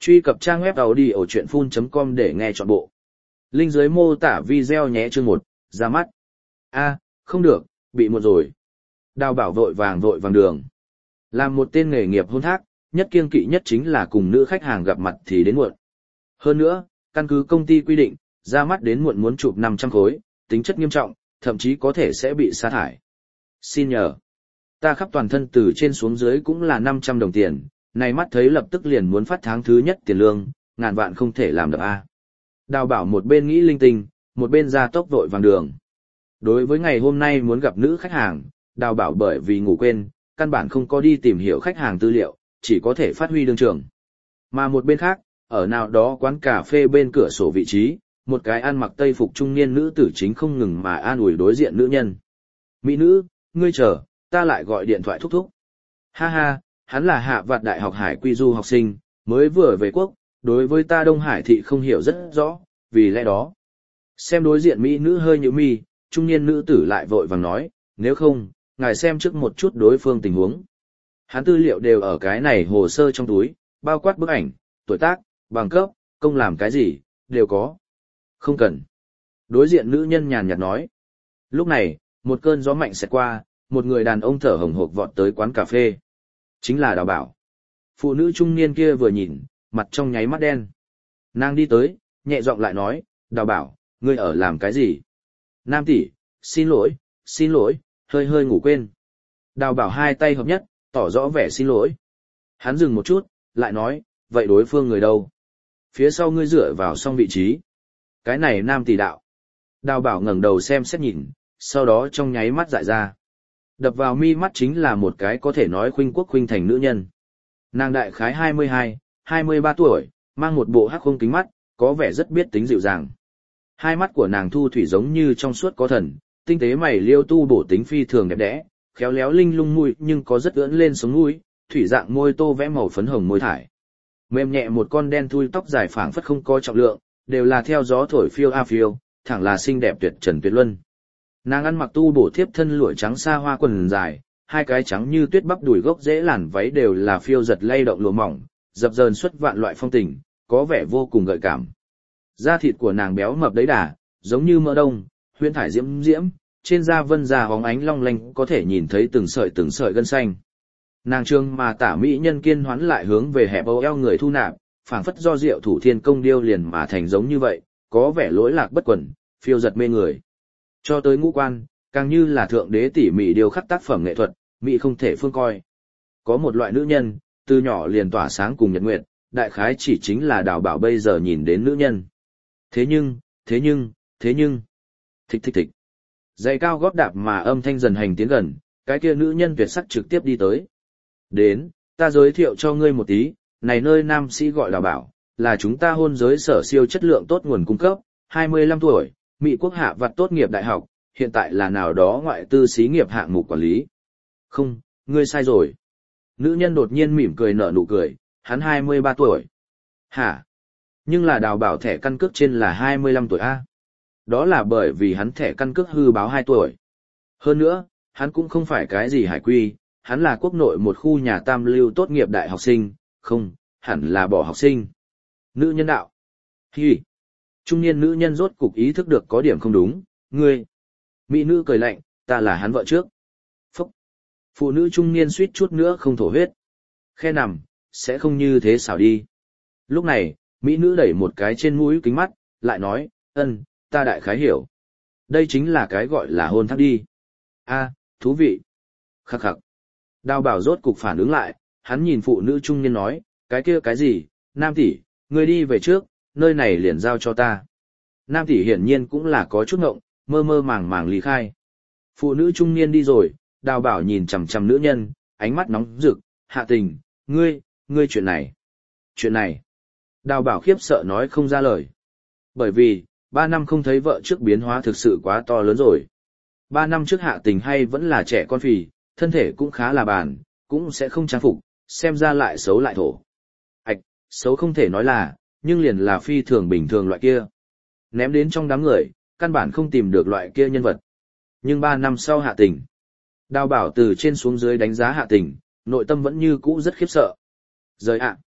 Truy cập trang web audiochuyenphun.com để nghe trọn bộ. Link dưới mô tả video nhé. Chương 1, ra mắt. Không được, bị muộn rồi. Đào Bảo vội vàng đường. Làm một tên nghề nghiệp hôn thác, nhất kiêng kỵ nhất chính là cùng nữ khách hàng gặp mặt thì đến muộn. Hơn nữa, căn cứ công ty quy định, ra mắt đến muộn muốn chụp 500 khối, tính chất nghiêm trọng, thậm chí có thể sẽ bị sa thải. Xin nhờ. Ta khắp toàn thân từ trên xuống dưới cũng là 500 đồng tiền, này mắt thấy lập tức liền muốn phát tháng thứ nhất tiền lương, ngàn vạn không thể làm được a. Đào Bảo một bên nghĩ linh tinh, một bên ra tốc vội vàng đường. Đối với ngày hôm nay muốn gặp nữ khách hàng, Đào Bảo bởi vì ngủ quên, căn bản không có đi tìm hiểu khách hàng tư liệu, chỉ có thể phát huy đương trường. Mà một bên khác, ở nào đó quán cà phê bên cửa sổ vị trí, một cái ăn mặc tây phục trung niên nữ tử chính không ngừng mà an ủi đối diện nữ nhân. Mỹ nữ, ngươi chờ, ta lại gọi điện thoại thúc thúc. Ha ha, hắn là Hạ Vạt Đại học Hải Quy du học sinh, mới vừa về quốc, đối với ta Đông Hải thị không hiểu rất rõ, vì lẽ đó. Xem đối diện Mỹ nữ hơi nhíu mi, trung niên nữ tử lại vội vàng nói, nếu không, ngài xem trước một chút đối phương tình huống. Hắn tư liệu đều ở cái này hồ sơ trong túi, bao quát bức ảnh, tuổi tác, bằng cấp, công làm cái gì, đều có. Không cần. Đối diện nữ nhân nhàn nhạt nói. Lúc này, một cơn gió mạnh xẹt qua, một người đàn ông thở hổn hộc vọt tới quán cà phê. Chính là Đào Bảo. Phụ nữ trung niên kia vừa nhìn, mặt trong nháy mắt đen. Nàng đi tới, nhẹ giọng lại nói, Đào Bảo, ngươi ở làm cái gì? Nam tỷ, xin lỗi, hơi ngủ quên. Đào Bảo hai tay hợp nhất, tỏ rõ vẻ xin lỗi. Hắn dừng một chút, lại nói, vậy đối phương người đâu? Phía sau ngươi dựa vào xong vị trí. Cái này Nam tỷ đạo. Đào Bảo ngẩng đầu xem xét nhìn, sau đó trong nháy mắt dại ra. Đập vào mi mắt chính là một cái có thể nói khuynh quốc khuynh thành nữ nhân. Nàng đại khái 22, 23 tuổi, mang một bộ hắc khung kính mắt, có vẻ rất biết tính dịu dàng. Hai mắt của nàng thu thủy giống như trong suốt có thần, tinh tế mày liêu tu bổ tính phi thường đẹp đẽ, khéo léo linh lung mũi nhưng có rất ưỡn lên sống mũi, thủy dạng môi tô vẽ màu phấn hồng môi thải. Mềm nhẹ một con đen thui tóc dài phảng phất không có trọng lượng, đều là theo gió thổi phiêu a phiêu, thẳng là xinh đẹp tuyệt trần tuyệt luân. Nàng ăn mặc tu bổ thiếp thân lụa trắng xa hoa quần dài, hai cái trắng như tuyết bắp đùi gốc rễ làn váy đều là phiêu giật lay động lụa mỏng, dập dờn xuất vạn loại phong tình, có vẻ vô cùng gợi cảm. Da thịt của nàng béo mập đấy đà, giống như mỡ đông, huyễn thải diễm diễm, trên da vân da hóng ánh long lanh có thể nhìn thấy từng sợi gân xanh. Nàng trương mà tả mỹ nhân kiên hoán lại hướng về hẹp eo người thu nạp, phảng phất do diệu thủ thiên công điêu liền mà thành giống như vậy, có vẻ lỗi lạc bất quần, phiêu giật mê người. Cho tới ngũ quan, càng như là thượng đế tỉ mỉ điều khắc tác phẩm nghệ thuật, mỹ không thể phương coi. Có một loại nữ nhân, từ nhỏ liền tỏa sáng cùng nhật nguyệt, đại khái chỉ chính là Đào Bảo bây giờ nhìn đến nữ nhân. Thế nhưng, thịch. Giày cao gót đạp mà âm thanh dần hành tiến gần, cái kia nữ nhân tuyệt sắc trực tiếp đi tới. Đến, ta giới thiệu cho ngươi một tí, này nơi nam sĩ gọi Đào Bảo, là chúng ta hôn giới sở siêu chất lượng tốt nguồn cung cấp, 25 tuổi, Mỹ quốc Hạ Vặt tốt nghiệp đại học, hiện tại là nào đó ngoại tư xí nghiệp hạng mục quản lý. Không, ngươi sai rồi. Nữ nhân đột nhiên mỉm cười nở nụ cười, hắn 23 tuổi. Hả? Nhưng là Đào Bảo thẻ căn cước trên là 25 tuổi A. Đó là bởi vì hắn thẻ căn cước hư báo 2 tuổi. Hơn nữa, hắn cũng không phải cái gì hải quy, hắn là quốc nội một khu nhà tam lưu tốt nghiệp đại học sinh, không, hẳn là bỏ học sinh. Nữ nhân đạo. Hi. Trung niên nữ nhân rốt cục ý thức được có điểm không đúng, ngươi. Mỹ nữ cười lạnh, ta là hắn vợ trước. Phúc. Phụ nữ trung niên suýt chút nữa không thổ huyết. Khe nằm, sẽ không như thế xảo đi. Lúc này, Mỹ nữ đẩy một cái trên mũi kính mắt, lại nói, ta đại khái hiểu. Đây chính là cái gọi là hôn thác đi. Thú vị. Khắc khắc. Đào Bảo rốt cục phản ứng lại, hắn nhìn phụ nữ trung niên nói, cái kia cái gì, Nam tỷ, ngươi đi về trước, nơi này liền giao cho ta. Nam tỷ hiển nhiên cũng là có chút ngộng, mơ mơ màng lý khai. Phụ nữ trung niên đi rồi, Đào Bảo nhìn chằm chằm nữ nhân, ánh mắt nóng rực, Hạ Tình, ngươi chuyện này. Đào Bảo khiếp sợ nói không ra lời. Bởi vì, 3 năm không thấy vợ trước biến hóa thực sự quá to lớn rồi. 3 năm trước Hạ Tình hay vẫn là trẻ con phì, thân thể cũng khá là bàn, cũng sẽ không trang phục, xem ra lại xấu lại thổ. Xấu không thể nói là, nhưng liền là phi thường bình thường loại kia. Ném đến trong đám người, căn bản không tìm được loại kia nhân vật. Nhưng 3 năm sau Hạ Tình. Đào Bảo từ trên xuống dưới đánh giá Hạ Tình, nội tâm vẫn như cũ rất khiếp sợ. Rời ạ.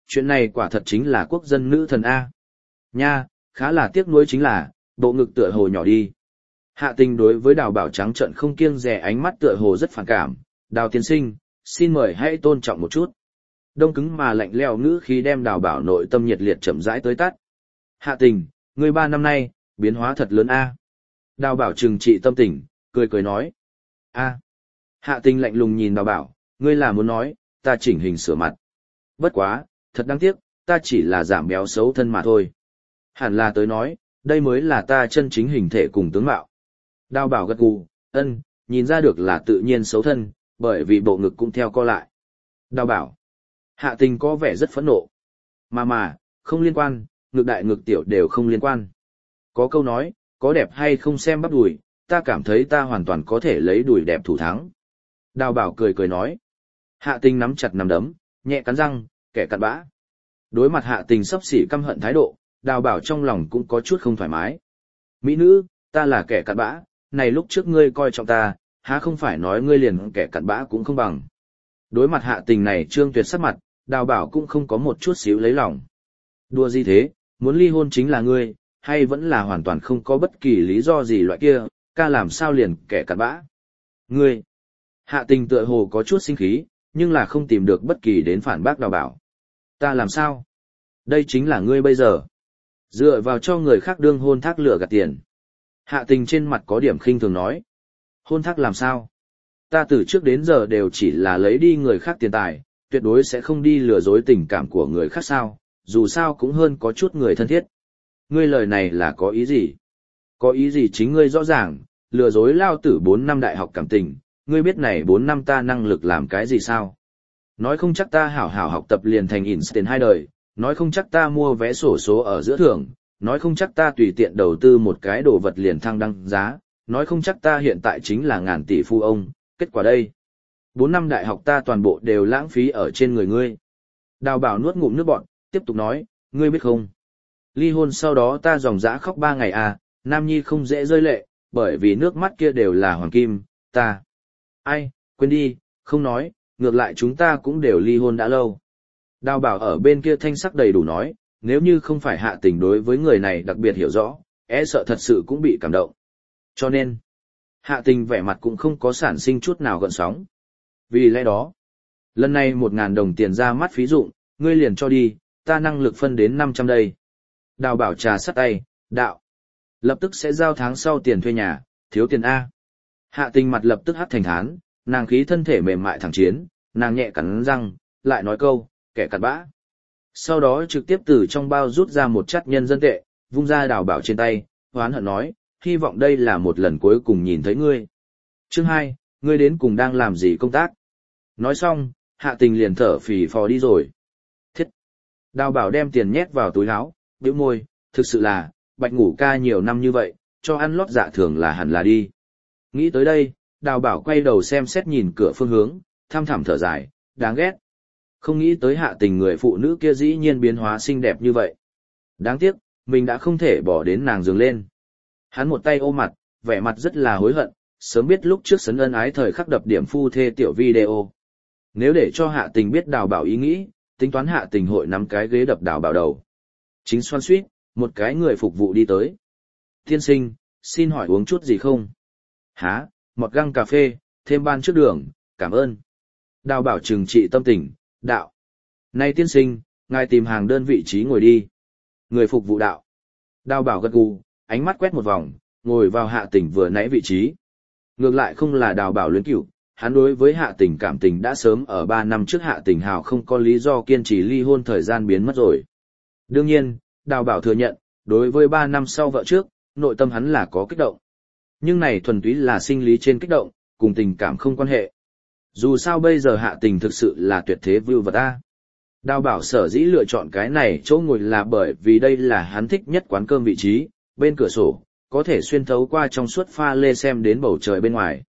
Chuyện này quả thật chính là quốc dân nữ thần A. Nha, khá là tiếc nuối chính là, bộ ngực tựa hồ nhỏ đi. Hạ tình đối với đào bảo trắng trợn không kiêng dè ánh mắt tựa hồ rất phản cảm. Đào tiên sinh, xin mời hãy tôn trọng một chút. Đông cứng mà lạnh lẽo ngữ khí đem đào bảo nội tâm nhiệt liệt chậm rãi tới tắt. Hạ tình, ngươi 3 năm nay, biến hóa thật lớn A. Đào bảo trừng trị tâm tình, cười cười nói. A. Hạ tình lạnh lùng nhìn đào bảo, ngươi là muốn nói, ta chỉnh hình sửa mặt. Bất quá, thật đáng tiếc, ta chỉ là giảm béo xấu thân mà thôi. Hẳn là tới nói, đây mới là ta chân chính hình thể cùng tướng mạo. Đào bảo gật gù, nhìn ra được là tự nhiên xấu thân, bởi vì bộ ngực cũng theo co lại. Đào bảo. Hạ tình có vẻ rất phẫn nộ. Mà, không liên quan, ngực đại ngực tiểu đều không liên quan. Có câu nói, có đẹp hay không xem bắp đùi, ta cảm thấy ta hoàn toàn có thể lấy đùi đẹp thủ thắng. Đào bảo cười cười nói. Hạ tình nắm chặt nắm đấm, nhẹ cắn răng, kẻ cặn bã. Đối mặt hạ tình sắp xỉ căm hận thái độ, đào bảo trong lòng cũng có chút không thoải mái. Mỹ nữ, ta là kẻ cặn bã, này lúc trước ngươi coi trọng ta, há không phải nói ngươi liền kẻ cặn bã cũng không bằng. Đối mặt hạ tình này trương tuyệt sắc mặt, đào bảo cũng không có một chút xíu lấy lòng. Đùa gì thế, muốn ly hôn chính là ngươi, hay vẫn là hoàn toàn không có bất kỳ lý do gì loại kia, ca làm sao liền kẻ cặn bã. Ngươi, hạ tình tựa hồ có chút sinh khí, nhưng là không tìm được bất kỳ đến phản bác đào bảo. Ta làm sao? Đây chính là ngươi bây giờ. Dựa vào cho người khác đương hôn thác lửa gạt tiền. Hạ tình trên mặt có điểm khinh thường nói. Hôn thác làm sao? Ta từ trước đến giờ đều chỉ là lấy đi người khác tiền tài, tuyệt đối sẽ không đi lừa dối tình cảm của người khác sao, dù sao cũng hơn có chút người thân thiết. Ngươi lời này là có ý gì? Có ý gì chính ngươi rõ ràng, lừa dối lao tử 4 năm đại học cảm tình, ngươi biết này 4 năm ta năng lực làm cái gì sao? Nói không chắc ta hảo hảo học tập liền thành Einstein 2 đời, nói không chắc ta mua vé xổ số ở giữa thưởng, nói không chắc ta tùy tiện đầu tư một cái đồ vật liền thăng đăng giá, nói không chắc ta hiện tại chính là ngàn tỷ phu ông, kết quả đây. 4 năm đại học ta toàn bộ đều lãng phí ở trên người ngươi. Đào bảo nuốt ngụm nước bọt, tiếp tục nói, ngươi biết không? Ly hôn sau đó ta ròng rã khóc 3 ngày à, Nam Nhi không dễ rơi lệ, bởi vì nước mắt kia đều là hoàng kim, ta. Ai, quên đi, không nói, ngược lại chúng ta cũng đều ly hôn đã lâu. Đào bảo ở bên kia thanh sắc đầy đủ nói, nếu như không phải hạ tình đối với người này đặc biệt hiểu rõ, sợ thật sự cũng bị cảm động. Cho nên, hạ tình vẻ mặt cũng không có sản sinh chút nào gợn sóng. Vì lẽ đó, lần này 1.000 đồng tiền ra mắt phí dụng, ngươi liền cho đi, ta năng lực phân đến 500 đây. Đào bảo trà sắt tay, đạo. Lập tức sẽ giao tháng sau tiền thuê nhà, thiếu tiền A. Hạ tình mặt lập tức hắt thành thán, nàng khí thân thể mềm mại thẳng chiến, nàng nhẹ cắn răng, lại nói câu, kẻ cặn bã. Sau đó trực tiếp từ trong bao rút ra một chắt nhân dân tệ, vung ra đào bảo trên tay, hoán hận nói, hy vọng đây là một lần cuối cùng nhìn thấy ngươi. Chương 2, ngươi đến cùng đang làm gì công tác? Nói xong, hạ tình liền thở phì phò đi rồi. Thiết! Đào bảo đem tiền nhét vào túi áo, bĩu môi, thực sự là, Bạch Ngủ Ca nhiều năm như vậy, cho ăn lót dạ thường là hẳn là đi. Nghĩ tới đây, đào bảo quay đầu xem xét nhìn cửa phương hướng, thăm thẳm thở dài, đáng ghét. Không nghĩ tới hạ tình người phụ nữ kia dĩ nhiên biến hóa xinh đẹp như vậy. Đáng tiếc, mình đã không thể bỏ đến nàng giường lên. Hắn một tay ôm mặt, vẻ mặt rất là hối hận, sớm biết lúc trước sấn ân ái thời khắc đập điểm phu thê tiểu video. Nếu để cho hạ tình biết đào bảo ý nghĩ, tính toán hạ tình hội nắm cái ghế đập đào bảo đầu. Chính xoan suýt, một cái người phục vụ đi tới. Tiên sinh, xin hỏi uống chút gì không? Hả, một găng cà phê, thêm ban trước đường, cảm ơn. Đào bảo trừng trị tâm tình, đạo. Này tiên sinh, ngài tìm hàng đơn vị trí ngồi đi. Người phục vụ đạo. Đào bảo gật gù, ánh mắt quét một vòng, ngồi vào hạ tình vừa nãy vị trí. Ngược lại không là đào bảo luyến cửu, hắn đối với hạ tình cảm tình đã sớm ở 3 năm trước hạ tình hào không có lý do kiên trì ly hôn thời gian biến mất rồi. Đương nhiên, đào bảo thừa nhận, đối với 3 năm sau vợ trước, nội tâm hắn là có kích động. Nhưng này thuần túy là sinh lý trên kích động, cùng tình cảm không quan hệ. Dù sao bây giờ hạ tình thực sự là tuyệt thế vưu vật a. Đào bảo sở dĩ lựa chọn cái này chỗ ngồi là bởi vì đây là hắn thích nhất quán cơm vị trí, bên cửa sổ, có thể xuyên thấu qua trong suốt pha lê xem đến bầu trời bên ngoài.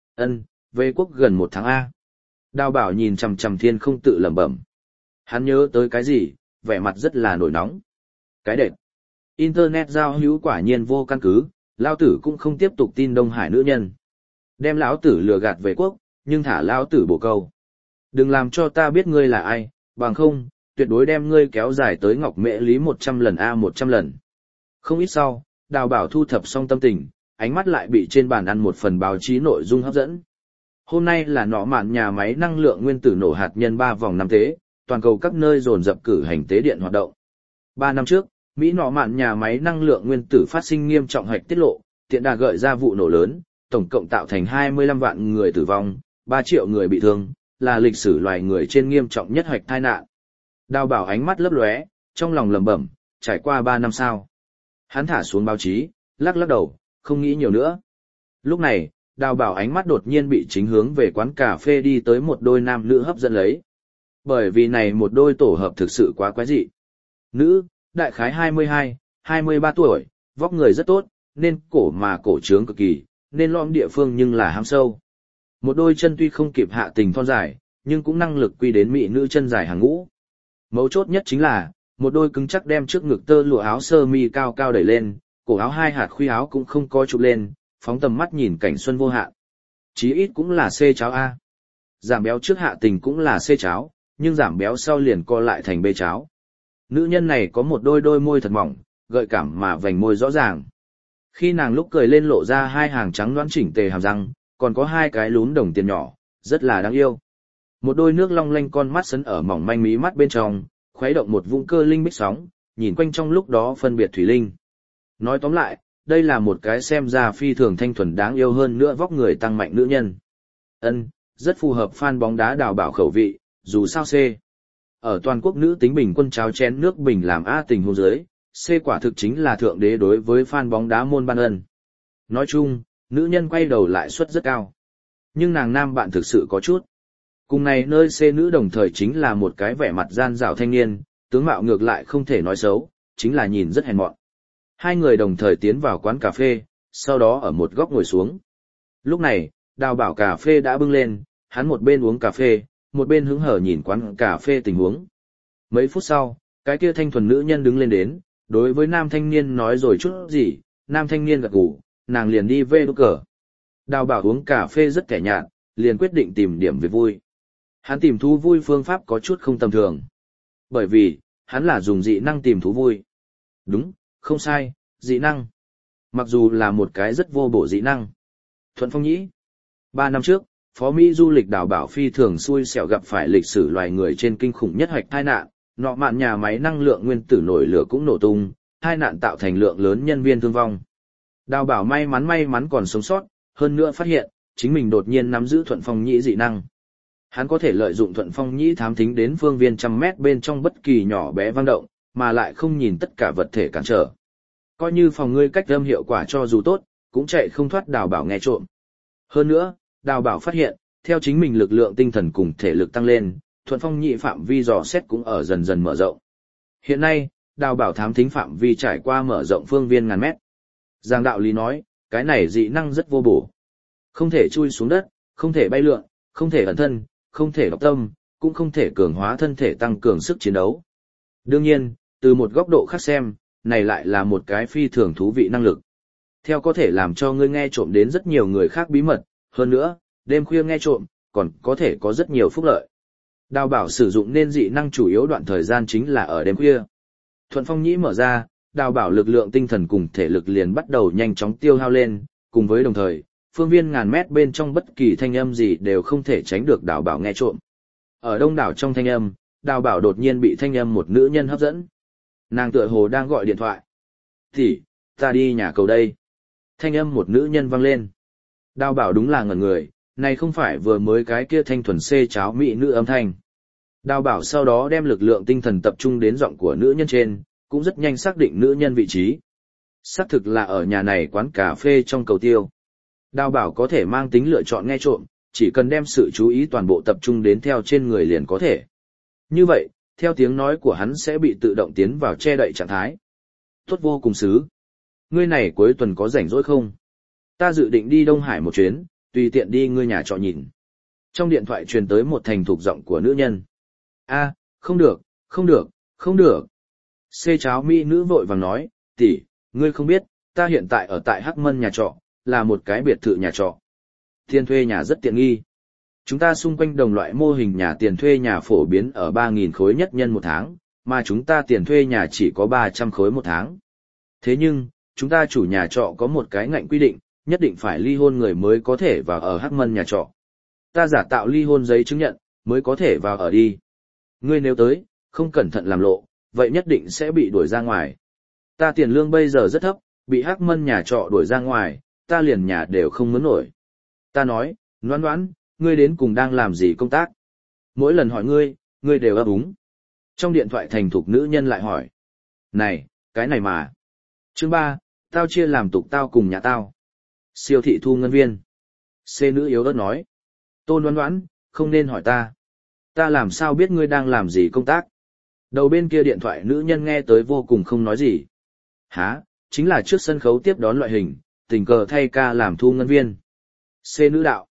Về quốc gần 1 tháng A. Đào bảo nhìn chằm chằm thiên không tự lẩm bẩm. Hắn nhớ tới cái gì, vẻ mặt rất là nổi nóng. Cái đệt. Internet giao hữu quả nhiên vô căn cứ, lao tử cũng không tiếp tục tin Đông Hải nữ nhân. Đem lão tử lừa gạt về quốc, nhưng thả lão tử bổ câu. Đừng làm cho ta biết ngươi là ai, bằng không, tuyệt đối đem ngươi kéo dài tới ngọc mễ lý 100 lần a 100 lần. Không ít sau, Đào Bảo thu thập xong tâm tình, ánh mắt lại bị trên bàn ăn một phần báo chí nội dung hấp dẫn. Hôm nay là nọ mạn nhà máy năng lượng nguyên tử nổ hạt nhân 3 vòng năm tế, toàn cầu các nơi dồn dập cử hành tế điện hoạt động. 3 năm trước, Mỹ nọ mạn nhà máy năng lượng nguyên tử phát sinh nghiêm trọng hạch tiết lộ, tiện đà gợi ra vụ nổ lớn, tổng cộng tạo thành 25 vạn người tử vong, 3 triệu người bị thương, là lịch sử loài người trên nghiêm trọng nhất hạch tai nạn. Đào Bảo ánh mắt lấp lóe, trong lòng lẩm bẩm, trải qua 3 năm sao. Hắn thả xuống báo chí, lắc lắc đầu, không nghĩ nhiều nữa. Lúc này, Đào Bảo ánh mắt đột nhiên bị chính hướng về quán cà phê đi tới một đôi nam nữ hấp dẫn lấy. Bởi vì này một đôi tổ hợp thực sự quá quái dị. Nữ, đại khái 22, 23 tuổi, vóc người rất tốt, nên cổ mà cổ trướng cực kỳ, nên lõm địa phương nhưng là ham sâu. Một đôi chân tuy không kịp hạ tình thon dài, nhưng cũng năng lực quy đến mỹ nữ chân dài hàng ngũ. Mấu chốt nhất chính là, một đôi cứng chắc đem trước ngực tơ lụa áo sơ mi cao cao đẩy lên, cổ áo 2 hạt khuy áo cũng không có chụp lên, phóng tầm mắt nhìn cảnh xuân vô hạn. Chí ít cũng là C cháo A. Giảm béo trước hạ tình cũng là C cháo, nhưng giảm béo sau liền co lại thành B cháo. Nữ nhân này có một đôi môi thật mỏng, gợi cảm mà vành môi rõ ràng. Khi nàng lúc cười lên lộ ra 2 hàng trắng nõn chỉnh tề hàm răng, còn có 2 cái lún đồng tiền nhỏ, rất là đáng yêu. Một đôi nước long lanh con mắt sấn ở mỏng manh mí mắt bên trong, khuấy động một vũng cơ linh bích sóng, nhìn quanh trong lúc đó phân biệt thủy linh. Nói tóm lại, đây là một cái xem ra phi thường thanh thuần đáng yêu hơn nữa vóc người tăng mạnh nữ nhân. Rất phù hợp fan bóng đá Đào Bảo khẩu vị, dù sao C. Ở toàn quốc nữ tính bình quân cháo chén nước bình làm A tình huống dưới, C quả thực chính là thượng đế đối với fan bóng đá môn ban ân. Nói chung, nữ nhân quay đầu lại suất rất cao. Nhưng nàng nam bạn thực sự có chút. Cùng này nơi C nữ đồng thời chính là một cái vẻ mặt gian dảo thanh niên, tướng mạo ngược lại không thể nói xấu, chính là nhìn rất hèn mọn. Hai người đồng thời tiến vào quán cà phê, sau đó ở một góc ngồi xuống. Lúc này, Đào Bảo cà phê đã bưng lên, hắn một bên uống cà phê, một bên hứng hở nhìn quán cà phê tình huống. Mấy phút sau, cái kia thanh thuần nữ nhân đứng lên đến, đối với nam thanh niên nói rồi chút gì, nam thanh niên gật gù, nàng liền đi về đốt cờ. Đào Bảo uống cà phê rất kẻ nhạt, liền quyết định tìm điểm về vui. Hắn tìm thú vui phương pháp có chút không tầm thường. Bởi vì, hắn là dùng dị năng tìm thú vui. Đúng, không sai, dị năng. Mặc dù là một cái rất vô bổ dị năng. Thuận Phong Nhĩ. 3 năm trước, Phó Mỹ du lịch Đào Bảo phi thường xui xẻo gặp phải lịch sử loài người trên kinh khủng nhất hạch tai nạn, nọ mạn nhà máy năng lượng nguyên tử nổi lửa cũng nổ tung, tai nạn tạo thành lượng lớn nhân viên thương vong. Đào Bảo may mắn còn sống sót, hơn nữa phát hiện, chính mình đột nhiên nắm giữ Thuận Phong Nhĩ dị năng. Hắn có thể lợi dụng Thuận Phong Nhĩ thám thính đến phương viên 100 mét bên trong bất kỳ nhỏ bé vang động, mà lại không nhìn tất cả vật thể cản trở. Coi như phòng ngươi cách âm hiệu quả cho dù tốt, cũng chạy không thoát Đào Bảo nghe trộm. Hơn nữa, Đào Bảo phát hiện, theo chính mình lực lượng tinh thần cùng thể lực tăng lên, Thuận Phong Nhĩ phạm vi dò xét cũng ở dần dần mở rộng. Hiện nay, Đào Bảo thám thính phạm vi trải qua mở rộng phương viên ngàn mét. Giang đạo lý nói, cái này dị năng rất vô bổ. Không thể chui xuống đất, không thể bay lượn, không thể ẩn thân, không thể đọc tâm, cũng không thể cường hóa thân thể tăng cường sức chiến đấu. Đương nhiên, từ một góc độ khác xem, này lại là một cái phi thường thú vị năng lực. Theo có thể làm cho ngươi nghe trộm đến rất nhiều người khác bí mật, hơn nữa, đêm khuya nghe trộm, còn có thể có rất nhiều phúc lợi. Đào Bảo sử dụng nên dị năng chủ yếu đoạn thời gian chính là ở đêm khuya. Thuận Phong Nhĩ mở ra, Đào Bảo lực lượng tinh thần cùng thể lực liền bắt đầu nhanh chóng tiêu hao lên, cùng với đồng thời, phương viên ngàn mét bên trong bất kỳ thanh âm gì đều không thể tránh được Đào Bảo nghe trộm. Ở đông đảo trong thanh âm, Đào Bảo đột nhiên bị thanh âm một nữ nhân hấp dẫn. Nàng tựa hồ đang gọi điện thoại. "Thì, ta đi nhà cầu đây." Thanh âm một nữ nhân vang lên. Đào Bảo đúng là ngẩn người, này không phải vừa mới cái kia thanh thuần xê cháo mỹ nữ âm thanh. Đào Bảo sau đó đem lực lượng tinh thần tập trung đến giọng của nữ nhân trên, cũng rất nhanh xác định nữ nhân vị trí. Xác thực là ở nhà này quán cà phê trong cầu tiêu. Đào Bảo có thể mang tính lựa chọn nghe trộm, chỉ cần đem sự chú ý toàn bộ tập trung đến theo trên người liền có thể. Như vậy, theo tiếng nói của hắn sẽ bị tự động tiến vào che đậy trạng thái. Tốt vô cùng xứ. Ngươi này cuối tuần có rảnh rỗi không? Ta dự định đi Đông Hải một chuyến, tùy tiện đi ngươi nhà trọ nhìn. Trong điện thoại truyền tới một thành thục giọng của nữ nhân. A, không được, không được, không được. Xê cháo mỹ nữ vội vàng nói, tỷ, ngươi không biết, ta hiện tại ở tại Hắc Mân nhà trọ, là một cái biệt thự nhà trọ. Tiền thuê nhà rất tiện nghi. Chúng ta xung quanh đồng loại mô hình nhà tiền thuê nhà phổ biến ở 3.000 khối nhất nhân một tháng, mà chúng ta tiền thuê nhà chỉ có 300 khối một tháng. Thế nhưng, chúng ta chủ nhà trọ có một cái ngạnh quy định, nhất định phải ly hôn người mới có thể vào ở Hắc Mân nhà trọ. Ta giả tạo ly hôn giấy chứng nhận, mới có thể vào ở đi. Ngươi nếu tới, không cẩn thận làm lộ, vậy nhất định sẽ bị đuổi ra ngoài. Ta tiền lương bây giờ rất thấp, bị Hắc Mân nhà trọ đuổi ra ngoài, ta liền nhà đều không mướn nổi. Ta nói, Noãn Noãn, ngươi đến cùng đang làm gì công tác? Mỗi lần hỏi ngươi đều ấp úng. Trong điện thoại thành thục nữ nhân lại hỏi. Này, cái này mà. Chương 3, tao chia làm tục tao cùng nhà tao. Siêu thị thu ngân viên. C nữ yếu ớt nói. Tô Noãn Noãn, không nên hỏi ta. Ta làm sao biết ngươi đang làm gì công tác? Đầu bên kia điện thoại nữ nhân nghe tới vô cùng không nói gì. Hả, chính là trước sân khấu tiếp đón loại hình, tình cờ thay ca làm thu ngân viên. C nữ đạo.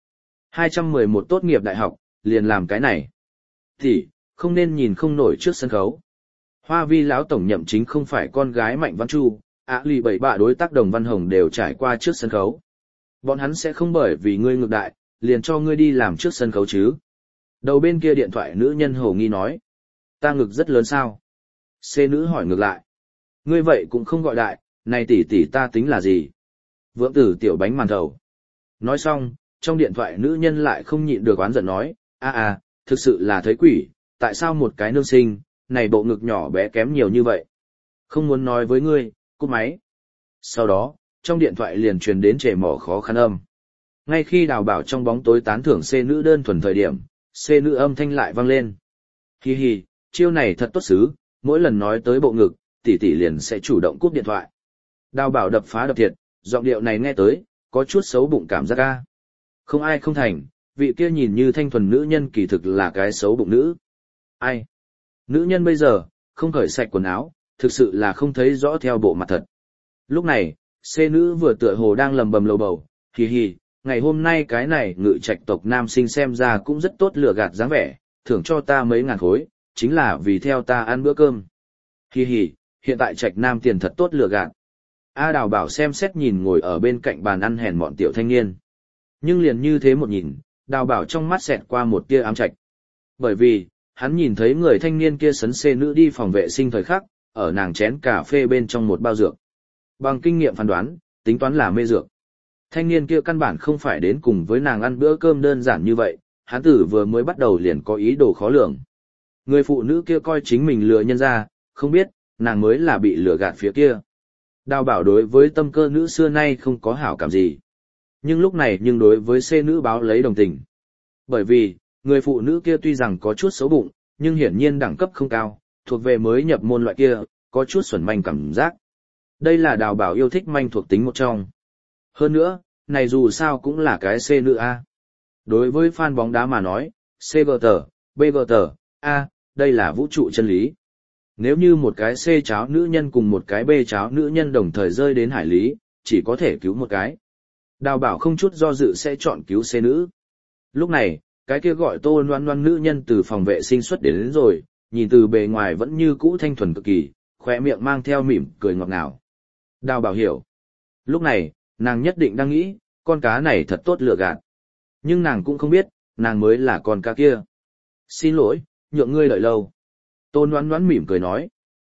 211 tốt nghiệp đại học, liền làm cái này. Thì, không nên nhìn không nổi trước sân khấu. Hoa Vi lão tổng nhậm chính không phải con gái Mạnh Văn Chu, lì bảy bạ đối tác Đồng Văn Hồng đều trải qua trước sân khấu. Bọn hắn sẽ không bởi vì ngươi ngược đại, liền cho ngươi đi làm trước sân khấu chứ. Đầu bên kia điện thoại nữ nhân hồ nghi nói. Ta ngực rất lớn sao? C nữ hỏi ngược lại. Ngươi vậy cũng không gọi đại, này tỷ tỷ ta tính là gì? Vượng tử tiểu bánh màn thầu. Nói xong, trong điện thoại nữ nhân lại không nhịn được oán giận nói, thực sự là thấy quỷ, tại sao một cái nương sinh, này bộ ngực nhỏ bé kém nhiều như vậy? Không muốn nói với ngươi, cúp máy. Sau đó, trong điện thoại liền truyền đến trề mỏ khó khăn âm. Ngay khi Đào Bảo trong bóng tối tán thưởng C nữ đơn thuần thời điểm, C nữ âm thanh lại vang lên. Hi hi, chiêu này thật tốt xứ, mỗi lần nói tới bộ ngực, tỷ tỷ liền sẽ chủ động cúp điện thoại. Đào Bảo đập phá đập thiệt, giọng điệu này nghe tới, có chút xấu bụng cảm giác ca. Không ai không thành, vị kia nhìn như thanh thuần nữ nhân kỳ thực là cái xấu bụng nữ. Ai? Nữ nhân bây giờ, không cởi sạch quần áo, thực sự là không thấy rõ theo bộ mặt thật. Lúc này, C nữ vừa tựa hồ đang lầm bầm lầu bầu, hì hì, ngày hôm nay cái này ngự trạch tộc nam sinh xem ra cũng rất tốt lừa gạt dáng vẻ, thưởng cho ta mấy ngàn khối, chính là vì theo ta ăn bữa cơm. Hì hì, hiện tại trạch nam tiền thật tốt lừa gạt. Đào Bảo xem xét nhìn ngồi ở bên cạnh bàn ăn hèn mọn tiểu thanh niên. Nhưng liền như thế một nhìn, Đào Bảo trong mắt xẹt qua một tia ám trạch. Bởi vì, hắn nhìn thấy người thanh niên kia sấn C nữ đi phòng vệ sinh thời khắc, ở nàng chén cà phê bên trong một bao dược. Bằng kinh nghiệm phán đoán, tính toán là mê dược. Thanh niên kia căn bản không phải đến cùng với nàng ăn bữa cơm đơn giản như vậy, hắn tử vừa mới bắt đầu liền có ý đồ khó lường. Người phụ nữ kia coi chính mình lừa nhân ra, không biết, nàng mới là bị lừa gạt phía kia. Đào Bảo đối với tâm cơ nữ xưa nay không có hảo cảm gì. Nhưng lúc này đối với C nữ báo lấy đồng tình. Bởi vì, người phụ nữ kia tuy rằng có chút xấu bụng, nhưng hiển nhiên đẳng cấp không cao, thuộc về mới nhập môn loại kia, có chút xuẩn manh cảm giác. Đây là Đào Bảo yêu thích manh thuộc tính một trong. Hơn nữa, này dù sao cũng là cái C nữ A. Đối với fan bóng đá mà nói, CGT, BGT, A, đây là vũ trụ chân lý. Nếu như một cái C cháo nữ nhân cùng một cái B cháo nữ nhân đồng thời rơi đến hải lý, chỉ có thể cứu một cái. Đào Bảo không chút do dự sẽ chọn cứu C nữ. Lúc này, cái kia gọi Tô Loan Loan nữ nhân từ phòng vệ sinh xuất đến rồi, nhìn từ bề ngoài vẫn như cũ thanh thuần cực kỳ, khóe miệng mang theo mỉm cười ngọt ngào. Đào Bảo hiểu. Lúc này, nàng nhất định đang nghĩ, con cá này thật tốt lựa gạt. Nhưng nàng cũng không biết, nàng mới là con cá kia. Xin lỗi, nhượng ngươi đợi lâu. Tô Loan Loan mỉm cười nói.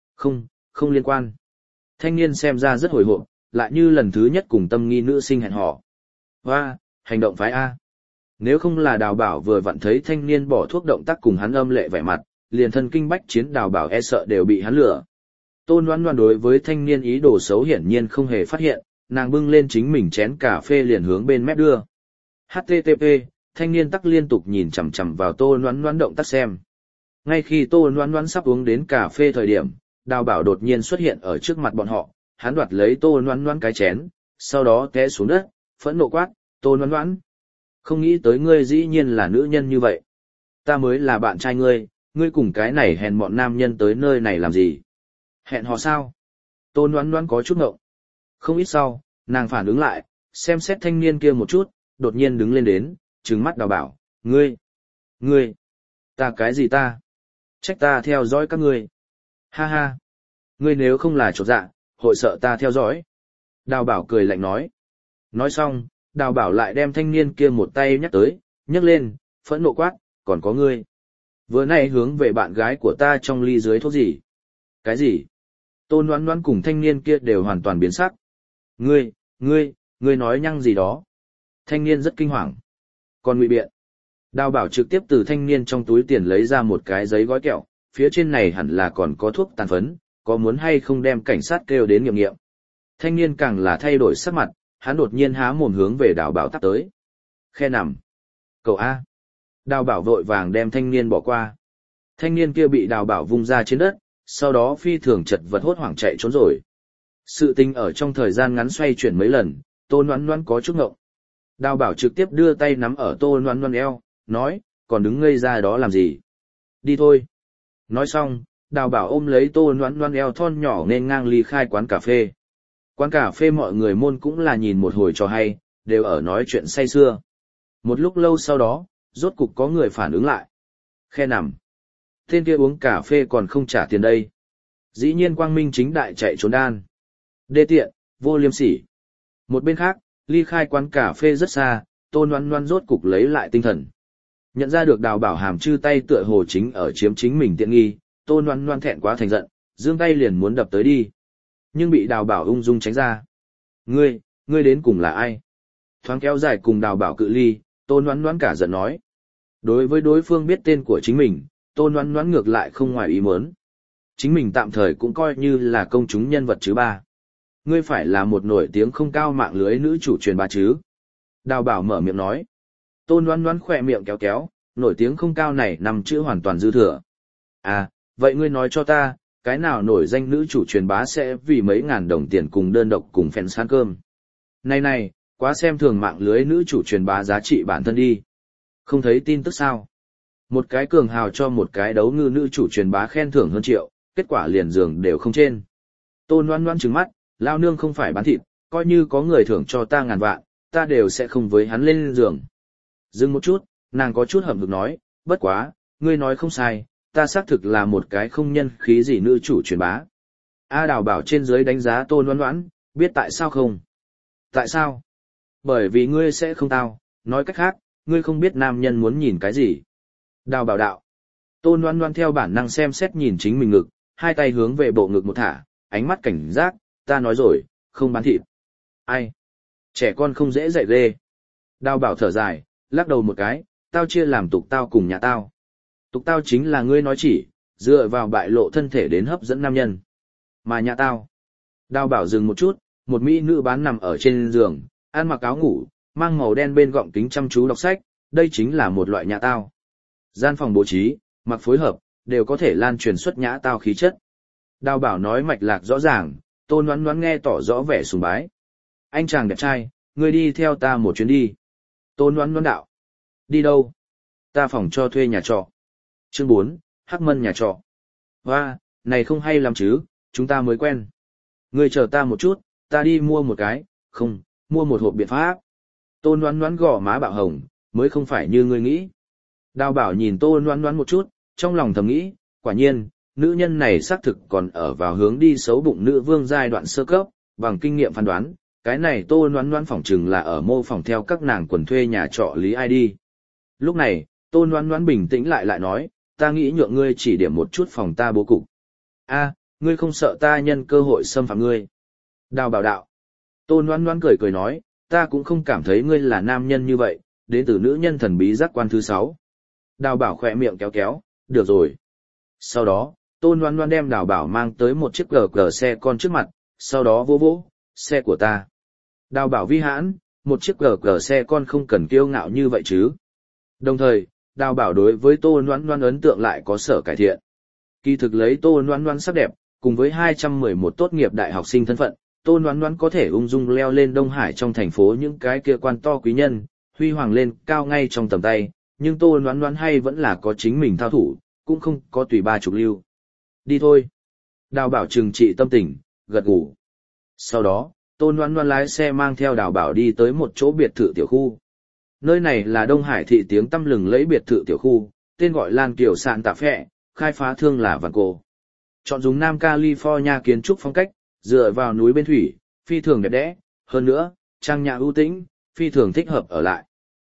Không liên quan. Thanh niên xem ra rất hồi hộp, lại như lần thứ nhất cùng tâm nghi nữ sinh hẹn hò. Hoa, hành động phái A. Nếu không là Đào Bảo vừa vặn thấy thanh niên bỏ thuốc động tác cùng hắn âm lệ vẻ mặt, liền thân kinh bách chiến Đào Bảo e sợ đều bị hắn lừa. Tôn Loan Loan đối với thanh niên ý đồ xấu hiển nhiên không hề phát hiện, nàng bưng lên chính mình chén cà phê liền hướng bên mép đưa. HTTP, thanh niên tắc liên tục nhìn chằm chằm vào Tôn Loan Loan động tác xem. Ngay khi Tôn Loan Loan sắp uống đến cà phê thời điểm, Đào Bảo đột nhiên xuất hiện ở trước mặt bọn họ, hắn đoạt lấy Tôn Loan Loan cái chén, sau đó té xuống đất, phẫn nộ quát, Tôn Loan Loan. Không nghĩ tới ngươi dĩ nhiên là nữ nhân như vậy. Ta mới là bạn trai ngươi cùng cái này hèn mọn nam nhân tới nơi này làm gì? Hẹn hò sao? Tôn Loan Loan có chút ngộng. Không ít sau, nàng phản ứng lại, xem xét thanh niên kia một chút, đột nhiên đứng lên đến, trừng mắt Đào Bảo, ngươi, ta cái gì ta? Trách ta theo dõi các ngươi. Ha ha, ngươi nếu không là chột dạ, hội sợ ta theo dõi. Đào Bảo cười lạnh nói. Nói xong, Đào Bảo lại đem thanh niên kia một tay nhắc lên, phẫn nộ quát, còn có ngươi. Vừa nay hướng về bạn gái của ta trong ly dưới thuốc gì? Cái gì? Tôn Loan Loan cùng thanh niên kia đều hoàn toàn biến sắc. Ngươi nói nhăng gì đó? Thanh niên rất kinh hoàng. Còn ngụy biện. Đào bảo trực tiếp từ thanh niên trong túi tiền lấy ra một cái giấy gói kẹo, phía trên này hẳn là còn có thuốc tàn phấn, có muốn hay không đem cảnh sát kêu đến nghiệm nghiệm. Thanh niên càng là thay đổi sắc mặt, hắn đột nhiên há mồm hướng về đào bảo tắt tới. Khe nằm. Cậu A. Đào bảo vội vàng đem thanh niên bỏ qua. Thanh niên kia bị đào bảo vung ra trên đất, sau đó phi thường chật vật hốt hoảng chạy trốn rồi. Sự tình ở trong thời gian ngắn xoay chuyển mấy lần, Tô Loan Loan có chút ngộng. Đào bảo trực tiếp đưa tay nắm ở Tô Loan Loan eo, nói, còn đứng ngây ra đó làm gì? Đi thôi. Nói xong, đào bảo ôm lấy Tô Loan Loan eo thon nhỏ nên ngang ly khai quán cà phê. Quán cà phê mọi người môn cũng là nhìn một hồi cho hay, đều ở nói chuyện say sưa. Một lúc lâu sau đó, rốt cục có người phản ứng lại. Khe nằm. Tên kia uống cà phê còn không trả tiền đây. Dĩ nhiên quang minh chính đại chạy trốn đan. Đê tiện, vô liêm sỉ. Một bên khác, ly khai quán cà phê rất xa, Tôn Loan Loan rốt cục lấy lại tinh thần. Nhận ra được đào bảo hàm chư tay tựa hồ chính ở chiếm chính mình tiện nghi, Tôn Loan Loan thẹn quá thành giận, giương tay liền muốn đập tới đi. Nhưng bị đào bảo ung dung tránh ra. Ngươi đến cùng là ai? Thoáng kéo dài cùng đào bảo cự ly, Tôn Loan Loan cả giận nói. Đối với đối phương biết tên của chính mình, Tôn Loan Loan ngược lại không ngoài ý muốn. Chính mình tạm thời cũng coi như là công chúng nhân vật chứ ba. Ngươi phải là một nổi tiếng không cao mạng lưới nữ chủ truyền bá chứ? Đào bảo mở miệng nói. Tôn Loan Loan khỏe miệng kéo kéo, nổi tiếng không cao này nằm chữ hoàn toàn dư thừa. À, vậy ngươi nói cho ta, cái nào nổi danh nữ chủ truyền bá sẽ vì mấy ngàn đồng tiền cùng đơn độc cùng fans ăn cơm? Này, quá xem thường mạng lưới nữ chủ truyền bá giá trị bản thân đi. Không thấy tin tức sao? Một cái cường hào cho một cái đấu ngư nữ chủ truyền bá khen thưởng hơn triệu, kết quả liền giường đều không trên. Tôn Loan Loan trừng mắt, lao nương không phải bán thịt, coi như có người thưởng cho ta ngàn vạn, ta đều sẽ không với hắn lên giường. Dừng một chút, nàng có chút hậm hực nói, bất quá, ngươi nói không sai, ta xác thực là một cái không nhân khí gì nữ chủ truyền bá. A Đào bảo trên dưới đánh giá Tôn Loan Loan, biết tại sao không? Tại sao? Bởi vì ngươi sẽ không tao, nói cách khác, ngươi không biết nam nhân muốn nhìn cái gì. Đào bảo đạo. Tôn Loan Loan theo bản năng xem xét nhìn chính mình ngực, hai tay hướng về bộ ngực một thả, ánh mắt cảnh giác, ta nói rồi, không bán thịt. Ai? Trẻ con không dễ dạy ghê. Đào bảo thở dài, lắc đầu một cái, tao chia làm tục tao cùng nhà tao. Tục tao chính là ngươi nói chỉ, dựa vào bại lộ thân thể đến hấp dẫn nam nhân. Mà nhà tao. Đào bảo dừng một chút, một mỹ nữ bán nằm ở trên giường, ăn mặc áo ngủ, mang màu đen bên gọng kính chăm chú đọc sách, đây chính là một loại nhà tao. Gian phòng bố trí, mặc phối hợp, đều có thể lan truyền xuất nhã tao khí chất. Đào bảo nói mạch lạc rõ ràng, Tôn Loan Loan nghe tỏ rõ vẻ sùng bái. Anh chàng đẹp trai, ngươi đi theo ta một chuyến đi. Tôn Loan Loan đạo. Đi đâu? Ta phòng cho thuê nhà trọ. Chương 4, Hắc Mân nhà trọ. Hoa, này không hay lắm chứ, chúng ta mới quen. Ngươi chờ ta một chút, ta đi mua một cái, không, mua một hộp biện pháp. Tôn Loan Loan gò má bạo hồng, mới không phải như ngươi nghĩ. Đào bảo nhìn Tôn Loan Loan một chút, trong lòng thầm nghĩ, quả nhiên, nữ nhân này xác thực còn ở vào hướng đi xấu bụng nữ vương giai đoạn sơ cấp, bằng kinh nghiệm phán đoán, cái này Tôn Loan Loan phỏng chừng là ở mô phỏng theo các nàng quần thuê nhà trọ Lý Ai đi. Lúc này, Tôn Loan Loan bình tĩnh lại nói, ta nghĩ nhượng ngươi chỉ điểm một chút phòng ta bố cục. A, ngươi không sợ ta nhân cơ hội xâm phạm ngươi. Đào bảo đạo. Tôn Loan Loan cười nói, ta cũng không cảm thấy ngươi là nam nhân như vậy, đến từ nữ nhân thần bí giác quan thứ 6. Đào bảo khỏe miệng kéo kéo, được rồi. Sau đó, Tôn Loan Loan đem đào bảo mang tới một chiếc GG xe con trước mặt, sau đó vỗ, xe của ta. Đào bảo vi hãn, một chiếc GG xe con không cần kiêu ngạo như vậy chứ. Đồng thời, đào bảo đối với Tôn Loan Loan ấn tượng lại có sở cải thiện. Kỳ thực lấy Tôn Loan Loan sắc đẹp, cùng với 211 tốt nghiệp đại học sinh thân phận, Tôn Loan Loan có thể ung dung leo lên Đông Hải trong thành phố những cái kia quan to quý nhân, huy hoàng lên cao ngay trong tầm tay, nhưng Tôn Loan Loan hay vẫn là có chính mình thao thủ, cũng không có tùy ba trục lưu. Đi thôi. Đào bảo trừng trị tâm tình, gật gù. Sau đó, Tôn Loan Loan lái xe mang theo đào bảo đi tới một chỗ biệt thự tiểu khu. Nơi này là Đông Hải thị tiếng tăm lừng lẫy biệt thự tiểu khu, tên gọi Lan Kiều Sạn Tạ Phẹ, khai phá thương là vàng cổ. Chọn dùng Nam California kiến trúc phong cách, dựa vào núi bên thủy, phi thường đẹp đẽ, hơn nữa, trang nhã ưu tĩnh, phi thường thích hợp ở lại.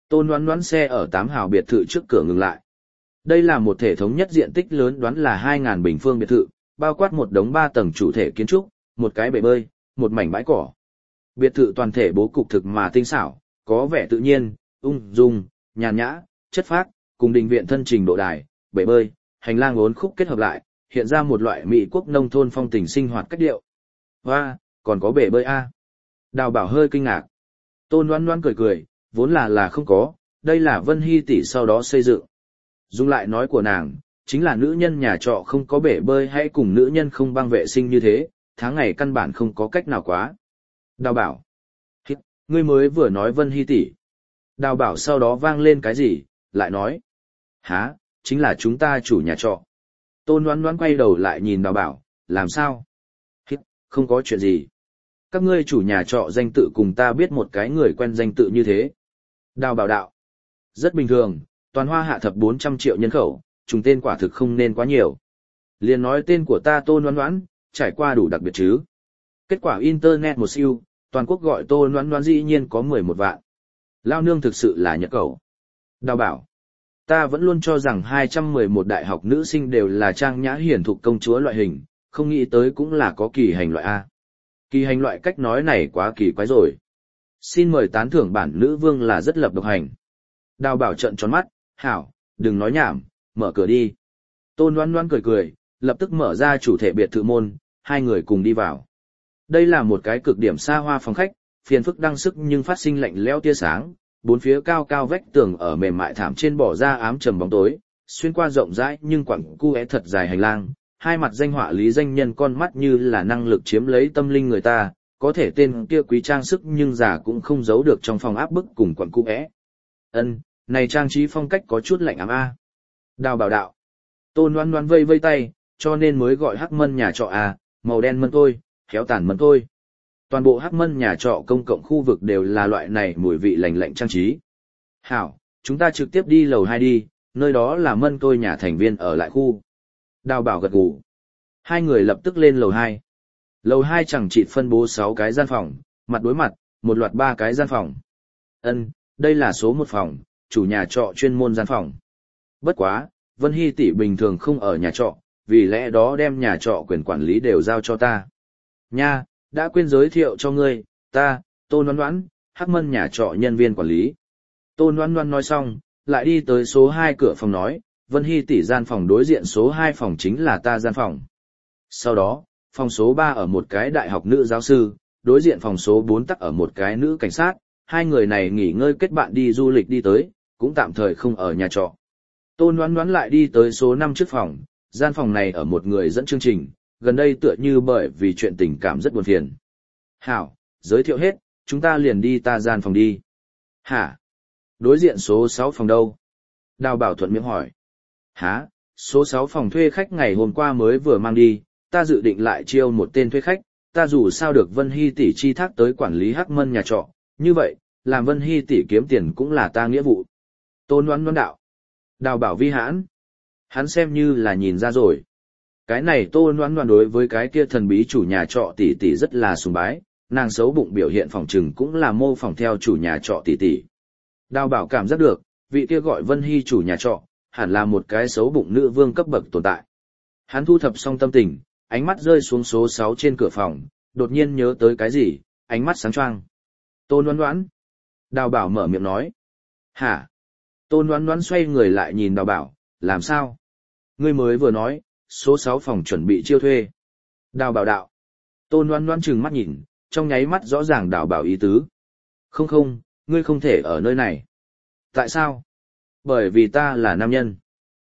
Tôn Ngoãn Ngoãn xe ở 8 hào biệt thự trước cửa ngừng lại. Đây là một thể thống nhất diện tích lớn, đoán là 2.000 bình phương biệt thự, bao quát một đống 3 tầng chủ thể kiến trúc, một cái bể bơi, một mảnh bãi cỏ. Biệt thự toàn thể bố cục thực mà tinh xảo, có vẻ tự nhiên, ung dung, nhàn nhã, chất phác, cùng đình viện thân trình độ đài, bể bơi, hành lang uốn khúc kết hợp lại, hiện ra một loại mỹ quốc nông thôn phong tình sinh hoạt cách điệu. Hoa, còn có bể bơi a? Đào Bảo hơi kinh ngạc. Tôn Ngoãn Ngoãn cười cười, vốn là không có, đây là Vân Hy tỷ sau đó xây dựng. Dùng lại nói của nàng, chính là nữ nhân nhà trọ không có bể bơi hay cùng nữ nhân không băng vệ sinh như thế, tháng ngày căn bản không có cách nào quá. Đào Bảo. Hít, ngươi mới vừa nói Vân Hy tỷ. Đào Bảo sau đó vang lên cái gì, lại nói. Hả, chính là chúng ta chủ nhà trọ. Tôn Ngoãn Ngoãn quay đầu lại nhìn Đào Bảo, làm sao? Hít, không có chuyện gì. Các ngươi chủ nhà trọ danh tự cùng ta biết một cái người quen danh tự như thế. Đào Bảo đạo. Rất bình thường, toàn Hoa Hạ thập 400 triệu nhân khẩu, trùng tên quả thực không nên quá nhiều. Liền nói tên của ta Tôn Ngoãn Ngoãn, trải qua đủ đặc biệt chứ. Kết quả Internet một siêu, toàn quốc gọi Tôn Ngoãn Ngoãn dĩ nhiên có 11 vạn. Lao nương thực sự là nhật cẩu. Đào Bảo. Ta vẫn luôn cho rằng 211 đại học nữ sinh đều là trang nhã hiển thục công chúa loại hình, không nghĩ tới cũng là có kỳ hành loại A. Kỳ hành loại cách nói này quá kỳ quái rồi. Xin mời tán thưởng bản nữ vương là rất lập độc hành. Đào Bảo trợn tròn mắt, hảo, đừng nói nhảm, mở cửa đi. Tôn Ngoãn Ngoãn cười cười, lập tức mở ra chủ thể biệt thự môn, hai người cùng đi vào. Đây là một cái cực điểm xa hoa phòng khách, phiền phức đăng sức nhưng phát sinh lạnh lẽo tia sáng, bốn phía cao cao vách tường ở mềm mại thảm trên bỏ ra ám trầm bóng tối, xuyên qua rộng rãi nhưng quặng cu é thật dài hành lang, hai mặt danh họa lý danh nhân con mắt như là năng lực chiếm lấy tâm linh người ta, có thể tên kia quý trang sức nhưng giả cũng không giấu được trong phòng áp bức cùng quặng cu é. Ân, này trang trí phong cách có chút lạnh ám a. Đào Bảo đạo. Tôn Ngoãn Ngoãn vây vây tay, cho nên mới gọi Hắc Mân nhà trọ a, màu đen mân thôi, khéo tàn mân thôi. Toàn bộ Hắc Mân nhà trọ công cộng khu vực đều là loại này mùi vị lành lạnh trang trí. Hảo, chúng ta trực tiếp đi lầu 2 đi, nơi đó là mân tôi nhà thành viên ở lại khu. Đào Bảo gật gù. Hai người lập tức lên lầu 2. Lầu 2 chẳng chỉ phân bố 6 cái gian phòng, mặt đối mặt, một loạt 3 cái gian phòng. Ân, đây là số 1 phòng, chủ nhà trọ chuyên môn gian phòng. Bất quá, Vân Hy tỷ bình thường không ở nhà trọ, vì lẽ đó đem nhà trọ quyền quản lý đều giao cho ta. Nha, đã quên giới thiệu cho ngươi, ta, Tôn Ngoãn Ngoãn, Hắc Mân nhà trọ nhân viên quản lý. Tôn Ngoãn Ngoãn nói xong, lại đi tới số 2 cửa phòng nói, Vân Hy tỷ gian phòng đối diện số 2 phòng chính là ta gian phòng. Sau đó, phòng số 3 ở một cái đại học nữ giáo sư, đối diện phòng số 4 tắc ở một cái nữ cảnh sát, hai người này nghỉ ngơi kết bạn đi du lịch đi tới, cũng tạm thời không ở nhà trọ. Tôn Ngoãn Ngoãn lại đi tới số 5 trước phòng, gian phòng này ở một người dẫn chương trình, gần đây tựa như bởi vì chuyện tình cảm rất buồn phiền. Hảo, giới thiệu hết, chúng ta liền đi ta gian phòng đi. Hả? Đối diện số 6 phòng đâu? Đào Bảo thuận miệng hỏi. Hả? Số 6 phòng thuê khách ngày hôm qua mới vừa mang đi, ta dự định lại chiêu một tên thuê khách, ta dù sao được Vân Hy tỷ chi thác tới quản lý Hắc Mân nhà trọ, như vậy, làm Vân Hy tỷ kiếm tiền cũng là ta nghĩa vụ. Tôn Ngoãn Ngoãn đạo. Đào Bảo vi hãn. Hắn xem như là nhìn ra rồi. Cái này Tôn Ngoãn Ngoãn đối với cái kia thần bí chủ nhà trọ tỷ tỷ rất là sùng bái, nàng xấu bụng biểu hiện phòng trừng cũng là mô phỏng theo chủ nhà trọ tỷ tỷ. Đào Bảo cảm giác được, vị kia gọi Vân Hy chủ nhà trọ, hẳn là một cái xấu bụng nữ vương cấp bậc tồn tại. Hắn thu thập xong tâm tình, ánh mắt rơi xuống số 6 trên cửa phòng, đột nhiên nhớ tới cái gì, ánh mắt sáng choang. Tôn Ngoãn Ngoãn. Đào Bảo mở miệng nói. Hả? Tôn Ngoãn Ngoãn xoay người lại nhìn Đào Bảo, làm sao? Ngươi mới vừa nói, số 6 phòng chuẩn bị chiêu thuê. Đào Bảo đạo. Tôn Ngoãn Ngoãn trừng mắt nhìn, trong nháy mắt rõ ràng Đào Bảo ý tứ. Không không, ngươi không thể ở nơi này. Tại sao? Bởi vì ta là nam nhân.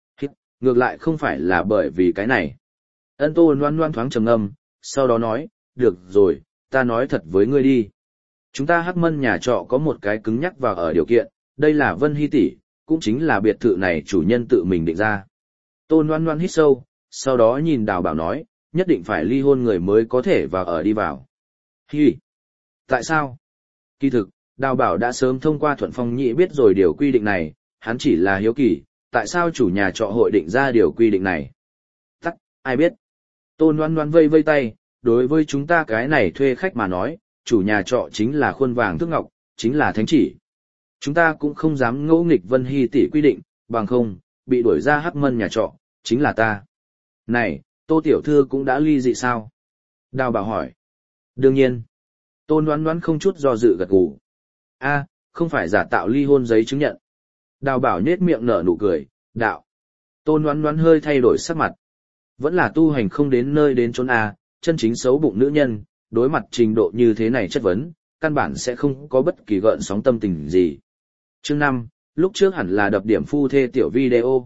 Ngược lại không phải là bởi vì cái này. Ân Tôn Ngoãn Ngoãn thoáng trầm ngâm, sau đó nói, được rồi, ta nói thật với ngươi đi. Chúng ta Hắc Mân nhà trọ có một cái cứng nhắc vào ở điều kiện, đây là Vân Hy tỷ, cũng chính là biệt thự này chủ nhân tự mình định ra. Tôn Ngoãn Ngoãn hít sâu, sau đó nhìn Đào Bảo nói, nhất định phải ly hôn người mới có thể vào ở đi vào. Hi! Tại sao? Kỳ thực, Đào Bảo đã sớm thông qua Thuận Phong Nhĩ biết rồi điều quy định này, hắn chỉ là hiếu kỳ, tại sao chủ nhà trọ hội định ra điều quy định này? Tắc, ai biết? Tôn Ngoãn Ngoãn vây vây tay, đối với chúng ta cái này thuê khách mà nói, chủ nhà trọ chính là khuôn vàng thước ngọc, chính là thánh chỉ. Chúng ta cũng không dám ngỗ nghịch Vân Hy tỷ quy định, bằng không, bị đuổi ra Hắc Mân nhà trọ, chính là ta. Này, Tô tiểu thư cũng đã ly dị sao? Đào Bảo hỏi. Đương nhiên. Tôn Đoán Đoán không chút do dự gật gù. A, không phải giả tạo ly hôn giấy chứng nhận. Đào Bảo nhếch miệng nở nụ cười, đạo. Tôn Đoán Đoán hơi thay đổi sắc mặt. Vẫn là tu hành không đến nơi đến chốn A, chân chính xấu bụng nữ nhân, đối mặt trình độ như thế này chất vấn, căn bản sẽ không có bất kỳ gợn sóng tâm tình gì. Chương 5, lúc trước hẳn là đập điểm phu thê tiểu video.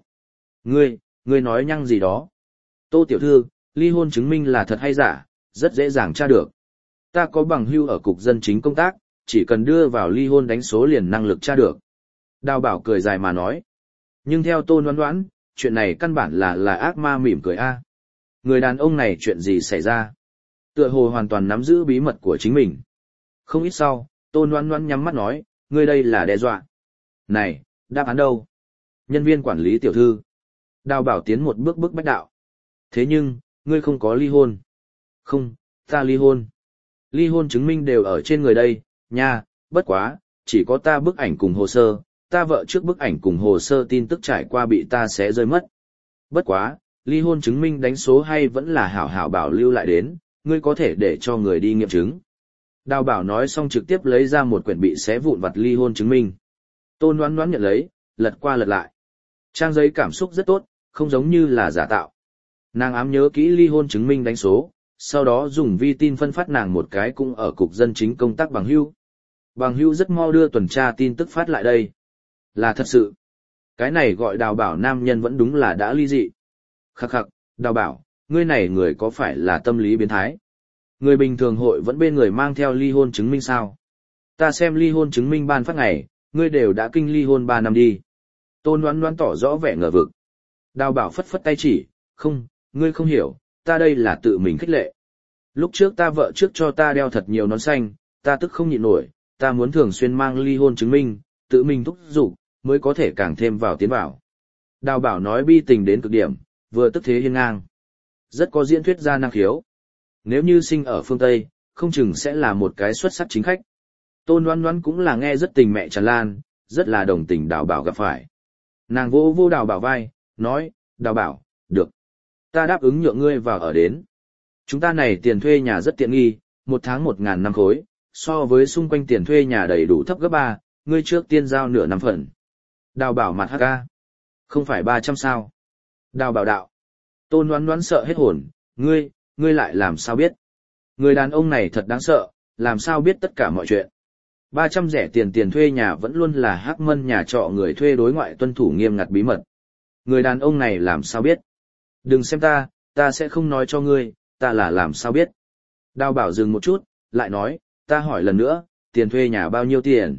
Ngươi nói nhăng gì đó. Tô tiểu thư, ly hôn chứng minh là thật hay giả, rất dễ dàng tra được. Ta có bằng hưu ở cục dân chính công tác, chỉ cần đưa vào ly hôn đánh số liền năng lực tra được. Đào Bảo cười dài mà nói. Nhưng theo Tôn Đoán Đoán, chuyện này căn bản là ác ma mỉm cười a. Người đàn ông này chuyện gì xảy ra? Tựa hồ hoàn toàn nắm giữ bí mật của chính mình. Không ít sau, Tôn Đoán Đoán nhắm mắt nói, ngươi đây là đe dọa. Này, đáp án đâu? Nhân viên quản lý tiểu thư. Đào Bảo tiến một bước bức bách đạo. Thế nhưng, ngươi không có ly hôn. Không, ta ly hôn. Ly hôn chứng minh đều ở trên người đây, nha, bất quá, chỉ có ta bức ảnh cùng hồ sơ, ta vợ trước bức ảnh cùng hồ sơ tin tức trải qua bị ta xé rơi mất. Bất quá, ly hôn chứng minh đánh số hay vẫn là hảo hảo bảo lưu lại đến, ngươi có thể để cho người đi nghiệm chứng. Đào Bảo nói xong trực tiếp lấy ra một quyển bị xé vụn vặt ly hôn chứng minh. Tôn Đoán Đoán nhận lấy, lật qua lật lại. Trang giấy cảm xúc rất tốt, không giống như là giả tạo. Nàng ám nhớ kỹ ly hôn chứng minh đánh số, sau đó dùng vi tin phân phát nàng một cái cũng ở cục dân chính công tác bằng hữu. Bằng hữu rất mau đưa tuần tra tin tức phát lại đây. Là thật sự. Cái này gọi Đào Bảo nam nhân vẫn đúng là đã ly dị. Khắc khắc, Đào Bảo, ngươi này người có phải là tâm lý biến thái? Người bình thường hội vẫn bên người mang theo ly hôn chứng minh sao? Ta xem ly hôn chứng minh ban phát ngày, ngươi đều đã kinh ly hôn 3 năm đi. Tôn Đoán Đoán tỏ rõ vẻ ngờ vực. Đào Bảo phất phất tay chỉ, không, ngươi không hiểu, ta đây là tự mình khích lệ. Lúc trước ta vợ trước cho ta đeo thật nhiều nón xanh, ta tức không nhịn nổi, ta muốn thường xuyên mang ly hôn chứng minh, tự mình thúc giục, mới có thể càng thêm vào tiến vào. Đào Bảo nói bi tình đến cực điểm, vừa tức thế hiên ngang. Rất có diễn thuyết gia năng khiếu. Nếu như sinh ở phương Tây, không chừng sẽ là một cái xuất sắc chính khách. Tôn Đoán Đoán cũng là nghe rất tình mẹ tràn lan, rất là đồng tình Đào Bảo gặp phải. Nàng vô vô Đào Bảo vai, nói, Đào Bảo, được. Ta đáp ứng nhượng ngươi vào ở đến. Chúng ta này tiền thuê nhà rất tiện nghi, 1 tháng 1.000 năm khối, so với xung quanh tiền thuê nhà đầy đủ thấp gấp 3, ngươi trước tiên giao nửa năm phần. Đào Bảo mặt hắc ca. Không phải 300 sao. Đào Bảo đạo. Tôn Đoán Đoán sợ hết hồn, ngươi lại làm sao biết. Người đàn ông này thật đáng sợ, làm sao biết tất cả mọi chuyện. 300 rẻ tiền thuê nhà vẫn luôn là Hắc Mân nhà trọ người thuê đối ngoại tuân thủ nghiêm ngặt bí mật. Người đàn ông này làm sao biết. Đừng xem ta sẽ không nói cho ngươi, ta là làm sao biết. Đào Bảo dừng một chút, lại nói, ta hỏi lần nữa, tiền thuê nhà bao nhiêu tiền?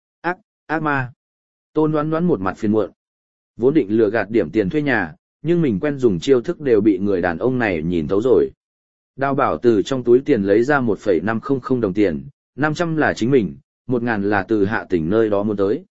Ác ma. Tôn Đoán Đoán một mặt phiền muộn. Vốn định lừa gạt điểm tiền thuê nhà, nhưng mình quen dùng chiêu thức đều bị người đàn ông này nhìn thấu rồi. Đào Bảo từ trong túi tiền lấy ra 1,500 đồng tiền, 500 là chính mình, 1.000 là từ Hạ Tỉnh nơi đó muốn tới.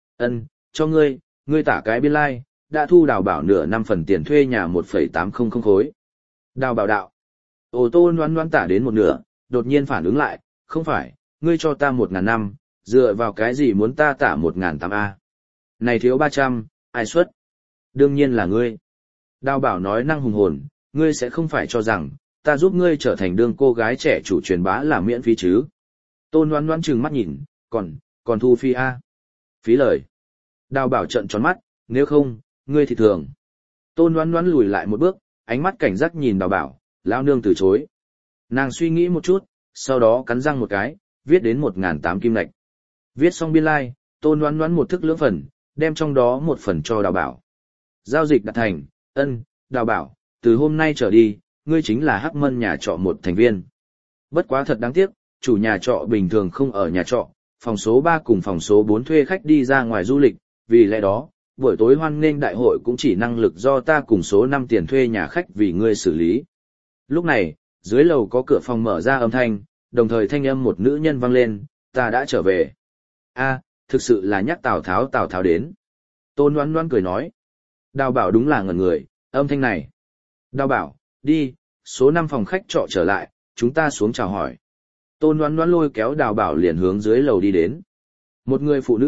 Cho ngươi tả cái biên lai, đã thu Đào Bảo nửa năm phần tiền thuê nhà 1,800 khối. Đào Bảo đạo. Ô Tô Đoán Đoán tả đến một nửa, đột nhiên phản ứng lại, không phải, ngươi cho ta 1.000 năm, dựa vào cái gì muốn ta tả 1.800 a? Này thiếu 300, ai xuất? Đương nhiên là ngươi. Đào Bảo nói năng hùng hồn, ngươi sẽ không phải cho rằng, ta giúp ngươi trở thành đương cô gái trẻ chủ truyền bá là miễn phí chứ. Tôn Đoán Đoán trừng mắt nhìn, còn thu phí a? Phí lời. Đào Bảo trợn tròn mắt, nếu không, ngươi thì thường. Tôn Đoán Đoán lùi lại một bước, ánh mắt cảnh giác nhìn Đào Bảo, lão nương từ chối. Nàng suy nghĩ một chút, sau đó cắn răng một cái, viết đến 1.800 kim lạch. Viết xong biên lai, Tôn Đoán Đoán một thức lưỡng phần, đem trong đó một phần cho Đào Bảo. Giao dịch đạt thành, Đào Bảo, từ hôm nay trở đi, ngươi chính là Hắc Mân nhà trọ một thành viên. Bất quá thật đáng tiếc, chủ nhà trọ bình thường không ở nhà trọ, phòng số 3 cùng phòng số 4 thuê khách đi ra ngoài du lịch, vì lẽ đó, buổi tối hoan nghênh đại hội cũng chỉ năng lực do ta cùng số 5 tiền thuê nhà khách vì ngươi xử lý. Lúc này, dưới lầu có cửa phòng mở ra âm thanh, đồng thời thanh âm một nữ nhân vang lên, ta đã trở về. Thực sự là nhắc Tào Tháo đến. Tôn Đoán Đoán cười nói. Đào Bảo đúng là ngẩn người, âm thanh này. Đào Bảo, đi, số 5 phòng khách trọ trở lại, chúng ta xuống chào hỏi. Tôn Đoán Đoán lôi kéo Đào Bảo liền hướng dưới lầu đi đến. Một người phụ nữ,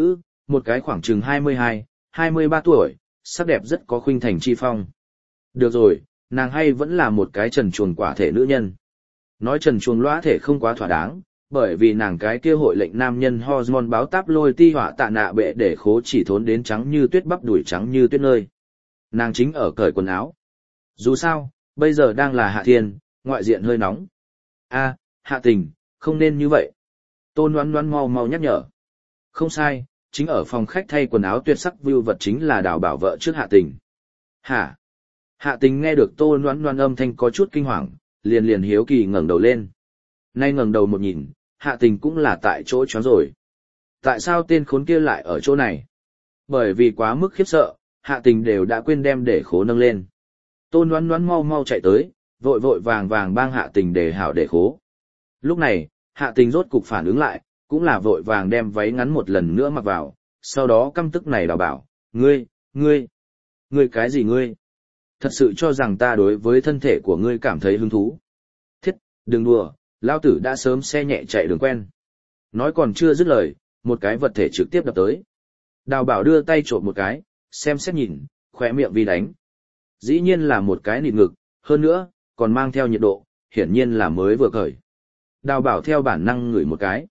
một cái khoảng chừng 22, 23 tuổi, sắc đẹp rất có khuynh thành chi phong. Được rồi, nàng hay vẫn là một cái trần truồng quả thể nữ nhân. Nói trần truồng lõa thể không quá thỏa đáng, bởi vì nàng cái kia hội lệnh nam nhân hormone báo táp lôi ti họa tạ nạ bệ để khố chỉ thốn đến trắng như tuyết bắp đùi trắng như tuyết nơi. Nàng chính ở cởi quần áo. Dù sao, bây giờ đang là hạ thiên, ngoại diện hơi nóng. A, Hạ Tình, không nên như vậy. Tôn Ngoan Ngoan mau mau nhắc nhở. Không sai, chính ở phòng khách thay quần áo tuyệt sắc view vật chính là Đào Bảo vợ trước Hạ Tình. Hả? Hạ Tình nghe được Tôn Ngoan Ngoan âm thanh có chút kinh hoàng, liền liền hiếu kỳ ngẩng đầu lên. Nay ngẩng đầu một nhìn, Hạ Tình cũng là tại chỗ choáng rồi. Tại sao tên khốn kia lại ở chỗ này? Bởi vì quá mức khiếp sợ, Hạ Tình đều đã quên đem để khố nâng lên. Tôn Ngoan Ngoan mau mau chạy tới, vội vội vàng vàng bang Hạ Tình để hảo để khố. Lúc này, Hạ Tình rốt cục phản ứng lại, cũng là vội vàng đem váy ngắn một lần nữa mặc vào, sau đó căm tức này Đào Bảo, ngươi cái gì ngươi? Thật sự cho rằng ta đối với thân thể của ngươi cảm thấy hứng thú. Thiết, đừng đùa, lao tử đã sớm xe nhẹ chạy đường quen. Nói còn chưa dứt lời, một cái vật thể trực tiếp đập tới. Đào Bảo đưa tay trộm một cái, xem xét nhìn, khỏe miệng vi đánh. Dĩ nhiên là một cái nịt ngực, hơn nữa, còn mang theo nhiệt độ, hiển nhiên là mới vừa cởi. Đào Bảo theo bản năng ngửi một cái.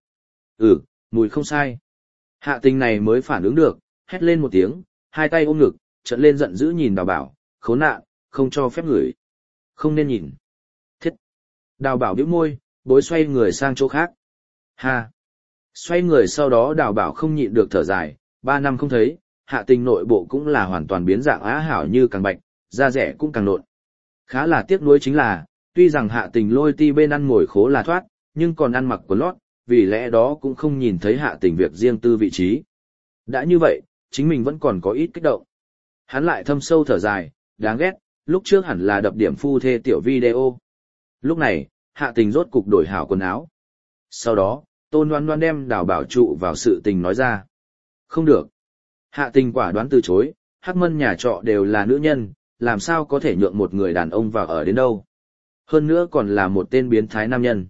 Mùi không sai. Hạ Tình này mới phản ứng được, hét lên một tiếng, hai tay ôm ngực, trợn lên giận dữ nhìn Đào Bảo, khốn nạn, không cho phép ngửi. Không nên nhìn. Thiết. Đào Bảo bĩu môi, bối xoay người sang chỗ khác. Ha. Xoay người sau đó Đào Bảo không nhịn được thở dài, 3 năm không thấy, Hạ Tình nội bộ cũng là hoàn toàn biến dạng á hảo như càng bạch, da rẻ cũng càng nộn. Khá là tiếc nuối chính là, tuy rằng Hạ Tình lôi ti bên ăn ngồi khố là thoát, nhưng còn ăn mặc quần lót, vì lẽ đó cũng không nhìn thấy Hạ Tình việc riêng tư vị trí. Đã như vậy, chính mình vẫn còn có ít kích động. Hắn lại thâm sâu thở dài, đáng ghét, lúc trước hẳn là đập điểm phu thê tiểu video. Lúc này, Hạ Tình rốt cục đổi hảo quần áo. Sau đó, Tôn Ngoan Ngoan đem Đào Bảo trụ vào sự tình nói ra. Không được. Hạ Tình quả đoán từ chối, Hắc Mân nhà trọ đều là nữ nhân, làm sao có thể nhượng một người đàn ông vào ở đến đâu. Hơn nữa còn là một tên biến thái nam nhân.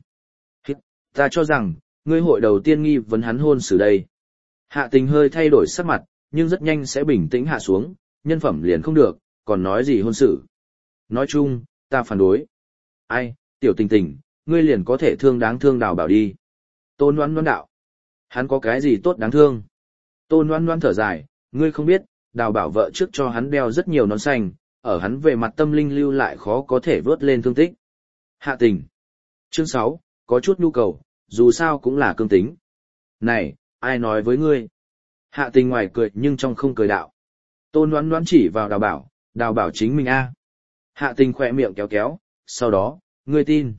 Ta cho rằng, ngươi hội đầu tiên nghi vấn hắn hôn xử đây. Hạ Tình hơi thay đổi sắc mặt, nhưng rất nhanh sẽ bình tĩnh hạ xuống, nhân phẩm liền không được, còn nói gì hôn xử. Nói chung, ta phản đối. Ai, tiểu Tình Tình, ngươi liền có thể thương đáng thương Đào Bảo đi. Tôn Ngoan Ngoan đạo. Hắn có cái gì tốt đáng thương? Tôn Ngoan Ngoan thở dài, ngươi không biết, Đào Bảo vợ trước cho hắn đeo rất nhiều nón xanh, ở hắn về mặt tâm linh lưu lại khó có thể vớt lên thương tích. Hạ Tình. Chương 6, có chút nhu cầu, dù sao cũng là cương tính. Này, ai nói với ngươi? Hạ Tình ngoài cười nhưng trong không cười đạo. Tôn Ngoan Ngoan chỉ vào Đào Bảo chính mình a. Hạ Tình khỏe miệng kéo kéo, sau đó, ngươi tin.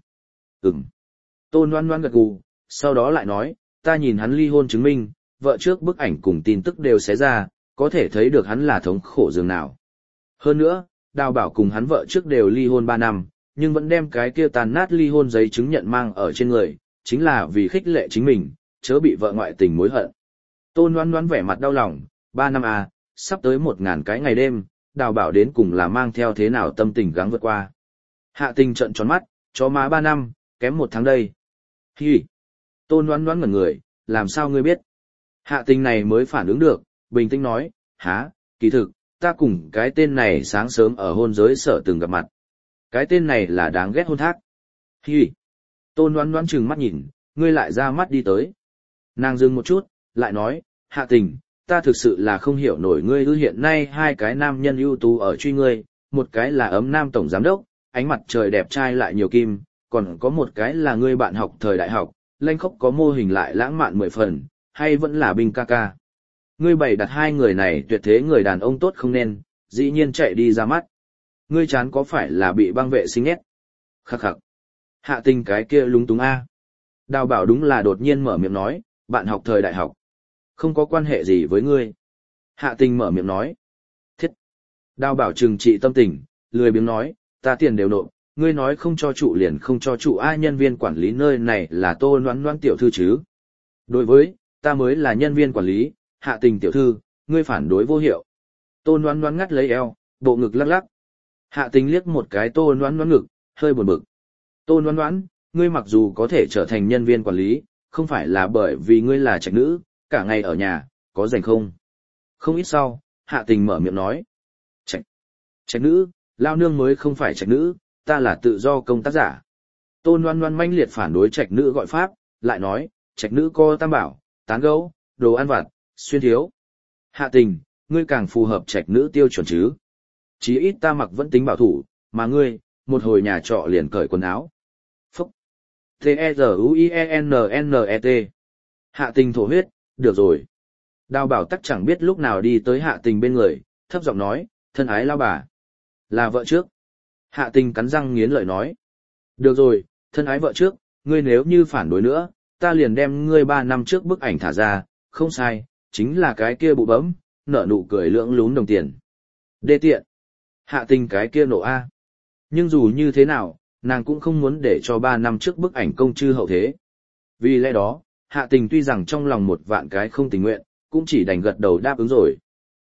Tôn Ngoan Ngoan gật gù, sau đó lại nói, ta nhìn hắn ly hôn chứng minh, vợ trước bức ảnh cùng tin tức đều xé ra, có thể thấy được hắn là thống khổ dường nào. Hơn nữa, Đào Bảo cùng hắn vợ trước đều ly hôn 3 năm, nhưng vẫn đem cái kia tàn nát ly hôn giấy chứng nhận mang ở trên người, chính là vì khích lệ chính mình, chớ bị vợ ngoại tình mối hận. Tôn Ngoan Ngoan vẻ mặt đau lòng, 3 năm à, sắp tới 1000 cái ngày đêm, Đào Bảo đến cùng là mang theo thế nào tâm tình gắng vượt qua. Hạ Tình trợn tròn mắt, chó má 3 năm, kém 1 tháng đây. Hi. Tôn Ngoan Ngoan ngẩn người, làm sao ngươi biết? Hạ Tình này mới phản ứng được, bình tĩnh nói, há, kỳ thực, ta cùng cái tên này sáng sớm ở hôn giới sở từng gặp mặt. Cái tên này là đáng ghét hôn thác. Hi. Tôn Ngoan Ngoan trừng mắt nhìn, ngươi lại ra mắt đi tới. Nàng dừng một chút, lại nói, Hạ Tình, ta thực sự là không hiểu nổi ngươi hiện nay hai cái nam nhân ưu tú ở truy ngươi, một cái là ấm nam tổng giám đốc, ánh mặt trời đẹp trai lại nhiều kim, còn có một cái là ngươi bạn học thời đại học, lanh khóc có mô hình lại lãng mạn 10 phần, hay vẫn là binh ca ca. Ngươi bày đặt hai người này tuyệt thế người đàn ông tốt không nên, dĩ nhiên chạy đi ra mắt. Ngươi chán có phải là bị băng vệ sinh nhét? Khắc khắc. Hạ Tình cái kia lúng túng a. Đào Bảo đúng là đột nhiên mở miệng nói, bạn học thời đại học. Không có quan hệ gì với ngươi. Hạ Tình mở miệng nói. Thiết. Đào Bảo trừng trị tâm tình, lười biếng nói, ta tiền đều nộp, ngươi nói không cho trụ liền không cho trụ ai, nhân viên quản lý nơi này là Tôn Ngoan Ngoan tiểu thư chứ. Đối với, ta mới là nhân viên quản lý, Hạ Tình tiểu thư, ngươi phản đối vô hiệu. Tôn Ngoan Ngoan ngắt lấy eo, bộ ngực lắc lắc. Hạ Tình liếc một cái Tôn Ngoan Ngoan ngực, hơi buồn bực. Tôn Ngoan Ngoan, ngươi mặc dù có thể trở thành nhân viên quản lý, không phải là bởi vì ngươi là trạch nữ, cả ngày ở nhà, có rảnh không? Không ít sau, Hạ Tình mở miệng nói. Trạch nữ, lao nương mới không phải trạch nữ, ta là tự do công tác giả. Tôn Loan Loan manh liệt phản đối trạch nữ gọi pháp, lại nói, trạch nữ có tam bảo, tán gẫu, đồ ăn vặt, xuyên thiếu. Hạ Tình, ngươi càng phù hợp trạch nữ tiêu chuẩn chứ. Chí ít ta mặc vẫn tính bảo thủ, mà ngươi, một hồi nhà trọ liền cởi quần áo. Phúc. T-E-Z-U-I-E-N-N-E-T. Hạ Tình thổ huyết, được rồi. Đào bảo tắc chẳng biết lúc nào đi tới Hạ Tình bên người, thấp giọng nói, thân ái lao bà. Là vợ trước. Hạ Tình cắn răng nghiến lợi nói. Được rồi, thân ái vợ trước, ngươi nếu như phản đối nữa, ta liền đem ngươi 3 năm trước bức ảnh thả ra, không sai, chính là cái kia bụ bấm, nở nụ cười lưỡng lún đồng tiền. Đê tiện. Hạ Tình cái kia nổ A. Nhưng dù như thế nào, nàng cũng không muốn để cho 3 năm trước bức ảnh công chư hậu thế. Vì lẽ đó, Hạ Tình tuy rằng trong lòng một vạn cái không tình nguyện, cũng chỉ đành gật đầu đáp ứng rồi.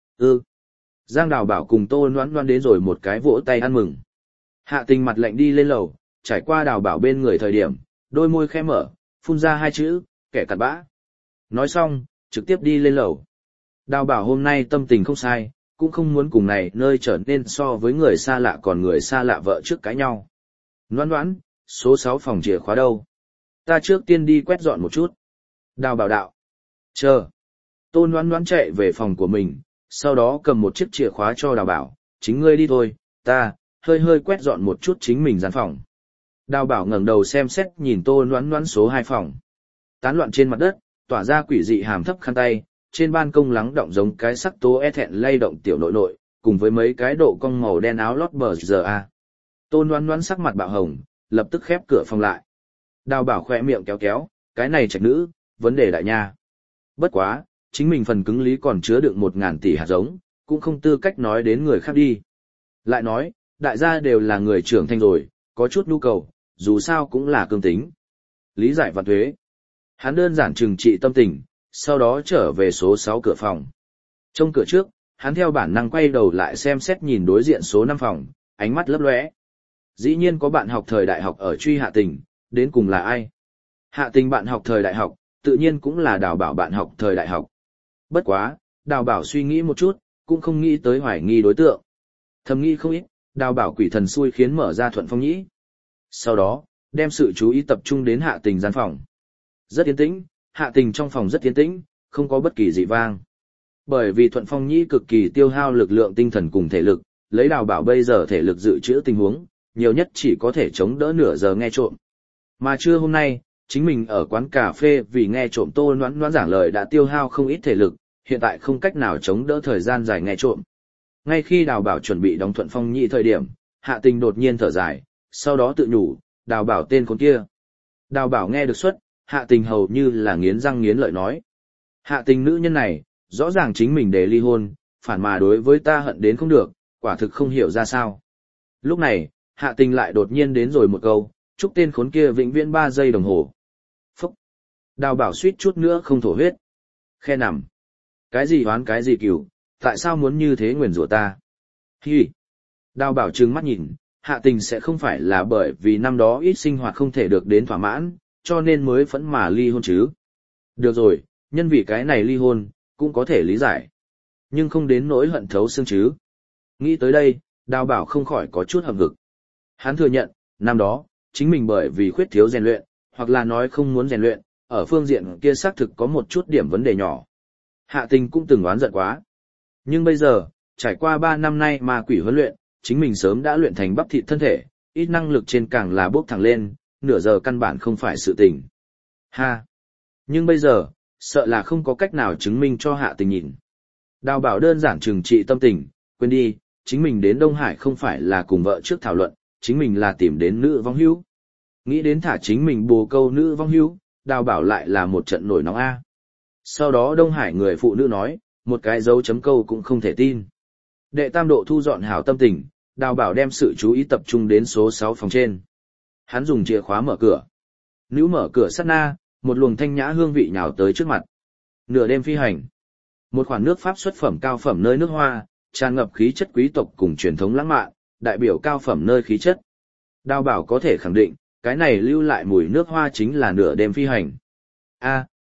Giang Đào Bảo cùng Tô Loan Loan đến rồi một cái vỗ tay ăn mừng. Hạ Tình mặt lạnh đi lên lầu, trải qua Đào Bảo bên người thời điểm, đôi môi khẽ mở, phun ra 2 chữ, kẻ cặn bã. Nói xong, trực tiếp đi lên lầu. Đào Bảo hôm nay tâm tình không sai, cũng không muốn cùng này nơi trở nên so với người xa lạ còn người xa lạ vợ trước cãi nhau. Loan Loan, số 6 phòng chìa khóa đâu? Ta trước tiên đi quét dọn một chút. Đào Bảo đạo. Chờ. Tô Loan Loan chạy về phòng của mình, sau đó cầm một chiếc chìa khóa cho Đào Bảo, chính ngươi đi thôi, ta, hơi quét dọn một chút chính mình gian phòng. Đào Bảo ngẩng đầu xem xét nhìn Tô Loan Loan số 2 phòng. Tán loạn trên mặt đất, tỏa ra quỷ dị hàm thấp khăn tay, trên ban công lắng động giống cái sắc tố e thẹn lay động tiểu nội nội, cùng với mấy cái độ cong màu đen áo lót bờ giờ a. Tô Loan Loan sắc mặt bạo hồng, lập tức khép cửa phòng lại. Đào Bảo khỏe miệng kéo kéo, cái này trạch nữ, vấn đề đại nha. Bất quá, chính mình phần cứng lý còn chứa đựng 1.000 tỷ hạt giống, cũng không tư cách nói đến người khác đi. Lại nói, đại gia đều là người trưởng thành rồi, có chút nhu cầu, dù sao cũng là cương tính. Lý giải vạn thuế. Hắn đơn giản trừng trị tâm tình, sau đó trở về số 6 cửa phòng. Trong cửa trước, hắn theo bản năng quay đầu lại xem xét nhìn đối diện số 5 phòng, ánh mắt lấp lóe. Dĩ nhiên có bạn học thời đại học ở truy Hạ Tình, đến cùng là ai? Hạ Tình bạn học thời đại học, tự nhiên cũng là Đào Bảo bạn học thời đại học. Bất quá, Đào Bảo suy nghĩ một chút, cũng không nghĩ tới hoài nghi đối tượng. Thầm nghĩ không ít, Đào Bảo quỷ thần xui khiến mở ra Thuận Phong Nhĩ. Sau đó, đem sự chú ý tập trung đến Hạ Tình gian phòng. Rất yên tĩnh, Hạ Tình trong phòng rất yên tĩnh, không có bất kỳ dị vang. Bởi vì Thuận Phong Nhĩ cực kỳ tiêu hao lực lượng tinh thần cùng thể lực, lấy Đào Bảo bây giờ thể lực dự trữ tình huống, nhiều nhất chỉ có thể chống đỡ nửa giờ nghe trộm. Mà trưa hôm nay, chính mình ở quán cà phê vì nghe trộm Tô Loan Loan giảng lời đã tiêu hao không ít thể lực, hiện tại không cách nào chống đỡ thời gian dài nghe trộm. Ngay khi Đào Bảo chuẩn bị đóng Thuận Phong Nhĩ thời điểm, Hạ Tình đột nhiên thở dài, sau đó tự nhủ, Đào Bảo tên con kia. Đào Bảo nghe được suất, Hạ Tình hầu như là nghiến răng nghiến lợi nói. Hạ Tình nữ nhân này, rõ ràng chính mình để ly hôn, phản mà đối với ta hận đến không được, quả thực không hiểu ra sao. Lúc này, Hạ Tình lại đột nhiên đến rồi một câu, chúc tên khốn kia vĩnh viễn 3 giây đồng hồ. Phúc! Đào Bảo suýt chút nữa không thổ huyết. Khe nằm. Cái gì oán cái gì cừu, tại sao muốn như thế nguyền rủa ta? Hi! Đào Bảo trừng mắt nhìn, Hạ Tình sẽ không phải là bởi vì năm đó ít sinh hoạt không thể được đến thỏa mãn, cho nên mới phẫn mà ly hôn chứ. Được rồi, nhân vì cái này ly hôn, cũng có thể lý giải. Nhưng không đến nỗi hận thấu xương chứ. Nghĩ tới đây, Đào Bảo không khỏi có chút hậm hực. Hắn thừa nhận, năm đó, chính mình bởi vì khuyết thiếu rèn luyện, hoặc là nói không muốn rèn luyện, ở phương diện kia xác thực có một chút điểm vấn đề nhỏ. Hạ Tình cũng từng oán giận quá. Nhưng bây giờ, trải qua 3 năm nay ma quỷ huấn luyện, chính mình sớm đã luyện thành bắp thịt thân thể, ít năng lực trên càng là bốc thẳng lên, nửa giờ căn bản không phải sự tình. Ha! Nhưng bây giờ, sợ là không có cách nào chứng minh cho Hạ Tình nhìn. Đào Bảo đơn giản trừng trị tâm tình, quên đi, chính mình đến Đông Hải không phải là cùng vợ trước thảo luận, chính mình là tìm đến nữ vong hữu. Nghĩ đến thả chính mình bồ câu nữ vong hữu, Đào Bảo lại là một trận nổi nóng A. Sau đó Đông Hải người phụ nữ nói, một cái dấu chấm câu cũng không thể tin. Đệ tam độ thu dọn hảo tâm tình, Đào Bảo đem sự chú ý tập trung đến số 6 phòng trên. Hắn dùng chìa khóa mở cửa. Nữ mở cửa sát na, một luồng thanh nhã hương vị nhào tới trước mặt. Nửa đêm phi hành. Một khoản nước Pháp xuất phẩm cao phẩm nơi nước Hoa, tràn ngập khí chất quý tộc cùng truyền thống lãng mạn, đại biểu cao phẩm nơi khí chất. Đào Bảo có thể khẳng định, cái này lưu lại mùi nước Hoa chính là nửa đêm phi hành. A,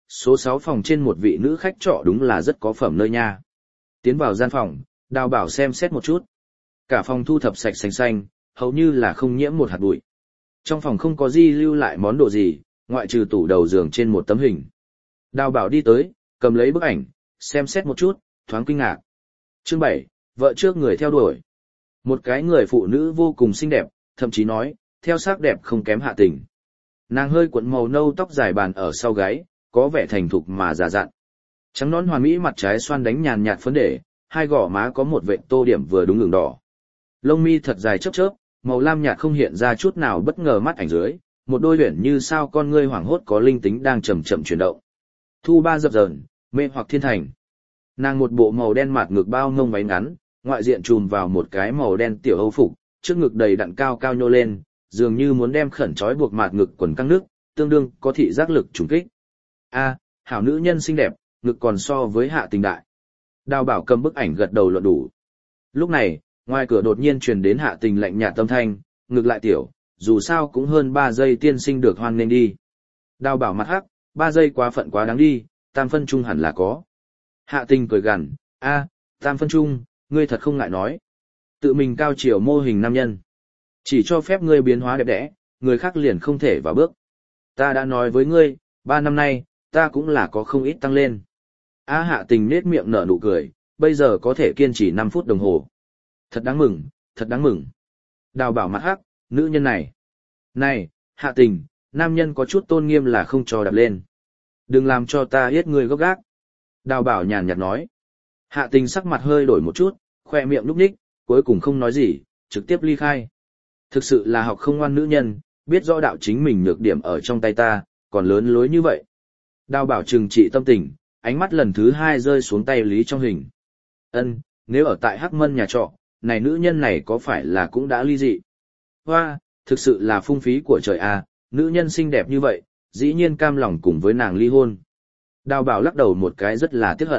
Số 6 phòng trên một vị nữ khách trọ đúng là rất có phẩm nơi nha. Tiến vào gian phòng, Đào Bảo xem xét một chút. Cả phòng thu thập sạch sành xanh, hầu như là không nhiễm một hạt bụi. Trong phòng không có gì lưu lại món đồ gì, ngoại trừ tủ đầu giường trên một tấm hình. Đào Bảo đi tới, cầm lấy bức ảnh, xem xét một chút, thoáng kinh ngạc. Chương 7, vợ trước người theo đuổi. Một cái người phụ nữ vô cùng xinh đẹp, thậm chí nói, theo sắc đẹp không kém Hạ Tình. Nàng hơi cuộn màu nâu tóc dài bàn ở sau gáy, có vẻ thành thục mà già dặn. Trắng nõn hoàn mỹ mặt trái xoan đánh nhàn nhạt phấn để, hai gò má có một vệt tô điểm vừa đúng ửng đỏ. Lông mi thật dài chớp chớp, màu lam nhạt không hiện ra chút nào bất ngờ mắt ảnh dưới, một đôi luyện như sao con ngươi hoảng hốt có linh tính đang chậm chậm chuyển động. Thu ba dập dờn, mê hoặc thiên thành. Nàng một bộ màu đen mạt ngực bao ngông váy ngắn, ngoại diện trùm vào một cái màu đen tiểu âu phục, trước ngực đầy đặn cao cao nhô lên, dường như muốn đem khẩn trói buộc mạt ngực quần căng nước, tương đương có thị giác lực trùng kích. A, hảo nữ nhân xinh đẹp, ngực còn so với Hạ Tình đại. Đào Bảo cầm bức ảnh gật đầu luận đủ. Lúc này, ngoài cửa đột nhiên truyền đến Hạ Tình lạnh nhạt tâm thanh, ngực lại tiểu, dù sao cũng hơn 3 giây tiên sinh được hoan nên đi. Đào Bảo mặt hắc, 3 giây quá phận quá đáng đi, tam phân chung hẳn là có. Hạ Tình cười gằn, a, tam phân chung, ngươi thật không ngại nói. Tự mình cao chiều mô hình nam nhân. Chỉ cho phép ngươi biến hóa đẹp đẽ, người khác liền không thể vào bước. Ta đã nói với ngươi, 3 năm nay, ta cũng là có không ít tăng lên. A Hạ Tình nết miệng nở nụ cười, bây giờ có thể kiên trì 5 phút đồng hồ. Thật đáng mừng, thật đáng mừng. Đào Bảo mặt hắc, nữ nhân này. Này, Hạ Tình, nam nhân có chút tôn nghiêm là không cho đạp lên. Đừng làm cho ta hiết ngươi gốc gác. Đào Bảo nhàn nhạt nói. Hạ Tình sắc mặt hơi đổi một chút, khoe miệng lúc ních, cuối cùng không nói gì, trực tiếp ly khai. Thực sự là học không ngoan nữ nhân, biết rõ đạo chính mình nhược điểm ở trong tay ta, còn lớn lối như vậy. Đào Bảo trừng trị tâm tình, ánh mắt lần thứ 2 rơi xuống tay Lý trong hình. Ân, nếu ở tại Hắc Mân nhà trọ, này nữ nhân này có phải là cũng đã ly dị? Hoa, thực sự là phung phí của trời à, nữ nhân xinh đẹp như vậy, dĩ nhiên cam lòng cùng với nàng ly hôn. Đào Bảo lắc đầu một cái rất là tiếc hận.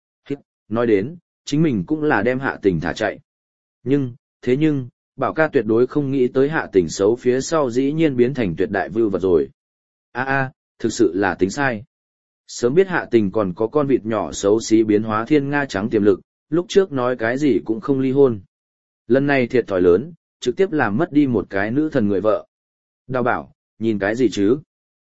Nói đến, chính mình cũng là đem Hạ Tình thả chạy. Thế nhưng, Bảo ca tuyệt đối không nghĩ tới Hạ Tình xấu phía sau dĩ nhiên biến thành tuyệt đại vưu vật rồi. Thực sự là tính sai. Sớm biết Hạ Tình còn có con vịt nhỏ xấu xí biến hóa thiên nga trắng tiềm lực, lúc trước nói cái gì cũng không ly hôn. Lần này thiệt thòi lớn, trực tiếp làm mất đi một cái nữ thần người vợ. Đào Bảo, nhìn cái gì chứ?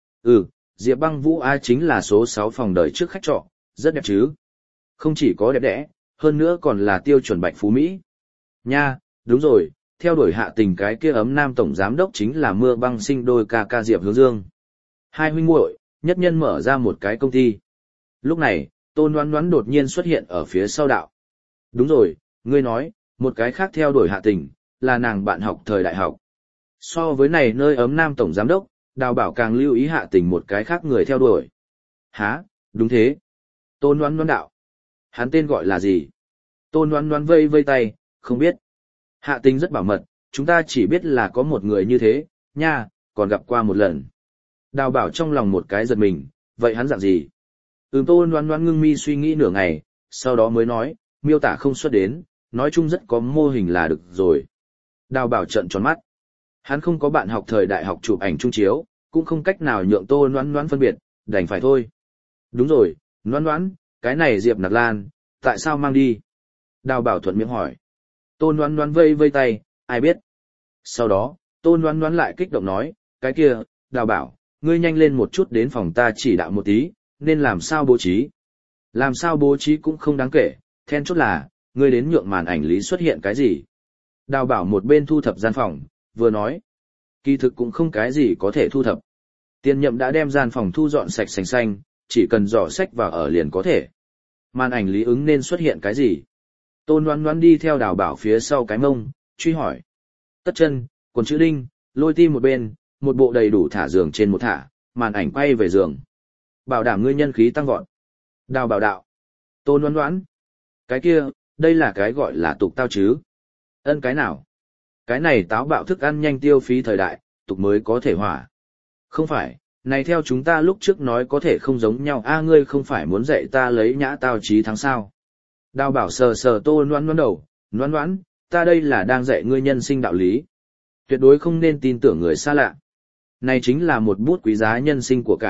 Diệp Băng Vũ A chính là số 6 phòng đời trước khách trọ, rất đẹp chứ. Không chỉ có đẹp đẽ, hơn nữa còn là tiêu chuẩn bạch phú Mỹ. Nha, đúng rồi, theo đuổi Hạ Tình cái kia ấm nam tổng giám đốc chính là Mưa Băng sinh đôi ca ca Diệp Hướng Dương. Hai huynh muội nhất nhân mở ra một cái công ty. Lúc này, Tôn Ngoãn Ngoãn đột nhiên xuất hiện ở phía sau đạo. Đúng rồi, ngươi nói, một cái khác theo đuổi Hạ Tình, là nàng bạn học thời đại học. So với này nơi ấm nam tổng giám đốc, Đào Bảo càng lưu ý Hạ Tình một cái khác người theo đuổi. Hả, đúng thế. Tôn Ngoãn Ngoãn đạo. Hắn tên gọi là gì? Tôn Ngoãn Ngoãn vây vây tay, không biết. Hạ Tình rất bảo mật, chúng ta chỉ biết là có một người như thế, nha, còn gặp qua một lần. Đào Bảo trong lòng một cái giật mình, vậy hắn dạng gì? Tôn Ngoãn Ngoãn ngưng mi suy nghĩ nửa ngày, sau đó mới nói, miêu tả không xuất đến, nói chung rất có mô hình là được rồi. Đào Bảo trợn tròn mắt. Hắn không có bạn học thời đại học chụp ảnh chung chiếu, cũng không cách nào nhượng Tôn Ngoãn Ngoãn phân biệt, đành phải thôi. Đúng rồi, Ngoãn Ngoãn, cái này Diệp Nặc Lan, tại sao mang đi? Đào Bảo thuận miệng hỏi. Tôn Ngoãn Ngoãn vây vây tay, ai biết. Sau đó, Tôn Ngoãn Ngoãn lại kích động nói, cái kia, Đào Bảo, ngươi nhanh lên một chút đến phòng ta chỉ đạo một tí, nên làm sao bố trí. Làm sao bố trí cũng không đáng kể, then chốt là, ngươi đến nhượng màn ảnh lý xuất hiện cái gì. Đào Bảo một bên thu thập gian phòng, vừa nói. Kỳ thực cũng không cái gì có thể thu thập. Tiền Nhậm đã đem gian phòng thu dọn sạch sành xanh, chỉ cần dò sách vào ở liền có thể. Màn ảnh lý ứng nên xuất hiện cái gì? Tôn Ngoãn Ngoãn đi theo Đào Bảo phía sau cái mông, truy hỏi. Tất chân, quần chữ đinh, lôi ti một bên, một bộ đầy đủ thả giường trên một thả, màn ảnh quay về giường. Bảo đảm ngươi nhân khí tăng vọt. Đào Bảo đạo. Tôn Ngoãn Ngoãn. Cái kia, đây là cái gọi là tục tao chứ? Ân cái nào? Cái này táo bạo thức ăn nhanh tiêu phí thời đại, tục mới có thể hỏa. Không phải, này theo chúng ta lúc trước nói có thể không giống nhau. Ngươi không phải muốn dạy ta lấy nhã tao chí thắng sao? Đào Bảo sờ sờ Tôn Ngoãn Ngoãn đầu, Ngoãn Ngoãn, ta đây là đang dạy ngươi nhân sinh đạo lý. Tuyệt đối không nên tin tưởng người xa lạ. Này chính là một bút quý giá nhân sinh của cải,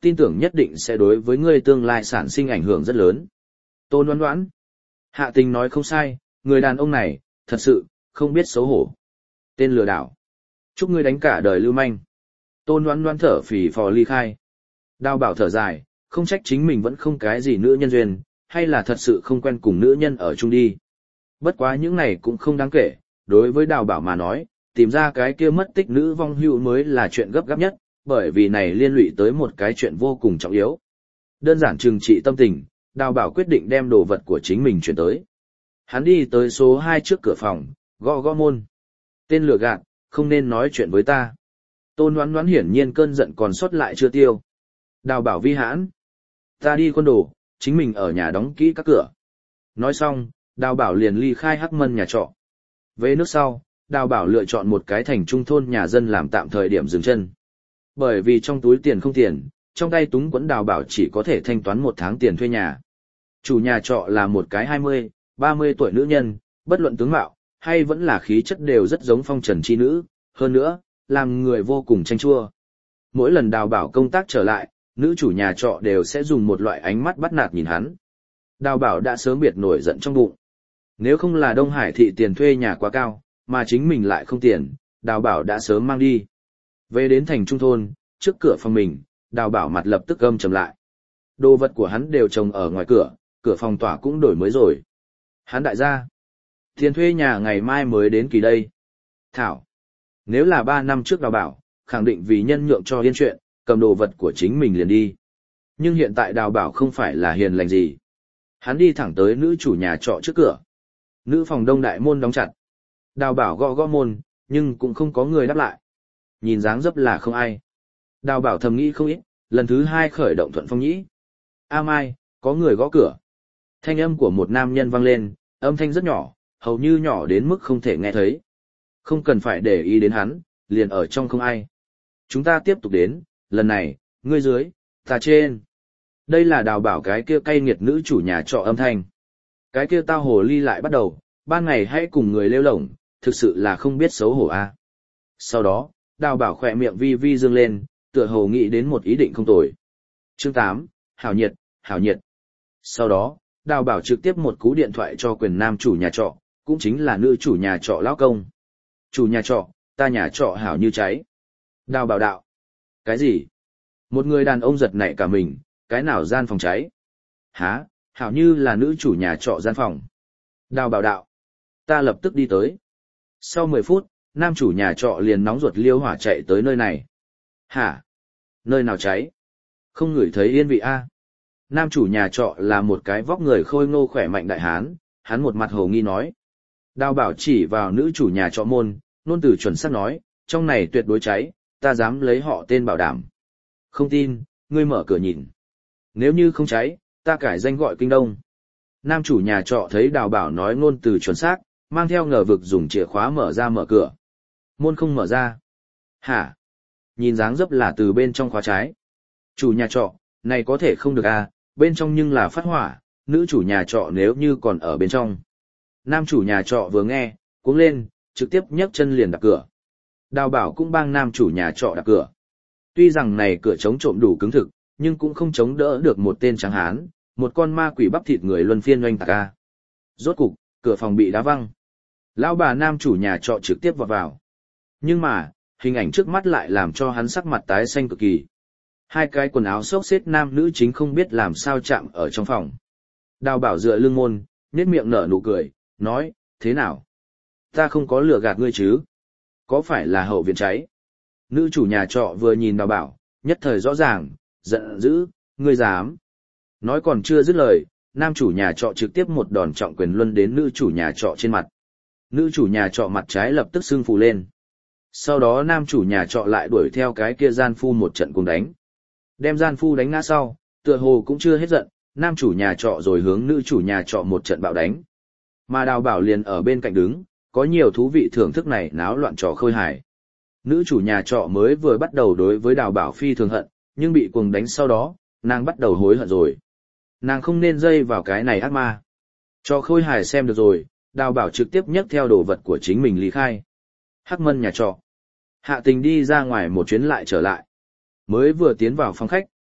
tin tưởng nhất định sẽ đối với ngươi tương lai sản sinh ảnh hưởng rất lớn. Tôn Ngoan Ngoãn. Hạ Tình nói không sai, người đàn ông này, thật sự, không biết xấu hổ. Tên lừa đảo. Chúc ngươi đánh cả đời lưu manh. Tôn Ngoan Ngoãn thở phì phò ly khai. Đào Bảo thở dài, không trách chính mình vẫn không cái gì nữ nhân duyên, hay là thật sự không quen cùng nữ nhân ở chung đi. Bất quá những này cũng không đáng kể, đối với Đào Bảo mà nói, tìm ra cái kia mất tích nữ vong hữu mới là chuyện gấp gáp nhất, bởi vì này liên lụy tới một cái chuyện vô cùng trọng yếu. Đơn giản trừng trị tâm tình, Đào Bảo quyết định đem đồ vật của chính mình chuyển tới. Hắn đi tới số 2 trước cửa phòng, gõ gõ môn. Tên lừa gạt, không nên nói chuyện với ta. Tôn Ngoãn Ngoãn hiển nhiên cơn giận còn sót lại chưa tiêu. Đào Bảo vi hãn. Ta đi quân đồ, chính mình ở nhà đóng kỹ các cửa. Nói xong, Đào Bảo liền ly khai Hắc Mân nhà trọ. Về nước sau, Đào Bảo lựa chọn một cái thành trung thôn nhà dân làm tạm thời điểm dừng chân. Bởi vì trong túi tiền không tiền, trong tay túng quẫn Đào Bảo chỉ có thể thanh toán 1 tháng tiền thuê nhà. Chủ nhà trọ là một cái 20, 30 tuổi nữ nhân, bất luận tướng mạo, hay vẫn là khí chất đều rất giống phong trần chi nữ, hơn nữa, làm người vô cùng chanh chua. Mỗi lần Đào Bảo công tác trở lại, nữ chủ nhà trọ đều sẽ dùng một loại ánh mắt bắt nạt nhìn hắn. Đào Bảo đã sớm biệt nổi giận trong bụng. Nếu không là Đông Hải thị tiền thuê nhà quá cao, mà chính mình lại không tiền, Đào Bảo đã sớm mang đi. Về đến thành trung thôn, trước cửa phòng mình, Đào Bảo mặt lập tức âm trầm lại. Đồ vật của hắn đều trồng ở ngoài cửa, cửa phòng tỏa cũng đổi mới rồi. Hắn đại gia, tiền thuê nhà ngày mai mới đến kỳ đây. Thảo, nếu là 3 năm trước Đào Bảo, khẳng định vì nhân nhượng cho yên chuyện, cầm đồ vật của chính mình liền đi. Nhưng hiện tại Đào Bảo không phải là hiền lành gì. Hắn đi thẳng tới nữ chủ nhà trọ trước cửa. Nữ phòng đông đại môn đóng chặt. Đào Bảo gõ gõ môn, nhưng cũng không có người đáp lại. Nhìn dáng dấp là không ai. Đào Bảo thầm nghĩ không ít, lần thứ 2 khởi động thuận phong nhĩ. A Mai, có người gõ cửa. Thanh âm của một nam nhân vang lên, âm thanh rất nhỏ, hầu như nhỏ đến mức không thể nghe thấy. Không cần phải để ý đến hắn, liền ở trong không ai. Chúng ta tiếp tục đến, lần này, ngươi dưới, ta trên. Đây là Đào Bảo cái kia cay nghiệt nữ chủ nhà trọ âm thanh. Cái kia tao hồ ly lại bắt đầu, ban ngày hãy cùng người lêu lổng, thực sự là không biết xấu hổ a. Sau đó, Đào Bảo khỏe miệng vi vi dương lên, tựa hồ nghĩ đến một ý định không tồi. Chương 8, hảo nhiệt, hảo nhiệt. Sau đó, Đào Bảo trực tiếp một cú điện thoại cho quyền nam chủ nhà trọ, cũng chính là nữ chủ nhà trọ lão công. Chủ nhà trọ, ta nhà trọ hảo như cháy. Đào Bảo đạo. Cái gì? Một người đàn ông giật nảy cả mình, cái nào gian phòng cháy? Hả, hảo như là nữ chủ nhà trọ gian phòng. Đào Bảo đạo. Ta lập tức đi tới. Sau 10 phút, nam chủ nhà trọ liền nóng ruột liêu hỏa chạy tới nơi này. Hả? Nơi nào cháy? Không ngửi thấy yên vị a? Nam chủ nhà trọ là một cái vóc người khôi ngô khỏe mạnh đại hán, hắn một mặt hồ nghi nói. Đào Bảo chỉ vào nữ chủ nhà trọ môn, nôn từ chuẩn xác nói, trong này tuyệt đối cháy, ta dám lấy họ tên bảo đảm. Không tin, ngươi mở cửa nhìn. Nếu như không cháy, ta cải danh gọi Kinh Đông. Nam chủ nhà trọ thấy Đào Bảo nói ngôn từ chuẩn xác, mang theo ngờ vực dùng chìa khóa mở ra mở cửa. Môn không mở ra. Hả? Nhìn dáng dấp là từ bên trong khóa trái. Chủ nhà trọ, này có thể không được à, bên trong nhưng là phát hỏa, nữ chủ nhà trọ nếu như còn ở bên trong. Nam chủ nhà trọ vừa nghe, cuống lên, trực tiếp nhấc chân liền đạp cửa. Đào Bảo cũng bang nam chủ nhà trọ đạp cửa. Tuy rằng này cửa chống trộm đủ cứng thực, nhưng cũng không chống đỡ được một tên trắng hán, một con ma quỷ bắp thịt người luân phiên oanh tạc ca. Rốt cục, cửa phòng bị đá văng. Lão bà nam chủ nhà trọ trực tiếp vọt vào. Nhưng mà, hình ảnh trước mắt lại làm cho hắn sắc mặt tái xanh cực kỳ. Hai cái quần áo xốc xếp nam nữ chính không biết làm sao chạm ở trong phòng. Đào Bảo dựa lưng môn, nét miệng nở nụ cười, nói, thế nào? Ta không có lừa gạt ngươi chứ? Có phải là hậu viện cháy? Nữ chủ nhà trọ vừa nhìn Đào Bảo, nhất thời rõ ràng, giận dữ, ngươi dám. Nói còn chưa dứt lời, nam chủ nhà trọ trực tiếp một đòn trọng quyền luân đến nữ chủ nhà trọ trên mặt. Nữ chủ nhà trọ mặt trái lập tức sưng phù lên. Sau đó nam chủ nhà trọ lại đuổi theo cái kia gian phu một trận cùng đánh. Đem gian phu đánh ngã sau, tựa hồ cũng chưa hết giận, nam chủ nhà trọ rồi hướng nữ chủ nhà trọ một trận bạo đánh. Mà Đào Bảo liền ở bên cạnh đứng, có nhiều thú vị thưởng thức này náo loạn trò khơi hài. Nữ chủ nhà trọ mới vừa bắt đầu đối với Đào Bảo phi thường hận, nhưng bị cuồng đánh sau đó, nàng bắt đầu hối hận rồi. Nàng không nên dây vào cái này ác ma. Trò khơi hài xem được rồi, Đào Bảo trực tiếp nhấc theo đồ vật của chính mình lý khai. Hắc Mân nhà trọ. Hạ Tình đi ra ngoài một chuyến lại trở lại. Mới vừa tiến vào phòng khách,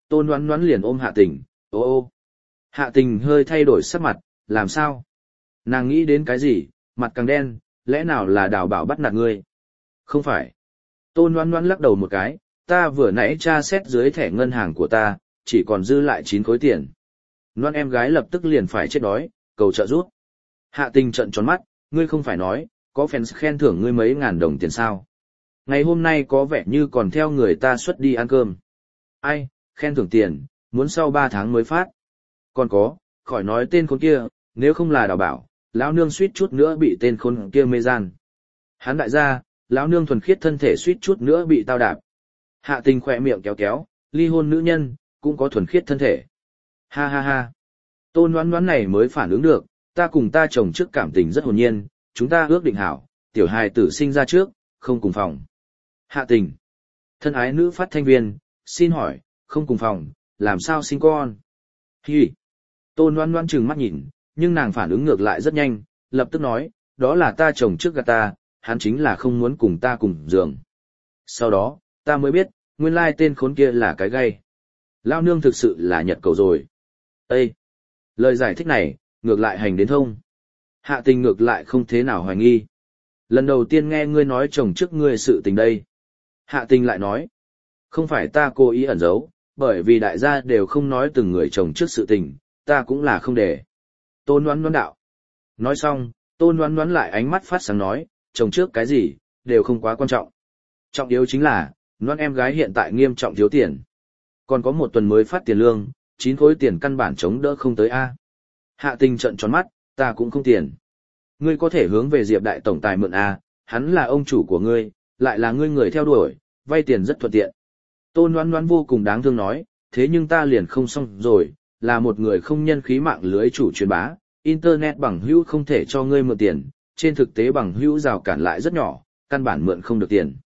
Tôn Ngoãn Ngoãn liền ôm Hạ Tình, ô ô. Hạ Tình hơi thay đổi sắc mặt, làm sao? Nàng nghĩ đến cái gì, mặt càng đen, lẽ nào là Đào Bảo bắt nạt ngươi? Không phải. Tôn Ngoãn Ngoãn lắc đầu một cái, ta vừa nãy tra xét dưới thẻ ngân hàng của ta, chỉ còn dư lại 9 khối tiền. Loan em gái lập tức liền phải chết đói, cầu trợ giúp. Hạ Tình trợn tròn mắt, ngươi không phải nói, có fans khen thưởng ngươi mấy ngàn đồng tiền sao? Ngày hôm nay có vẻ như còn theo người ta xuất đi ăn cơm. Ai, khen thưởng tiền, muốn sau 3 tháng mới phát. Còn có, khỏi nói tên khốn kia, nếu không là Đào Bảo, lão nương suýt chút nữa bị tên khốn kia mê gian. Hắn đại gia, lão nương thuần khiết thân thể suýt chút nữa bị tao đạp. Hạ Tình khỏe miệng kéo kéo, ly hôn nữ nhân, cũng có thuần khiết thân thể. Ha ha ha. Tôn Ngoãn Ngoãn này mới phản ứng được, ta cùng ta chồng trước cảm tình rất hồn nhiên, chúng ta ước định hảo, tiểu hài tử sinh ra trước, không cùng phòng. Hạ Tình. Thân ái nữ phát thanh viên, xin hỏi, không cùng phòng, làm sao sinh con? Hi. Tôn Ngoãn Ngoãn trừng mắt nhìn, nhưng nàng phản ứng ngược lại rất nhanh, lập tức nói, đó là ta chồng trước gạt ta, hắn chính là không muốn cùng ta cùng giường. Sau đó, ta mới biết, nguyên lai tên khốn kia là cái gay. Lao nương thực sự là nhật cầu rồi. Ê! Lời giải thích này, ngược lại hành đến thông. Hạ Tình ngược lại không thế nào hoài nghi. Lần đầu tiên nghe ngươi nói chồng trước ngươi sự tình đây. Hạ Tình lại nói, không phải ta cố ý ẩn giấu, bởi vì đại gia đều không nói từng người chồng trước sự tình, ta cũng là không để. Tôn Ngoãn Ngoãn đạo. Nói xong, Tôn Ngoãn Ngoãn lại ánh mắt phát sáng nói, chồng trước cái gì, đều không quá quan trọng. Trọng yếu chính là, Ngoãn em gái hiện tại nghiêm trọng thiếu tiền. Còn có 1 tuần mới phát tiền lương, 9 khối tiền căn bản chống đỡ không tới A. Hạ Tình trợn tròn mắt, ta cũng không tiền. Ngươi có thể hướng về Diệp Đại Tổng Tài mượn A, hắn là ông chủ của ngươi, lại là ngươi người theo đuổi, vay tiền rất thuận tiện. Tôn Ngoãn Ngoãn vô cùng đáng thương nói, thế nhưng ta liền không xong rồi, là một người không nhân khí mạng lưới chủ truyền bá, Internet bằng hữu không thể cho ngươi mượn tiền, trên thực tế bằng hữu rào cản lại rất nhỏ, căn bản mượn không được tiền.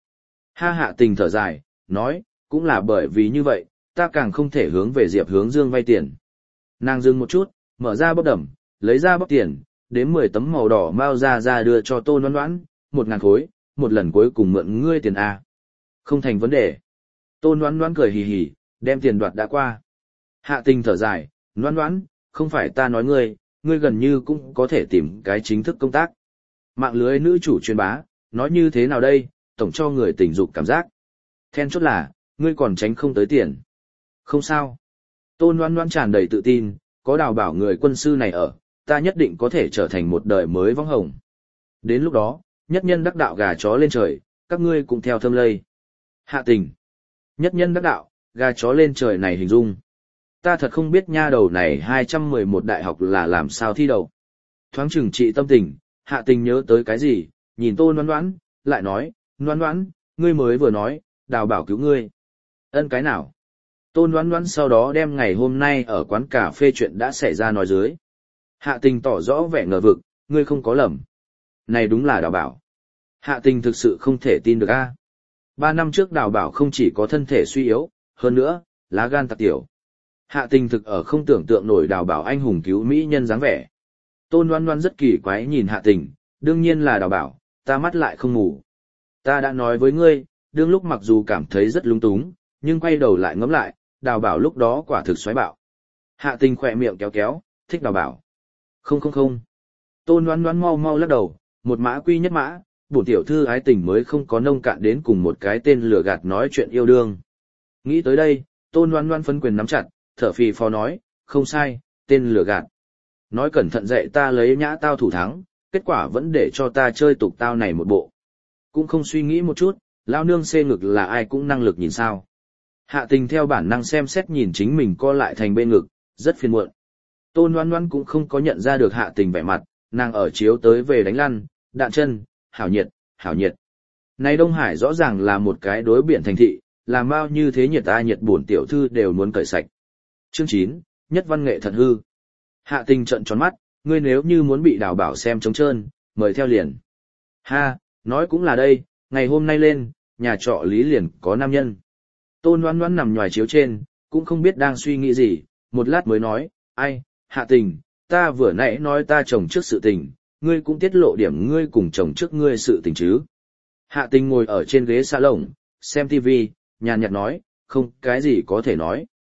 Hạ Tình thở dài, nói, cũng là bởi vì như vậy, ta càng không thể hướng về Diệp Hướng Dương vay tiền. Nàng dừng một chút, mở ra bóp đẩm, lấy ra bóp tiền, đếm 10 tấm màu đỏ mao ra đưa cho Tôn Ngoãn Ngoãn, 1.000 khối, một lần cuối cùng mượn ngươi tiền A. Không thành vấn đề. Tôn Ngoãn Ngoãn cười hì hì, đem tiền đoạt đã qua. Hạ Tình thở dài, Ngoãn Ngoãn, không phải ta nói ngươi gần như cũng có thể tìm cái chính thức công tác. Mạng lưới nữ chủ truyền bá, nói như thế nào đây, tổng cho người tình dục cảm giác. Then chốt là, ngươi còn tránh không tới tiền. Không sao. Tôn Ngoãn Ngoãn tràn đầy tự tin, có Đào Bảo người quân sư này ở, ta nhất định có thể trở thành một đời mới vong hồng. Đến lúc đó, nhất nhân đắc đạo gà chó lên trời, các ngươi cũng theo thâm lây. Hạ Tình. Nhất nhân đắc đạo, gà chó lên trời này hình dung. Ta thật không biết nha đầu này 211 đại học là làm sao thi đầu. Thoáng chừng trị tâm tình, Hạ Tình nhớ tới cái gì, nhìn Tôn Ngoãn Ngoãn, lại nói, Ngoãn Ngoãn, ngươi mới vừa nói, Đào Bảo cứu ngươi. Ân cái nào? Tôn Ngoãn Ngoãn sau đó đem ngày hôm nay ở quán cà phê chuyện đã xảy ra nói dưới. Hạ Tình tỏ rõ vẻ ngờ vực, ngươi không có lầm. Này đúng là Đào Bảo. Hạ Tình thực sự không thể tin được a. 3 năm trước Đào Bảo không chỉ có thân thể suy yếu, hơn nữa, lá gan tặc tiểu. Hạ Tình thực ở không tưởng tượng nổi Đào Bảo anh hùng cứu mỹ nhân dáng vẻ. Tôn Ngoãn Ngoãn rất kỳ quái nhìn Hạ Tình, đương nhiên là Đào Bảo, ta mắt lại không ngủ. Ta đã nói với ngươi, đương lúc mặc dù cảm thấy rất lung túng, nhưng quay đầu lại ngẫm lại, Đào Bảo lúc đó quả thực xoáy bạo. Hạ Tình khỏe miệng kéo kéo, thích Đào Bảo. Không. Tôn Ngoãn Ngoãn mau mau lắc đầu, một mã quy nhất mã, bổn tiểu thư ái tình mới không có nông cạn đến cùng một cái tên lừa gạt nói chuyện yêu đương. Nghĩ tới đây, Tôn Ngoãn Ngoãn phấn quyền nắm chặt, thở phì phò nói, không sai, tên lừa gạt. Nói cẩn thận dạy ta lấy nhã tao thủ thắng, kết quả vẫn để cho ta chơi tục tao này một bộ. Cũng không suy nghĩ một chút, lao nương xê ngực là ai cũng năng lực nhìn sao. Hạ Tình theo bản năng xem xét nhìn chính mình co lại thành bên ngực, rất phiền muộn. Tôn Ngoãn Ngoãn cũng không có nhận ra được Hạ Tình vẻ mặt, nàng ở chiếu tới về đánh lăn, đạn chân, hảo nhiệt. Này Đông Hải rõ ràng là một cái đối biển thành thị, làm bao như thế nhiệt ta nhiệt bổn tiểu thư đều muốn cởi sạch. Chương 9, nhất văn nghệ thật hư. Hạ Tình trợn tròn mắt, ngươi nếu như muốn bị Đào Bảo xem trống trơn, mời theo liền. Ha, nói cũng là đây, ngày hôm nay lên, nhà trọ Lý liền có nam nhân. Tôn Ngoãn Ngoãn nằm nhòi chiếu trên, cũng không biết đang suy nghĩ gì, một lát mới nói, ai, Hạ Tình, ta vừa nãy nói ta chồng trước sự tình, ngươi cũng tiết lộ điểm ngươi cùng chồng trước ngươi sự tình chứ. Hạ Tình ngồi ở trên ghế salon, xem TV, nhàn nhạt nói, không cái gì có thể nói.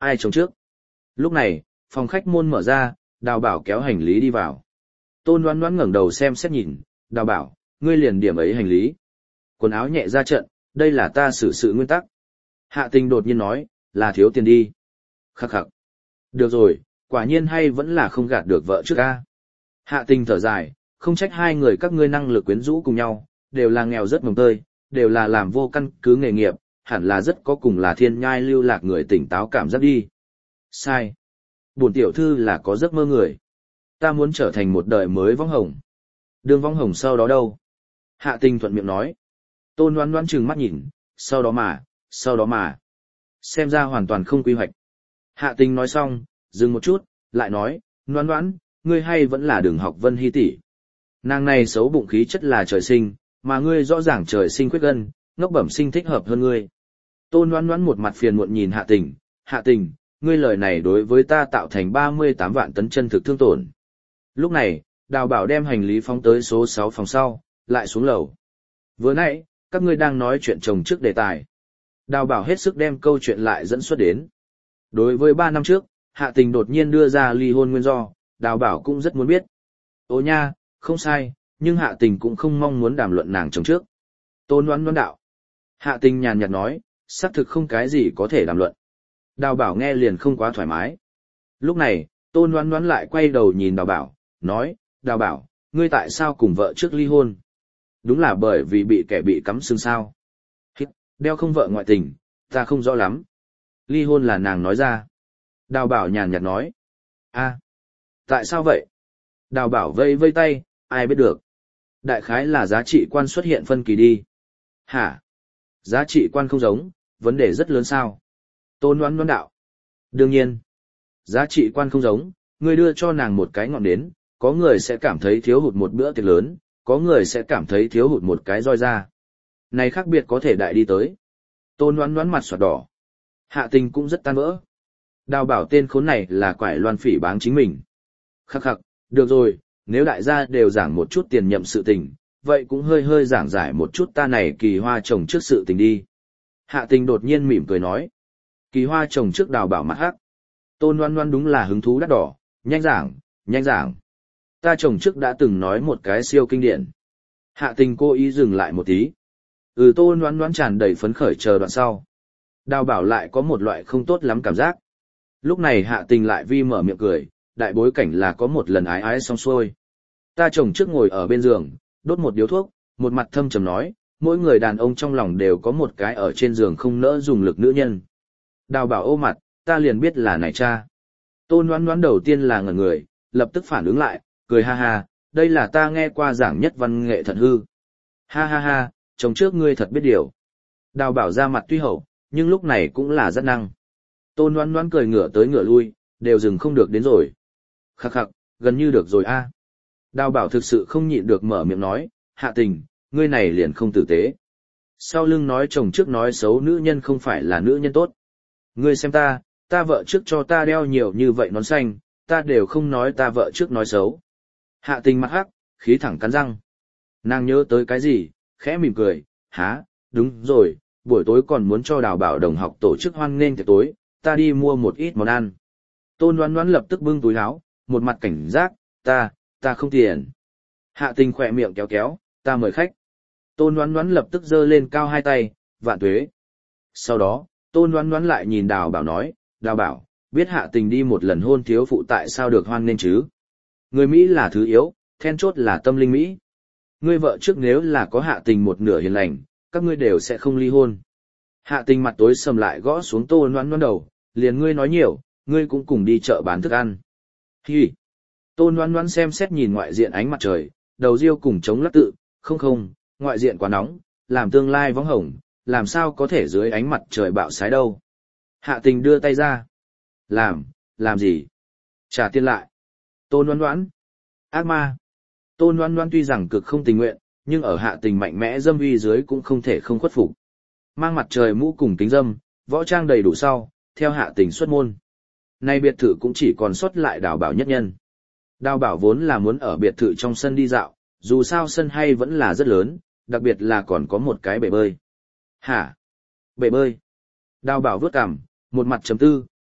Ai chống trước? Lúc này, phòng khách môn mở ra, Đào Bảo kéo hành lý đi vào. Tôn Loan Loan ngẩng đầu xem xét nhìn, Đào Bảo, ngươi liền điểm ấy hành lý. Quần áo nhẹ ra trận, đây là ta xử sự nguyên tắc. Hạ Tình đột nhiên nói, là thiếu tiền đi. Khắc khắc. Được rồi, quả nhiên hay vẫn là không gạt được vợ trước a. Hạ Tình thở dài, không trách hai người các ngươi năng lực quyến rũ cùng nhau, đều là nghèo rất mồng tơi, đều là làm vô căn cứ nghề nghiệp, hẳn là rất có cùng là thiên nhai lưu lạc người tỉnh táo cảm giác đi. Sai. Bổn tiểu thư là có giấc mơ người. Ta muốn trở thành một đời mới võng hồng. Đường võng hồng sau đó đâu? Hạ Tình thuận miệng nói. Tôn Loan Loan trừng mắt nhìn, sau đó mà. Xem ra hoàn toàn không quy hoạch. Hạ Tình nói xong, dừng một chút, lại nói, Loan Loan, ngươi hay vẫn là đường học Vân Hy tỷ. Nàng này xấu bụng khí chất là trời sinh, mà ngươi rõ ràng trời sinh khuyết gân, ngốc bẩm sinh thích hợp hơn ngươi. Tôn Loan Loan một mặt phiền muộn nhìn Hạ Tình, ngươi lời này đối với ta tạo thành 38 vạn tấn chân thực thương tổn. Lúc này, Đào Bảo đem hành lý phóng tới số 6 phòng sau, lại xuống lầu. Vừa nãy, các ngươi đang nói chuyện chồng trước đề tài. Đào Bảo hết sức đem câu chuyện lại dẫn xuất đến. Đối với 3 năm trước, Hạ Tình đột nhiên đưa ra ly hôn nguyên do, Đào Bảo cũng rất muốn biết. Ô nha, không sai, nhưng Hạ Tình cũng không mong muốn đàm luận nàng chồng trước. Tôn Loan Loan đạo. Hạ Tình nhàn nhạt nói, xác thực không cái gì có thể đàm luận. Đào Bảo nghe liền không quá thoải mái. Lúc này, Tôn Loan Loan lại quay đầu nhìn Đào Bảo, nói, Đào Bảo, ngươi tại sao cùng vợ trước ly hôn? Đúng là bởi vì bị kẻ bị cắm sừng sao. Đeo không vợ ngoại tình, ta không rõ lắm. Ly hôn là nàng nói ra. Đào Bảo nhàn nhạt nói. Tại sao vậy? Đào Bảo vây vây tay, ai biết được. Đại khái là giá trị quan xuất hiện phân kỳ đi. Hả? Giá trị quan không giống, vấn đề rất lớn sao? Tôn Loan Loan đạo. Đương nhiên. Giá trị quan không giống, ngươi đưa cho nàng một cái ngọn nến, có người sẽ cảm thấy thiếu hụt một bữa tiệc lớn, có người sẽ cảm thấy thiếu hụt một cái roi da. Này khác biệt có thể đại đi tới. Tôn Loan Loan mặt xoạt đỏ. Hạ Tình cũng rất tan vỡ. Đào Bảo tên khốn này là quải loan phỉ báng chính mình. Khắc khắc, được rồi, nếu đại gia đều giảng một chút tiền nhậm sự tình, vậy cũng hơi giảng giải một chút ta này kỳ hoa trồng trước sự tình đi. Hạ Tình đột nhiên mỉm cười nói. Kỳ hoa trồng trước Đào Bảo mặt hắc. Tôn Loan Loan đúng là hứng thú đắt đỏ, nhanh giảng. Ta trồng trước đã từng nói một cái siêu kinh điển. Hạ Tình cố ý dừng lại một tí. Tôn Loan Loan tràn đầy phấn khởi chờ đoạn sau. Đào Bảo lại có một loại không tốt lắm cảm giác. Lúc này Hạ Tình lại vi mở miệng cười, đại bối cảnh là có một lần ái ái xong xuôi. Ta chồng trước ngồi ở bên giường, đốt một điếu thuốc, một mặt thâm trầm nói, mỗi người đàn ông trong lòng đều có một cái ở trên giường không nỡ dùng lực nữ nhân. Đào Bảo ô mặt, ta liền biết là này cha. Tôn Loan Loan đầu tiên là ngẩn người, lập tức phản ứng lại, cười ha ha, đây là ta nghe qua giảng nhất văn nghệ thật hư. Ha ha ha, chồng trước ngươi thật biết điều. Đào Bảo ra mặt tuy hậu, nhưng lúc này cũng là rất năng. Tôn Loan Loan cười ngửa tới ngửa lui, đều dừng không được đến rồi. Khắc khắc, gần như được rồi a. Đào Bảo thực sự không nhịn được mở miệng nói, Hạ Tình, ngươi này liền không tử tế. Sau lưng nói chồng trước nói xấu nữ nhân không phải là nữ nhân tốt. Ngươi xem ta vợ trước cho ta đeo nhiều như vậy nón xanh, ta đều không nói ta vợ trước nói xấu. Hạ Tình mặt hắc, khí thẳng cắn răng. Nàng nhớ tới cái gì, khẽ mỉm cười, há, đúng rồi, buổi tối còn muốn cho Đào Bảo đồng học tổ chức hoan nghênh tiệc tối, ta đi mua một ít món ăn. Tôn Loan Loan lập tức bưng túi áo, một mặt cảnh giác, ta không tiền. Hạ Tình khỏe miệng kéo kéo, ta mời khách. Tôn Loan Loan lập tức giơ lên cao hai tay, vạn tuế. Sau đó, Tôn Loan Loan lại nhìn Đào Bảo nói, Đào Bảo, biết Hạ Tình đi một lần hôn thiếu phụ tại sao được hoan nghênh chứ? Người Mỹ là thứ yếu, then chốt là tâm linh Mỹ. Ngươi vợ trước nếu là có Hạ Tình một nửa hiền lành, các ngươi đều sẽ không ly hôn. Hạ Tình mặt tối sầm lại gõ xuống Tôn Loan Loan đầu, liền ngươi nói nhiều, ngươi cũng cùng đi chợ bán thức ăn. Hi! Tôn Loan Loan xem xét nhìn ngoại diện ánh mặt trời, đầu riêu cùng chống lắc tự, không, ngoại diện quá nóng, làm tương lai vóng hồng, làm sao có thể dưới ánh mặt trời bạo sái đâu. Hạ Tình đưa tay ra. Làm gì? Trả tiền lại. Tôn Loan Loan. Ác ma. Tôn Loan Loan tuy rằng cực không tình nguyện, nhưng ở Hạ Tình mạnh mẽ dâm uy dưới cũng không thể không khuất phục. Mang mặt trời mũ cùng kính dâm, võ trang đầy đủ sau, theo Hạ Tình xuất môn. Nay biệt thự cũng chỉ còn sót lại Đào Bảo nhất nhân. Đào Bảo vốn là muốn ở biệt thự trong sân đi dạo, dù sao sân hay vẫn là rất lớn, đặc biệt là còn có một cái bể bơi. Hả? Bể bơi? Đào Bảo vớt cằm, một mặt trầm tư,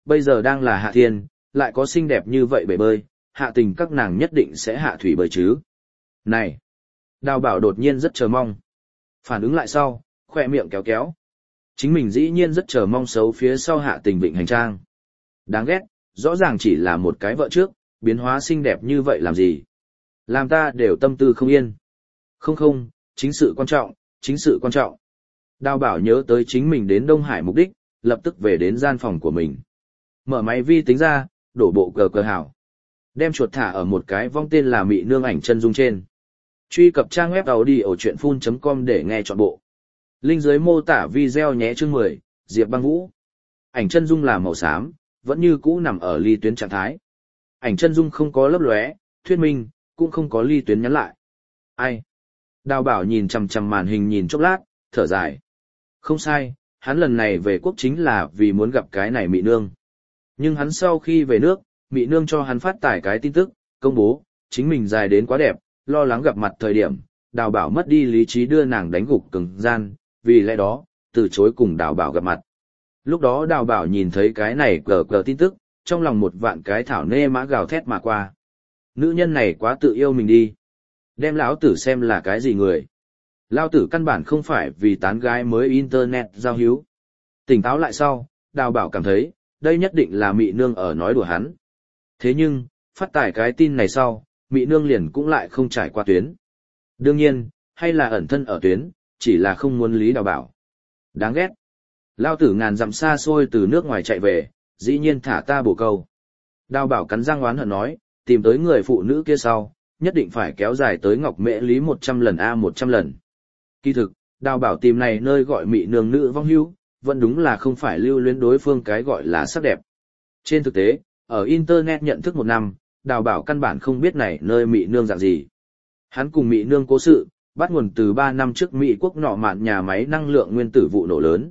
bây giờ đang là hạ thiên, lại có xinh đẹp như vậy bể bơi, hạ tình các nàng nhất định sẽ hạ thủy bơi chứ. Này! Đào bảo đột nhiên rất chờ mong. Phản ứng lại sau, khỏe miệng kéo kéo. Chính mình dĩ nhiên rất chờ mong xấu phía sau hạ tình vịnh hành trang. Đáng ghét, rõ ràng chỉ là một cái vợ trước, biến hóa xinh đẹp như vậy làm gì? Làm ta đều tâm tư không yên. Không, chính sự quan trọng, chính sự quan trọng. Đào bảo nhớ tới chính mình đến Đông Hải mục đích, lập tức về đến gian phòng của mình. Mở máy vi tính ra, đổ bộ cờ hảo. Đem chuột thả ở một cái vong tên là Mị Nương ảnh chân dung trên. Truy cập trang web audiochuyenphun.com để nghe trọn bộ. Link dưới mô tả video nhé. Chương 10, Diệp Băng Vũ. Ảnh chân dung là màu xám, vẫn như cũ nằm ở ly tuyến trạng thái. Ảnh chân dung không có lấp lóe, thuyết minh, cũng không có ly tuyến nhắn lại. Ai? Đào bảo nhìn chằm chằm màn hình nhìn chốc lát, thở dài. Không sai, hắn lần này về quốc chính là vì muốn gặp cái này Mị Nương. Nhưng hắn sau khi về nước, Mị Nương cho hắn phát tải cái tin tức, công bố, chính mình dài đến quá đẹp, lo lắng gặp mặt thời điểm, đào bảo mất đi lý trí đưa nàng đánh gục cứng gian, vì lẽ đó, từ chối cùng đào bảo gặp mặt. Lúc đó đào bảo nhìn thấy cái này cờ tin tức, trong lòng một vạn cái thảo nê mã gào thét mà qua. Nữ nhân này quá tự yêu mình đi. Đem lão tử xem là cái gì người. Lão tử căn bản không phải vì tán gái mới internet giao hữu. Tỉnh táo lại sau, đào bảo cảm thấy, đây nhất định là Mị Nương ở nói đùa hắn. Thế nhưng, phát tải cái tin này sau, Mị Nương liền cũng lại không trải qua tuyến. Đương nhiên, hay là ẩn thân ở tuyến, chỉ là không muốn lý đào bảo. Đáng ghét. Lao tử ngàn dặm xa xôi từ nước ngoài chạy về, dĩ nhiên thả ta bổ câu. Đào bảo cắn răng oán hận nói, tìm tới người phụ nữ kia sau, nhất định phải kéo dài tới Ngọc Mễ Lý 100 lần 100 lần. Kỳ thực, đào bảo tìm này nơi gọi Mị Nương nữ vong hưu, vẫn đúng là không phải lưu luyến đối phương cái gọi là sắc đẹp. Trên thực tế, ở Internet nhận thức một năm, đào bảo căn bản không biết này nơi Mị Nương dạng gì. Hắn cùng Mị Nương cố sự, bắt nguồn từ 3 năm trước Mỹ quốc nọ mạn nhà máy năng lượng nguyên tử vụ nổ lớn.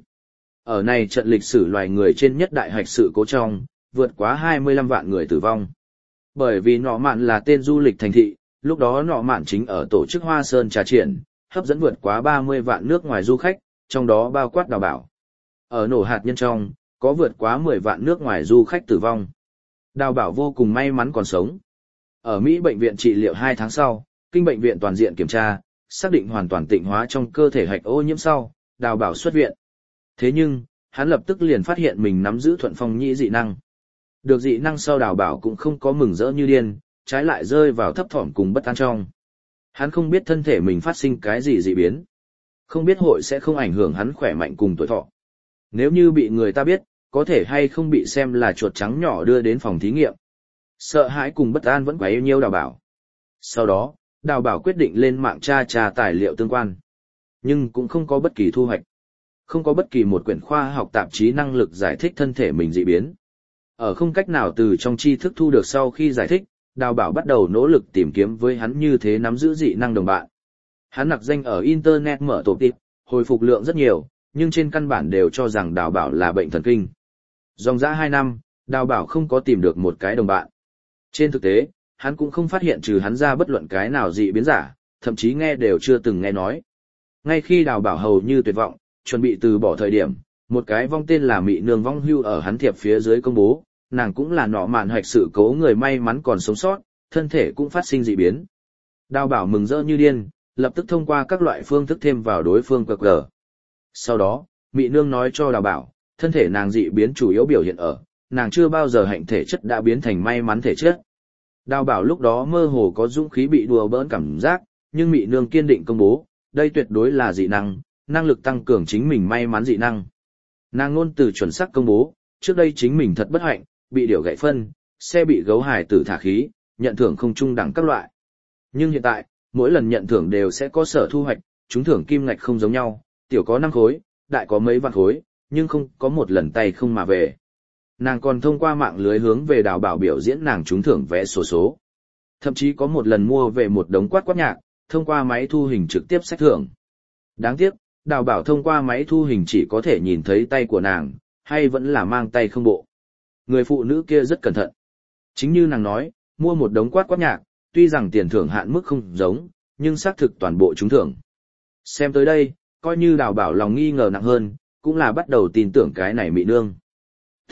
Ở này trận lịch sử loài người trên nhất đại hạch sự cố trong, vượt quá 25 vạn người tử vong. Bởi vì nọ mạn là tên du lịch thành thị, lúc đó nọ mạn chính ở tổ chức Hoa Sơn trà triển, hấp dẫn vượt quá 30 vạn nước ngoài du khách, trong đó bao quát đào bảo. Ở nổ hạt nhân trong, có vượt quá 10 vạn nước ngoài du khách tử vong. Đào bảo vô cùng may mắn còn sống. Ở Mỹ bệnh viện trị liệu 2 tháng sau, kinh bệnh viện toàn diện kiểm tra, xác định hoàn toàn tịnh hóa trong cơ thể hạch ô nhiễm sau, đào bảo xuất viện. Thế nhưng, hắn lập tức liền phát hiện mình nắm giữ thuận phong nhĩ dị năng. Được dị năng sau đào bảo cũng không có mừng rỡ như điên, trái lại rơi vào thấp thỏm cùng bất an trong. Hắn không biết thân thể mình phát sinh cái gì dị biến. Không biết hội sẽ không ảnh hưởng hắn khỏe mạnh cùng tuổi thọ. Nếu như bị người ta biết, có thể hay không bị xem là chuột trắng nhỏ đưa đến phòng thí nghiệm. Sợ hãi cùng bất an vẫn quấy nhiêu đào bảo. Sau đó, đào bảo quyết định lên mạng tra tài liệu tương quan. Nhưng cũng không có bất kỳ thu hoạch. Không có bất kỳ một quyển khoa học tạp chí năng lực giải thích thân thể mình dị biến. Ở không cách nào từ trong tri thức thu được sau khi giải thích, đào bảo bắt đầu nỗ lực tìm kiếm với hắn như thế nắm giữ dị năng đồng bạn. Hắn nặc danh ở Internet mở tổ tịp, hồi phục lượng rất nhiều, nhưng trên căn bản đều cho rằng đào bảo là bệnh thần kinh. Dòng dã 2 năm, đào bảo không có tìm được một cái đồng bạn. Trên thực tế, hắn cũng không phát hiện trừ hắn ra bất luận cái nào dị biến giả, thậm chí nghe đều chưa từng nghe nói. Ngay khi đào bảo hầu như tuyệt vọng, chuẩn bị từ bỏ thời điểm, một cái vong tên là Mị Nương vong hưu ở hắn thiệp phía dưới công bố, nàng cũng là nọ mạn hoạch sự cố người may mắn còn sống sót, thân thể cũng phát sinh dị biến. Đào bảo mừng rỡ như điên, lập tức thông qua các loại phương thức thêm vào đối phương cờ. Sau đó, Mị Nương nói cho đào bảo, thân thể nàng dị biến chủ yếu biểu hiện ở, nàng chưa bao giờ hạnh thể chất đã biến thành may mắn thể chất. Đào bảo lúc đó mơ hồ có dũng khí bị đùa bỡn cảm giác, nhưng Mị Nương kiên định công bố, đây tuyệt đối là dị năng, năng lực tăng cường chính mình may mắn dị năng. Nàng ngôn từ chuẩn xác công bố, trước đây chính mình thật bất hạnh, bị điểu gãy phân, xe bị gấu hải tử thả khí, nhận thưởng không trung đẳng các loại. Nhưng hiện tại, mỗi lần nhận thưởng đều sẽ có sở thu hoạch, trúng thưởng kim ngạch không giống nhau, tiểu có 5 khối, đại có mấy vạn khối, nhưng không có một lần tay không mà về. Nàng còn thông qua mạng lưới hướng về đào bảo biểu diễn nàng trúng thưởng vé số. Thậm chí có một lần mua về một đống quát nhạc, thông qua máy thu hình trực tiếp sách thưởng. Đáng tiếc, đào bảo thông qua máy thu hình chỉ có thể nhìn thấy tay của nàng, hay vẫn là mang tay không bộ. Người phụ nữ kia rất cẩn thận. Chính như nàng nói, mua một đống quát nhạc, tuy rằng tiền thưởng hạn mức không giống, nhưng xác thực toàn bộ trúng thưởng. Xem tới đây, coi như đào bảo lòng nghi ngờ nặng hơn, cũng là bắt đầu tin tưởng cái này Mị Nương.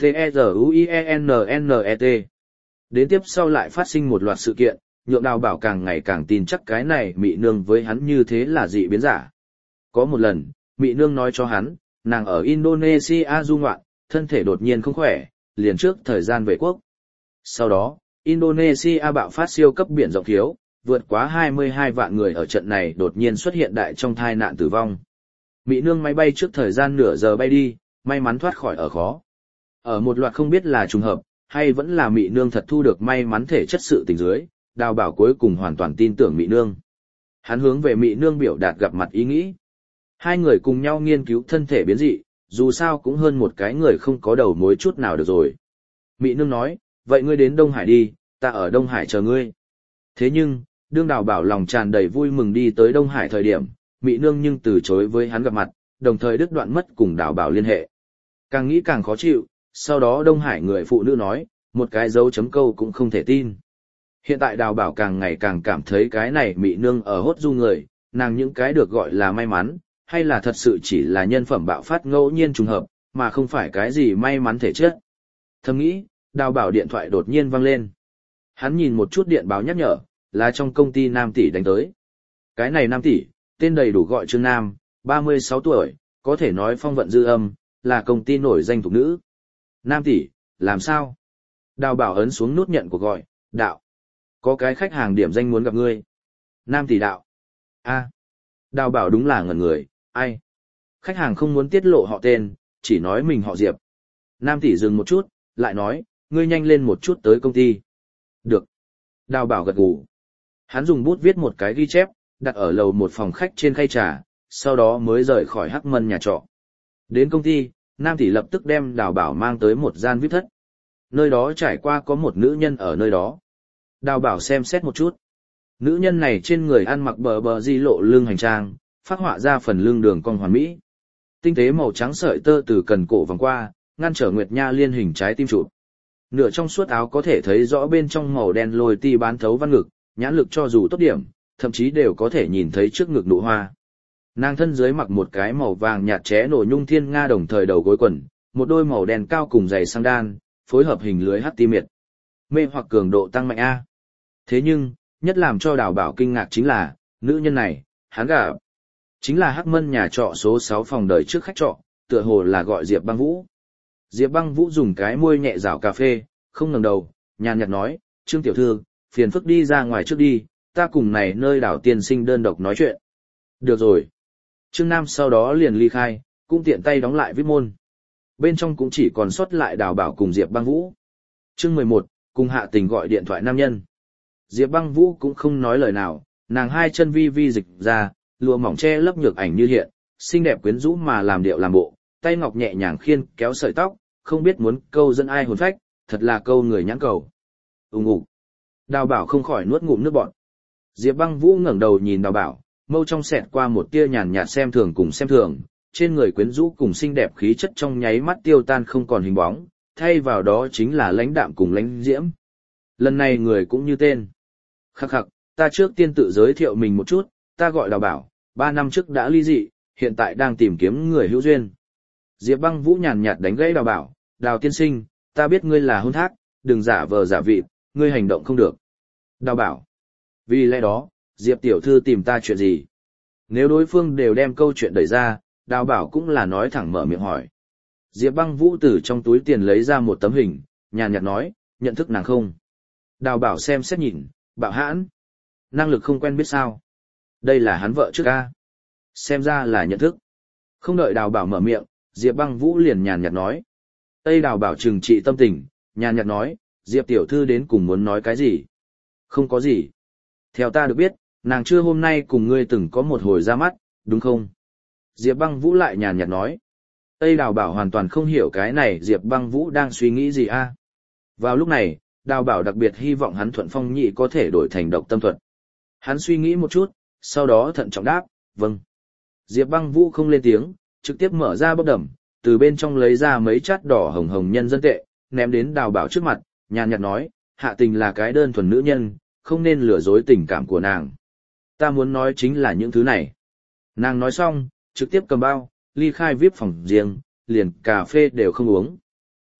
T-E-Z-U-I-E-N-N-E-T. Đến tiếp sau lại phát sinh một loạt sự kiện, nhượng Đào Bảo càng ngày càng tin chắc cái này Mị Nương với hắn như thế là dị biến giả. Có một lần, Mị Nương nói cho hắn, nàng ở Indonesia du ngoạn, thân thể đột nhiên không khỏe, liền trước thời gian về quốc. Sau đó, Indonesia bạo phát siêu cấp biển rộng thiếu, vượt quá 22 vạn người ở trận này đột nhiên xuất hiện đại trong tai nạn tử vong. Mị Nương máy bay trước thời gian nửa giờ bay đi, may mắn thoát khỏi ở khó. Ở một loạt không biết là trùng hợp, hay vẫn là Mị Nương thật thu được may mắn thể chất sự tình dưới, Đào Bảo cuối cùng hoàn toàn tin tưởng Mị Nương. Hắn hướng về Mị Nương biểu đạt gặp mặt ý nghĩ. Hai người cùng nhau nghiên cứu thân thể biến dị, dù sao cũng hơn một cái người không có đầu mối chút nào được rồi. Mị Nương nói, vậy ngươi đến Đông Hải đi, ta ở Đông Hải chờ ngươi. Thế nhưng, đương Đào Bảo lòng tràn đầy vui mừng đi tới Đông Hải thời điểm, Mị Nương nhưng từ chối với hắn gặp mặt, đồng thời đứt đoạn mất cùng Đào Bảo liên hệ. Càng nghĩ càng khó chịu, sau đó Đông Hải người phụ nữ nói, một cái dấu chấm câu cũng không thể tin. Hiện tại Đào Bảo càng ngày càng cảm thấy cái này Mị Nương ở hốt du người, nàng những cái được gọi là may mắn, hay là thật sự chỉ là nhân phẩm bạo phát ngẫu nhiên trùng hợp, mà không phải cái gì may mắn thể chất. Thầm nghĩ, Đào Bảo điện thoại đột nhiên vang lên. Hắn nhìn một chút điện báo nhắc nhở, là trong công ty Nam Tỷ đánh tới. Cái này Nam Tỷ, tên đầy đủ gọi Trương Nam, 36 tuổi, có thể nói phong vận dư âm, là công ty nổi danh thục nữ. Nam Tỷ, làm sao? Đào Bảo ấn xuống nút nhận cuộc gọi, đạo. Có cái khách hàng điểm danh muốn gặp ngươi. Nam Tỷ đạo. A. Đào Bảo đúng là ngẩn người, ai? Khách hàng không muốn tiết lộ họ tên, chỉ nói mình họ Diệp. Nam Tỷ dừng một chút, lại nói, ngươi nhanh lên một chút tới công ty. Được. Đào Bảo gật gù. Hắn dùng bút viết một cái ghi chép, đặt ở lầu một phòng khách trên khay trà, sau đó mới rời khỏi Hắc Mân nhà trọ. Đến công ty, Nam Tỷ lập tức đem Đào Bảo mang tới một gian VIP thất. Nơi đó trải qua có một nữ nhân ở nơi đó. Đào Bảo xem xét một chút. Nữ nhân này trên người ăn mặc bờ bờ di lộ lưng hành trang, phác họa ra phần lưng đường cong hoàn mỹ. Tinh tế màu trắng sợi tơ từ cần cổ vòng qua, ngăn trở Nguyệt Nha liên hình trái tim chụp. Nửa trong suốt áo có thể thấy rõ bên trong màu đen lồi ti bán thấu văn ngực, nhãn lực cho dù tốt điểm, thậm chí đều có thể nhìn thấy trước ngực nụ hoa. Nàng thân dưới mặc một cái màu vàng nhạt ché nổ nhung thiên nga đồng thời đầu gối quần, một đôi màu đen cao cùng giày sang đan, phối hợp hình lưới hắt ti miệt. Mê hoặc cường độ tăng mạnh A. Thế nhưng, nhất làm cho Đào Bảo kinh ngạc chính là, nữ nhân này, hắn gặp. Chính là Hắc Mân nhà trọ số 6 phòng đời trước khách trọ, tựa hồ là gọi Diệp Băng Vũ. Diệp Băng Vũ dùng cái môi nhẹ rảo cà phê, không ngẩng đầu, nhàn nhạt nói, Trương tiểu thư, phiền phức đi ra ngoài trước đi, ta cùng này nơi Đào tiên sinh đơn độc nói chuyện. Được rồi. Trương Nam sau đó liền ly khai, cũng tiện tay đóng lại VIP môn. Bên trong cũng chỉ còn sót lại Đào Bảo cùng Diệp Băng Vũ. Chương 11, cùng Hạ Tình gọi điện thoại nam nhân. Diệp Băng Vũ cũng không nói lời nào, nàng hai chân vi vi dịch ra, lụa mỏng che lấp nhược ảnh như hiện, xinh đẹp quyến rũ mà làm điệu làm bộ, tay ngọc nhẹ nhàng khiên kéo sợi tóc, không biết muốn câu dẫn ai hồn phách, thật là câu người nhãn cầu. Ùng ục. Đào Bảo không khỏi nuốt ngụm nước bọt. Diệp Băng Vũ ngẩng đầu nhìn Đào Bảo, mâu trong xẹt qua một tia nhàn nhạt xem thường cùng xem thường, trên người quyến rũ cùng xinh đẹp khí chất trong nháy mắt tiêu tan không còn hình bóng, thay vào đó chính là lãnh đạm cùng lãnh diễm. Lần này người cũng như tên. Khắc khắc, ta trước tiên tự giới thiệu mình một chút, ta gọi Đào Bảo, 3 năm trước đã ly dị, hiện tại đang tìm kiếm người hữu duyên. Diệp Băng Vũ nhàn nhạt đánh gãy Đào Bảo, Đào tiên sinh, ta biết ngươi là hôn thác, đừng giả vờ giả vịt, ngươi hành động không được. Đào Bảo, vì lẽ đó, Diệp tiểu thư tìm ta chuyện gì? Nếu đối phương đều đem câu chuyện đẩy ra, Đào Bảo cũng là nói thẳng mở miệng hỏi. Diệp Băng Vũ từ trong túi tiền lấy ra một tấm hình, nhàn nhạt nói, nhận thức nàng không? Đào Bảo xem xét nhìn, bạo hãn. Năng lực không quen biết sao? Đây là hắn vợ trước a. Xem ra là nhận thức. Không đợi Đào Bảo mở miệng, Diệp Băng Vũ liền nhàn nhạt nói. Tây Đào Bảo trừng trị tâm tình, nhàn nhạt nói, Diệp tiểu thư đến cùng muốn nói cái gì? Không có gì. Theo ta được biết, nàng chưa hôm nay cùng ngươi từng có một hồi ra mắt, đúng không? Diệp Băng Vũ lại nhàn nhạt nói. Tây Đào Bảo hoàn toàn không hiểu cái này Diệp Băng Vũ đang suy nghĩ gì a. Vào lúc này, Đào Bảo đặc biệt hy vọng hắn Thuận Phong Nhị có thể đổi thành độc tâm thuật. Hắn suy nghĩ một chút, sau đó thận trọng đáp, vâng. Diệp Băng Vũ không lên tiếng, trực tiếp mở ra bóp đầm, từ bên trong lấy ra mấy chát đỏ hồng hồng nhân dân tệ, ném đến Đào Bảo trước mặt, nhàn nhạt nói, Hạ Tình là cái đơn thuần nữ nhân, không nên lừa dối tình cảm của nàng. Ta muốn nói chính là những thứ này. Nàng nói xong, trực tiếp cầm bao, ly khai VIP phòng riêng, liền cà phê đều không uống.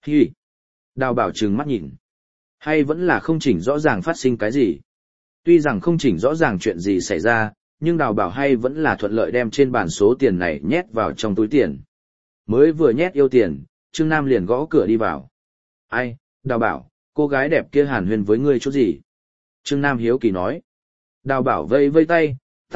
Hi! Đào bảo trừng mắt nhìn. Hay vẫn là không chỉnh rõ ràng phát sinh cái gì? Tuy rằng không chỉnh rõ ràng chuyện gì xảy ra, nhưng đào bảo hay vẫn là thuận lợi đem trên bàn số tiền này nhét vào trong túi tiền. Mới vừa nhét yêu tiền, Trương Nam liền gõ cửa đi vào. Ai, đào bảo, cô gái đẹp kia hàn huyên với ngươi chút gì? Trương Nam hiếu kỳ nói. Đào bảo vây vây tay,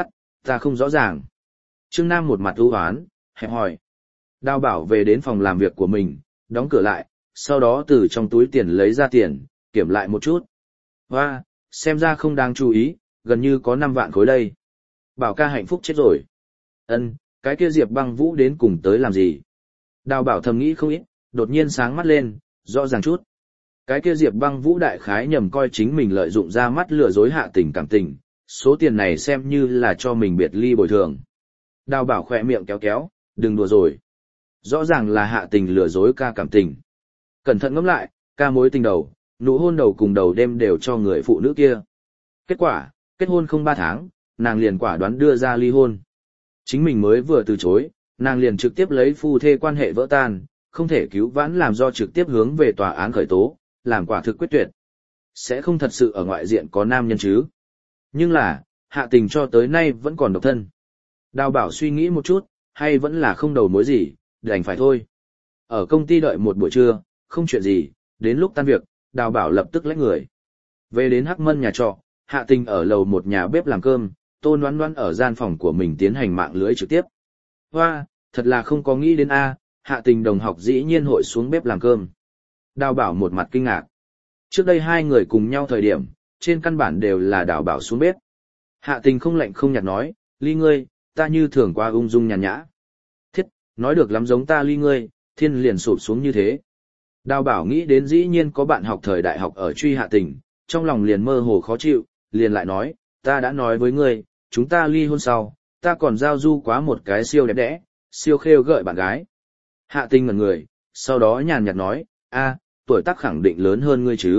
ta không rõ ràng. Trương Nam một mặt ưu hoán, hẹp hỏi. Đào bảo về đến phòng làm việc của mình, đóng cửa lại, sau đó từ trong túi tiền lấy ra tiền, kiểm lại một chút. Hoa, xem ra không đáng chú ý, gần như có 5 vạn khối đây. Bảo ca hạnh phúc chết rồi. Ân, cái kia Diệp Băng Vũ đến cùng tới làm gì? Đào bảo thầm nghĩ không ít, đột nhiên sáng mắt lên, rõ ràng chút. Cái kia Diệp Băng Vũ đại khái nhầm coi chính mình lợi dụng ra mắt lừa dối Hạ Tình cảm tình, số tiền này xem như là cho mình biệt ly bồi thường. Đào bảo khỏe miệng kéo kéo, đừng đùa rồi. Rõ ràng là Hạ Tình lừa dối ca cảm tình. Cẩn thận ngẫm lại, ca mối tình đầu, nụ hôn đầu cùng đầu đêm đều cho người phụ nữ kia. Kết quả, kết hôn không 3 tháng, nàng liền quả đoán đưa ra ly hôn. Chính mình mới vừa từ chối, nàng liền trực tiếp lấy phu thê quan hệ vỡ tan, không thể cứu vãn làm do trực tiếp hướng về tòa án khởi tố, làm quả thực quyết tuyệt. Sẽ không thật sự ở ngoại diện có nam nhân chứ. Nhưng là, Hạ Tình cho tới nay vẫn còn độc thân. Đào bảo suy nghĩ một chút, hay vẫn là không đầu mối gì, đành phải thôi. Ở công ty đợi một buổi trưa, không chuyện gì, đến lúc tan việc, đào bảo lập tức lách người. Về đến Hắc Mân nhà trọ, Hạ Tình ở lầu một nhà bếp làm cơm, Tô Loan Loan ở gian phòng của mình tiến hành mạng lưới trực tiếp. Hoa, thật là không có nghĩ đến A, Hạ Tình đồng học dĩ nhiên hội xuống bếp làm cơm. Đào bảo một mặt kinh ngạc. Trước đây hai người cùng nhau thời điểm, trên căn bản đều là đào bảo xuống bếp. Hạ Tình không lạnh không nhạt nói, ly ngươi, ta như thường qua ung dung nhàn nhã. Thiết, nói được lắm giống ta ly ngươi, thiên liền sụp xuống như thế. Đào bảo nghĩ đến dĩ nhiên có bạn học thời đại học ở truy Hạ Tình, trong lòng liền mơ hồ khó chịu, liền lại nói, ta đã nói với ngươi, chúng ta ly hôn sau, ta còn giao du quá một cái siêu đẹp đẽ, siêu khêu gợi bạn gái. Hạ Tình ngẩn người, sau đó nhàn nhạt nói, tuổi tác khẳng định lớn hơn ngươi chứ.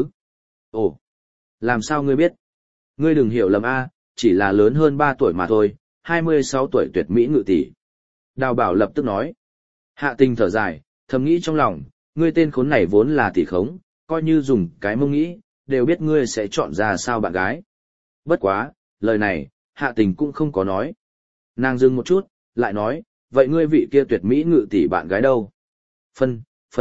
Ồ, làm sao ngươi biết? Ngươi đừng hiểu lầm chỉ là lớn hơn 3 tuổi mà thôi, 26 tuổi tuyệt mỹ ngự tỷ. Đào bảo lập tức nói. Hạ Tình thở dài, thầm nghĩ trong lòng, ngươi tên khốn này vốn là tỷ khống, coi như dùng cái mông nghĩ, đều biết ngươi sẽ chọn ra sao bạn gái. Bất quá, lời này, Hạ Tình cũng không có nói. Nàng dừng một chút, lại nói, vậy ngươi vị kia tuyệt mỹ ngự tỷ bạn gái đâu? Phân.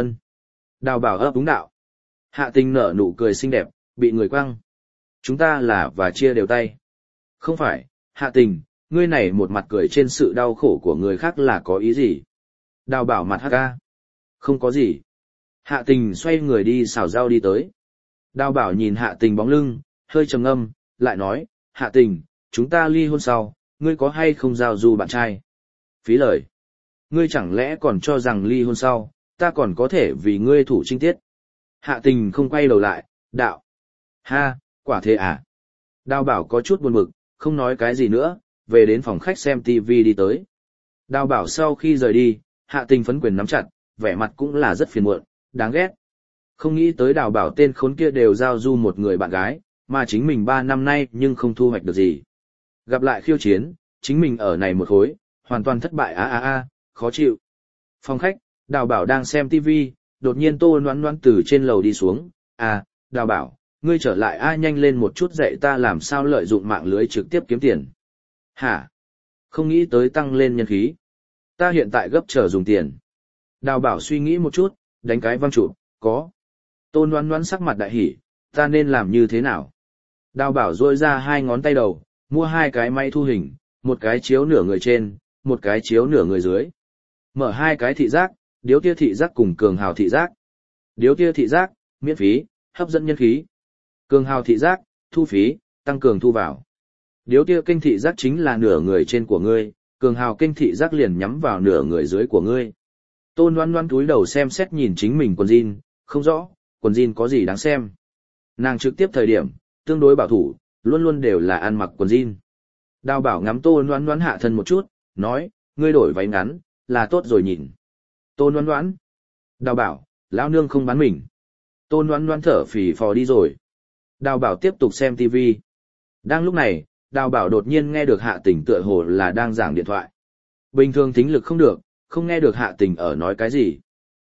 Đào bảo ấp đúng đạo. Hạ Tình nở nụ cười xinh đẹp, bị người quăng. Chúng ta là và chia đều tay. Không phải, Hạ Tình, ngươi này một mặt cười trên sự đau khổ của người khác là có ý gì? Đào bảo mặt hắc ca. Không có gì. Hạ Tình xoay người đi xào rau đi tới. Đào bảo nhìn Hạ Tình bóng lưng, hơi trầm ngâm, lại nói, Hạ Tình, chúng ta ly hôn sau, ngươi có hay không giao du bạn trai? Phí lời. Ngươi chẳng lẽ còn cho rằng ly hôn sau, ta còn có thể vì ngươi thủ trinh tiết? Hạ Tình không quay đầu lại, đạo. Ha, quả thế à? Đào bảo có chút buồn bực, không nói cái gì nữa, về đến phòng khách xem TV đi tới. Đào bảo sau khi rời đi, Hạ Tình phấn quyền nắm chặt, vẻ mặt cũng là rất phiền muộn, đáng ghét. Không nghĩ tới đào bảo tên khốn kia đều giao du một người bạn gái, mà chính mình 3 năm nay nhưng không thu hoạch được gì. Gặp lại khiêu chiến, chính mình ở này một khối, hoàn toàn thất bại khó chịu. Phòng khách, đào bảo đang xem TV, đột nhiên Tô Loan Loan từ trên lầu đi xuống, đào bảo, ngươi trở lại nhanh lên một chút dạy ta làm sao lợi dụng mạng lưới trực tiếp kiếm tiền. Hả? Không nghĩ tới tăng lên nhân khí. Ta hiện tại gấp chờ dùng tiền. Đào bảo suy nghĩ một chút, đánh cái văng trụ, có. Tô Loan Loan sắc mặt đại hỉ, ta nên làm như thế nào? Đào bảo rôi ra 2 ngón tay đầu, mua 2 cái máy thu hình, một cái chiếu nửa người trên, một cái chiếu nửa người dưới. Mở 2 cái thị giác, điếu tia thị giác cùng cường hào thị giác. Điếu tia thị giác, miễn phí, hấp dẫn nhân khí. Cường hào thị giác, thu phí, tăng cường thu vào. Điếu tia kênh thị giác chính là nửa người trên của ngươi, cường hào kênh thị giác liền nhắm vào nửa người dưới của ngươi. Tôn Loan Loan túi đầu xem xét nhìn chính mình quần jean, không rõ, quần jean có gì đáng xem. Nàng trực tiếp thời điểm, tương đối bảo thủ, luôn luôn đều là ăn mặc quần jean. Đào bảo ngắm Tôn Loan Loan hạ thân một chút, nói, ngươi đổi váy ngắn, là tốt rồi nhìn. Tôn Loan Loan. Đào bảo, lão nương không bán mình. Tôn Loan Loan thở phì phò đi rồi. Đào bảo tiếp tục xem TV. Đang lúc này, đào bảo đột nhiên nghe được Hạ Tình tựa hồ là đang giảng điện thoại. Bình thường thính lực không được, không nghe được Hạ Tình ở nói cái gì.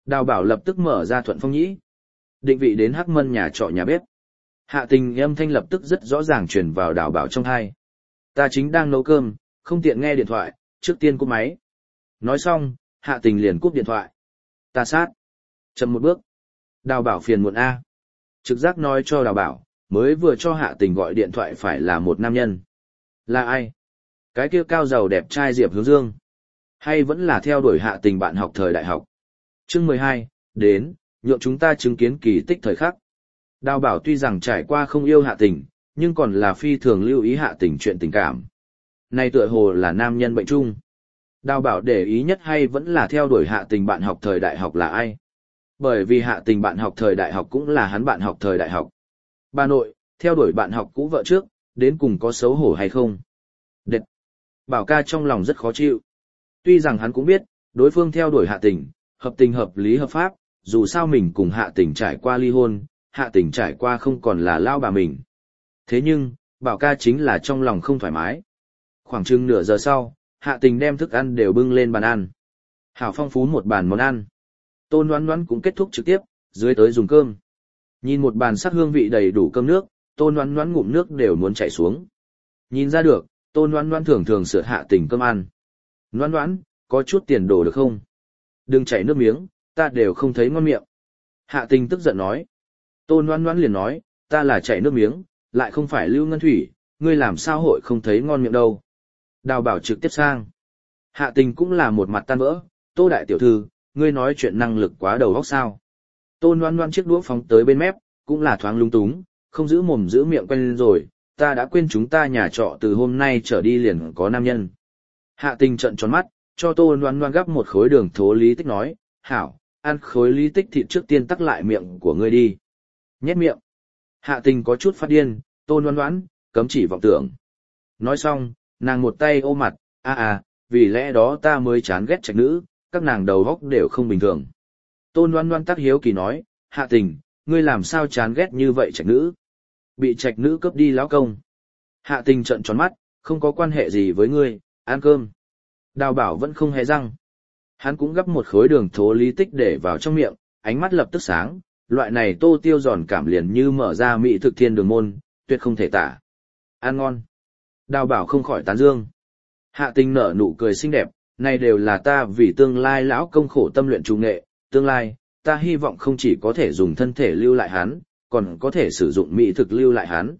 Đào bảo lập tức mở ra Thuận Phong Nhĩ. Định vị đến Hắc Mân nhà trọ nhà bếp. Hạ tình âm thanh lập tức rất rõ ràng truyền vào đào bảo trong tai. Ta chính đang nấu cơm, không tiện nghe điện thoại, trước tiên cúp máy. Nói xong, hạ tình liền cúp điện thoại. Ta sát. Chậm một bước. Đào bảo phiền muộn A. Trực giác nói cho đào bảo, mới vừa cho hạ tình gọi điện thoại phải là một nam nhân. Là ai? Cái kia cao giàu đẹp trai Diệp Hướng Dương. Hay vẫn là theo đuổi hạ tình bạn học thời đại học? Chương 12, đến, nhượng chúng ta chứng kiến kỳ tích thời khắc. Đào bảo tuy rằng trải qua không yêu hạ tình, nhưng còn là phi thường lưu ý hạ tình chuyện tình cảm. Này tựa hồ là nam nhân bệnh chung. Đào bảo để ý nhất hay vẫn là theo đuổi hạ tình bạn học thời đại học là ai? Bởi vì hạ tình bạn học thời đại học cũng là hắn bạn học thời đại học. Bà nội, theo đuổi bạn học cũ vợ trước, đến cùng có xấu hổ hay không? Đệt! Bảo ca trong lòng rất khó chịu. Tuy rằng hắn cũng biết, đối phương theo đuổi hạ tình hợp lý hợp pháp, dù sao mình cùng hạ tình trải qua ly hôn, hạ tình trải qua không còn là lao bà mình. Thế nhưng, bảo ca chính là trong lòng không thoải mái. Khoảng chừng nửa giờ sau, hạ tình đem thức ăn đều bưng lên bàn ăn. Hảo phong phú một bàn món ăn. Tôn Ngoãn Ngoãn cũng kết thúc trực tiếp, dưới tới dùng cơm. Nhìn một bàn sắc hương vị đầy đủ cơm nước, Tôn Ngoãn Ngoãn ngụm nước đều muốn chảy xuống. Nhìn ra được, Tôn Ngoãn Ngoãn thường thường sửa hạ tình cơm ăn. Ngoãn Ngoãn, có chút tiền đồ được không? Đừng chảy nước miếng, ta đều không thấy ngon miệng. Hạ tình tức giận nói. Tôn Ngoãn Ngoãn liền nói, ta là chảy nước miếng, lại không phải Lưu Ngân Thủy, ngươi làm sao hội không thấy ngon miệng đâu. Đào bảo trực tiếp sang. Hạ tình cũng là một mặt tan vỡ, Tô đại tiểu thư, ngươi nói chuyện năng lực quá đầu óc sao. Tôn Ngoãn Ngoãn chiếc đũa phóng tới bên mép, cũng là thoáng lung túng, không giữ mồm giữ miệng quen lên rồi, ta đã quên chúng ta nhà trọ từ hôm nay trở đi liền có nam nhân. Hạ tình trợn tròn mắt, cho Tôn Ngoãn Ngoãn gắp một khối đường thố lý tích nói, hảo, ăn khối lý tích thịt trước tiên tắc lại miệng của ngươi đi. Nhét miệng. Hạ tình có chút phát điên, Tôn Ngoãn Ngoãn, cấm chỉ vọng tưởng. Nói xong, nàng một tay ôm mặt, vì lẽ đó ta mới chán ghét trạch nữ, các nàng đầu óc đều không bình thường. Tôn Ngoãn Ngoãn tắc hiếu kỳ nói, hạ tình, ngươi làm sao chán ghét như vậy trạch nữ? Bị trạch nữ cướp đi lão công. Hạ tình trợn tròn mắt, không có quan hệ gì với ngươi, ăn cơm. Đào bảo vẫn không hề răng. Hắn cũng gắp một khối đường thố lý tích để vào trong miệng, ánh mắt lập tức sáng, loại này tô tiêu giòn cảm liền như mở ra mỹ thực thiên đường môn, tuyệt không thể tả. Ăn ngon. Đào bảo không khỏi tán dương. Hạ tình nở nụ cười xinh đẹp, này đều là ta vì tương lai lão công khổ tâm luyện trung nghệ, tương lai, ta hy vọng không chỉ có thể dùng thân thể lưu lại hắn, còn có thể sử dụng mỹ thực lưu lại hắn.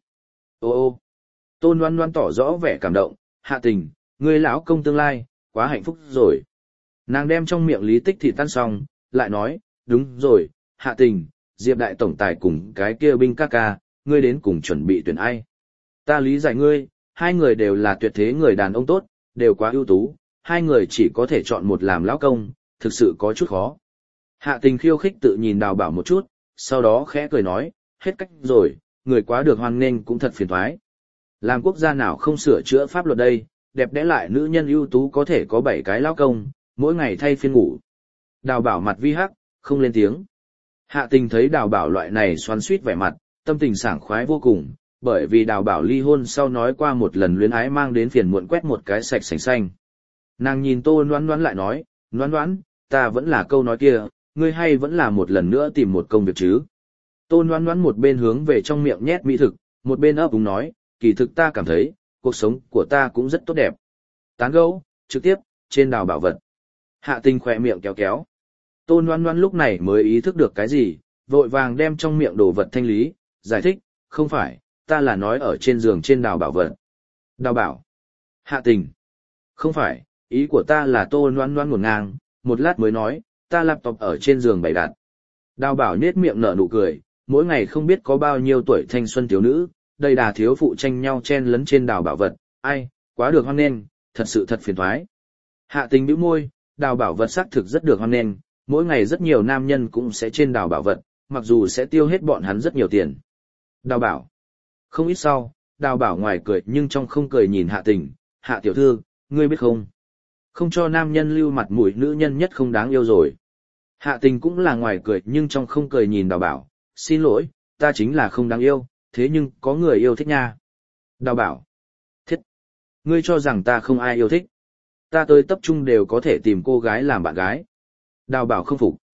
Ô. Tôn Ngoãn Ngoãn tỏ rõ vẻ cảm động, hạ tình, ngươi lão công tương lai, quá hạnh phúc rồi. Nàng đem trong miệng lý tích thịt tan xong, lại nói, đúng rồi, hạ tình, Diệp đại tổng tài cùng cái kia binh ca ca, ngươi đến cùng chuẩn bị tuyển ai. Ta lý giải ngươi, hai người đều là tuyệt thế người đàn ông tốt, đều quá ưu tú, hai người chỉ có thể chọn một làm lão công, thực sự có chút khó. Hạ tình khiêu khích tự nhìn đào bảo một chút, sau đó khẽ cười nói, hết cách rồi, người quá được hoan nghênh cũng thật phiền toái. Làm quốc gia nào không sửa chữa pháp luật đây, đẹp đẽ lại nữ nhân ưu tú có thể có 7 cái lão công, mỗi ngày thay phiên ngủ. Đào bảo mặt vi hắc, không lên tiếng. Hạ tình thấy đào bảo loại này xoắn xuýt vẻ mặt, tâm tình sảng khoái vô cùng, bởi vì đào bảo ly hôn sau nói qua một lần luyến ái mang đến phiền muộn quét một cái sạch sành xanh. Nàng nhìn Tô Ngoãn Ngoãn lại nói, Ngoãn Ngoãn, ta vẫn là câu nói kia, ngươi hay vẫn là một lần nữa tìm một công việc chứ. Tô Ngoãn Ngoãn một bên hướng về trong miệng nhét mỹ thực, một bên ấp úng nói, kỳ thực ta cảm thấy, cuộc sống của ta cũng rất tốt đẹp. Tán gẫu, trực tiếp, trên đào bảo vật. Hạ tình khỏe miệng kéo kéo. Tô Ngoãn Ngoãn lúc này mới ý thức được cái gì, vội vàng đem trong miệng đồ vật thanh lý, giải thích, không phải, ta là nói ở trên giường trên đào bảo vật. Đào bảo. Hạ tình. Không phải, ý của ta là Tô Ngoãn Ngoãn ngổn ngang, một lát mới nói, ta laptop ở trên giường bày đặt. Đào bảo nết miệng nở nụ cười, mỗi ngày không biết có bao nhiêu tuổi thanh xuân thiếu nữ, đầy đà thiếu phụ tranh nhau chen lấn trên đào bảo vật, ai, quá được hoan nghênh, thật sự thật phiền toái. Hạ tình bĩu môi, đào bảo vật xác thực rất được hoan nghênh, mỗi ngày rất nhiều nam nhân cũng sẽ trên đào bảo vật, mặc dù sẽ tiêu hết bọn hắn rất nhiều tiền. Đào bảo. Không ít sau, đào bảo ngoài cười nhưng trong không cười nhìn hạ tình, hạ tiểu thư, ngươi biết không? Không cho nam nhân lưu mặt mũi nữ nhân nhất không đáng yêu rồi. Hạ tình cũng là ngoài cười nhưng trong không cười nhìn đào bảo, xin lỗi, ta chính là không đáng yêu, thế nhưng có người yêu thích nha. Đào bảo. Thiết. Ngươi cho rằng ta không ai yêu thích. Ta tới tập trung đều có thể tìm cô gái làm bạn gái. Đào bảo không phục.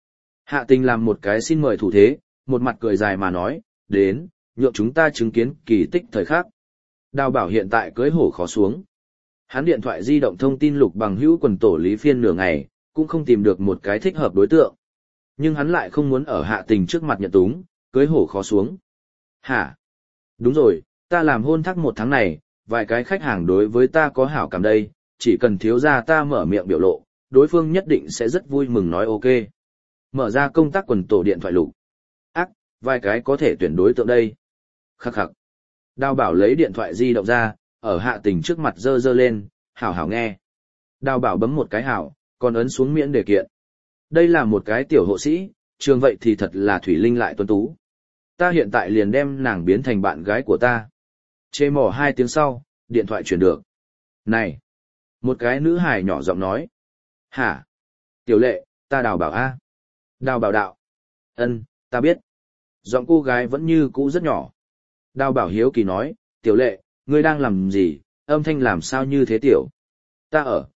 Hạ tình làm một cái xin mời thủ thế, một mặt cười dài mà nói, đến, nhượng chúng ta chứng kiến kỳ tích thời khắc. Đào bảo hiện tại cưới hổ khó xuống. Hắn điện thoại di động thông tin lục bằng hữu quần tổ lý phiên nửa ngày, cũng không tìm được một cái thích hợp đối tượng. Nhưng hắn lại không muốn ở hạ tình trước mặt nhận túng, cưới hổ khó xuống. Hả? Đúng rồi, ta làm hôn thắc 1 tháng này, vài cái khách hàng đối với ta có hảo cảm đây, chỉ cần thiếu gia ta mở miệng biểu lộ, đối phương nhất định sẽ rất vui mừng nói ok. Mở ra công tác quần tổ điện thoại lục. Ác, vài cái có thể tuyển đối tượng đây. Khắc khắc. Đào bảo lấy điện thoại di động ra, ở hạ tình trước mặt dơ dơ lên, hảo hảo nghe. Đào bảo bấm một cái hảo, còn ấn xuống miễn đề kiện. Đây là một cái tiểu hộ sĩ, trường vậy thì thật là thủy linh lại tuấn tú. Ta hiện tại liền đem nàng biến thành bạn gái của ta. Chê mỏ 2 tiếng sau, điện thoại chuyển được. Này! Một cái nữ hài nhỏ giọng nói. Hả? Tiểu lệ, ta đào bảo a. Đào bảo đạo. Ân, ta biết. Giọng cô gái vẫn như cũ rất nhỏ. Đào bảo hiếu kỳ nói, tiểu lệ, ngươi đang làm gì, âm thanh làm sao như thế tiểu. Ta ở,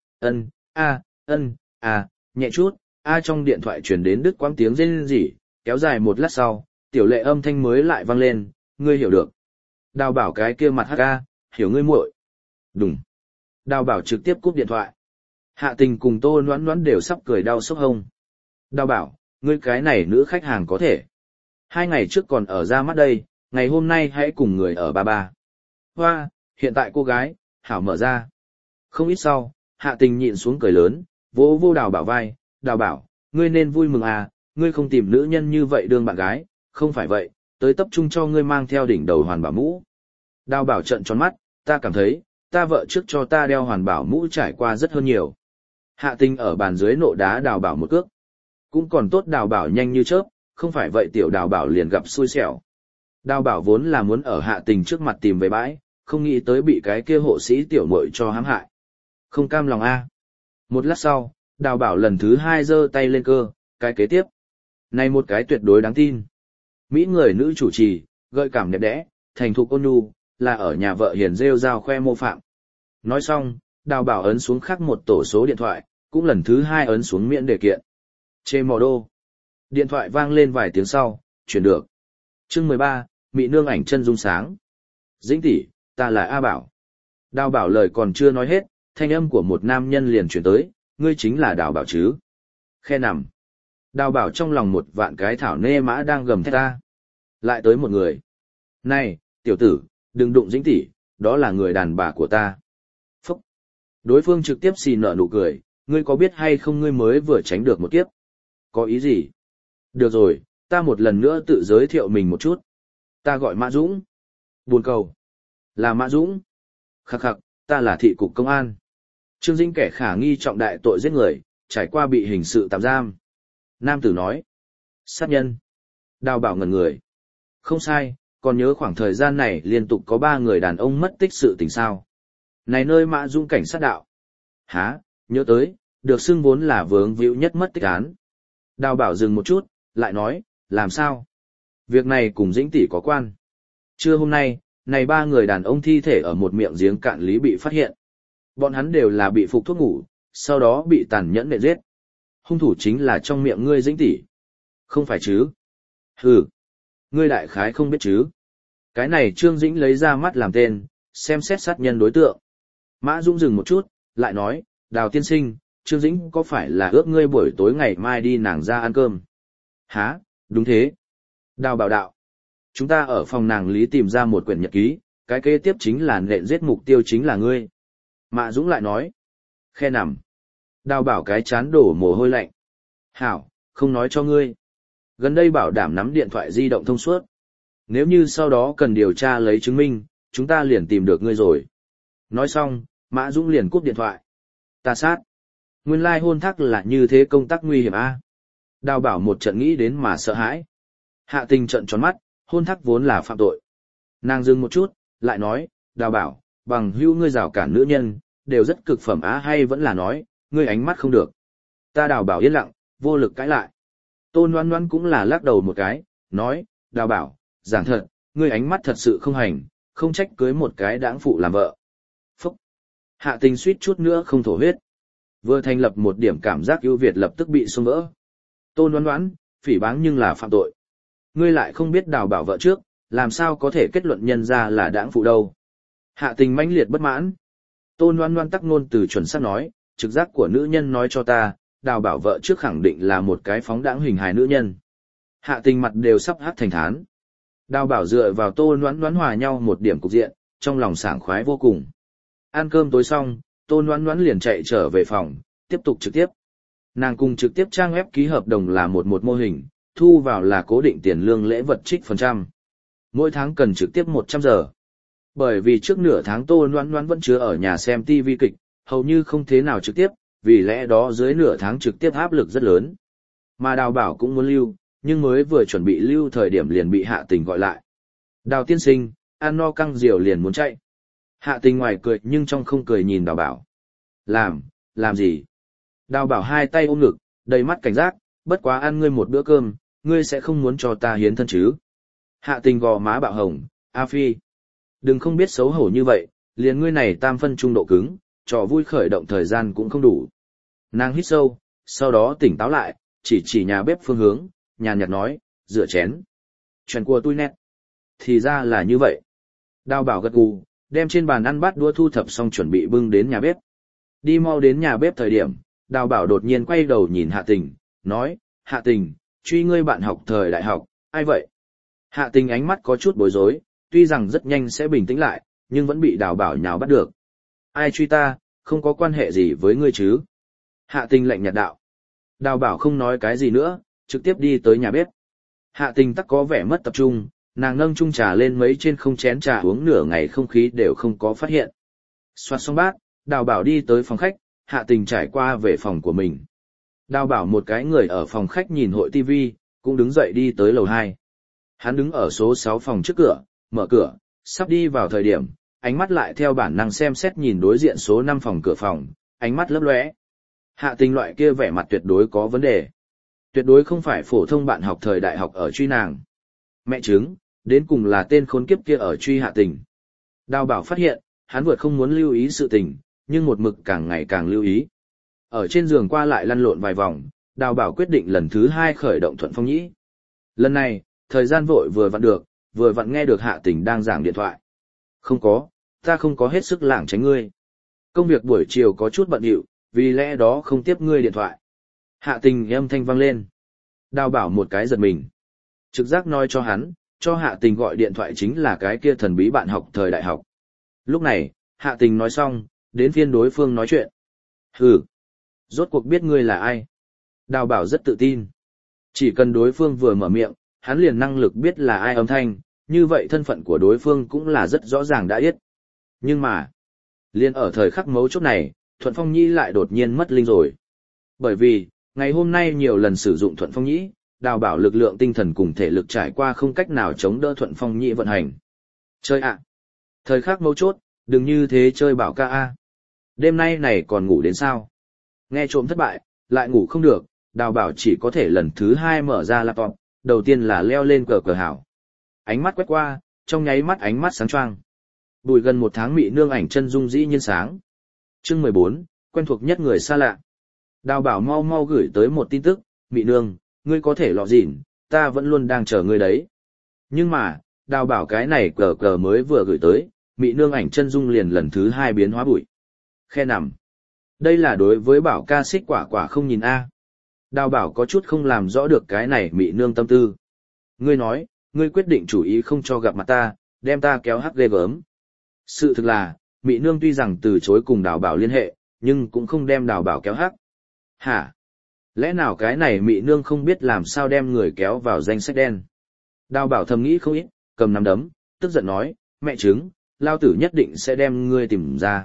nhẹ chút, trong điện thoại truyền đến đứt quãng tiếng rên rỉ, kéo dài một lát sau, tiểu lệ âm thanh mới lại vang lên, ngươi hiểu được. Đào bảo cái kia mặt hắc hiểu ngươi muội. Đúng. Đào bảo trực tiếp cúp điện thoại. Hạ tình cùng Tô Noãn Noãn đều sắp cười đau sốc hông. Đào bảo, ngươi cái này nữ khách hàng có thể. 2 ngày trước còn ở ra mắt đây, ngày hôm nay hãy cùng người ở ba ba. Hoa, hiện tại cô gái, hảo mở ra. Không ít sau, hạ tình nhịn xuống cười lớn, vỗ vô đào bảo vai, đào bảo, ngươi nên vui mừng à, ngươi không tìm nữ nhân như vậy đương bạn gái, không phải vậy, tới tập trung cho ngươi mang theo đỉnh đầu hoàn bảo mũ. Đào bảo trợn tròn mắt, ta cảm thấy, ta vợ trước cho ta đeo hoàn bảo mũ trải qua rất hơn nhiều. Hạ tình ở bàn dưới nộ đá đào bảo một cước. Cũng còn tốt đào bảo nhanh như chớp, không phải vậy tiểu đào bảo liền gặp xui xẻo. Đào bảo vốn là muốn ở hạ tình trước mặt tìm về bãi, không nghĩ tới bị cái kia hộ sĩ tiểu muội cho hãm hại. Không cam lòng a. Một lát sau, đào bảo lần thứ 2 giơ tay lên cơ, cái kế tiếp. Này một cái tuyệt đối đáng tin. Mỹ người nữ chủ trì, gợi cảm đẹp đẽ, thành thục ôn nhu, là ở nhà vợ hiền rêu rao khoe mô phạm. Nói xong, đào bảo ấn xuống khắc một tổ số điện thoại, cũng lần thứ 2 ấn xuống miễn đề kiện. Chê mò đô. Điện thoại vang lên vài tiếng sau, chuyển được. Chương 13, Mị nương ảnh chân dung sáng. Dĩnh tỷ, ta là A Bảo. Đào bảo lời còn chưa nói hết, thanh âm của một nam nhân liền chuyển tới, ngươi chính là Đào bảo chứ. Khe nằm. Đào bảo trong lòng một vạn cái thảo nê mã đang gầm thét ta. Lại tới một người. Này, tiểu tử, đừng đụng Dĩnh tỷ, đó là người đàn bà của ta. Phúc. Đối phương trực tiếp xì nở nụ cười, ngươi có biết hay không ngươi mới vừa tránh được một kiếp. Có ý gì? Được rồi, ta một lần nữa tự giới thiệu mình một chút. Ta gọi Mã Dũng. Buồn cầu. Là Mã Dũng. Khắc khắc, ta là thị cục công an. Trương Dĩnh kẻ khả nghi trọng đại tội giết người, trải qua bị hình sự tạm giam. Nam tử nói. Sát nhân. Đào bảo ngẩn người. Không sai, còn nhớ khoảng thời gian này liên tục có 3 người đàn ông mất tích sự tình sao. Này nơi Mã Dũng cảnh sát đạo. Hả, nhớ tới, được xưng vốn là vướng víu nhất mất tích án. Đào bảo dừng một chút, lại nói, làm sao? Việc này cùng Dĩnh tỷ có quan. Trưa hôm nay, này 3 người đàn ông thi thể ở một miệng giếng cạn lý bị phát hiện. Bọn hắn đều là bị phục thuốc ngủ, sau đó bị tàn nhẫn nện giết. Hung thủ chính là trong miệng ngươi Dĩnh tỷ. Không phải chứ? Hừ, ngươi đại khái không biết chứ? Cái này Trương Dĩnh lấy ra mắt làm tên, xem xét sát nhân đối tượng. Mã Dũng dừng một chút, lại nói, Đào tiên sinh, Trương Dĩnh có phải là ước ngươi buổi tối ngày mai đi nàng ra ăn cơm? Hả, đúng thế. Đào bảo đạo. Chúng ta ở phòng nàng Lý tìm ra một quyển nhật ký, cái kế tiếp chính là nện giết mục tiêu chính là ngươi. Mã Dũng lại nói. Khe nằm. Đào bảo cái chán đổ mồ hôi lạnh. Hảo, không nói cho ngươi. Gần đây bảo đảm nắm điện thoại di động thông suốt. Nếu như sau đó cần điều tra lấy chứng minh, chúng ta liền tìm được ngươi rồi. Nói xong, Mã Dũng liền cúp điện thoại. Ta sát. Nguyên lai hôn thắc là như thế công tác nguy hiểm a. Đào bảo một trận nghĩ đến mà sợ hãi. Hạ tình trận tròn mắt, hôn thắc vốn là phạm tội. Nàng dừng một chút, lại nói, đào bảo, bằng hữu ngươi rào cản nữ nhân, đều rất cực phẩm á hay vẫn là nói, ngươi ánh mắt không được. Ta đào bảo yên lặng, vô lực cãi lại. Tôn Loan Loan cũng là lắc đầu một cái, nói, đào bảo, giảng thật, ngươi ánh mắt thật sự không hành, không trách cưới một cái đãng phụ làm vợ. Phúc! Hạ tình suýt chút nữa không thổ huyết. Vừa thành lập một điểm cảm giác ưu việt lập tức bị xông vỡ. Tôn Loan Loan, phỉ báng nhưng là phạm tội. Ngươi lại không biết đào bảo vợ trước, làm sao có thể kết luận nhân ra là đãng phụ đâu. Hạ tình mãnh liệt bất mãn. Tôn Loan Loan tắc ngôn từ chuẩn xác nói, trực giác của nữ nhân nói cho ta, đào bảo vợ trước khẳng định là một cái phóng đãng hình hài nữ nhân. Hạ tình mặt đều sắp hắt thành thán. Đào bảo dựa vào Tôn Loan Loan hòa nhau một điểm cục diện, trong lòng sảng khoái vô cùng. Ăn cơm tối xong, Tôn Loan Loan liền chạy trở về phòng, tiếp tục trực tiếp. Nàng cùng trực tiếp trang web ký hợp đồng là một mô hình, thu vào là cố định tiền lương lễ vật trích phần trăm. Mỗi tháng cần trực tiếp 100 giờ. Bởi vì trước nửa tháng Tôn Loan Loan vẫn chưa ở nhà xem TV kịch, hầu như không thế nào trực tiếp, vì lẽ đó dưới nửa tháng trực tiếp áp lực rất lớn. Mà Đào Bảo cũng muốn lưu, nhưng mới vừa chuẩn bị lưu thời điểm liền bị Hạ Tình gọi lại. Đào tiên sinh, ăn no căng diều liền muốn chạy. Hạ Tình ngoài cười nhưng trong không cười nhìn Đào Bảo. Làm gì? Đào Bảo hai tay ôm ngực, đầy mắt cảnh giác, bất quá ăn ngươi một bữa cơm, ngươi sẽ không muốn cho ta hiến thân chứ? Hạ Tình gò má bạo hồng, A Phi. Đừng không biết xấu hổ như vậy, liền ngươi này tam phân trung độ cứng, trò vui khởi động thời gian cũng không đủ. Nàng hít sâu, sau đó tỉnh táo lại, chỉ nhà bếp phương hướng, nhàn nhạt nói, rửa chén. Chuyện của tôi nét. Thì ra là như vậy. Đào Bảo gật gù, đem trên bàn ăn bát đũa thu thập xong chuẩn bị bưng đến nhà bếp. Đi mau đến nhà bếp thời điểm, Đào Bảo đột nhiên quay đầu nhìn Hạ Tình, nói, Hạ Tình, truy ngươi bạn học thời đại học, ai vậy? Hạ Tình ánh mắt có chút bối rối, tuy rằng rất nhanh sẽ bình tĩnh lại, nhưng vẫn bị Đào Bảo nhào bắt được. Ai truy ta, không có quan hệ gì với ngươi chứ? Hạ Tình lạnh nhạt đạo. Đào Bảo không nói cái gì nữa, trực tiếp đi tới nhà bếp. Hạ Tình tắc có vẻ mất tập trung, nàng nâng chung trà lên mấy trên không chén trà uống nửa ngày không khí đều không có phát hiện. Xoát xong bát, Đào Bảo đi tới phòng khách, Hạ Tình trải qua về phòng của mình. Đào Bảo một cái người ở phòng khách nhìn hội TV, cũng đứng dậy đi tới lầu 2. Hắn đứng ở số 6 phòng trước cửa, mở cửa, sắp đi vào thời điểm, ánh mắt lại theo bản năng xem xét nhìn đối diện số 5 phòng cửa phòng, ánh mắt lấp lóe. Hạ Tình loại kia vẻ mặt tuyệt đối có vấn đề. Tuyệt đối không phải phổ thông bạn học thời đại học ở truy nàng. Mẹ chứng, đến cùng là tên khốn kiếp kia ở truy Hạ Tình. Đào Bảo phát hiện, hắn vượt không muốn lưu ý sự tình, nhưng một mực càng ngày càng lưu ý. Ở trên giường qua lại lăn lộn vài vòng, Đào Bảo quyết định lần thứ 2 khởi động Thuận Phong Nhĩ. Lần này, thời gian vội vừa vặn được, vừa vặn nghe được Hạ Tình đang giảng điện thoại. Không có, ta không có hết sức lảng tránh ngươi. Công việc buổi chiều có chút bận rộn, vì lẽ đó không tiếp ngươi điện thoại. Hạ Tình âm thanh vang lên. Đào Bảo một cái giật mình. Trực giác nói cho hắn, cho Hạ Tình gọi điện thoại chính là cái kia thần bí bạn học thời đại học. Lúc này, Hạ Tình nói xong, đến phiên đối phương nói chuyện. Hừ, rốt cuộc biết ngươi là ai. Đào Bảo rất tự tin. Chỉ cần đối phương vừa mở miệng, hắn liền năng lực biết là ai âm thanh, như vậy thân phận của đối phương cũng là rất rõ ràng đã biết. Nhưng mà, liền ở thời khắc mấu chốt này, Thuận Phong Nhĩ lại đột nhiên mất linh rồi. Bởi vì, ngày hôm nay nhiều lần sử dụng Thuận Phong Nhĩ, Đào Bảo lực lượng tinh thần cùng thể lực trải qua không cách nào chống đỡ Thuận Phong Nhĩ vận hành. Chơi ạ! Thời khắc mấu chốt, đừng như thế chơi Bảo ca a. Đêm nay này còn ngủ đến sao? Nghe trộm thất bại, lại ngủ không được, Đào Bảo chỉ có thể lần thứ 2 mở ra laptop, đầu tiên là leo lên cờ hảo. Ánh mắt quét qua, trong nháy mắt ánh mắt sáng choang. Bùi gần 1 tháng mị nương ảnh chân dung dĩ nhiên sáng. Chương 14, quen thuộc nhất người xa lạ. Đào Bảo mau mau gửi tới một tin tức, mị nương, ngươi có thể lọ dỉn, ta vẫn luôn đang chờ ngươi đấy. Nhưng mà, Đào Bảo cái này cờ mới vừa gửi tới, mị nương ảnh chân dung liền lần thứ 2 biến hóa bụi. Khe nằm. Đây là đối với Bảo ca xích quả không nhìn a. Đào Bảo có chút không làm rõ được cái này mị nương tâm tư. Ngươi nói, ngươi quyết định chủ ý không cho gặp mặt ta, đem ta kéo hắc ghê gớm. Sự thực là, mị nương tuy rằng từ chối cùng Đào Bảo liên hệ, nhưng cũng không đem Đào Bảo kéo hắc. Hả? Lẽ nào cái này mị nương không biết làm sao đem người kéo vào danh sách đen? Đào Bảo thầm nghĩ không ít, cầm nắm đấm, tức giận nói, mẹ chứng, lao tử nhất định sẽ đem ngươi tìm ra.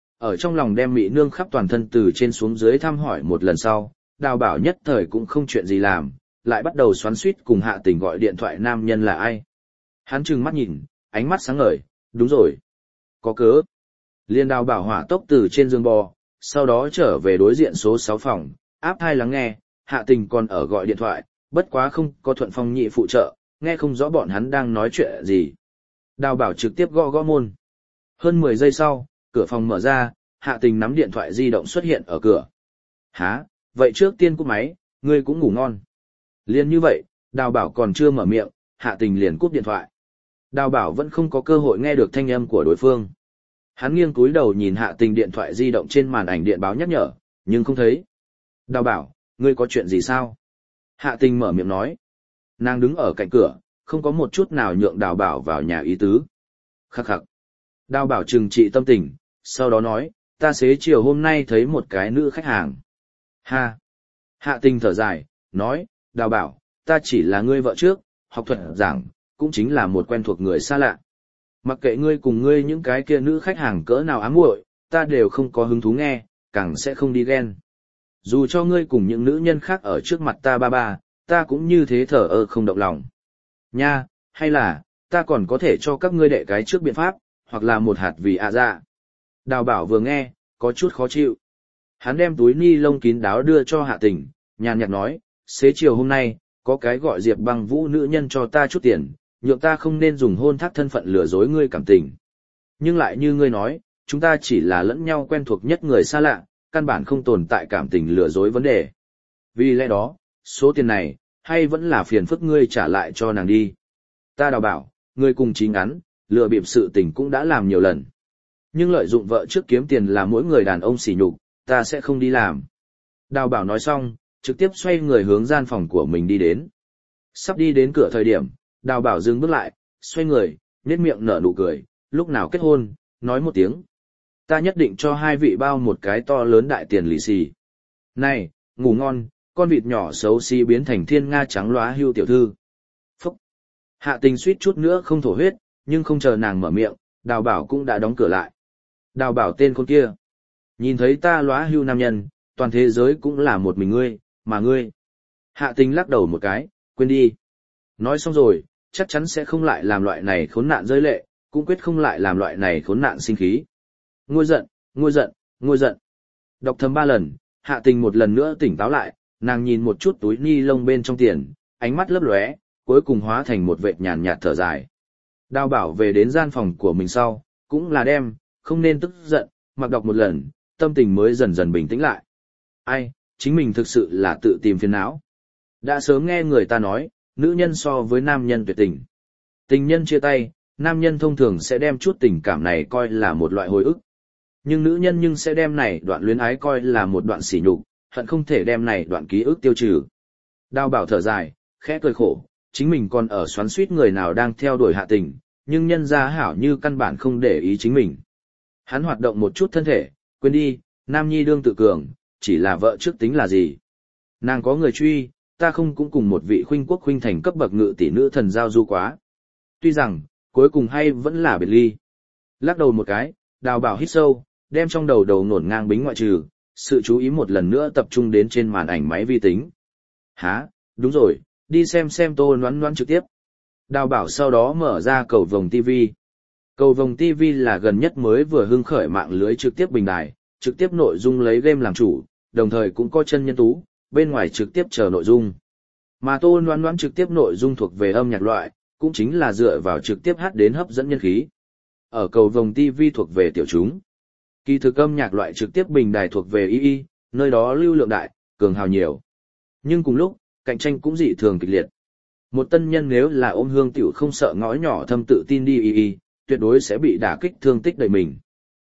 Ở trong lòng đem mị nương khắp toàn thân từ trên xuống dưới thăm hỏi một lần sau, Đào Bảo nhất thời cũng không chuyện gì làm, lại bắt đầu xoắn xuýt cùng Hạ Tình gọi điện thoại nam nhân là ai. Hắn trừng mắt nhìn, ánh mắt sáng ngời, đúng rồi. Có cớ. Liên Đào Bảo hỏa tốc từ trên giường bò, sau đó trở về đối diện số 6 phòng, áp tai lắng nghe, Hạ Tình còn ở gọi điện thoại, bất quá không có Thuận Phong Nhĩ phụ trợ, nghe không rõ bọn hắn đang nói chuyện gì. Đào Bảo trực tiếp gõ môn. Hơn 10 giây sau, cửa phòng mở ra, Hạ Tình nắm điện thoại di động xuất hiện ở cửa. Hả, vậy trước tiên cúp máy, ngươi cũng ngủ ngon. Liên như vậy, Đào Bảo còn chưa mở miệng, Hạ Tình liền cúp điện thoại. Đào Bảo vẫn không có cơ hội nghe được thanh âm của đối phương. Hắn nghiêng cúi đầu nhìn Hạ Tình điện thoại di động trên màn ảnh điện báo nhắc nhở, nhưng không thấy. Đào Bảo, ngươi có chuyện gì sao? Hạ Tình mở miệng nói. Nàng đứng ở cạnh cửa, không có một chút nào nhượng Đào Bảo vào nhà ý tứ. Khắc khắc. Đào Bảo trừng trị tâm tình, sau đó nói, ta xế chiều hôm nay thấy một cái nữ khách hàng. Ha. Hạ Tình thở dài, nói, Đào Bảo, ta chỉ là ngươi vợ trước, học thuật giảng, cũng chính là một quen thuộc người xa lạ. Mặc kệ ngươi cùng ngươi những cái kia nữ khách hàng cỡ nào ám muội, ta đều không có hứng thú nghe, càng sẽ không đi ghen. Dù cho ngươi cùng những nữ nhân khác ở trước mặt ta ba, ta cũng như thế thở ơ không động lòng. Nha, hay là, ta còn có thể cho các ngươi đệ cái trước biện pháp, hoặc là một hạt vì ạ dạ. Đào Bảo vừa nghe, có chút khó chịu. Hắn đem túi ni lông kín đáo đưa cho Hạ Tình, nhàn nhạt nói, xế chiều hôm nay, có cái gọi Diệp Băng Vũ nữ nhân cho ta chút tiền, nhượng ta không nên dùng hôn thác thân phận lừa dối ngươi cảm tình. Nhưng lại như ngươi nói, chúng ta chỉ là lẫn nhau quen thuộc nhất người xa lạ, căn bản không tồn tại cảm tình lừa dối vấn đề. Vì lẽ đó, số tiền này, hay vẫn là phiền phức ngươi trả lại cho nàng đi. Ta Đào Bảo, ngươi cùng chí ngắn, lừa bịp sự tình cũng đã làm nhiều lần. Nhưng lợi dụng vợ trước kiếm tiền là mỗi người đàn ông sỉ nhục, ta sẽ không đi làm. Đào Bảo nói xong, trực tiếp xoay người hướng gian phòng của mình đi đến. Sắp đi đến cửa thời điểm, Đào Bảo dừng bước lại, xoay người, nhếch miệng nở nụ cười, lúc nào kết hôn, nói một tiếng. Ta nhất định cho hai vị bao một cái to lớn đại tiền lì xì. Này, ngủ ngon, con vịt nhỏ xấu xí biến thành thiên nga trắng lóa hưu tiểu thư. Phúc! Hạ Tình suýt chút nữa không thổ huyết, nhưng không chờ nàng mở miệng, Đào Bảo cũng đã đóng cửa lại. Đào Bảo tên con kia. Nhìn thấy ta lóa hưu nam nhân, toàn thế giới cũng là một mình ngươi, mà ngươi. Hạ Tình lắc đầu một cái, quên đi. Nói xong rồi, chắc chắn sẽ không lại làm loại này khốn nạn rơi lệ, cũng quyết không lại làm loại này khốn nạn sinh khí. Ngôi giận, ngôi giận, ngôi giận. Đọc thầm 3 lần, Hạ Tình một lần nữa tỉnh táo lại, nàng nhìn một chút túi ni lông bên trong tiền, ánh mắt lấp lóe, cuối cùng hóa thành một vệt nhàn nhạt thở dài. Đào Bảo về đến gian phòng của mình sau, cũng là đem, không nên tức giận, mặc đọc một lần, tâm tình mới dần dần bình tĩnh lại. Ai, chính mình thực sự là tự tìm phiền não. Đã sớm nghe người ta nói, nữ nhân so với nam nhân tuyệt tình. Tình nhân chia tay, nam nhân thông thường sẽ đem chút tình cảm này coi là một loại hồi ức. Nhưng nữ nhân nhưng sẽ đem này đoạn luyến ái coi là một đoạn sỉ nhục, hận không thể đem này đoạn ký ức tiêu trừ. Đào Bảo thở dài, khẽ cười khổ, chính mình còn ở xoắn xuýt người nào đang theo đuổi Hạ Tình, nhưng nhân gia hảo như căn bản không để ý chính mình. Hắn hoạt động một chút thân thể, quên đi, nam nhi đương tự cường, chỉ là vợ trước tính là gì. Nàng có người truy, ta không cũng cùng một vị khuynh quốc khuynh thành cấp bậc ngự tỷ nữ thần giao du quá. Tuy rằng, cuối cùng hay vẫn là biệt ly. Lắc đầu một cái, Đào Bảo hít sâu, đem trong đầu ngổn ngang bính ngoại trừ, sự chú ý một lần nữa tập trung đến trên màn ảnh máy vi tính. Hả, đúng rồi, đi xem Tô Noãn Noãn trực tiếp. Đào Bảo sau đó mở ra cầu vồng TV. Cầu vồng TV là gần nhất mới vừa hưng khởi mạng lưới trực tiếp bình đài, trực tiếp nội dung lấy game làm chủ, đồng thời cũng có chân nhân tú, bên ngoài trực tiếp chờ nội dung. Mà Tô Noãn Noãn trực tiếp nội dung thuộc về âm nhạc loại, cũng chính là dựa vào trực tiếp hát đến hấp dẫn nhân khí. Ở cầu vồng TV thuộc về tiểu chúng. Kỳ thực âm nhạc loại trực tiếp bình đài thuộc về y, nơi đó lưu lượng đại, cường hào nhiều. Nhưng cùng lúc, cạnh tranh cũng dị thường kịch liệt. Một tân nhân nếu là ôm hương tiểu không sợ ngõ nhỏ thâm tự tin đi y, tuyệt đối sẽ bị đả kích thương tích đầy mình.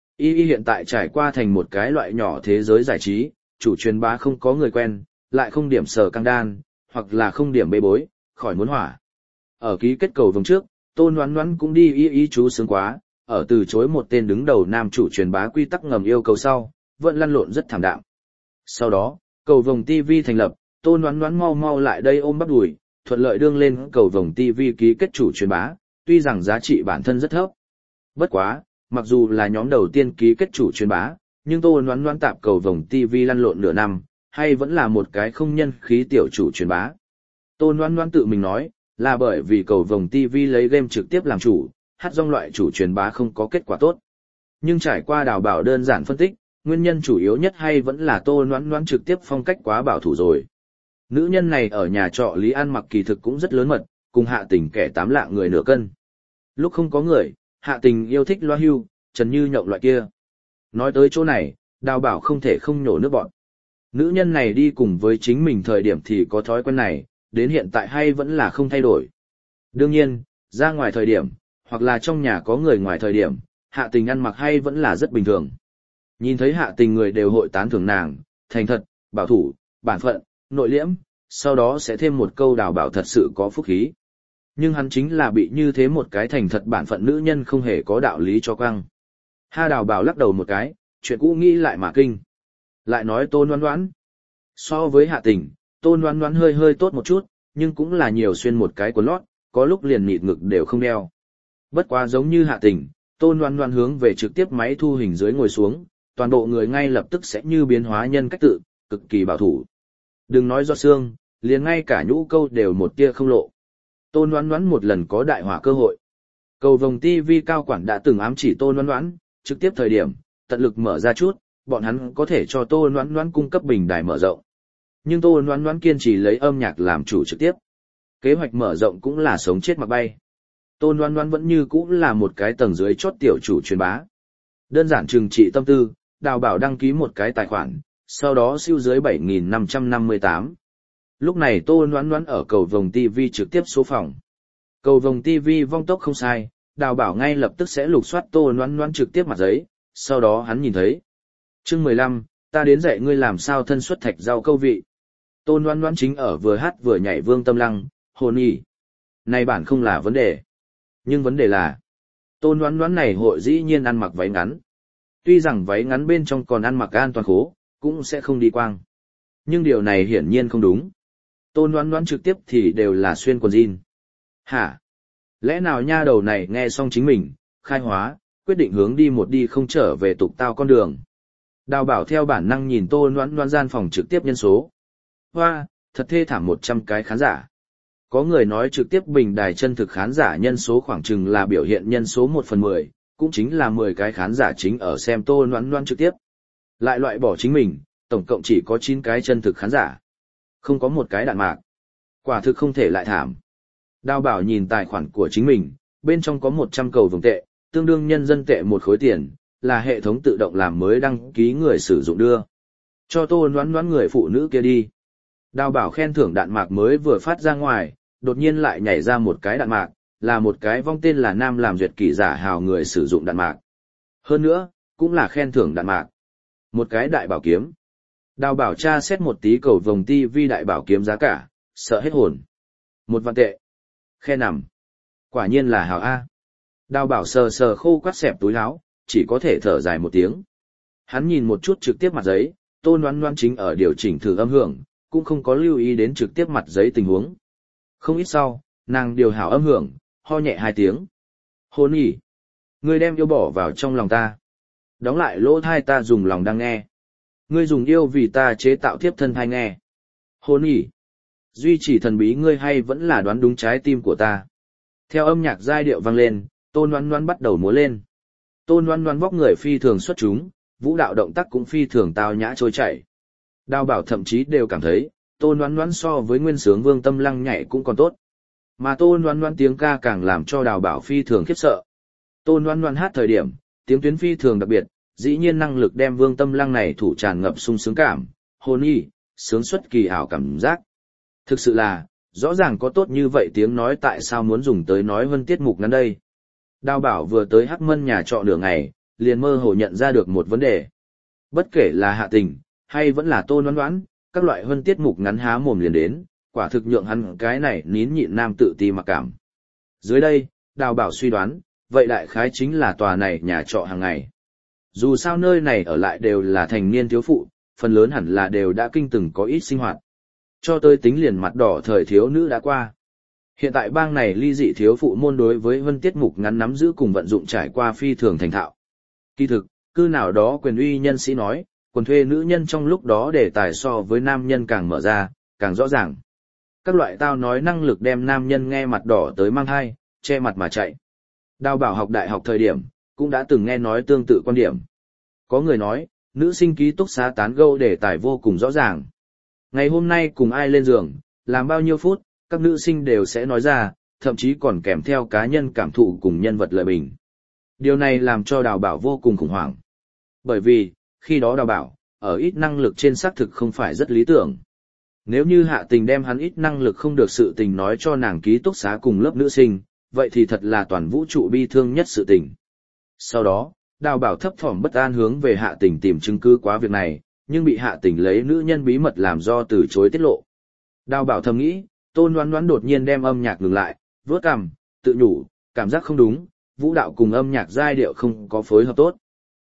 Y hiện tại trải qua thành một cái loại nhỏ thế giới giải trí, chủ truyền bá không có người quen, lại không điểm sờ căng đan, hoặc là không điểm bê bối, khỏi muốn hỏa. Ở ký kết cầu vòng trước, Tô Noãn Noãn cũng đi y chú sướng quá, ở từ chối một tên đứng đầu nam chủ truyền bá quy tắc ngầm yêu cầu sau, vẫn lăn lộn rất thảm đạm. Sau đó, cầu vồng TV thành lập, Tô Noãn Noãn mau lại đây ôm bắp đùi, thuận lợi đương lên cầu vồng TV ký kết chủ truyền bá, tuy rằng giá trị bản thân rất thấp. Bất quá, mặc dù là nhóm đầu tiên ký kết chủ truyền bá, nhưng Tô Noãn Noãn tạp cầu vồng TV lăn lộn nửa năm, hay vẫn là một cái không nhân khí tiểu chủ truyền bá. Tô Noãn Noãn tự mình nói, là bởi vì cầu vồng TV lấy game trực tiếp làm chủ, hát dong loại chủ truyền bá không có kết quả tốt. Nhưng trải qua Đào Bảo đơn giản phân tích, nguyên nhân chủ yếu nhất hay vẫn là Tô Noãn Noãn trực tiếp phong cách quá bảo thủ rồi. Nữ nhân này ở nhà trọ Lý ăn mặc kỳ thực cũng rất lớn mật, cùng Hạ Tình kẻ 8 lạng người nửa cân. Lúc không có người, Hạ Tình yêu thích loa hưu, trần như nhộng loại kia. Nói tới chỗ này, Đào Bảo không thể không nhổ nước bọt. Nữ nhân này đi cùng với chính mình thời điểm thì có thói quen này, đến hiện tại hay vẫn là không thay đổi. Đương nhiên, ra ngoài thời điểm, hoặc là trong nhà có người ngoài thời điểm, Hạ Tình ăn mặc hay vẫn là rất bình thường. Nhìn thấy Hạ Tình người đều hội tán thưởng nàng, thành thật, bảo thủ, bản phận, nội liễm, sau đó sẽ thêm một câu Đào Bảo thật sự có phúc khí. Nhưng hắn chính là bị như thế một cái thành thật bản phận nữ nhân không hề có đạo lý cho quăng. Ha, Đào Bảo lắc đầu một cái, chuyện cũ nghĩ lại mà kinh. Lại nói Tôn Ngoan Ngoãn. So với Hạ Tình, Tôn Ngoan Ngoãn hơi hơi tốt một chút, nhưng cũng là nhiều xuyên một cái quần lót, có lúc liền nịt ngực đều không đeo. Bất quá giống như Hạ Tình, Tôn Ngoan Ngoãn hướng về trực tiếp máy thu hình dưới ngồi xuống, toàn bộ người ngay lập tức sẽ như biến hóa nhân cách tự, cực kỳ bảo thủ. Đừng nói do xương, liền ngay cả nhũ câu đều một tia không lộ. Tôn Ngoan Ngoãn một lần có đại hỏa cơ hội. Cầu vồng TV cao quản đã từng ám chỉ Tôn Ngoan Ngoãn, trực tiếp thời điểm, tận lực mở ra chút, bọn hắn có thể cho Tôn Ngoan Ngoãn cung cấp bình đài mở rộng. Nhưng Tôn Ngoan Ngoãn kiên trì lấy âm nhạc làm chủ trực tiếp. Kế hoạch mở rộng cũng là sống chết mặc bay. Tôn Ngoan Ngoãn vẫn như cũng là một cái tầng dưới chót tiểu chủ truyền bá. Đơn giản trừng trị tâm tư, Đào Bảo đăng ký một cái tài khoản, sau đó siêu dưới 7.558. Lúc này Tôn Ngoan Ngoãn ở cầu vồng TV trực tiếp số phòng. Cầu vồng TV vong tốc không sai, Đào Bảo ngay lập tức sẽ lục soát Tôn Ngoan Ngoãn trực tiếp mặt giấy, sau đó hắn nhìn thấy. Chương 15, ta đến dạy ngươi làm sao thân xuất thạch rau câu vị. Tôn Ngoan Ngoãn chính ở vừa hát vừa nhảy Vương Tâm Lăng, hồn ỉ. Này bản không là vấn đề. Nhưng vấn đề là, Tôn Ngoan Ngoãn này hội dĩ nhiên ăn mặc váy ngắn. Tuy rằng váy ngắn bên trong còn ăn mặc an toàn khố, cũng sẽ không đi quang. Nhưng điều này hiển nhiên không đúng. Tôn Ngoan Ngoãn trực tiếp thì đều là xuyên quần jean. Hả? Lẽ nào nha đầu này nghe xong chính mình, khai hóa, quyết định hướng đi một đi không trở về tục tao con đường. Đào Bảo theo bản năng nhìn Tôn Ngoan Ngoãn gian phòng trực tiếp nhân số. Hoa, thật thê thảm 100 cái khán giả. Có người nói trực tiếp bình đài chân thực khán giả nhân số khoảng chừng là biểu hiện nhân số 1/10, cũng chính là 10 cái khán giả chính ở xem Tôn Ngoan Ngoãn trực tiếp. Lại loại bỏ chính mình, tổng cộng chỉ có 9 cái chân thực khán giả. Không có một cái đạn mạc. Quả thực không thể lại thảm. Đào Bảo nhìn tài khoản của chính mình, bên trong có 100 cầu vồng tệ, tương đương nhân dân tệ 1 khối tiền, là hệ thống tự động làm mới đăng ký người sử dụng đưa. Cho Tôn Ngoan Ngoãn người phụ nữ kia đi. Đào Bảo khen thưởng đạn mạc mới vừa phát ra ngoài, đột nhiên lại nhảy ra một cái đạn mạc, là một cái vong tên là Nam làm duyệt kỳ giả hào người sử dụng đạn mạc. Hơn nữa, cũng là khen thưởng đạn mạc. Một cái đại bảo kiếm. Đào Bảo tra xét một tí cầu vồng TV đại bảo kiếm giá cả, sợ hết hồn. 1 vạn tệ. Khe nằm. Quả nhiên là hào A. Đào Bảo sờ sờ khô quắt xẹp túi áo, chỉ có thể thở dài một tiếng. Hắn nhìn một chút trực tiếp mặt giấy, Tôn Ngoan Ngoãn chính ở điều chỉnh thử âm hưởng, cũng không có lưu ý đến trực tiếp mặt giấy tình huống. Không ít sau, nàng điều hảo âm hưởng, ho nhẹ 2 tiếng. Hôn ỉ. Ngươi đem yêu bỏ vào trong lòng ta. Đóng lại lỗ thai ta dùng lòng đang nghe. Ngươi dùng yêu vì ta chế tạo tiếp thân thai nghe. Hôn ỉ. Duy chỉ thần bí ngươi hay vẫn là đoán đúng trái tim của ta. Theo âm nhạc giai điệu vang lên, Tôn Ngoan Ngoãn bắt đầu múa lên. Tôn Ngoan Ngoãn vóc người phi thường xuất chúng, vũ đạo động tác cũng phi thường tao nhã trôi chảy. Đào Bảo thậm chí đều cảm thấy, Tôn Ngoan Ngoãn so với nguyên sướng Vương Tâm Lăng nhảy cũng còn tốt. Mà Tôn Ngoan Ngoãn tiếng ca càng làm cho Đào Bảo phi thường khiếp sợ. Tôn Ngoan Ngoãn hát thời điểm, tiếng tuyến phi thường đặc biệt, dĩ nhiên năng lực đem Vương Tâm Lăng này thủ tràn ngập sung sướng cảm, hồn ỉ, sướng xuất kỳ ảo cảm giác. Thực sự là, rõ ràng có tốt như vậy tiếng nói tại sao muốn dùng tới nói hơn tiết mục ngắn đây. Đào Bảo vừa tới Hắc Mân nhà trọ nửa ngày, liền mơ hồ nhận ra được một vấn đề. Bất kể là Hạ Tình, hay vẫn là Tôn Ngoan Ngoãn, các loại hơn tiết mục ngắn há mồm liền đến, quả thực nhượng hắn cái này nín nhịn nam tự ti mặc cảm. Dưới đây, Đào Bảo suy đoán, vậy đại khái chính là tòa này nhà trọ hàng ngày. Dù sao nơi này ở lại đều là thành niên thiếu phụ, phần lớn hẳn là đều đã kinh từng có ít sinh hoạt. Cho tới tính liền mặt đỏ thời thiếu nữ đã qua. Hiện tại bang này ly dị thiếu phụ môn đối với vân tiết mục ngắn nắm giữ cùng vận dụng trải qua phi thường thành thạo. Kỳ thực, cư nào đó quyền uy nhân sĩ nói, quần thuê nữ nhân trong lúc đó đề tài so với nam nhân càng mở ra, càng rõ ràng. Các loại tao nói năng lực đem nam nhân nghe mặt đỏ tới mang thai, che mặt mà chạy. Đào Bảo học đại học thời điểm, cũng đã từng nghe nói tương tự quan điểm. Có người nói, nữ sinh ký túc xá tán gẫu đề tài vô cùng rõ ràng. Ngày hôm nay cùng ai lên giường, làm bao nhiêu phút, các nữ sinh đều sẽ nói ra, thậm chí còn kèm theo cá nhân cảm thụ cùng nhân vật lợi bình. Điều này làm cho Đào Bảo vô cùng khủng hoảng. Bởi vì, khi đó Đào Bảo, ở ít năng lực trên xác thực không phải rất lý tưởng. Nếu như Hạ Tình đem hắn ít năng lực không được sự tình nói cho nàng ký túc xá cùng lớp nữ sinh, vậy thì thật là toàn vũ trụ bi thương nhất sự tình. Sau đó, Đào Bảo thấp thỏm bất an hướng về Hạ Tình tìm chứng cứ quá việc này, nhưng bị Hạ Tình lấy nữ nhân bí mật làm do từ chối tiết lộ. Đào Bảo thầm nghĩ, Tôn Ngoan Ngoãn đột nhiên đem âm nhạc ngừng lại, vớt cằm, tự nhủ, cảm giác không đúng, vũ đạo cùng âm nhạc giai điệu không có phối hợp tốt.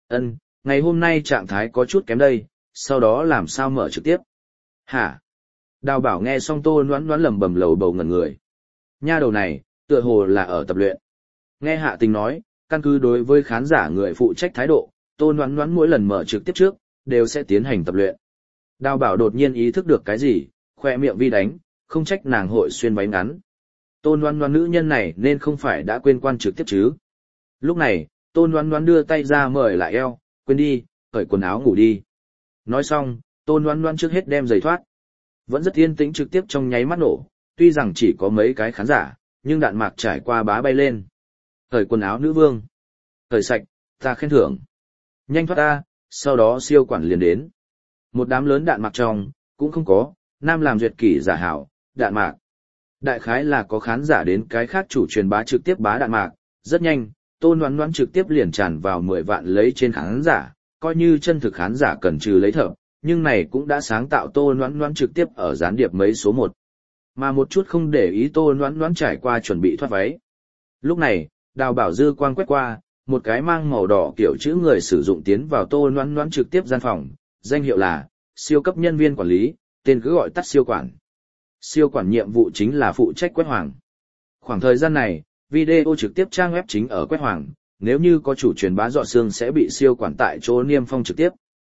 Ngày hôm nay trạng thái có chút kém đây, sau đó làm sao mở trực tiếp? Hả? Đào Bảo nghe xong Tôn Ngoan Ngoãn lẩm bẩm lầu bầu ngẩn người. Nha đầu này, tựa hồ là ở tập luyện. Nghe Hạ Tình nói, căn cứ đối với khán giả người phụ trách thái độ, Tôn Ngoan Ngoãn mỗi lần mở trực tiếp trước, đều sẽ tiến hành tập luyện. Đào Bảo đột nhiên ý thức được cái gì, khoe miệng vi đánh, không trách nàng hội xuyên váy ngắn. Tôn Ngoan Ngoãn nữ nhân này nên không phải đã quên quan trực tiếp chứ. Lúc này, Tôn Ngoan Ngoãn đưa tay ra mời lại eo, quên đi, cởi quần áo ngủ đi. Nói xong, Tôn Ngoan Ngoãn trước hết đem giày thoát. Vẫn rất yên tĩnh trực tiếp trong nháy mắt nổ, tuy rằng chỉ có mấy cái khán giả, nhưng đạn mạc trải qua bá bay lên. Cởi quần áo nữ vương. Cởi sạch, ta khen thưởng. Nhanh thoát ta, sau đó siêu quản liền đến. Một đám lớn đạn mạc trong, cũng không có, nam làm duyệt kỷ giả hảo, đạn mạc. Đại khái là có khán giả đến cái khác chủ truyền bá trực tiếp bá đạn mạc, rất nhanh, Tôn Ngoan Ngoãn trực tiếp liền tràn vào 10 vạn lấy trên khán giả, coi như chân thực khán giả cần trừ lấy thợ, nhưng này cũng đã sáng tạo Tôn Ngoan Ngoãn trực tiếp ở gián điệp mấy số 1. Mà một chút không để ý Tôn Ngoan Ngoãn trải qua chuẩn bị thoát váy. Lúc này, Đào Bảo dư quang quét qua, một cái mang màu đỏ kiểu chữ người sử dụng tiến vào Tôn Ngoan Ngoãn trực tiếp gian phòng, danh hiệu là siêu cấp nhân viên quản lý, tên cứ gọi tắt siêu quản. Siêu quản nhiệm vụ chính là phụ trách quét hoàng. Khoảng thời gian này, video trực tiếp trang web chính ở quét hoàng, nếu như có chủ truyền bá dọ xương sẽ bị siêu quản tại chỗ niêm phong trực tiếp.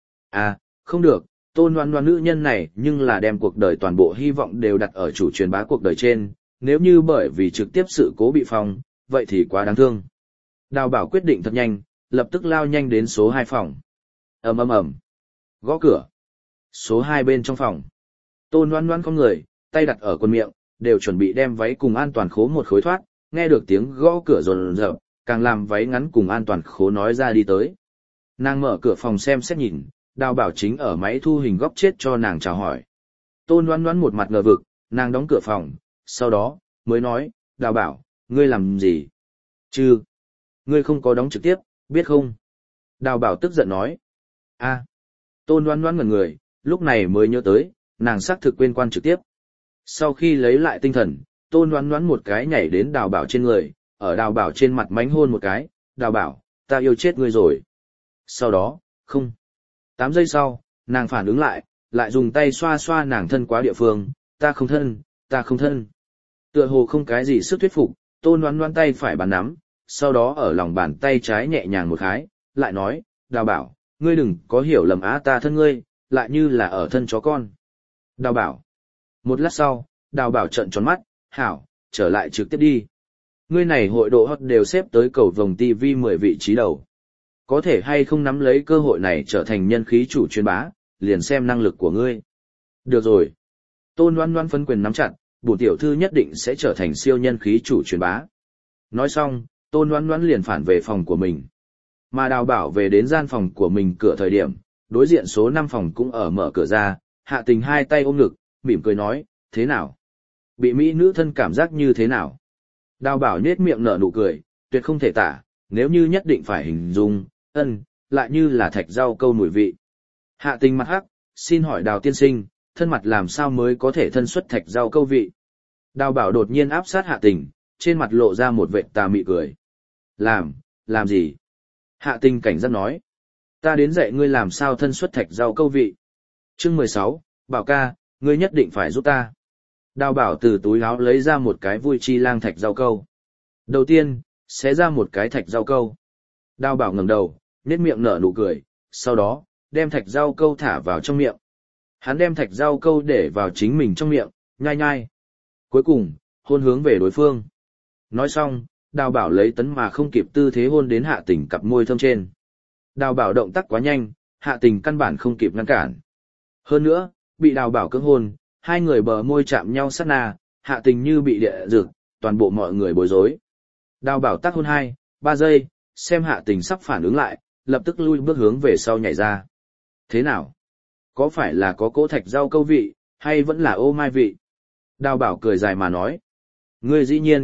À, không được, Tôn Ngoan Ngoãn nữ nhân này nhưng là đem cuộc đời toàn bộ hy vọng đều đặt ở chủ truyền bá cuộc đời trên, nếu như bởi vì trực tiếp sự cố bị phong, vậy thì quá đáng thương. Đào Bảo quyết định thật nhanh, lập tức lao nhanh đến số 2 phòng. Ầm ầm ầm. Gõ cửa. Số 2 bên trong phòng. Tôn Ngoan Ngoãn con người, tay đặt ở quần miệng, đều chuẩn bị đem váy cùng an toàn khố một khối thoát, nghe được tiếng gõ cửa rồn rợp, càng làm váy ngắn cùng an toàn khố nói ra đi tới. Nàng mở cửa phòng xem xét nhìn, Đào Bảo chính ở máy thu hình góc chết cho nàng chào hỏi. Tôn Ngoan Ngoãn một mặt ngờ vực, nàng đóng cửa phòng, sau đó, mới nói, Đào Bảo, ngươi làm gì? Chứ, ngươi không có đóng trực tiếp, biết không? Đào Bảo tức giận nói. A. Tôn Ngoan Ngoãn ngẩn người, lúc này mới nhớ tới, nàng xác thực quên quan trực tiếp. Sau khi lấy lại tinh thần, Tôn Ngoan Ngoãn một cái nhảy đến Đào Bảo trên người, ở Đào Bảo trên mặt mánh hôn một cái, Đào Bảo, ta yêu chết ngươi rồi. Sau đó, không. 8 giây sau, nàng phản ứng lại, lại dùng tay xoa xoa nàng thân quá địa phương, ta không thân, ta không thân. Tựa hồ không cái gì sức thuyết phục, Tôn Ngoan Ngoãn tay phải bàn nắm, sau đó ở lòng bàn tay trái nhẹ nhàng một khái, lại nói, Đào Bảo, ngươi đừng có hiểu lầm á ta thân ngươi, lại như là ở thân chó con. Đào Bảo. Một lát sau, Đào Bảo trợn tròn mắt, hảo, trở lại trực tiếp đi. Ngươi này hội độ hot đều xếp tới cầu vồng TV 10 vị trí đầu. Có thể hay không nắm lấy cơ hội này trở thành nhân khí chủ truyền bá, liền xem năng lực của ngươi. Được rồi. Tôn Ngoan Ngoãn phân quyền nắm chặt, bổn tiểu thư nhất định sẽ trở thành siêu nhân khí chủ truyền bá. Nói xong, Tôn Ngoan Ngoãn liền phản về phòng của mình. Mà Đào Bảo về đến gian phòng của mình cửa thời điểm, đối diện số 5 phòng cũng ở mở cửa ra, Hạ Tình hai tay ôm ngực, mỉm cười nói, thế nào? Bị mỹ nữ thân cảm giác như thế nào? Đào Bảo nhếch miệng nở nụ cười, tuyệt không thể tả, nếu như nhất định phải hình dung, lại như là thạch rau câu mùi vị. Hạ Tình mặt hắc, xin hỏi Đào tiên sinh, thân mặt làm sao mới có thể thân xuất thạch rau câu vị? Đào Bảo đột nhiên áp sát Hạ Tình, trên mặt lộ ra một vệt tà mị cười. Làm gì? Hạ Tình cảnh giác nói. Ta đến dạy ngươi làm sao thân xuất thạch rau câu vị. Chương 16, Bảo ca, ngươi nhất định phải giúp ta. Đào Bảo từ túi áo lấy ra một cái vui chi lang thạch rau câu. Đầu tiên, xé ra một cái thạch rau câu. Đào Bảo ngẩng đầu, nhếch miệng nở nụ cười, sau đó, đem thạch rau câu thả vào trong miệng. Hắn đem thạch rau câu để vào chính mình trong miệng, nhai nhai. Cuối cùng, hôn hướng về đối phương. Nói xong, Đào Bảo lấy tấn mà không kịp tư thế hôn đến Hạ Tình cặp môi thơm trên. Đào Bảo động tác quá nhanh, Hạ Tình căn bản không kịp ngăn cản. Hơn nữa, bị Đào Bảo cưỡng hôn, hai người bờ môi chạm nhau sát na, Hạ Tình như bị địa rực, toàn bộ mọi người bối rối. Đào Bảo tác hôn 2-3 giây, xem Hạ Tình sắp phản ứng lại, lập tức lui bước hướng về sau nhảy ra. Thế nào? Có phải là có cỗ thạch rau câu vị, hay vẫn là ô mai vị? Đào bảo cười dài mà nói. Ngươi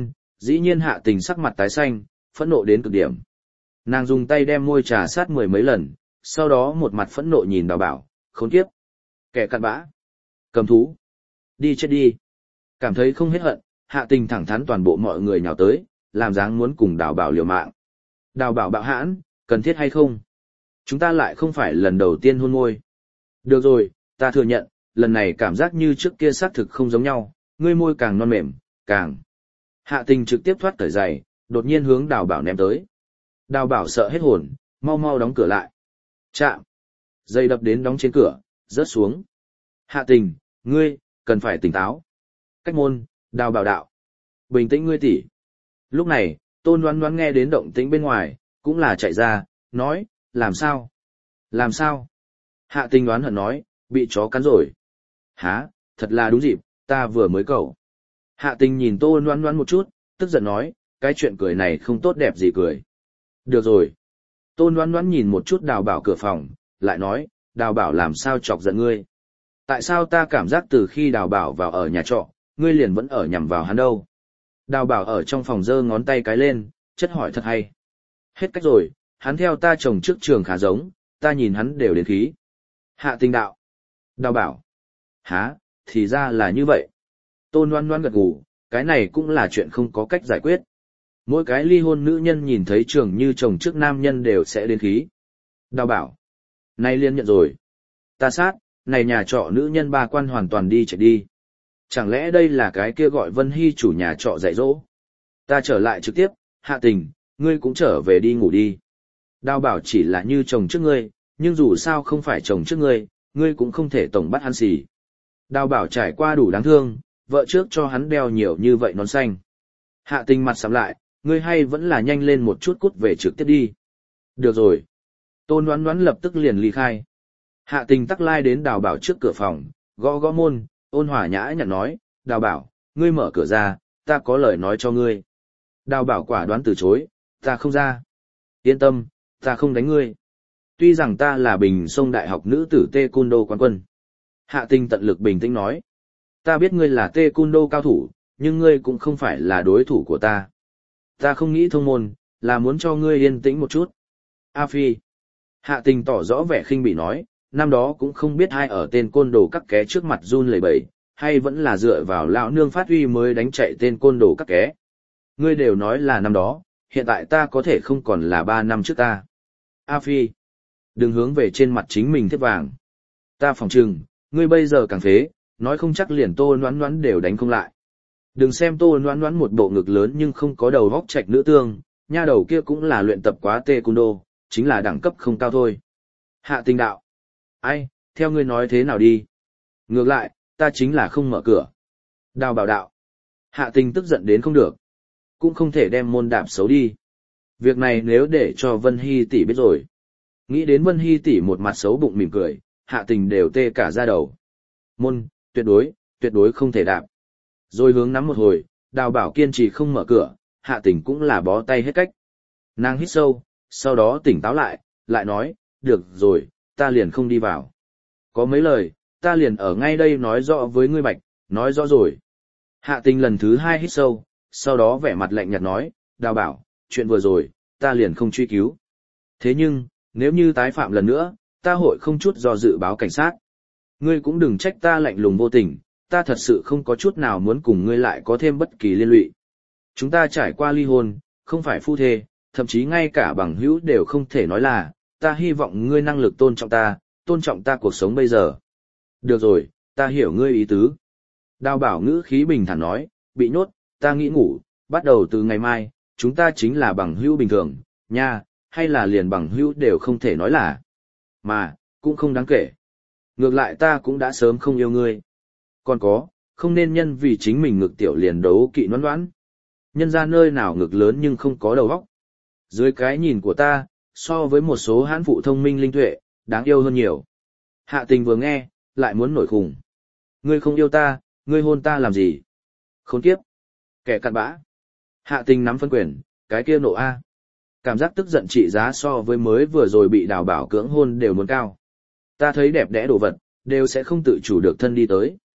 dĩ nhiên Hạ Tình sắc mặt tái xanh, phẫn nộ đến cực điểm. Nàng dùng tay đem môi trà sát mười mấy lần, sau đó một mặt phẫn nộ nhìn đào bảo, khốn kiếp. Kẻ cặn bã. Cầm thú. Đi chết đi. Cảm thấy không hết hận, Hạ Tình thẳng thắn toàn bộ mọi người nhào tới, làm dáng muốn cùng đào bảo liều mạng. Đào bảo bạo hãn, cần thiết hay không? Chúng ta lại không phải lần đầu tiên hôn môi. Được rồi, ta thừa nhận, lần này cảm giác như trước kia xác thực không giống nhau, ngươi môi càng non mềm, càng. Hạ Tình trực tiếp thoát cởi giày, đột nhiên hướng đào bảo ném tới. Đào bảo sợ hết hồn, mau mau đóng cửa lại. Chạm. Dây đập đến đóng trên cửa, rớt xuống. Hạ Tình, ngươi, cần phải tỉnh táo. Cách môn, đào bảo đạo. Bình tĩnh ngươi tỷ. Lúc này, Tôn Ngoan Ngoãn nghe đến động tĩnh bên ngoài, cũng là chạy ra, nói, làm sao? Làm sao? Hạ Tình đoán hận nói, bị chó cắn rồi. Hả, thật là đúng dịp, ta vừa mới cầu. Hạ Tình nhìn Tôn Ngoan Ngoãn một chút, tức giận nói, cái chuyện cười này không tốt đẹp gì cười. Được rồi. Tôn Ngoan Ngoãn nhìn một chút đào bảo cửa phòng, lại nói, đào bảo làm sao chọc giận ngươi. Tại sao ta cảm giác từ khi đào bảo vào ở nhà trọ, ngươi liền vẫn ở nhằm vào hắn đâu? Đào bảo ở trong phòng giơ ngón tay cái lên, chất hỏi thật hay. Hết cách rồi, hắn theo ta chồng trước trường khá giống, ta nhìn hắn đều đến khí. Hạ Tình đạo. Đào bảo. Hả, thì ra là như vậy. Tôn Ngoan Ngoãn gật gù, cái này cũng là chuyện không có cách giải quyết. Mỗi cái ly hôn nữ nhân nhìn thấy trường như chồng trước nam nhân đều sẽ đến khí. Đào bảo. Nay liên nhận rồi. Ta sát, này nhà trọ nữ nhân ba quan hoàn toàn đi chạy đi. Chẳng lẽ đây là cái kia gọi Vân Hy chủ nhà trọ dạy dỗ? Ta trở lại trực tiếp, Hạ Tình, ngươi cũng trở về đi ngủ đi. Đào bảo chỉ là như chồng trước ngươi, nhưng dù sao không phải chồng trước ngươi, ngươi cũng không thể tổng bắt hắn xì. Đào bảo trải qua đủ đáng thương, vợ trước cho hắn đeo nhiều như vậy nón xanh. Hạ Tình mặt sắm lại, ngươi hay vẫn là nhanh lên một chút cút về trực tiếp đi. Được rồi. Tôn Ngoan Ngoãn lập tức liền ly khai. Hạ Tình tắc lai đến đào bảo trước cửa phòng, gõ gõ môn, ôn hòa nhã nhặn nói, đào bảo, ngươi mở cửa ra, ta có lời nói cho ngươi. Đào bảo quả đoán từ chối, ta không ra. Yên tâm, ta không đánh ngươi. Tuy rằng ta là Bình Sông Đại học nữ tử Taekwondo quán quân. Hạ Tình tận lực bình tĩnh nói. Ta biết ngươi là Taekwondo cao thủ, nhưng ngươi cũng không phải là đối thủ của ta. Ta không nghĩ thông môn, là muốn cho ngươi yên tĩnh một chút. A Phi. Hạ Tình tỏ rõ vẻ khinh bỉ nói, năm đó cũng không biết ai ở tên côn đồ các ké trước mặt run lẩy bẩy, hay vẫn là dựa vào lão nương phát huy mới đánh chạy tên côn đồ các ké. Ngươi đều nói là năm đó, hiện tại ta có thể không còn là 3 năm trước ta. A Phi. Đừng hướng về trên mặt chính mình thiết vàng. Ta phòng trừng, ngươi bây giờ càng phế, nói không chắc liền Tô Ngoãn Ngoãn đều đánh không lại. Đừng xem Tô Ngoãn Ngoãn một bộ ngực lớn nhưng không có đầu vóc trạch nữ tương, nha đầu kia cũng là luyện tập quá Taekwondo, chính là đẳng cấp không cao thôi. Hạ Tình đạo. Ai, theo ngươi nói thế nào đi? Ngược lại, ta chính là không mở cửa. Đào bảo đạo. Hạ Tình tức giận đến không được. Cũng không thể đem môn đạp xấu đi. Việc này nếu để cho Vân Hy tỷ biết rồi. Nghĩ đến Vân Hy tỷ một mặt xấu bụng mỉm cười, Hạ Tình đều tê cả da đầu. Môn, tuyệt đối không thể đạp. Rồi hướng nắm một hồi, đào bảo kiên trì không mở cửa, Hạ Tình cũng là bó tay hết cách. Nàng hít sâu, sau đó tỉnh táo lại nói, được rồi, ta liền không đi vào. Có mấy lời, ta liền ở ngay đây nói rõ với ngươi bạch, nói rõ rồi. Hạ Tình lần thứ 2 hít sâu, sau đó vẻ mặt lạnh nhạt nói, đào bảo, chuyện vừa rồi, ta liền không truy cứu. Thế nhưng, nếu như tái phạm lần nữa, ta hội không chút do dự báo cảnh sát. Ngươi cũng đừng trách ta lạnh lùng vô tình, ta thật sự không có chút nào muốn cùng ngươi lại có thêm bất kỳ liên lụy. Chúng ta trải qua ly hôn, không phải phu thê, thậm chí ngay cả bằng hữu đều không thể nói là, ta hy vọng ngươi năng lực tôn trọng ta cuộc sống bây giờ. Được rồi, ta hiểu ngươi ý tứ. Đào bảo ngữ khí bình thản nói, bị nhốt, ta nghĩ ngủ, bắt đầu từ ngày mai, chúng ta chính là bằng hữu bình thường, nha, hay là liền bằng hữu đều không thể nói là. Mà, cũng không đáng kể. Ngược lại ta cũng đã sớm không yêu ngươi. Còn có, không nên nhân vì chính mình ngực tiểu liền đấu kỵ Ngoãn Ngoãn. Nhân ra nơi nào ngực lớn nhưng không có đầu óc. Dưới cái nhìn của ta, so với một số hãn phụ thông minh linh tuệ, đáng yêu hơn nhiều. Hạ Tình vừa nghe, lại muốn nổi khùng. Ngươi không yêu ta, ngươi hôn ta làm gì? Khốn kiếp. Kẻ cặn bã. Hạ Tình nắm phân quyền, cái kia nộ A. Cảm giác tức giận trị giá so với mới vừa rồi bị đào bảo cưỡng hôn đều muốn cao. Ta thấy đẹp đẽ đồ vật, đều sẽ không tự chủ được thân đi tới.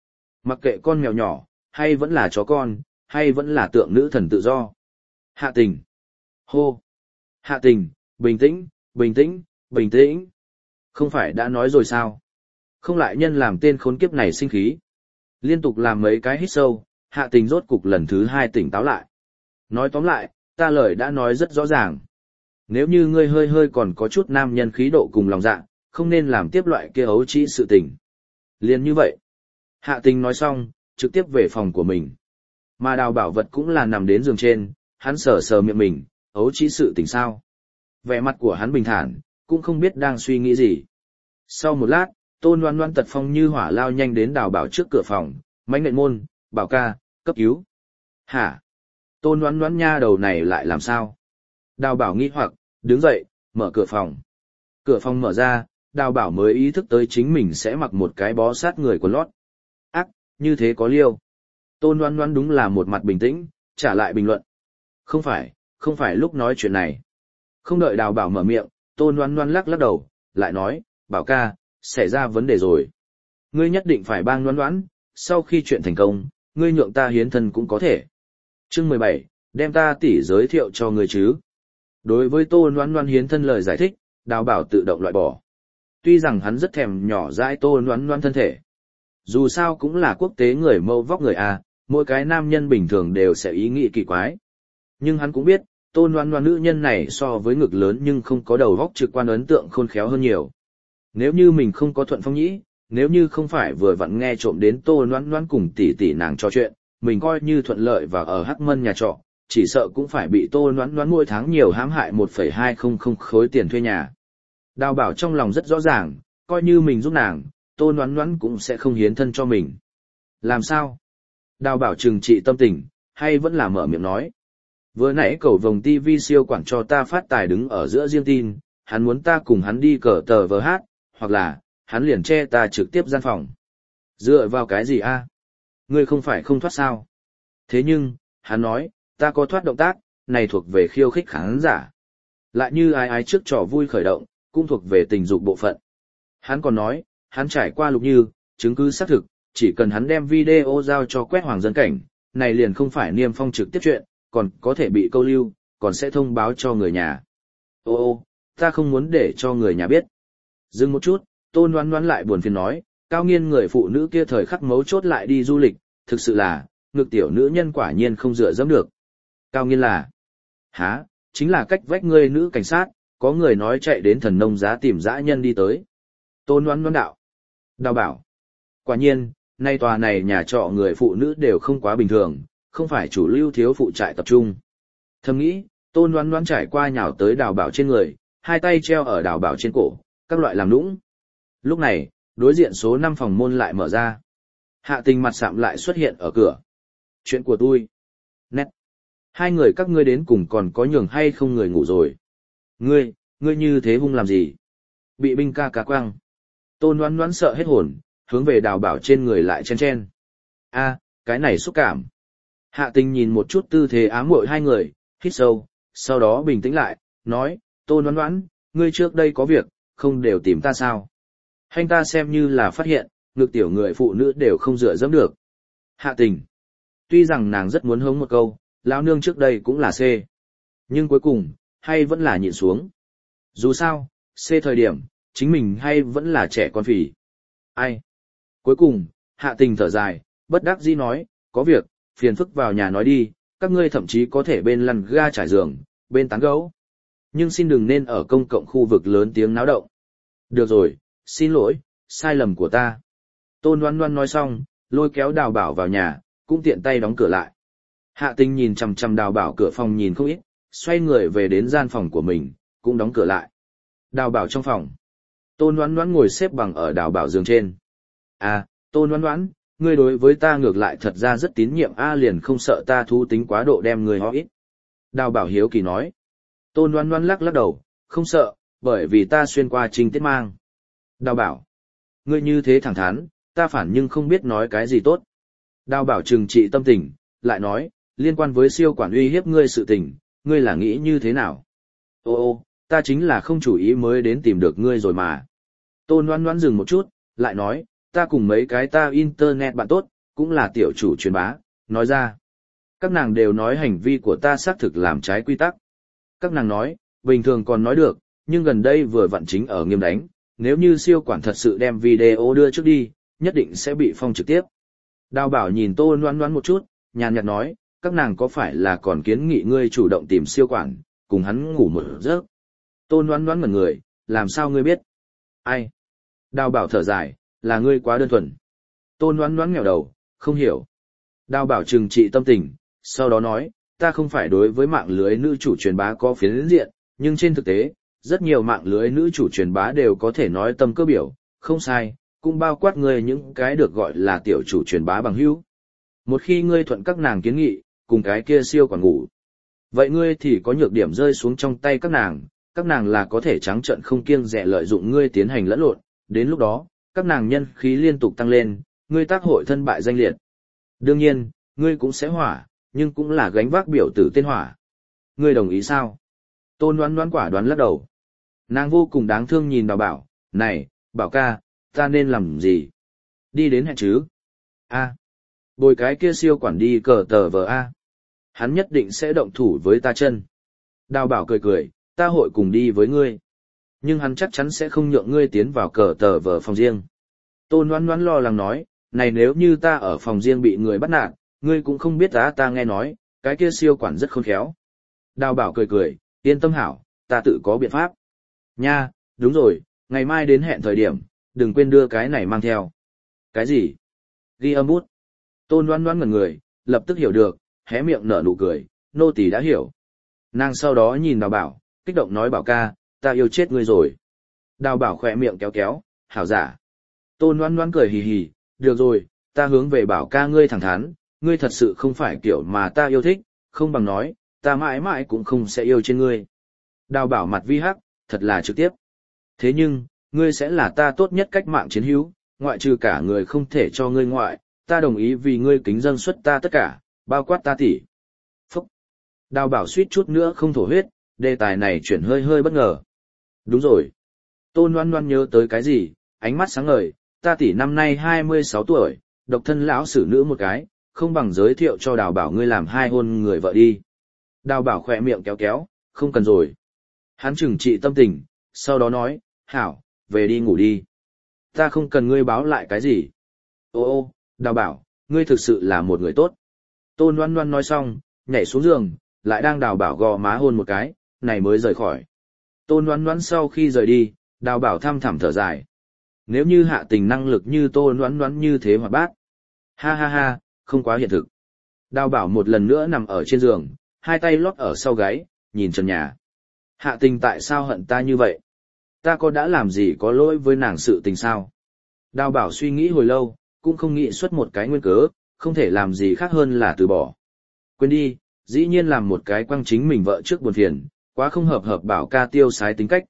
Mặc kệ con mèo nhỏ, hay vẫn là chó con, hay vẫn là tượng nữ thần tự do. Hạ tình. Hô. Hạ tình, bình tĩnh, bình tĩnh, bình tĩnh. Không phải đã nói rồi sao? Không lại nhân làm tên khốn kiếp này sinh khí. Liên tục làm mấy cái hít sâu, hạ tình rốt cục lần thứ 2 tỉnh táo lại. Nói tóm lại, ta lời đã nói rất rõ ràng. Nếu như ngươi hơi hơi còn có chút nam nhân khí độ cùng lòng dạ, không nên làm tiếp loại kia ấu trĩ sự tình. Liên như vậy. Hạ tình nói xong, trực tiếp về phòng của mình. Mà Đào Bảo Vật cũng là nằm đến giường trên, hắn sờ sờ miệng mình, ấu trĩ sự tình sao. Vẻ mặt của hắn bình thản, cũng không biết đang suy nghĩ gì. Sau một lát, Tôn Loan Loan tật phong như hỏa lao nhanh đến Đào Bảo trước cửa phòng, mánh nện môn, bảo ca, cấp cứu. Hả? Tôn Loan Loan nha đầu này lại làm sao? Đào Bảo nghi hoặc, đứng dậy, mở cửa phòng. Cửa phòng mở ra, Đào Bảo mới ý thức tới chính mình sẽ mặc một cái bó sát người quần lót. Ác, như thế có liêu. Tôn Loan Loan đúng là một mặt bình tĩnh, trả lại bình luận. Không phải lúc nói chuyện này. Không đợi Đào Bảo mở miệng, Tôn Loan Loan lắc lắc đầu, lại nói, Bảo ca, xảy ra vấn đề rồi. Ngươi nhất định phải bang Loan Loan, sau khi chuyện thành công, ngươi nhượng ta hiến thân cũng có thể. Chương 17, đem ta tỉ giới thiệu cho ngươi chứ. Đối với Tôn Loan Loan hiến thân lời giải thích, Đào Bảo tự động loại bỏ. Tuy rằng hắn rất thèm nhỏ dãi Tôn Loan Loan thân thể. Dù sao cũng là quốc tế người mâu vóc người A, mỗi cái nam nhân bình thường đều sẽ ý nghĩ kỳ quái. Nhưng hắn cũng biết, Tôn Loan Loan nữ nhân này so với ngực lớn nhưng không có đầu vóc trực quan ấn tượng khôn khéo hơn nhiều. Nếu như mình không có thuận phong nhĩ, nếu như không phải vừa vặn nghe trộm đến Tôn Loan Loan cùng tỷ tỷ nàng trò chuyện, mình coi như thuận lợi và ở Hắc Mân nhà trọ, chỉ sợ cũng phải bị Tôn Loan Loan mỗi tháng nhiều hãm hại 1,200 khối tiền thuê nhà. Đào Bảo trong lòng rất rõ ràng, coi như mình giúp nàng, Tôn Loan Loan cũng sẽ không hiến thân cho mình. Làm sao? Đào Bảo trừng trị tâm tình, hay vẫn là mở miệng nói. Vừa nãy cầu vồng TV siêu quản cho ta phát tài đứng ở giữa riêng tin, hắn muốn ta cùng hắn đi cờ tờ vờ hát, hoặc là, hắn liền che ta trực tiếp gian phòng. Dựa vào cái gì a? Ngươi không phải không thoát sao? Thế nhưng, hắn nói, ta có thoát động tác, này thuộc về khiêu khích khán giả. Lại như ai ai trước trò vui khởi động, cũng thuộc về tình dục bộ phận. Hắn còn nói, hắn trải qua Lục Như, chứng cứ xác thực, chỉ cần hắn đem video giao cho Quét Hoàng dân cảnh, này liền không phải Niêm Phong trực tiếp chuyện, còn có thể bị câu lưu, còn sẽ thông báo cho người nhà. Ô, ta không muốn để cho người nhà biết. Dừng một chút, Tôn Loan Loan lại buồn phiền nói, Cao Nghiên người phụ nữ kia thời khắc mấu chốt lại đi du lịch, thực sự là, ngực tiểu nữ nhân quả nhiên không dựa dẫm được. Cao Nghiên là, hả, chính là cách vách ngươi nữ cảnh sát, có người nói chạy đến Thần Nông Giá tìm dã nhân đi tới. Tôn Loan Loan đạo. Đào Bảo. Quả nhiên, nay tòa này nhà trọ người phụ nữ đều không quá bình thường, không phải chủ lưu thiếu phụ trại tập trung. Thầm nghĩ, Tôn Loan Loan trải qua nhào tới Đào Bảo trên người, hai tay treo ở Đào Bảo trên cổ, các loại làm nũng. Lúc này, đối diện số 5 phòng môn lại mở ra. Hạ Tình mặt sạm lại xuất hiện ở cửa. Chuyện của tôi. Nét. Hai người các ngươi đến cùng còn có nhường hay không người ngủ rồi. Ngươi như thế hung làm gì? Bị binh ca cá quăng. Tôn Loan Loan sợ hết hồn, hướng về Đào Bảo trên người lại chen chen. A, cái này xúc cảm. Hạ Tình nhìn một chút tư thế ám muội hai người, hít sâu, sau đó bình tĩnh lại, nói, Tôn Loan Loan, ngươi trước đây có việc, không đều tìm ta sao? Hành ta xem như là phát hiện, ngực tiểu người phụ nữ đều không dựa dẫm được. Hạ Tình. Tuy rằng nàng rất muốn hống một câu, lão nương trước đây cũng là C. Nhưng cuối cùng, hay vẫn là nhịn xuống. Dù sao, C thời điểm, chính mình hay vẫn là trẻ con phì. Ai? Cuối cùng, Hạ Tình thở dài, bất đắc dĩ nói, có việc, phiền phức vào nhà nói đi, các ngươi thậm chí có thể bên lăn ga trải giường, bên tán gấu. Nhưng xin đừng nên ở công cộng khu vực lớn tiếng náo động. Được rồi, xin lỗi, sai lầm của ta. Tôn Loan Loan nói xong, lôi kéo Đào Bảo vào nhà, cũng tiện tay đóng cửa lại. Hạ Tình nhìn chằm chằm Đào Bảo cửa phòng nhìn không ít, xoay người về đến gian phòng của mình, cũng đóng cửa lại. Đào Bảo trong phòng. Tôn Loan Loan ngồi xếp bằng ở Đào Bảo giường trên. À, Tôn Loan Loan, ngươi đối với ta ngược lại thật ra rất tín nhiệm a, liền không sợ ta thú tính quá độ đem ngươi ho ít. Đào Bảo hiếu kỳ nói. Tôn Loan Loan lắc lắc đầu, không sợ, bởi vì ta xuyên qua trinh tiết mang. Đào Bảo. Ngươi như thế thẳng thắn, ta phản nhưng không biết nói cái gì tốt. Đào Bảo trừng trị tâm tình, lại nói, liên quan với siêu quản uy hiếp ngươi sự tình, ngươi là nghĩ như thế nào? Ô, ta chính là không chủ ý mới đến tìm được ngươi rồi mà. Tôn Loan Loan dừng một chút, lại nói, ta cùng mấy cái ta internet bạn tốt, cũng là tiểu chủ truyền bá, nói ra. Các nàng đều nói hành vi của ta xác thực làm trái quy tắc. Các nàng nói, bình thường còn nói được, nhưng gần đây vừa vặn chính ở nghiêm đánh, nếu như siêu quản thật sự đem video đưa trước đi, nhất định sẽ bị phong trực tiếp. Đào bảo nhìn Tô Loan Loan một chút, nhàn nhạt nói, các nàng có phải là còn kiến nghị ngươi chủ động tìm siêu quản, cùng hắn ngủ một giấc. Tô Loan Loan ngẩn người, làm sao ngươi biết? Ai? Đào bảo thở dài, là ngươi quá đơn thuần. Tô Loan Loan nghèo đầu, không hiểu. Đào bảo trừng trị tâm tình, sau đó nói, ta không phải đối với mạng lưới nữ chủ truyền bá có phiến diện, nhưng trên thực tế, rất nhiều mạng lưới nữ chủ truyền bá đều có thể nói tâm cơ biểu, không sai, cũng bao quát ngươi những cái được gọi là tiểu chủ truyền bá bằng hữu. Một khi ngươi thuận các nàng kiến nghị, cùng cái kia siêu quản ngủ. Vậy ngươi thì có nhược điểm rơi xuống trong tay các nàng là có thể trắng trợn không kiêng dè lợi dụng ngươi tiến hành lẫn lộn, đến lúc đó, các nàng nhân khí liên tục tăng lên, ngươi tác hội thân bại danh liệt. Đương nhiên, ngươi cũng sẽ hỏa, nhưng cũng là gánh vác biểu tử tên hỏa. Ngươi đồng ý sao? Tôn Loan Loan quả đoán lắc đầu. Nàng vô cùng đáng thương nhìn Đào bảo, này, bảo ca, ta nên làm gì? Đi đến hẹn chứ? Bồi cái kia siêu quản đi cờ tờ vờ A. Hắn nhất định sẽ động thủ với ta chân. Đào bảo cười cười, ta hội cùng đi với ngươi. Nhưng hắn chắc chắn sẽ không nhượng ngươi tiến vào cờ tờ vờ phòng riêng. Tôn Loan Loan lo lắng nói, này nếu như ta ở phòng riêng bị người bắt nạt, ngươi cũng không biết ta nghe nói, cái kia siêu quản rất khôn khéo. Đào bảo cười cười, yên tâm hảo, ta tự có biện pháp. Nha, đúng rồi, ngày mai đến hẹn thời điểm, đừng quên đưa cái này mang theo. Cái gì? Ghi âm bút. Tôn Loan Loan ngẩn người, lập tức hiểu được, hé miệng nở nụ cười, nô tỳ đã hiểu. Nàng sau đó nhìn Đào bảo, kích động nói bảo ca, ta yêu chết ngươi rồi. Đào bảo khỏe miệng kéo kéo, hảo giả. Tôn Loan Loan cười hì hì, được rồi, ta hướng về bảo ca ngươi thẳng thắn, ngươi thật sự không phải kiểu mà ta yêu thích, không bằng nói, ta mãi mãi cũng không sẽ yêu trên ngươi. Đào bảo mặt vi hắc, thật là trực tiếp. Thế nhưng, ngươi sẽ là ta tốt nhất cách mạng chiến hữu, ngoại trừ cả người không thể cho ngươi ngoại, ta đồng ý vì ngươi kính dâng xuất ta tất cả, bao quát ta tỷ. Phúc! Đào bảo suýt chút nữa không thổ huyết, đề tài này chuyển hơi hơi bất ngờ. Đúng rồi. Tôn Loan Loan nhớ tới cái gì, ánh mắt sáng ngời, ta tỷ năm nay 26 tuổi, độc thân lão xử nữ một cái, không bằng giới thiệu cho đào bảo ngươi làm hai hôn người vợ đi. Đào bảo khỏe miệng kéo kéo, không cần rồi. Hắn trừng trị tâm tình, sau đó nói, hảo, về đi ngủ đi. Ta không cần ngươi báo lại cái gì. Ô, Đào bảo, ngươi thực sự là một người tốt. Tôn Loan Loan nói xong, nhảy xuống giường, lại đang Đào bảo gò má hôn một cái, này mới rời khỏi. Tôn Loan Loan sau khi rời đi, Đào bảo thăm thẳm thở dài. Nếu như Hạ Tình năng lực như Tôn Loan Loan như thế hoạt bát. Ha ha ha, không quá hiện thực. Đào bảo một lần nữa nằm ở trên giường, hai tay lót ở sau gáy, nhìn trần nhà. Hạ Tình tại sao hận ta như vậy? Ta có đã làm gì có lỗi với nàng sự tình sao? Đào bảo suy nghĩ hồi lâu, cũng không nghĩ xuất một cái nguyên cớ, không thể làm gì khác hơn là từ bỏ. Quên đi, dĩ nhiên làm một cái quăng chính mình vợ trước buồn phiền, quá không hợp bảo ca tiêu sái tính cách.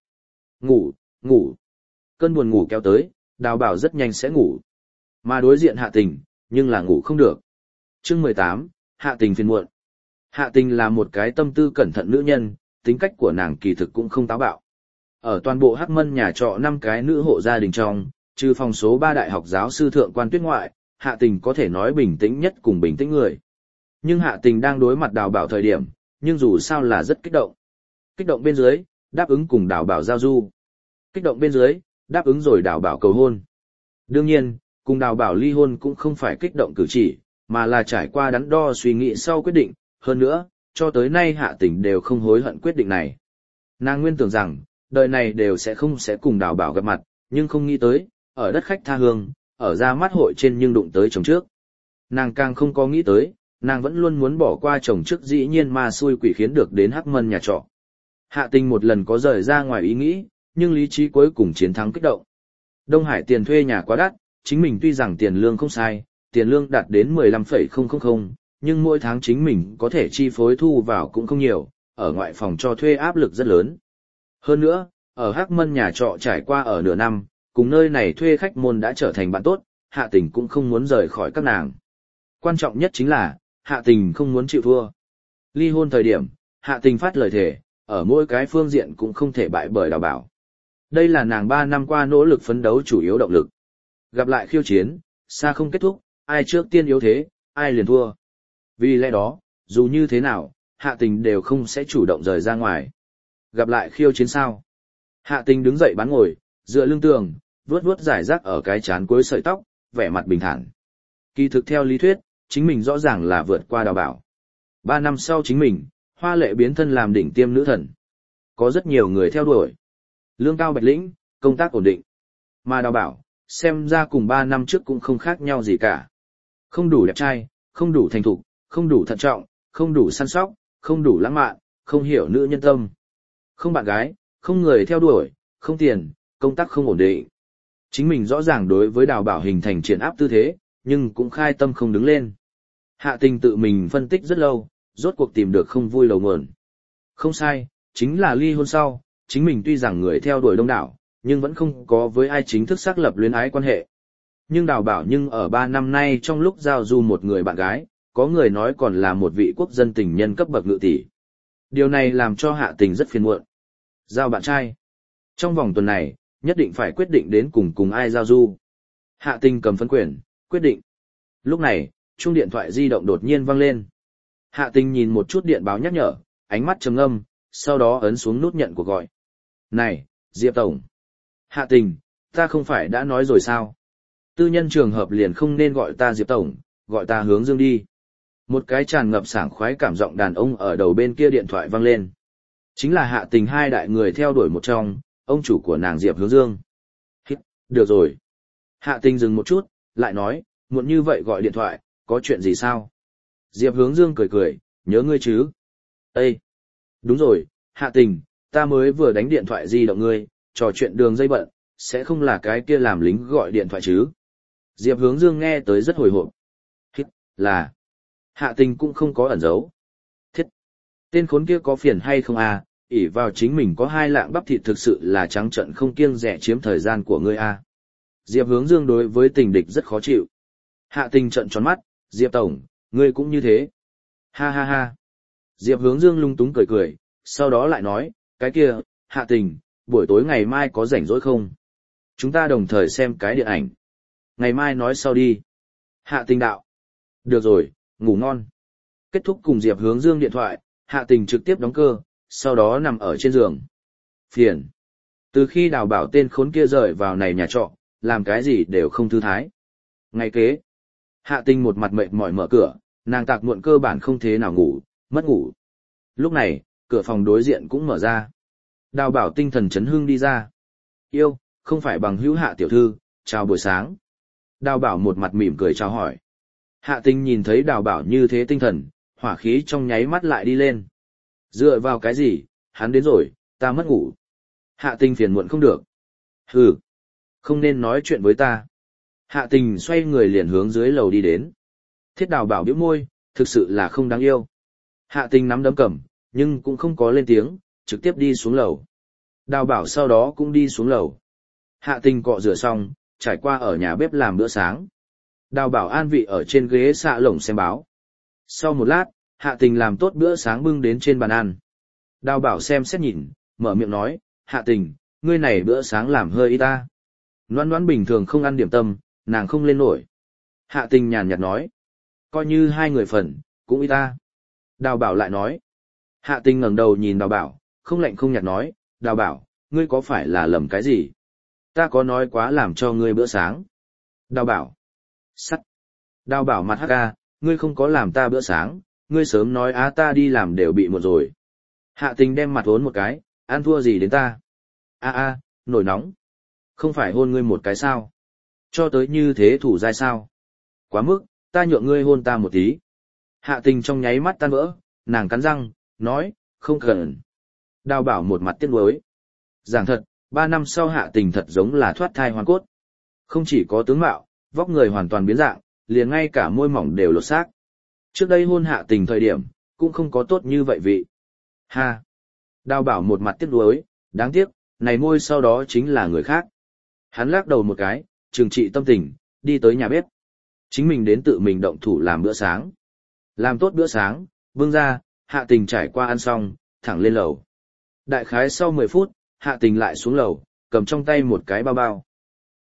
Ngủ. Cơn buồn ngủ kéo tới, Đào bảo rất nhanh sẽ ngủ. Mà đối diện Hạ Tình, nhưng là ngủ không được. Chương 18, Hạ Tình phiền muộn. Hạ Tình là một cái tâm tư cẩn thận nữ nhân, tính cách của nàng kỳ thực cũng không táo bạo. Ở toàn bộ Hắc Mân nhà trọ 5 cái nữ hộ gia đình trong, trừ phòng số 3 đại học giáo sư thượng quan Tuyết ngoại, Hạ Tình có thể nói bình tĩnh nhất cùng bình tĩnh người. Nhưng Hạ Tình đang đối mặt Đào bảo thời điểm, nhưng dù sao là rất kích động. Kích động bên dưới, đáp ứng cùng Đào bảo giao du. Kích động bên dưới, đáp ứng rồi Đào bảo cầu hôn. Đương nhiên, cùng Đào bảo ly hôn cũng không phải kích động cử chỉ, mà là trải qua đắn đo suy nghĩ sau quyết định, hơn nữa, cho tới nay Hạ Tình đều không hối hận quyết định này. Nàng nguyên tưởng rằng, đời này đều sẽ cùng Đào bảo gặp mặt, nhưng không nghĩ tới, ở đất khách tha hương, ở ra mắt hội trên nhưng đụng tới chồng trước. Nàng càng không có nghĩ tới, nàng vẫn luôn muốn bỏ qua chồng trước dĩ nhiên ma xui quỷ khiến được đến Hắc Mân nhà trọ. Hạ Tình một lần có rời ra ngoài ý nghĩ, nhưng lý trí cuối cùng chiến thắng kích động. Đông Hải tiền thuê nhà quá đắt, chính mình tuy rằng tiền lương không sai, tiền lương đạt đến 15,000, nhưng mỗi tháng chính mình có thể chi phối thu vào cũng không nhiều, ở ngoại phòng cho thuê áp lực rất lớn. Hơn nữa, ở Hắc Mân nhà trọ trải qua ở nửa năm, cùng nơi này thuê khách môn đã trở thành bạn tốt, Hạ Tình cũng không muốn rời khỏi các nàng. Quan trọng nhất chính là, Hạ Tình không muốn chịu thua. Ly hôn thời điểm, Hạ Tình phát lời thề, ở mỗi cái phương diện cũng không thể bại bởi Đào bảo. Đây là nàng 3 năm qua nỗ lực phấn đấu chủ yếu động lực. Gặp lại khiêu chiến, xa không kết thúc, ai trước tiên yếu thế, ai liền thua. Vì lẽ đó, dù như thế nào, Hạ Tình đều không sẽ chủ động rời ra ngoài. Gặp lại khiêu chiến sao? Hạ Tình đứng dậy bán ngồi, dựa lưng tường, vuốt vuốt giải rác ở cái chán cuối sợi tóc, vẻ mặt bình thản. Kỳ thực theo lý thuyết, chính mình rõ ràng là vượt qua Đào Bảo. 3 năm sau chính mình, Hoa Lệ biến thân làm đỉnh tiêm nữ thần. Có rất nhiều người theo đuổi. Lương cao bạch lĩnh, công tác ổn định. Mà Đào Bảo, xem ra cùng 3 năm trước cũng không khác nhau gì cả. Không đủ đẹp trai, không đủ thành thục, không đủ thận trọng, không đủ săn sóc, không đủ lãng mạn, không hiểu nữ nhân tâm. Không bạn gái, không người theo đuổi, không tiền, công tác không ổn định. Chính mình rõ ràng đối với Đào Bảo hình thành triển áp tư thế, nhưng cũng khai tâm không đứng lên. Hạ Tình tự mình phân tích rất lâu, rốt cuộc tìm được không vui đầu nguồn. Không sai, chính là ly hôn sau, chính mình tuy rằng người theo đuổi đông đảo, nhưng vẫn không có với ai chính thức xác lập luyến ái quan hệ. Nhưng Đào Bảo nhưng ở 3 năm nay trong lúc giao du một người bạn gái, có người nói còn là một vị quốc dân tình nhân cấp bậc ngự tỷ. Điều này làm cho Hạ Tình rất phiền muộn. Giao bạn trai. Trong vòng tuần này, nhất định phải quyết định đến cùng ai giao du. Hạ Tình cầm phân quyển, quyết định. Lúc này, chuông điện thoại di động đột nhiên vang lên. Hạ Tình nhìn một chút điện báo nhắc nhở, ánh mắt trầm ngâm, sau đó ấn xuống nút nhận cuộc gọi. Này, Diệp Tổng. Hạ Tình, ta không phải đã nói rồi sao? Tư nhân trường hợp liền không nên gọi ta Diệp Tổng, gọi ta Hướng Dương đi. Một cái tràn ngập sảng khoái cảm giọng đàn ông ở đầu bên kia điện thoại vang lên. Chính là Hạ Tình hai đại người theo đuổi một trong, ông chủ của nàng Diệp Hướng Dương. Hít, được rồi. Hạ Tình dừng một chút, lại nói, muộn như vậy gọi điện thoại, có chuyện gì sao? Diệp Hướng Dương cười cười, nhớ ngươi chứ? Ê! Đúng rồi, Hạ Tình, ta mới vừa đánh điện thoại di động ngươi, trò chuyện đường dây bận, sẽ không là cái kia làm lính gọi điện thoại chứ? Diệp Hướng Dương nghe tới rất hồi hộp. Hít, là... Hạ Tình cũng không có ẩn giấu. Thiết! Tên khốn kia có phiền hay không à? Ỷ vào chính mình có 2 lạng bắp thịt thực sự là trắng trợn không kiêng dè chiếm thời gian của ngươi à? Diệp Hướng Dương đối với tình địch rất khó chịu. Hạ Tình trợn tròn mắt, Diệp Tổng, ngươi cũng như thế. Ha ha ha. Diệp Hướng Dương lung túng cười cười, sau đó lại nói, cái kia, Hạ Tình, buổi tối ngày mai có rảnh rỗi không? Chúng ta đồng thời xem cái điện ảnh. Ngày mai nói sau đi. Hạ Tình đạo. Được rồi, ngủ ngon. Kết thúc cùng Diệp Hướng Dương điện thoại, Hạ Tình trực tiếp đóng cơ, sau đó nằm ở trên giường. Phiền. Từ khi Đào Bảo tên khốn kia rời vào này nhà trọ, làm cái gì đều không thư thái. Ngày kế, Hạ Tình một mặt mệt mỏi mở cửa, nàng tạc muộn cơ bản không thế nào ngủ, mất ngủ. Lúc này, cửa phòng đối diện cũng mở ra. Đào Bảo tinh thần chấn hưng đi ra. Yêu, không phải bằng hữu Hạ tiểu thư, chào buổi sáng. Đào Bảo một mặt mỉm cười chào hỏi. Hạ Tình nhìn thấy Đào Bảo như thế tinh thần, hỏa khí trong nháy mắt lại đi lên. Dựa vào cái gì, hắn đến rồi, ta mất ngủ. Hạ Tình phiền muộn không được. Hừ, không nên nói chuyện với ta. Hạ Tình xoay người liền hướng dưới lầu đi đến. Thiết Đào Bảo bĩu môi, thực sự là không đáng yêu. Hạ Tình nắm đấm cầm, nhưng cũng không có lên tiếng, trực tiếp đi xuống lầu. Đào Bảo sau đó cũng đi xuống lầu. Hạ Tình cọ rửa xong, trải qua ở nhà bếp làm bữa sáng. Đào Bảo an vị ở trên ghế xạ lồng xem báo. Sau một lát, Hạ Tình làm tốt bữa sáng bưng đến trên bàn ăn. Đào Bảo xem xét nhìn, mở miệng nói, Hạ Tình, ngươi này bữa sáng làm hơi ít ta. Loan Loan bình thường không ăn điểm tâm, nàng không lên nổi. Hạ Tình nhàn nhạt nói, coi như 2 người phần, cũng ít ta. Đào Bảo lại nói. Hạ Tình ngẩng đầu nhìn Đào Bảo, không lạnh không nhạt nói, Đào Bảo, ngươi có phải là lầm cái gì? Ta có nói quá làm cho ngươi bữa sáng. Đào Bảo. Sắt. Đào Bảo mặt hắc ca, ngươi không có làm ta bữa sáng, ngươi sớm nói á ta đi làm đều bị muộn rồi. Hạ Tình đem mặt uốn một cái, ăn thua gì đến ta? Nổi nóng. Không phải hôn ngươi một cái sao? Cho tới như thế thủ dai sao? Quá mức, ta nhượng ngươi hôn ta một tí. Hạ Tình trong nháy mắt tan vỡ, nàng cắn răng, nói, không cần. Đào Bảo một mặt tiếc nuối. Giảng thật, 3 năm sau Hạ Tình thật giống là thoát thai hoàn cốt. Không chỉ có tướng mạo, vóc người hoàn toàn biến dạng, liền ngay cả môi mỏng đều lột xác. Trước đây hôn Hạ Tình thời điểm, cũng không có tốt như vậy vị. Ha! Đào Bảo một mặt tiếc nuối, đáng tiếc, này môi sau đó chính là người khác. Hắn lắc đầu một cái, trừng trị tâm tình, đi tới nhà bếp. Chính mình đến tự mình động thủ làm bữa sáng. Làm tốt bữa sáng, bưng ra, Hạ Tình trải qua ăn xong, thẳng lên lầu. Đại khái sau 10 phút, Hạ Tình lại xuống lầu, cầm trong tay một cái bao bao.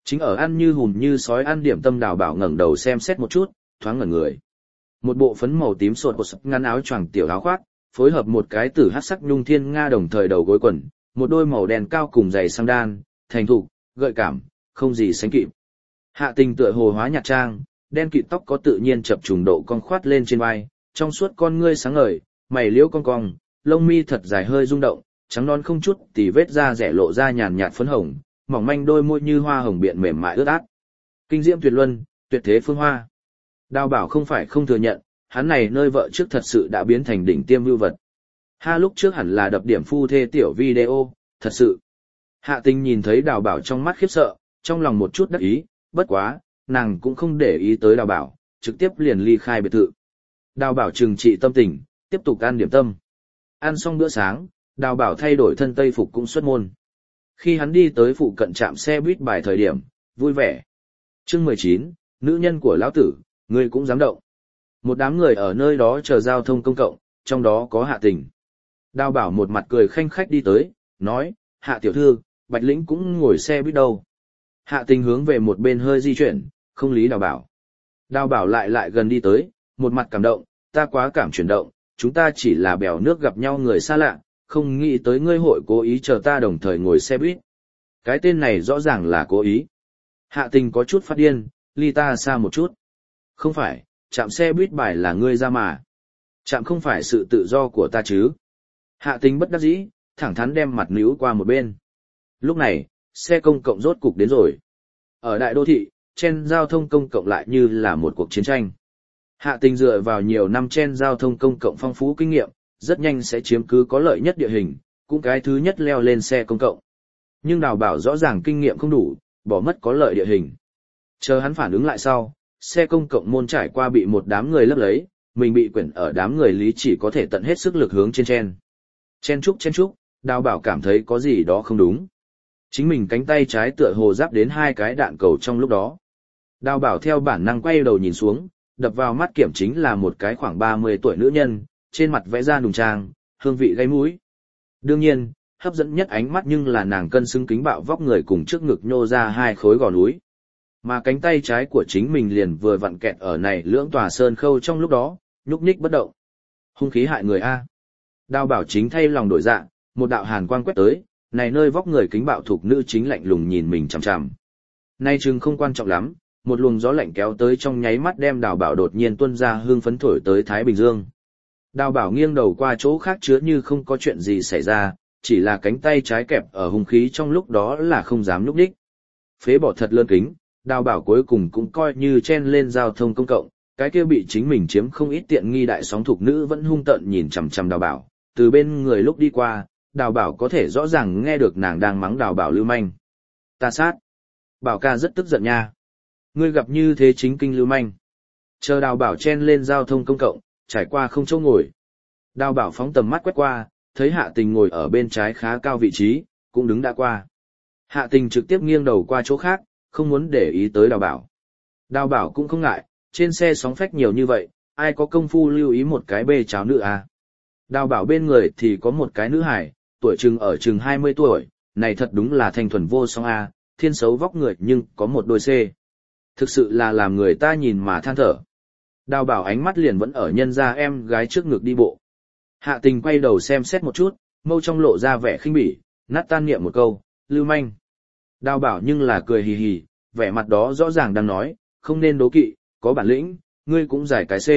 Chính ở ăn như hùm như sói ăn điểm tâm Đào Bảo ngẩng đầu xem xét một chút, thoáng ngẩn người. Một bộ phấn màu tím sột ngắn áo choàng tiểu áo khoác, phối hợp một cái tử hắc sắc nhung thiên nga đồng thời đầu gối quần, một đôi màu đen cao cùng giày sang đan, thành thục, gợi cảm, không gì sánh kịp. Hạ Tình tựa hồ hóa nhạt trang, đen kịt tóc có tự nhiên chập trùng độ cong khoát lên trên vai, trong suốt con ngươi sáng ngời, mày liễu cong cong, lông mi thật dài hơi rung động, trắng non không chút tì vết da rẻ lộ ra nhàn nhạt phấn hồng, mỏng manh đôi môi như hoa hồng biện mềm mại ướt át. Kinh diễm tuyệt luân, tuyệt thế phương hoa. Đào Bảo không phải không thừa nhận, hắn này nơi vợ trước thật sự đã biến thành đỉnh tiêm vưu vật. Lúc trước hẳn là đập điểm phu thê tiểu video, thật sự. Hạ Tình nhìn thấy Đào Bảo trong mắt khiếp sợ, trong lòng một chút đắc ý, bất quá, nàng cũng không để ý tới Đào Bảo, trực tiếp liền ly khai biệt thự. Đào Bảo trừng trị tâm tình, tiếp tục ăn điểm tâm. Ăn xong bữa sáng, Đào Bảo thay đổi thân tây phục cũng xuất môn. Khi hắn đi tới phụ cận trạm xe buýt bài thời điểm, vui vẻ. Chương 19, nữ nhân của lão tử, ngươi cũng dám động. Một đám người ở nơi đó chờ giao thông công cộng, trong đó có Hạ Tình. Đào Bảo một mặt cười khanh khách đi tới, nói, Hạ tiểu thư, Bạch Lĩnh cũng ngồi xe buýt đâu. Hạ Tình hướng về một bên hơi di chuyển, không lý Đào Bảo. Đào Bảo lại gần đi tới, một mặt cảm động, ta quá cảm chuyển động, chúng ta chỉ là bèo nước gặp nhau người xa lạ, không nghĩ tới ngươi hội cố ý chờ ta đồng thời ngồi xe buýt. Cái tên này rõ ràng là cố ý. Hạ Tình có chút phát điên, ly ta xa một chút. Không phải, trạm xe buýt bài là ngươi ra mà. Trạm không phải sự tự do của ta chứ. Hạ Tình bất đắc dĩ, thẳng thắn đem mặt níu qua một bên. Lúc này, xe công cộng rốt cục đến rồi. Ở đại đô thị, trên giao thông công cộng lại như là một cuộc chiến tranh. Hạ Tình dựa vào nhiều năm trên giao thông công cộng phong phú kinh nghiệm, rất nhanh sẽ chiếm cứ có lợi nhất địa hình, cũng cái thứ nhất leo lên xe công cộng. Nhưng Đào Bảo rõ ràng kinh nghiệm không đủ, bỏ mất có lợi địa hình. Chờ hắn phản ứng lại sau, xe công cộng môn trải qua bị một đám người lấp lấy, mình bị quyển ở đám người lý chỉ có thể tận hết sức lực hướng trên chen. Chen chúc, Đào Bảo cảm thấy có gì đó không đúng. Chính mình cánh tay trái tựa hồ giáp đến hai cái đạn cầu trong lúc đó. Đào Bảo theo bản năng quay đầu nhìn xuống, đập vào mắt kiểm chính là một cái khoảng 30 tuổi nữ nhân, trên mặt vẽ ra nùng trang, hương vị gây mũi. Đương nhiên, hấp dẫn nhất ánh mắt nhưng là nàng cân xứng kính bạo vóc người cùng trước ngực nhô ra hai khối gò núi. Mà cánh tay trái của chính mình liền vừa vặn kẹt ở này lưỡng tòa sơn khâu trong lúc đó, nhúc nhích bất động. Hung khí hại người A. Đào Bảo chính thay lòng đổi dạ, một đạo hàn quang quét tới, này nơi vóc người kính bạo thuộc nữ chính lạnh lùng nhìn mình chằm chằm. Nay chừng không quan trọng lắm, một luồng gió lạnh kéo tới trong nháy mắt đem Đào Bảo đột nhiên tuôn ra hương phấn thổi tới Thái Bình Dương. Đào Bảo nghiêng đầu qua chỗ khác chứa như không có chuyện gì xảy ra, chỉ là cánh tay trái kẹp ở hung khí trong lúc đó là không dám nhúc nhích. Phế bỏ thật lơn kính, Đào Bảo cuối cùng cũng coi như chen lên giao thông công cộng, cái kia bị chính mình chiếm không ít tiện nghi đại sóng thuộc nữ vẫn hung tợn nhìn chằm chằm Đào Bảo, từ bên người lúc đi qua, Đào Bảo có thể rõ ràng nghe được nàng đang mắng Đào Bảo lưu manh. Ta sát. Bảo ca rất tức giận nha. Ngươi gặp như thế chính kinh lưu manh. Chờ Đào Bảo chen lên giao thông công cộng, trải qua không chỗ ngồi. Đào Bảo phóng tầm mắt quét qua, thấy Hạ Tình ngồi ở bên trái khá cao vị trí, cũng đứng đã qua. Hạ Tình trực tiếp nghiêng đầu qua chỗ khác, không muốn để ý tới Đào Bảo. Đào Bảo cũng không ngại, trên xe sóng phách nhiều như vậy, ai có công phu lưu ý một cái bê cháo nữ à. Đào Bảo bên người thì có một cái nữ hải, tuổi chừng ở chừng 20 tuổi, này thật đúng là thanh thuần vô song a, thiên xấu vóc người nhưng có một đôi C. Thực sự là làm người ta nhìn mà than thở. Đào Bảo ánh mắt liền vẫn ở nhân ra em gái trước ngực đi bộ. Hạ Tình quay đầu xem xét một chút, mâu trong lộ ra vẻ khinh bỉ, nát tan niệm một câu, lưu manh. Đào Bảo nhưng là cười hì hì, vẻ mặt đó rõ ràng đang nói, không nên đố kỵ, có bản lĩnh, ngươi cũng giải cái C.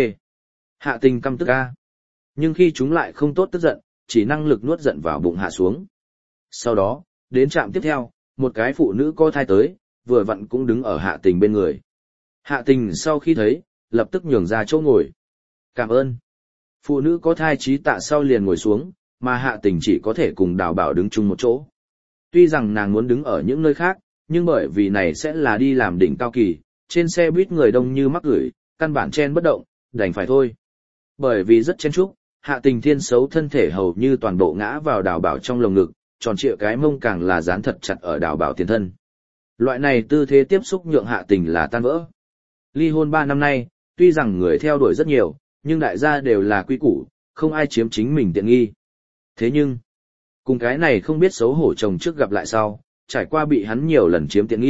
Hạ Tình căm tức a. Nhưng khi chúng lại không tốt tức giận, chỉ năng lực nuốt giận vào bụng hạ xuống. Sau đó, đến trạm tiếp theo, một cái phụ nữ có thai tới, vừa vặn cũng đứng ở Hạ Tình bên người. Hạ Tình sau khi thấy, lập tức nhường ra chỗ ngồi. Cảm ơn. Phụ nữ có thai trí tạ sau liền ngồi xuống, mà Hạ Tình chỉ có thể cùng Đào Bảo đứng chung một chỗ. Tuy rằng nàng muốn đứng ở những nơi khác, nhưng bởi vì này sẽ là đi làm đỉnh cao kỳ, trên xe buýt người đông như mắc gửi, căn bản chen bất động, đành phải thôi. Bởi vì rất chen chúc, Hạ Tình thiên xấu thân thể hầu như toàn bộ ngã vào Đào Bảo trong lồng ngực, tròn trịa cái mông càng là dán thật chặt ở Đào Bảo tiền thân. Loại này tư thế tiếp xúc nhượng Hạ Tình là tan vỡ. Ly hôn 3 năm nay, tuy rằng người theo đuổi rất nhiều, nhưng đại gia đều là quy củ, không ai chiếm chính mình tiện nghi. Thế nhưng, cùng cái này không biết xấu hổ chồng trước gặp lại sau, trải qua bị hắn nhiều lần chiếm tiện nghi,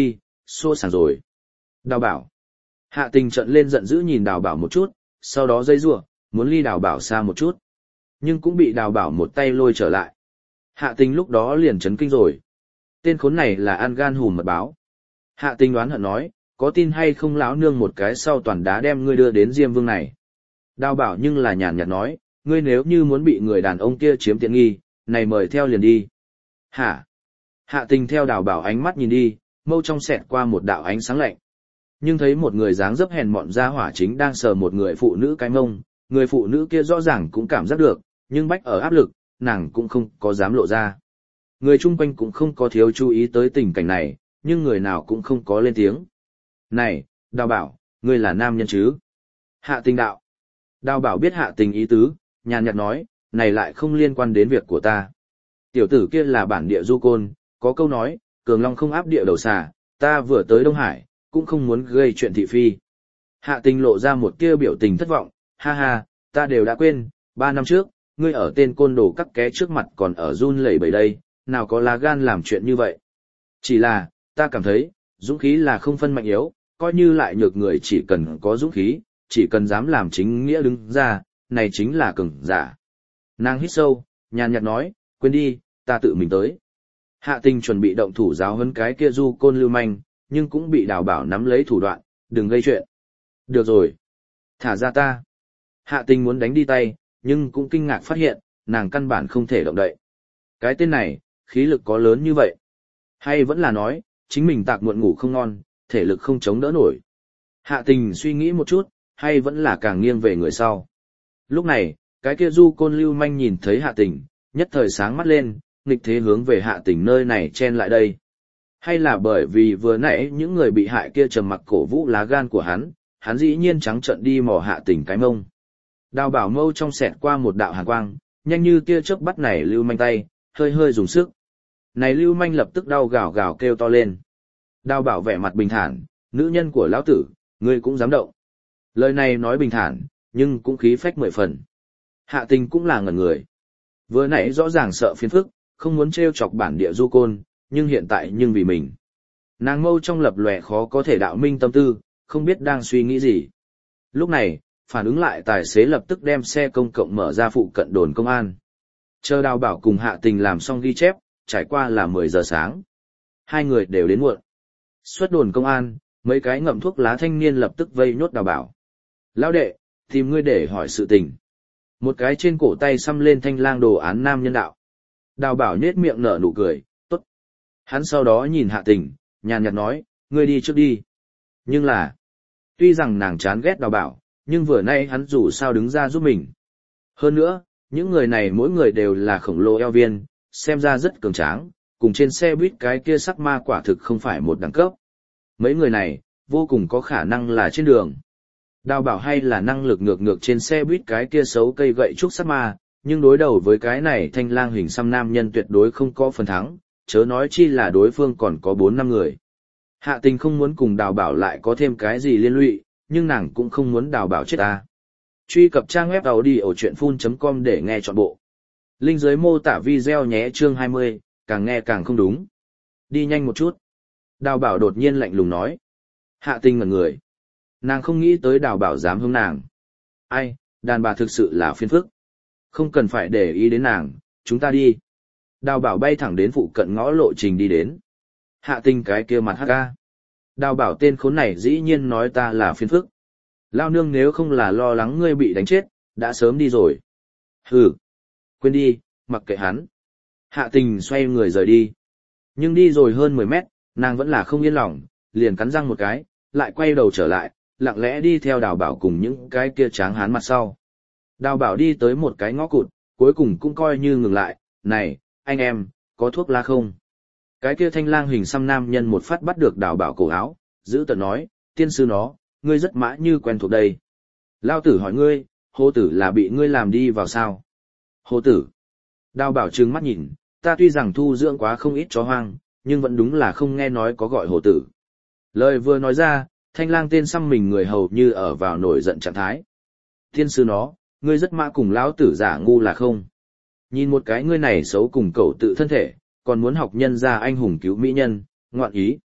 xô sàng rồi. Đào bảo. Hạ tình trợn lên giận dữ nhìn đào bảo một chút, sau đó dây rủa muốn ly đào bảo xa một chút. Nhưng cũng bị đào bảo một tay lôi trở lại. Hạ tình lúc đó liền chấn kinh rồi. Tên khốn này là ăn gan hùm mật báo. Hạ tình đoán hận nói, có tin hay không lão nương một cái sau toàn đá đem ngươi đưa đến Diêm Vương này. Đào bảo nhưng là nhàn nhạt nói, ngươi nếu như muốn bị người đàn ông kia chiếm tiện nghi, này mời theo liền đi. Hả? Hạ tình theo đào bảo ánh mắt nhìn đi, mâu trong xẹt qua một đạo ánh sáng lạnh. Nhưng thấy một người dáng dấp hèn mọn ra hỏa chính đang sờ một người phụ nữ cái mông, người phụ nữ kia rõ ràng cũng cảm giác được, nhưng bách ở áp lực, nàng cũng không có dám lộ ra. Người chung quanh cũng không có thiếu chú ý tới tình cảnh này, nhưng người nào cũng không có lên tiếng. Này, đào bảo, ngươi là nam nhân chứ? Hạ tình đạo. Đào bảo biết hạ tình ý tứ, nhàn nhạt nói, này lại không liên quan đến việc của ta. Tiểu tử kia là bản địa du côn, có câu nói, cường long không áp địa đầu xà, ta vừa tới Đông Hải, cũng không muốn gây chuyện thị phi. Hạ tình lộ ra một tia biểu tình thất vọng, ha ha, ta đều đã quên, 3 năm trước, ngươi ở tên côn đồ cắt ké trước mặt còn ở run lẩy bẩy đây, nào có lá gan làm chuyện như vậy. Chỉ là, ta cảm thấy, dũng khí là không phân mạnh yếu, coi như lại nhược người chỉ cần có dũng khí, chỉ cần dám làm chính nghĩa đứng ra, này chính là cường giả. Nàng hít sâu, nhàn nhạt nói, quên đi, ta tự mình tới. Hạ tình chuẩn bị động thủ giáo huấn cái kia du côn lưu manh, nhưng cũng bị đào bảo nắm lấy thủ đoạn, đừng gây chuyện. Được rồi. Thả ra ta. Hạ tình muốn đánh đi tay, nhưng cũng kinh ngạc phát hiện, nàng căn bản không thể động đậy. Cái tên này, khí lực có lớn như vậy. Hay vẫn là nói, chính mình tạc muộn ngủ không ngon, thể lực không chống đỡ nổi. Hạ tình suy nghĩ một chút, hay vẫn là càng nghiêng về người sau. Lúc này, cái kia du côn lưu manh nhìn thấy hạ tình, nhất thời sáng mắt lên, nghịch thế hướng về hạ tình nơi này chen lại đây. Hay là bởi vì vừa nãy những người bị hại kia trầm mặc cổ vũ lá gan của hắn dĩ nhiên trắng trợn đi mò hạ tình cái mông. Đào bảo mâu trong xẹt qua một đạo hàn quang, nhanh như tia chớp bắt này lưu manh tay, hơi hơi dùng sức. Này lưu manh lập tức đau gào gào kêu to lên. Đào bảo vẻ mặt bình thản, nữ nhân của lão tử, ngươi cũng dám động. Lời này nói bình thản, nhưng cũng khí phách 10 phần. Hạ tình cũng là ngẩn người. Vừa nãy rõ ràng sợ phiền phức, không muốn trêu chọc bản địa du côn, nhưng hiện tại nhưng vì mình. Nàng mâu trong lập lòe khó có thể đạo minh tâm tư, không biết đang suy nghĩ gì. Lúc này, phản ứng lại tài xế lập tức đem xe công cộng mở ra phụ cận đồn công an. Chờ đào bảo cùng hạ tình làm xong ghi chép, trải qua là 10 giờ sáng. Hai người đều đến muộn. Xuất đồn công an, mấy cái ngậm thuốc lá thanh niên lập tức vây nhốt đào bảo. Lão đệ, tìm ngươi để hỏi sự tình. Một cái trên cổ tay xăm lên thanh lang đồ án nam nhân đạo. Đào bảo nhếch miệng nở nụ cười, tốt. Hắn sau đó nhìn hạ tình, nhàn nhạt nói, ngươi đi trước đi. Nhưng là, tuy rằng nàng chán ghét đào bảo, nhưng vừa nay hắn dù sao đứng ra giúp mình. Hơn nữa, những người này mỗi người đều là khổng lồ eo viên, xem ra rất cường tráng, cùng trên xe buýt cái kia sắc ma quả thực không phải một đẳng cấp. Mấy người này, vô cùng có khả năng là trên đường. Đào bảo hay là năng lực ngược trên xe buýt cái kia xấu cây gậy trúc sắc ma, nhưng đối đầu với cái này thanh lang hình xăm nam nhân tuyệt đối không có phần thắng, chớ nói chi là đối phương còn có 4-5 người. Hạ tình không muốn cùng đào bảo lại có thêm cái gì liên lụy, nhưng nàng cũng không muốn đào bảo chết ta. Truy cập trang web audiochuyenphun.com để nghe trọn bộ. Link dưới mô tả video nhé chương 20, càng nghe càng không đúng. Đi nhanh một chút. Đào bảo đột nhiên lạnh lùng nói. Hạ tình ngẩn người. Nàng không nghĩ tới đào bảo dám hướng nàng. Ai, đàn bà thực sự là phiền phức. Không cần phải để ý đến nàng, chúng ta đi. Đào bảo bay thẳng đến phụ cận ngõ lộ trình đi đến. Hạ tình cái kia mặt hắc ca. Đào bảo tên khốn này dĩ nhiên nói ta là phiền phức. Lao nương nếu không là lo lắng ngươi bị đánh chết, đã sớm đi rồi. Hừ. Quên đi, mặc kệ hắn. Hạ tình xoay người rời đi. Nhưng đi rồi hơn 10 mét, nàng vẫn là không yên lòng, liền cắn răng một cái, lại quay đầu trở lại, lặng lẽ đi theo đào bảo cùng những cái kia tráng hán mặt sau. Đào bảo đi tới một cái ngõ cụt, cuối cùng cũng coi như ngừng lại, này, anh em, có thuốc lá không? Cái kia thanh lang hình xăm nam nhân một phát bắt được đào bảo cổ áo, giữ tợn nói, tiên sư nó, ngươi rất mã như quen thuộc đây. Lao tử hỏi ngươi, hồ tử là bị ngươi làm đi vào sao? Hồ tử. Đào bảo trừng mắt nhìn, ta tuy rằng thu dưỡng quá không ít chó hoang, nhưng vẫn đúng là không nghe nói có gọi hồ tử. Lời vừa nói ra, thanh lang tên xăm mình người hầu như ở vào nổi giận trạng thái. Tiên sư nó, ngươi rất mã cùng lão tử giả ngu là không? Nhìn một cái ngươi này xấu cùng cẩu tự thân thể, còn muốn học nhân gia anh hùng cứu mỹ nhân, ngoạn ý.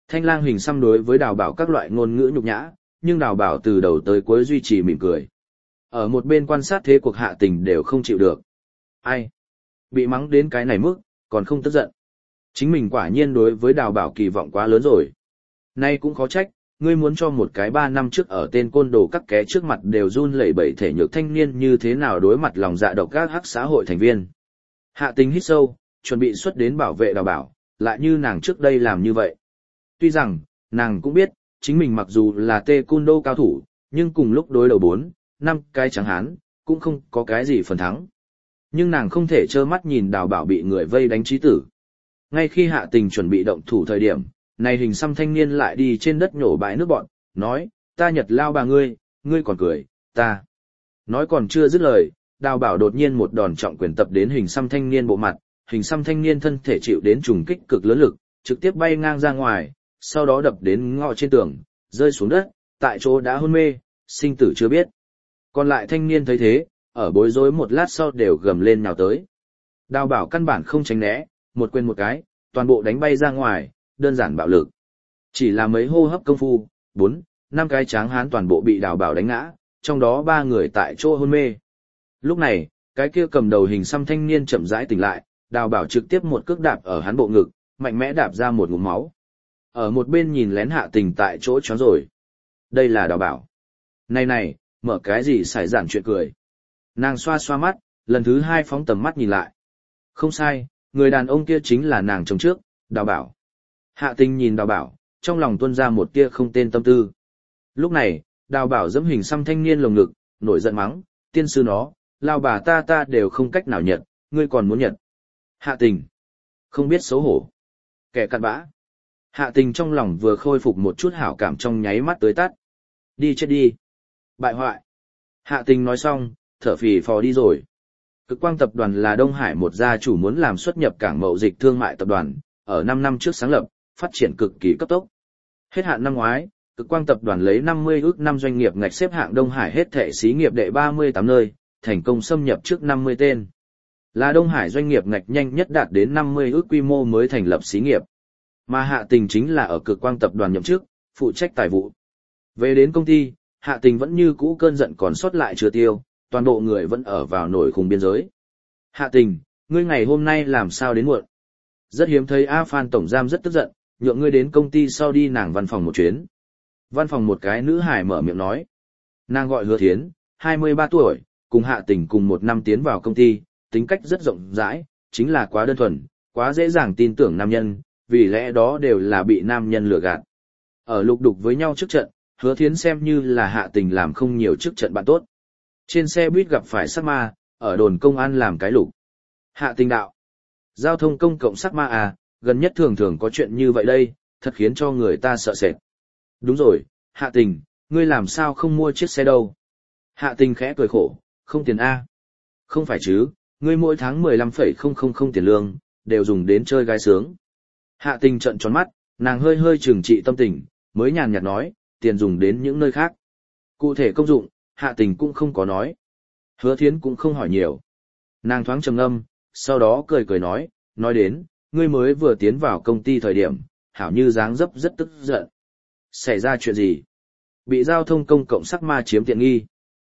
Thanh lang hình xăm đối với đào bảo các loại ngôn ngữ nhục nhã, nhưng đào bảo từ đầu tới cuối duy trì mỉm cười. Ở một bên quan sát thế cuộc Hạ Tình đều không chịu được. Ai? Bị mắng đến cái này mức, còn không tức giận. Chính mình quả nhiên đối với đào bảo kỳ vọng quá lớn rồi. Nay cũng khó trách, ngươi muốn cho một cái 3 năm trước ở tên côn đồ các ké trước mặt đều run lẩy bẩy thể nhược thanh niên như thế nào đối mặt lòng dạ độc các hắc xã hội thành viên. Hạ Tình hít sâu, chuẩn bị xuất đến bảo vệ đào bảo, lại như nàng trước đây làm như vậy. Tuy rằng, nàng cũng biết, chính mình mặc dù là taekwondo cao thủ, nhưng cùng lúc đối đầu 4, 5 cái trắng hán, cũng không có cái gì phần thắng. Nhưng nàng không thể trơ mắt nhìn đào bảo bị người vây đánh chí tử. Ngay khi Hạ Tình chuẩn bị động thủ thời điểm, này hình xăm thanh niên lại đi trên đất nhổ bãi nước bọn, nói, ta nhật lao bà ngươi còn cười, ta. Nói còn chưa dứt lời, đào bảo đột nhiên một đòn trọng quyền tập đến hình xăm thanh niên bộ mặt, hình xăm thanh niên thân thể chịu đến trùng kích cực lớn lực, trực tiếp bay ngang ra ngoài, sau đó đập đến ngõ trên tường, rơi xuống đất, tại chỗ đã hôn mê, sinh tử chưa biết. Còn lại thanh niên thấy thế, ở bối rối một lát sau đều gầm lên nhào tới. Đào bảo căn bản không tránh né, một quên một cái, toàn bộ đánh bay ra ngoài, đơn giản bạo lực. Chỉ là mấy hô hấp công phu, 4, 5 cái tráng hán toàn bộ bị đào bảo đánh ngã, trong đó 3 người tại chỗ hôn mê. Lúc này, cái kia cầm đầu hình xăm thanh niên chậm rãi tỉnh lại, đào bảo trực tiếp một cước đạp ở hắn bộ ngực, mạnh mẽ đạp ra một ngụm máu. Ở một bên nhìn lén Hạ Tình tại chỗ chó rồi. Đây là đào bảo. Này, mở cái gì xảy giản chuyện cười. Nàng xoa xoa mắt, lần thứ 2 phóng tầm mắt nhìn lại. Không sai, người đàn ông kia chính là nàng chồng trước, đào bảo. Hạ Tình nhìn đào bảo, trong lòng tuôn ra một tia không tên tâm tư. Lúc này, đào bảo giẫm hình xăm thanh niên lồng ngực, nổi giận mắng, tiên sư nó, lao bà ta đều không cách nào nhận, ngươi còn muốn nhận. Hạ Tình. Không biết xấu hổ. Kẻ cặn bã. Hạ Tình trong lòng vừa khôi phục một chút hảo cảm trong nháy mắt tới tắt. Đi chết đi. Bại hoại. Hạ Tình nói xong, thở phì phò đi rồi. Cực Quang tập đoàn là Đông Hải một gia chủ muốn làm xuất nhập cảng mậu dịch thương mại tập đoàn, ở 5 năm trước sáng lập, phát triển cực kỳ cấp tốc. Hết hạn năm ngoái, Cực Quang tập đoàn lấy 50 ước năm doanh nghiệp ngạch xếp hạng Đông Hải hết thảy xí nghiệp đệ 38 nơi, thành công xâm nhập trước 50 tên. Là Đông Hải doanh nghiệp ngạch nhanh nhất đạt đến 50 ước quy mô mới thành lập xí nghiệp. Mà Hạ Tình chính là ở Cực Quang tập đoàn nhậm chức, phụ trách tài vụ. Về đến công ty, Hạ Tình vẫn như cũ cơn giận còn sót lại chưa tiêu, toàn bộ người vẫn ở vào nổi khủng biên giới. Hạ Tình, ngươi ngày hôm nay làm sao đến muộn? Rất hiếm thấy A Phan tổng giám rất tức giận, nhượng ngươi đến công ty sau đi nàng văn phòng một chuyến. Văn phòng một cái nữ hải mở miệng nói. Nàng gọi Hứa Thiến, 23 tuổi, cùng Hạ Tình cùng 1 năm tiến vào công ty, tính cách rất rộng rãi, chính là quá đơn thuần, quá dễ dàng tin tưởng nam nhân, vì lẽ đó đều là bị nam nhân lừa gạt. Ở lục đục với nhau trước trận, Hứa Thiến xem như là Hạ Tình làm không nhiều trước trận bạn tốt. Trên xe buýt gặp phải sắc ma, ở đồn công an làm cái lục. Hạ Tình đạo. Giao thông công cộng sắc ma à, gần nhất thường thường có chuyện như vậy đây, thật khiến cho người ta sợ sệt. Đúng rồi, Hạ Tình, ngươi làm sao không mua chiếc xe đâu? Hạ Tình khẽ cười khổ, không tiền A. Không phải chứ, ngươi mỗi tháng 15,000 tiền lương, đều dùng đến chơi gái sướng. Hạ Tình trợn tròn mắt, nàng hơi hơi trừng trị tâm tình, mới nhàn nhạt nói, tiền dùng đến những nơi khác. Cụ thể công dụng, Hạ Tình cũng không có nói. Hứa Thiến cũng không hỏi nhiều. Nàng thoáng trầm ngâm, sau đó cười nói đến, ngươi mới vừa tiến vào công ty thời điểm, hảo như dáng dấp rất tức giận. Xảy ra chuyện gì? Bị giao thông công cộng sắc ma chiếm tiện nghi.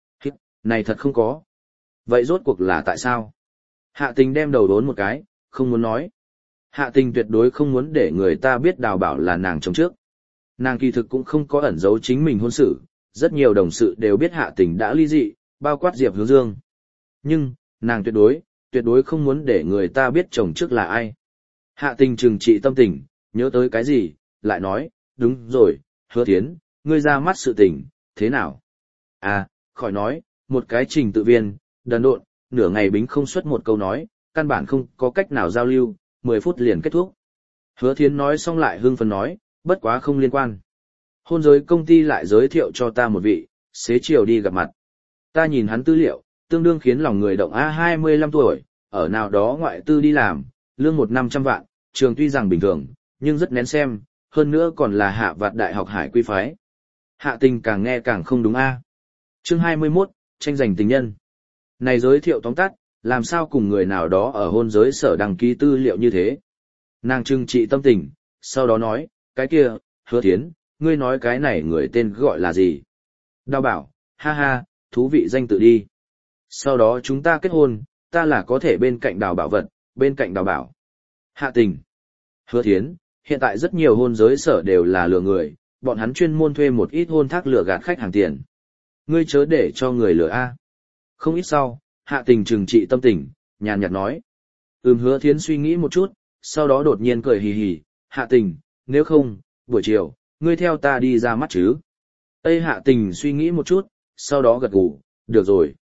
Này thật không có. Vậy rốt cuộc là tại sao? Hạ Tình đem đầu đốn một cái, không muốn nói. Hạ Tình tuyệt đối không muốn để người ta biết đào bảo là nàng chồng trước. Nàng kỳ thực cũng không có ẩn giấu chính mình hôn sự, rất nhiều đồng sự đều biết Hạ Tình đã ly dị, bao quát Diệp Hướng Dương. Nhưng, nàng tuyệt đối không muốn để người ta biết chồng trước là ai. Hạ Tình trừng trị tâm tình, nhớ tới cái gì, lại nói, đúng rồi, Hứa Thiến, ngươi ra mắt sự tình, thế nào? À, khỏi nói, một cái trình tự viên, đần độn, nửa ngày bính không xuất một câu nói, căn bản không có cách nào giao lưu, 10 phút liền kết thúc. Hứa Thiến nói xong lại hưng phấn nói, bất quá không liên quan. Hôn giới công ty lại giới thiệu cho ta một vị, xế chiều đi gặp mặt. Ta nhìn hắn tư liệu, tương đương khiến lòng người động. 25 tuổi, ở nào đó ngoại tư đi làm, lương 1 năm 100 vạn, trường tuy rằng bình thường, nhưng rất nén xem, hơn nữa còn là hạ vạt đại học Hải Quy phái. Hạ Tình càng nghe càng không đúng a. Chương 21, tranh giành tình nhân. Này giới thiệu tóm tắt, làm sao cùng người nào đó ở hôn giới sở đăng ký tư liệu như thế. Nàng trưng trị tâm tình, sau đó nói, cái kia, Hứa Thiến, ngươi nói cái này người tên gọi là gì? Đào Bảo, ha ha, thú vị danh tự đi. Sau đó chúng ta kết hôn, ta là có thể bên cạnh Đào Bảo vật, bên cạnh Đào Bảo. Hạ Tình. Hứa Thiến, hiện tại rất nhiều hôn giới sở đều là lừa người, bọn hắn chuyên môn thuê một ít hôn thác lừa gạt khách hàng tiền. Ngươi chớ để cho người lừa a. Không ít sau, Hạ Tình trừng trị tâm tình, nhàn nhạt nói. Hứa Thiến suy nghĩ một chút, sau đó đột nhiên cười hì hì, Hạ Tình, nếu không, buổi chiều, ngươi theo ta đi ra mắt chứ. Tây Hạ Tình suy nghĩ một chút, sau đó gật gù, được rồi.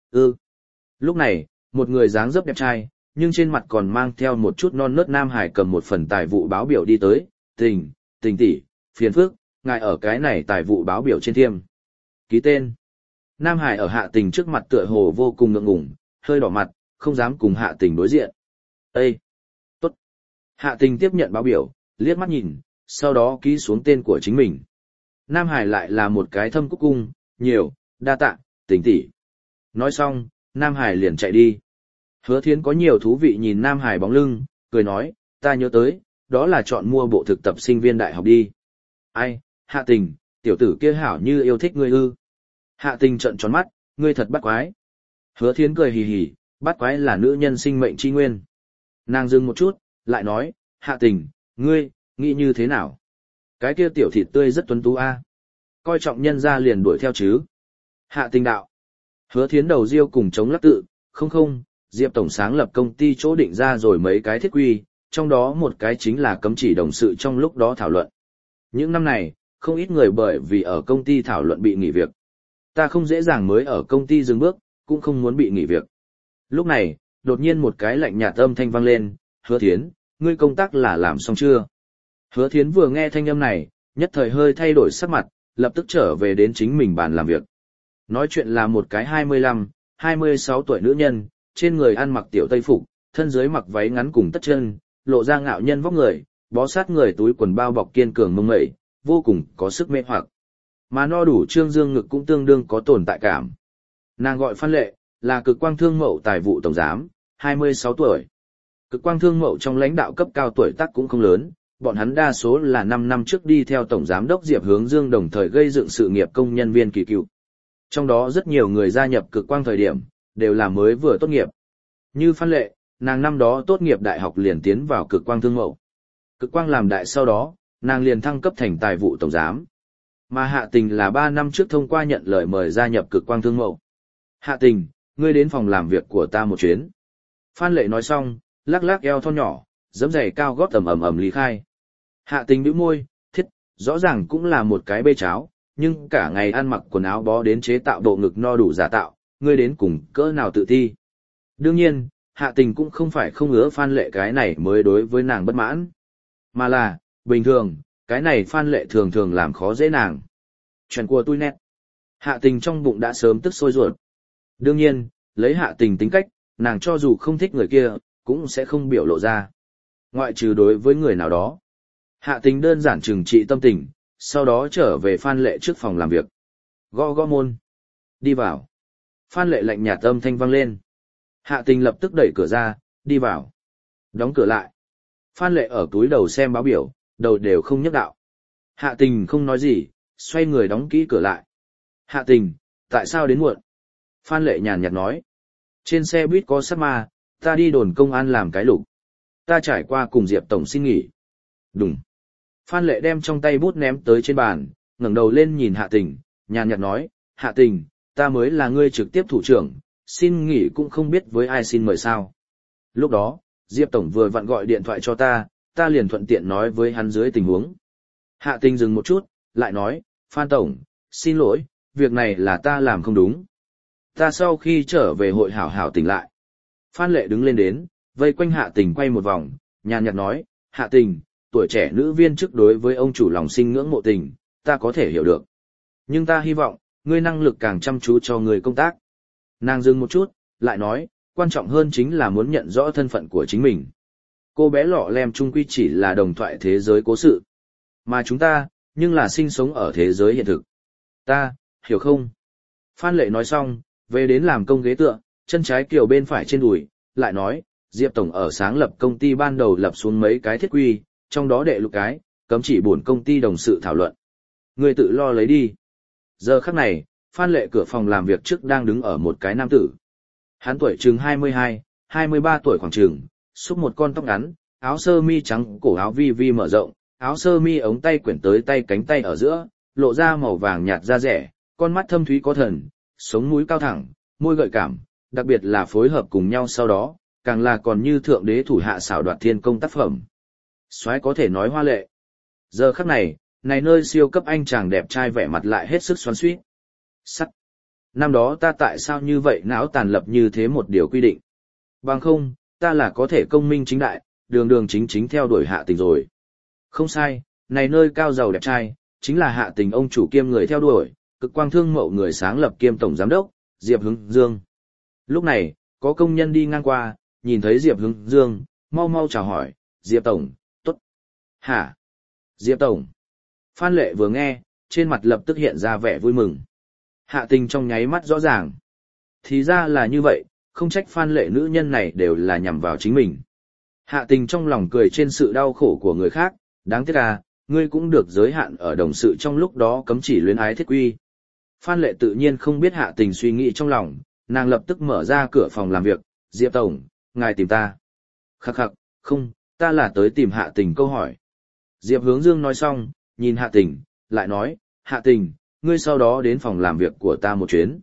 Lúc này, một người dáng dấp đẹp trai, nhưng trên mặt còn mang theo một chút non nớt Nam Hải cầm một phần tài vụ báo biểu đi tới, tình tỷ, phiền phức, ngài ở cái này tài vụ báo biểu trên thiêm. Ký tên. Nam Hải ở Hạ Tình trước mặt tựa hồ vô cùng ngượng ngùng, hơi đỏ mặt, không dám cùng Hạ Tình đối diện. Ê! Tốt! Hạ Tình tiếp nhận báo biểu, liếc mắt nhìn, sau đó ký xuống tên của chính mình. Nam Hải lại là một cái thâm cúc cung, nhiều, đa tạ, tình tỷ. Nói xong, Nam Hải liền chạy đi. Hứa Thiến có nhiều thú vị nhìn Nam Hải bóng lưng, cười nói, ta nhớ tới, đó là chọn mua bộ thực tập sinh viên đại học đi. Ai, Hạ Tình, tiểu tử kia hảo như yêu thích ngươi ư. Hạ Tình trợn tròn mắt, ngươi thật bắt quái. Hứa Thiến cười hì hì, bắt quái là nữ nhân sinh mệnh chi nguyên. Nàng dừng một chút, lại nói, Hạ Tình, ngươi, nghĩ như thế nào? Cái kia tiểu thịt tươi rất tuấn tú a. Coi trọng nhân ra liền đuổi theo chứ. Hạ Tình đạo. Hứa Thiến đầu riêu cùng chống lắc tự, không, Diệp Tổng sáng lập công ty chỗ định ra rồi mấy cái thiết quy, trong đó một cái chính là cấm chỉ đồng sự trong lúc đó thảo luận. Những năm này, không ít người bởi vì ở công ty thảo luận bị nghỉ việc. Ta không dễ dàng mới ở công ty dừng bước, cũng không muốn bị nghỉ việc. Lúc này, đột nhiên một cái lạnh nhạt âm thanh vang lên, Hứa Thiến, ngươi công tác là làm xong chưa? Hứa Thiến vừa nghe thanh âm này, nhất thời hơi thay đổi sắc mặt, lập tức trở về đến chính mình bàn làm việc. Nói chuyện là một cái 25, 26 tuổi nữ nhân, trên người ăn mặc tiểu tây phục, thân dưới mặc váy ngắn cùng tất chân, lộ ra ngạo nhân vóc người, bó sát người túi quần bao bọc kiên cường mông mẩy, vô cùng có sức mê hoặc. Mà no đủ trương dương ngực cũng tương đương có tồn tại cảm. Nàng gọi Phan Lệ, là Cực Quang Thương Mậu tài vụ tổng giám, 26 tuổi. Cực Quang Thương Mậu trong lãnh đạo cấp cao tuổi tác cũng không lớn, bọn hắn đa số là 5 năm trước đi theo tổng giám đốc Diệp Hướng Dương đồng thời gây dựng sự nghiệp công nhân viên kỳ cựu. Trong đó rất nhiều người gia nhập Cực Quang thời điểm, đều là mới vừa tốt nghiệp. Như Phan Lệ, nàng năm đó tốt nghiệp đại học liền tiến vào Cực Quang Thương Mậu. Cực Quang làm đại sau đó, nàng liền thăng cấp thành tài vụ tổng giám. Mà Hạ Tình là 3 năm trước thông qua nhận lời mời gia nhập Cực Quang Thương Mậu. Hạ Tình, ngươi đến phòng làm việc của ta một chuyến. Phan Lệ nói xong, lắc lắc eo thon nhỏ, giẫm giày cao gót ầm lý khai. Hạ Tình bĩu môi, thiết, rõ ràng cũng là một cái bê cháo, nhưng cả ngày ăn mặc quần áo bó đến chế tạo bộ ngực no đủ giả tạo, ngươi đến cùng cỡ nào tự ti. Đương nhiên, Hạ Tình cũng không phải không ngứa Phan Lệ cái này mới đối với nàng bất mãn. Mà là, bình thường, cái này Phan Lệ thường thường làm khó dễ nàng. Chuyện của tôi nét. Hạ Tình trong bụng đã sớm tức sôi ruột. Đương nhiên, lấy Hạ Tình tính cách, nàng cho dù không thích người kia, cũng sẽ không biểu lộ ra. Ngoại trừ đối với người nào đó. Hạ Tình đơn giản trừng trị tâm tình, sau đó trở về Phan Lệ trước phòng làm việc. Gõ gõ môn. Đi vào. Phan Lệ lạnh nhạt âm thanh vang lên. Hạ Tình lập tức đẩy cửa ra, đi vào. Đóng cửa lại. Phan Lệ ở túi đầu xem báo biểu, đầu đều không nhấc đạo. Hạ Tình không nói gì, xoay người đóng kỹ cửa lại. Hạ Tình, tại sao đến muộn? Phan Lệ nhàn nhạt nói. Trên xe buýt có sát ma, ta đi đồn công an làm cái lục. Ta trải qua cùng Diệp Tổng xin nghỉ. Đúng. Phan Lệ đem trong tay bút ném tới trên bàn, ngẩng đầu lên nhìn Hạ Tình, nhàn nhạt nói, Hạ Tình, ta mới là ngươi trực tiếp thủ trưởng, xin nghỉ cũng không biết với ai xin mời sao. Lúc đó, Diệp Tổng vừa vặn gọi điện thoại cho ta liền thuận tiện nói với hắn dưới tình huống. Hạ Tình dừng một chút, lại nói, Phan Tổng, xin lỗi, việc này là ta làm không đúng. Ta sau khi trở về hội hảo hảo tỉnh lại. Phan Lệ đứng lên đến, vây quanh Hạ Tình quay một vòng, nhàn nhạt nói, Hạ Tình, tuổi trẻ nữ viên chức đối với ông chủ lòng sinh ngưỡng mộ tình, ta có thể hiểu được. Nhưng ta hy vọng, ngươi năng lực càng chăm chú cho người công tác. Nàng dừng một chút, lại nói, quan trọng hơn chính là muốn nhận rõ thân phận của chính mình. Cô bé lọ lem chung quy chỉ là đồng thoại thế giới cố sự. Mà chúng ta, nhưng là sinh sống ở thế giới hiện thực. Ta, hiểu không? Phan Lệ nói xong, về đến làm công ghế tựa, chân trái kiều bên phải trên đùi, lại nói, Diệp Tổng ở sáng lập công ty ban đầu lập xuống mấy cái thiết quy, trong đó đệ lục cái, cấm chỉ bổn công ty đồng sự thảo luận. Ngươi tự lo lấy đi. Giờ khắc này, Phan Lệ cửa phòng làm việc trước đang đứng ở một cái nam tử. Hắn tuổi chừng 22, 23 tuổi khoảng chừng, xúc một con tóc ngắn, áo sơ mi trắng, cổ áo vi vi mở rộng, áo sơ mi ống tay quyển tới tay cánh tay ở giữa, lộ ra màu vàng nhạt da rẻ, con mắt thâm thúy có thần, sống mũi cao thẳng, môi gợi cảm, đặc biệt là phối hợp cùng nhau sau đó, càng là còn như thượng đế thủ hạ xảo đoạt thiên công tác phẩm. Soái có thể nói hoa lệ. Giờ khắc này, này nơi siêu cấp anh chàng đẹp trai vẻ mặt lại hết sức xoắn xuýt. Sắt. Năm đó ta tại sao như vậy não tàn lập như thế một điều quy định. Bằng không, ta là có thể công minh chính đại, đường đường chính chính theo đuổi Hạ Tình rồi. Không sai, này nơi cao giàu đẹp trai, chính là Hạ Tình ông chủ kiêm người theo đuổi, cực quang thương mậu người sáng lập kiêm tổng giám đốc, Diệp Hướng Dương. Lúc này, có công nhân đi ngang qua, nhìn thấy Diệp Hướng Dương, mau mau chào hỏi, Diệp Tổng, tốt. Hả? Diệp Tổng. Phan Lệ vừa nghe, trên mặt lập tức hiện ra vẻ vui mừng. Hạ Tình trong nháy mắt rõ ràng. Thì ra là như vậy, không trách Phan Lệ nữ nhân này đều là nhằm vào chính mình. Hạ Tình trong lòng cười trên sự đau khổ của người khác, đáng tiếc à, ngươi cũng được giới hạn ở đồng sự trong lúc đó cấm chỉ luyến ái thiết quy. Phan Lệ tự nhiên không biết Hạ Tình suy nghĩ trong lòng, nàng lập tức mở ra cửa phòng làm việc, Diệp Tổng, ngài tìm ta. Khắc khắc, không, ta là tới tìm Hạ Tình câu hỏi. Diệp Hướng Dương nói xong, nhìn Hạ Tình, lại nói, Hạ Tình, ngươi sau đó đến phòng làm việc của ta một chuyến.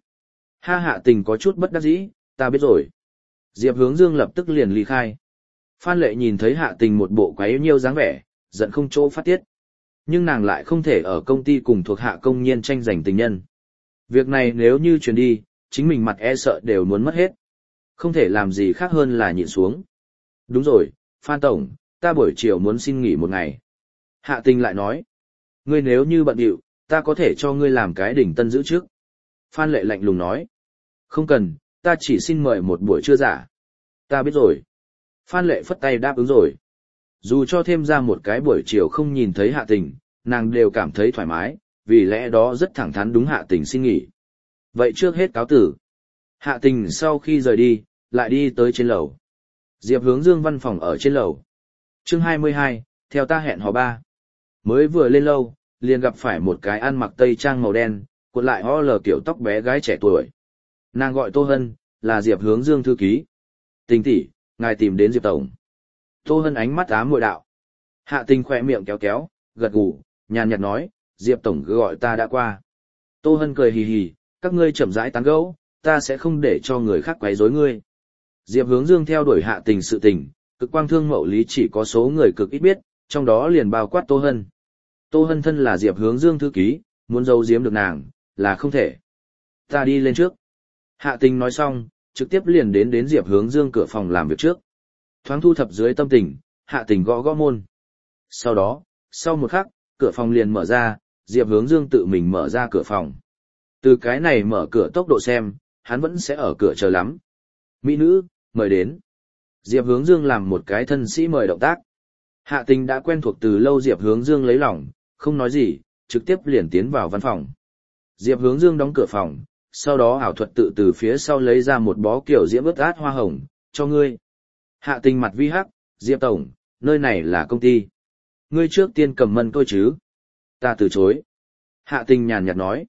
Hạ Tình có chút bất đắc dĩ, ta biết rồi. Diệp Hướng Dương lập tức liền ly khai. Phan Lệ nhìn thấy Hạ Tình một bộ quái nhiêu dáng vẻ, giận không chỗ phát tiết. Nhưng nàng lại không thể ở công ty cùng thuộc hạ công nhiên tranh giành tình nhân. Việc này nếu như truyền đi, chính mình mặt e sợ đều muốn mất hết. Không thể làm gì khác hơn là nhịn xuống. Đúng rồi, Phan Tổng, ta buổi chiều muốn xin nghỉ một ngày. Hạ Tình lại nói, ngươi nếu như bận bịu, ta có thể cho ngươi làm cái đỉnh tân giữ trước. Phan Lệ lạnh lùng nói, không cần, ta chỉ xin mời một buổi trưa giả. Ta biết rồi. Phan Lệ phất tay đáp ứng rồi. Dù cho thêm ra một cái buổi chiều không nhìn thấy Hạ Tình, nàng đều cảm thấy thoải mái, vì lẽ đó rất thẳng thắn đúng Hạ Tình xin nghỉ. Vậy trước hết cáo tử. Hạ Tình sau khi rời đi, lại đi tới trên lầu. Diệp Hướng Dương văn phòng ở trên lầu. Chương 22, theo ta hẹn hò 3. Mới vừa lên lâu, liền gặp phải một cái ăn mặc tây trang màu đen, cuộn lại ho lờ kiểu tóc bé gái trẻ tuổi. Nàng gọi Tô Hân, là Diệp Hướng Dương thư ký. Tình tỷ, ngài tìm đến Diệp Tổng. Tô Hân ánh mắt ám muội đạo. Hạ Tình khỏe miệng kéo kéo, gật gù, nhàn nhạt nói, Diệp Tổng cứ gọi ta đã qua. Tô Hân cười hì hì, các ngươi chậm rãi tán gẫu, ta sẽ không để cho người khác quấy rối ngươi. Diệp Hướng Dương theo đuổi Hạ Tình sự tình, cực quang thương mậu lý chỉ có số người cực ít biết, trong đó liền bao quát Tô Hân. Tô Hân thân là Diệp Hướng Dương thư ký, muốn giấu giếm được nàng, là không thể. Ta đi lên trước. Hạ Tình nói xong, trực tiếp liền đến Diệp Hướng Dương cửa phòng làm việc trước. Thoáng thu thập dưới tâm tình, Hạ Tình gõ gõ môn. Sau đó, sau một khắc, cửa phòng liền mở ra, Diệp Hướng Dương tự mình mở ra cửa phòng. Từ cái này mở cửa tốc độ xem, hắn vẫn sẽ ở cửa chờ lắm. Mỹ nữ, mời đến. Diệp Hướng Dương làm một cái thân sĩ mời động tác. Hạ Tình đã quen thuộc từ lâu Diệp Hướng Dương lấy lòng, không nói gì, trực tiếp liền tiến vào văn phòng. Diệp Hướng Dương đóng cửa phòng, sau đó ảo thuật tự từ phía sau lấy ra một bó kiểu diễm ướt át hoa hồng, cho ngươi. Hạ Tình mặt vi hắc, Diệp Tổng, nơi này là công ty. Ngươi trước tiên cầm mân tôi chứ. Ta từ chối. Hạ Tình nhàn nhạt nói.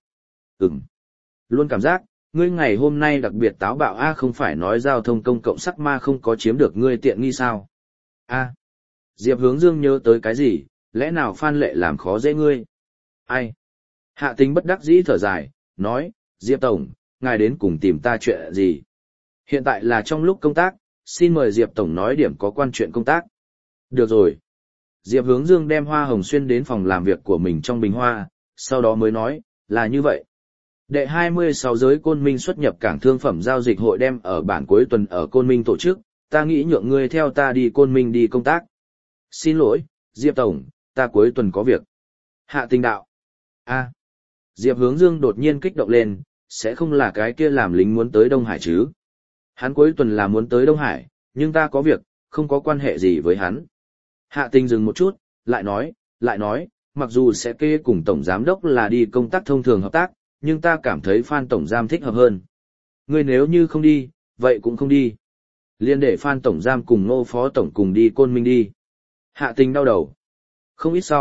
Luôn cảm giác, ngươi ngày hôm nay đặc biệt táo bạo a, không phải nói giao thông công cộng sắc ma không có chiếm được ngươi tiện nghi sao. A. Diệp Hướng Dương nhớ tới cái gì, lẽ nào Phan Lệ làm khó dễ ngươi? Ai? Hạ Tình bất đắc dĩ thở dài, nói, Diệp Tổng, ngài đến cùng tìm ta chuyện gì? Hiện tại là trong lúc công tác, xin mời Diệp Tổng nói điểm có quan chuyện công tác. Được rồi. Diệp Hướng Dương đem hoa hồng xuyên đến phòng làm việc của mình trong bình hoa, sau đó mới nói, là như vậy. Đệ 26 giới Côn Minh xuất nhập cảng thương phẩm giao dịch hội đem ở bản cuối tuần ở Côn Minh tổ chức, ta nghĩ nhượng ngươi theo ta đi Côn Minh đi công tác. Xin lỗi, Diệp Tổng, ta cuối tuần có việc. Hạ Tình đạo. A. Diệp Hướng Dương đột nhiên kích động lên, sẽ không là cái kia làm lính muốn tới Đông Hải chứ. Hắn cuối tuần là muốn tới Đông Hải, nhưng ta có việc, không có quan hệ gì với hắn. Hạ Tình dừng một chút, lại nói, mặc dù sẽ kê cùng Tổng Giám Đốc là đi công tác thông thường hợp tác, nhưng ta cảm thấy Phan Tổng Giám thích hợp hơn. Ngươi nếu như không đi, vậy cũng không đi. Liên để Phan Tổng Giám cùng Ngô Phó Tổng cùng đi Côn Minh đi. Hạ Tình đau đầu. Không ít sau,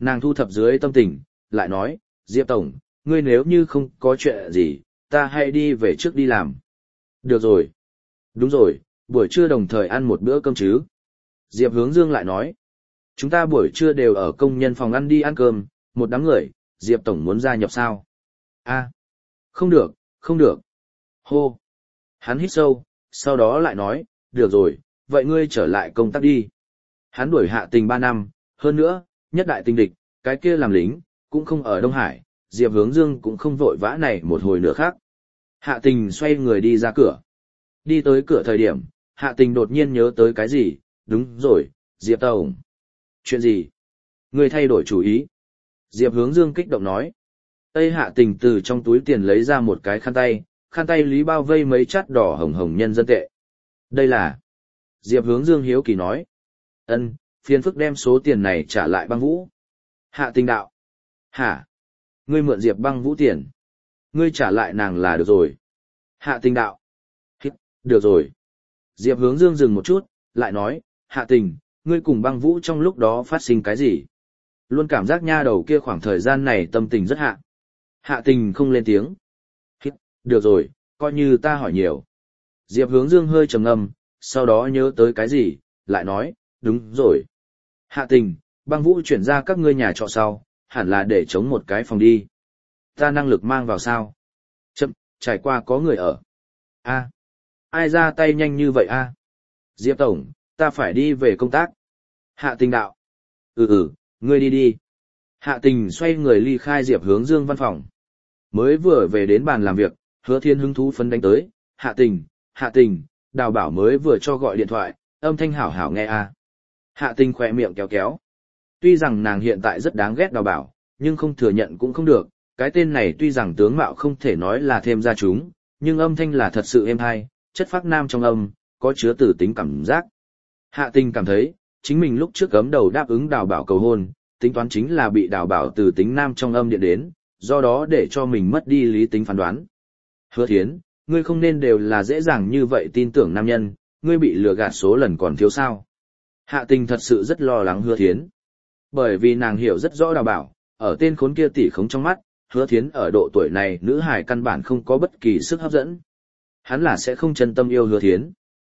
Nàng thu thập dưới tâm tình, lại nói, Diệp Tổng, ngươi nếu như không có chuyện gì, ta hãy đi về trước đi làm. Được rồi. Đúng rồi, buổi trưa đồng thời ăn một bữa cơm chứ. Diệp Hướng Dương lại nói, chúng ta buổi trưa đều ở công nhân phòng ăn đi ăn cơm, một đám người, Diệp Tổng muốn gia nhập sao? A, không được, không được. Hô. Hắn hít sâu, sau đó lại nói, được rồi, vậy ngươi trở lại công tác đi. Hắn đuổi Hạ Tình 3 năm, hơn nữa, nhất đại tình địch, cái kia làm lính, cũng không ở Đông Hải, Diệp Hướng Dương cũng không vội vã này một hồi nữa khác. Hạ Tình xoay người đi ra cửa. Đi tới cửa thời điểm, Hạ Tình đột nhiên nhớ tới cái gì, đúng rồi, Diệp Tổng. Chuyện gì? Ngươi thay đổi chủ ý. Diệp Hướng Dương kích động nói. Tây Hạ Tình từ trong túi tiền lấy ra một cái khăn tay lý bao vây mấy chát đỏ hồng hồng nhân dân tệ. Đây là... Diệp Hướng Dương hiếu kỳ nói. Ân, phiền phức đem số tiền này trả lại Băng Vũ. Hạ Tình đạo. Hả? Ngươi mượn Diệp Băng Vũ tiền. Ngươi trả lại nàng là được rồi. Hạ Tình đạo. Hít, được rồi. Diệp Hướng Dương dừng một chút, lại nói, Hạ Tình, ngươi cùng Băng Vũ trong lúc đó phát sinh cái gì? Luôn cảm giác nha đầu kia khoảng thời gian này tâm tình rất hạ. Hạ Tình không lên tiếng. Hít, được rồi, coi như ta hỏi nhiều. Diệp Hướng Dương hơi trầm ngâm, sau đó nhớ tới cái gì, lại nói, đúng rồi. Hạ Tình, Băng Vũ chuyển ra các ngươi nhà trọ sau, hẳn là để chống một cái phòng đi. Ta năng lực mang vào sao? Chậm, trải qua có người ở. A, ai ra tay nhanh như vậy a? Diệp Tổng, ta phải đi về công tác. Hạ Tình đạo. Ngươi đi đi. Hạ Tình xoay người ly khai Diệp Hướng Dương văn phòng. Mới vừa về đến bàn làm việc, Hứa Thiên hứng thú phấn đánh tới. Hạ Tình, Đào Bảo mới vừa cho gọi điện thoại, âm thanh hảo hảo nghe a. Hạ Tình khỏe miệng kéo kéo. Tuy rằng nàng hiện tại rất đáng ghét Đào Bảo, nhưng không thừa nhận cũng không được. Cái tên này tuy rằng tướng mạo không thể nói là thêm ra chúng, nhưng âm thanh là thật sự êm hay, chất phác nam trong âm, có chứa tử tính cảm giác. Hạ Tình cảm thấy, chính mình lúc trước cấm đầu đáp ứng Đào Bảo cầu hôn, tính toán chính là bị Đào Bảo từ tính nam trong âm điện đến, do đó để cho mình mất đi lý tính phán đoán. Hứa Thiến, ngươi không nên đều là dễ dàng như vậy tin tưởng nam nhân, ngươi bị lừa gạt số lần còn thiếu sao. Hạ Tình thật sự rất lo lắng Hứa Thiến. Bởi vì nàng hiểu rất rõ Đào Bảo, ở tên khốn kia tỉ khống trong mắt, Hứa Thiến ở độ tuổi này nữ hài căn bản không có bất kỳ sức hấp dẫn. Hắn là sẽ không chân tâm yêu Hứa Thiến.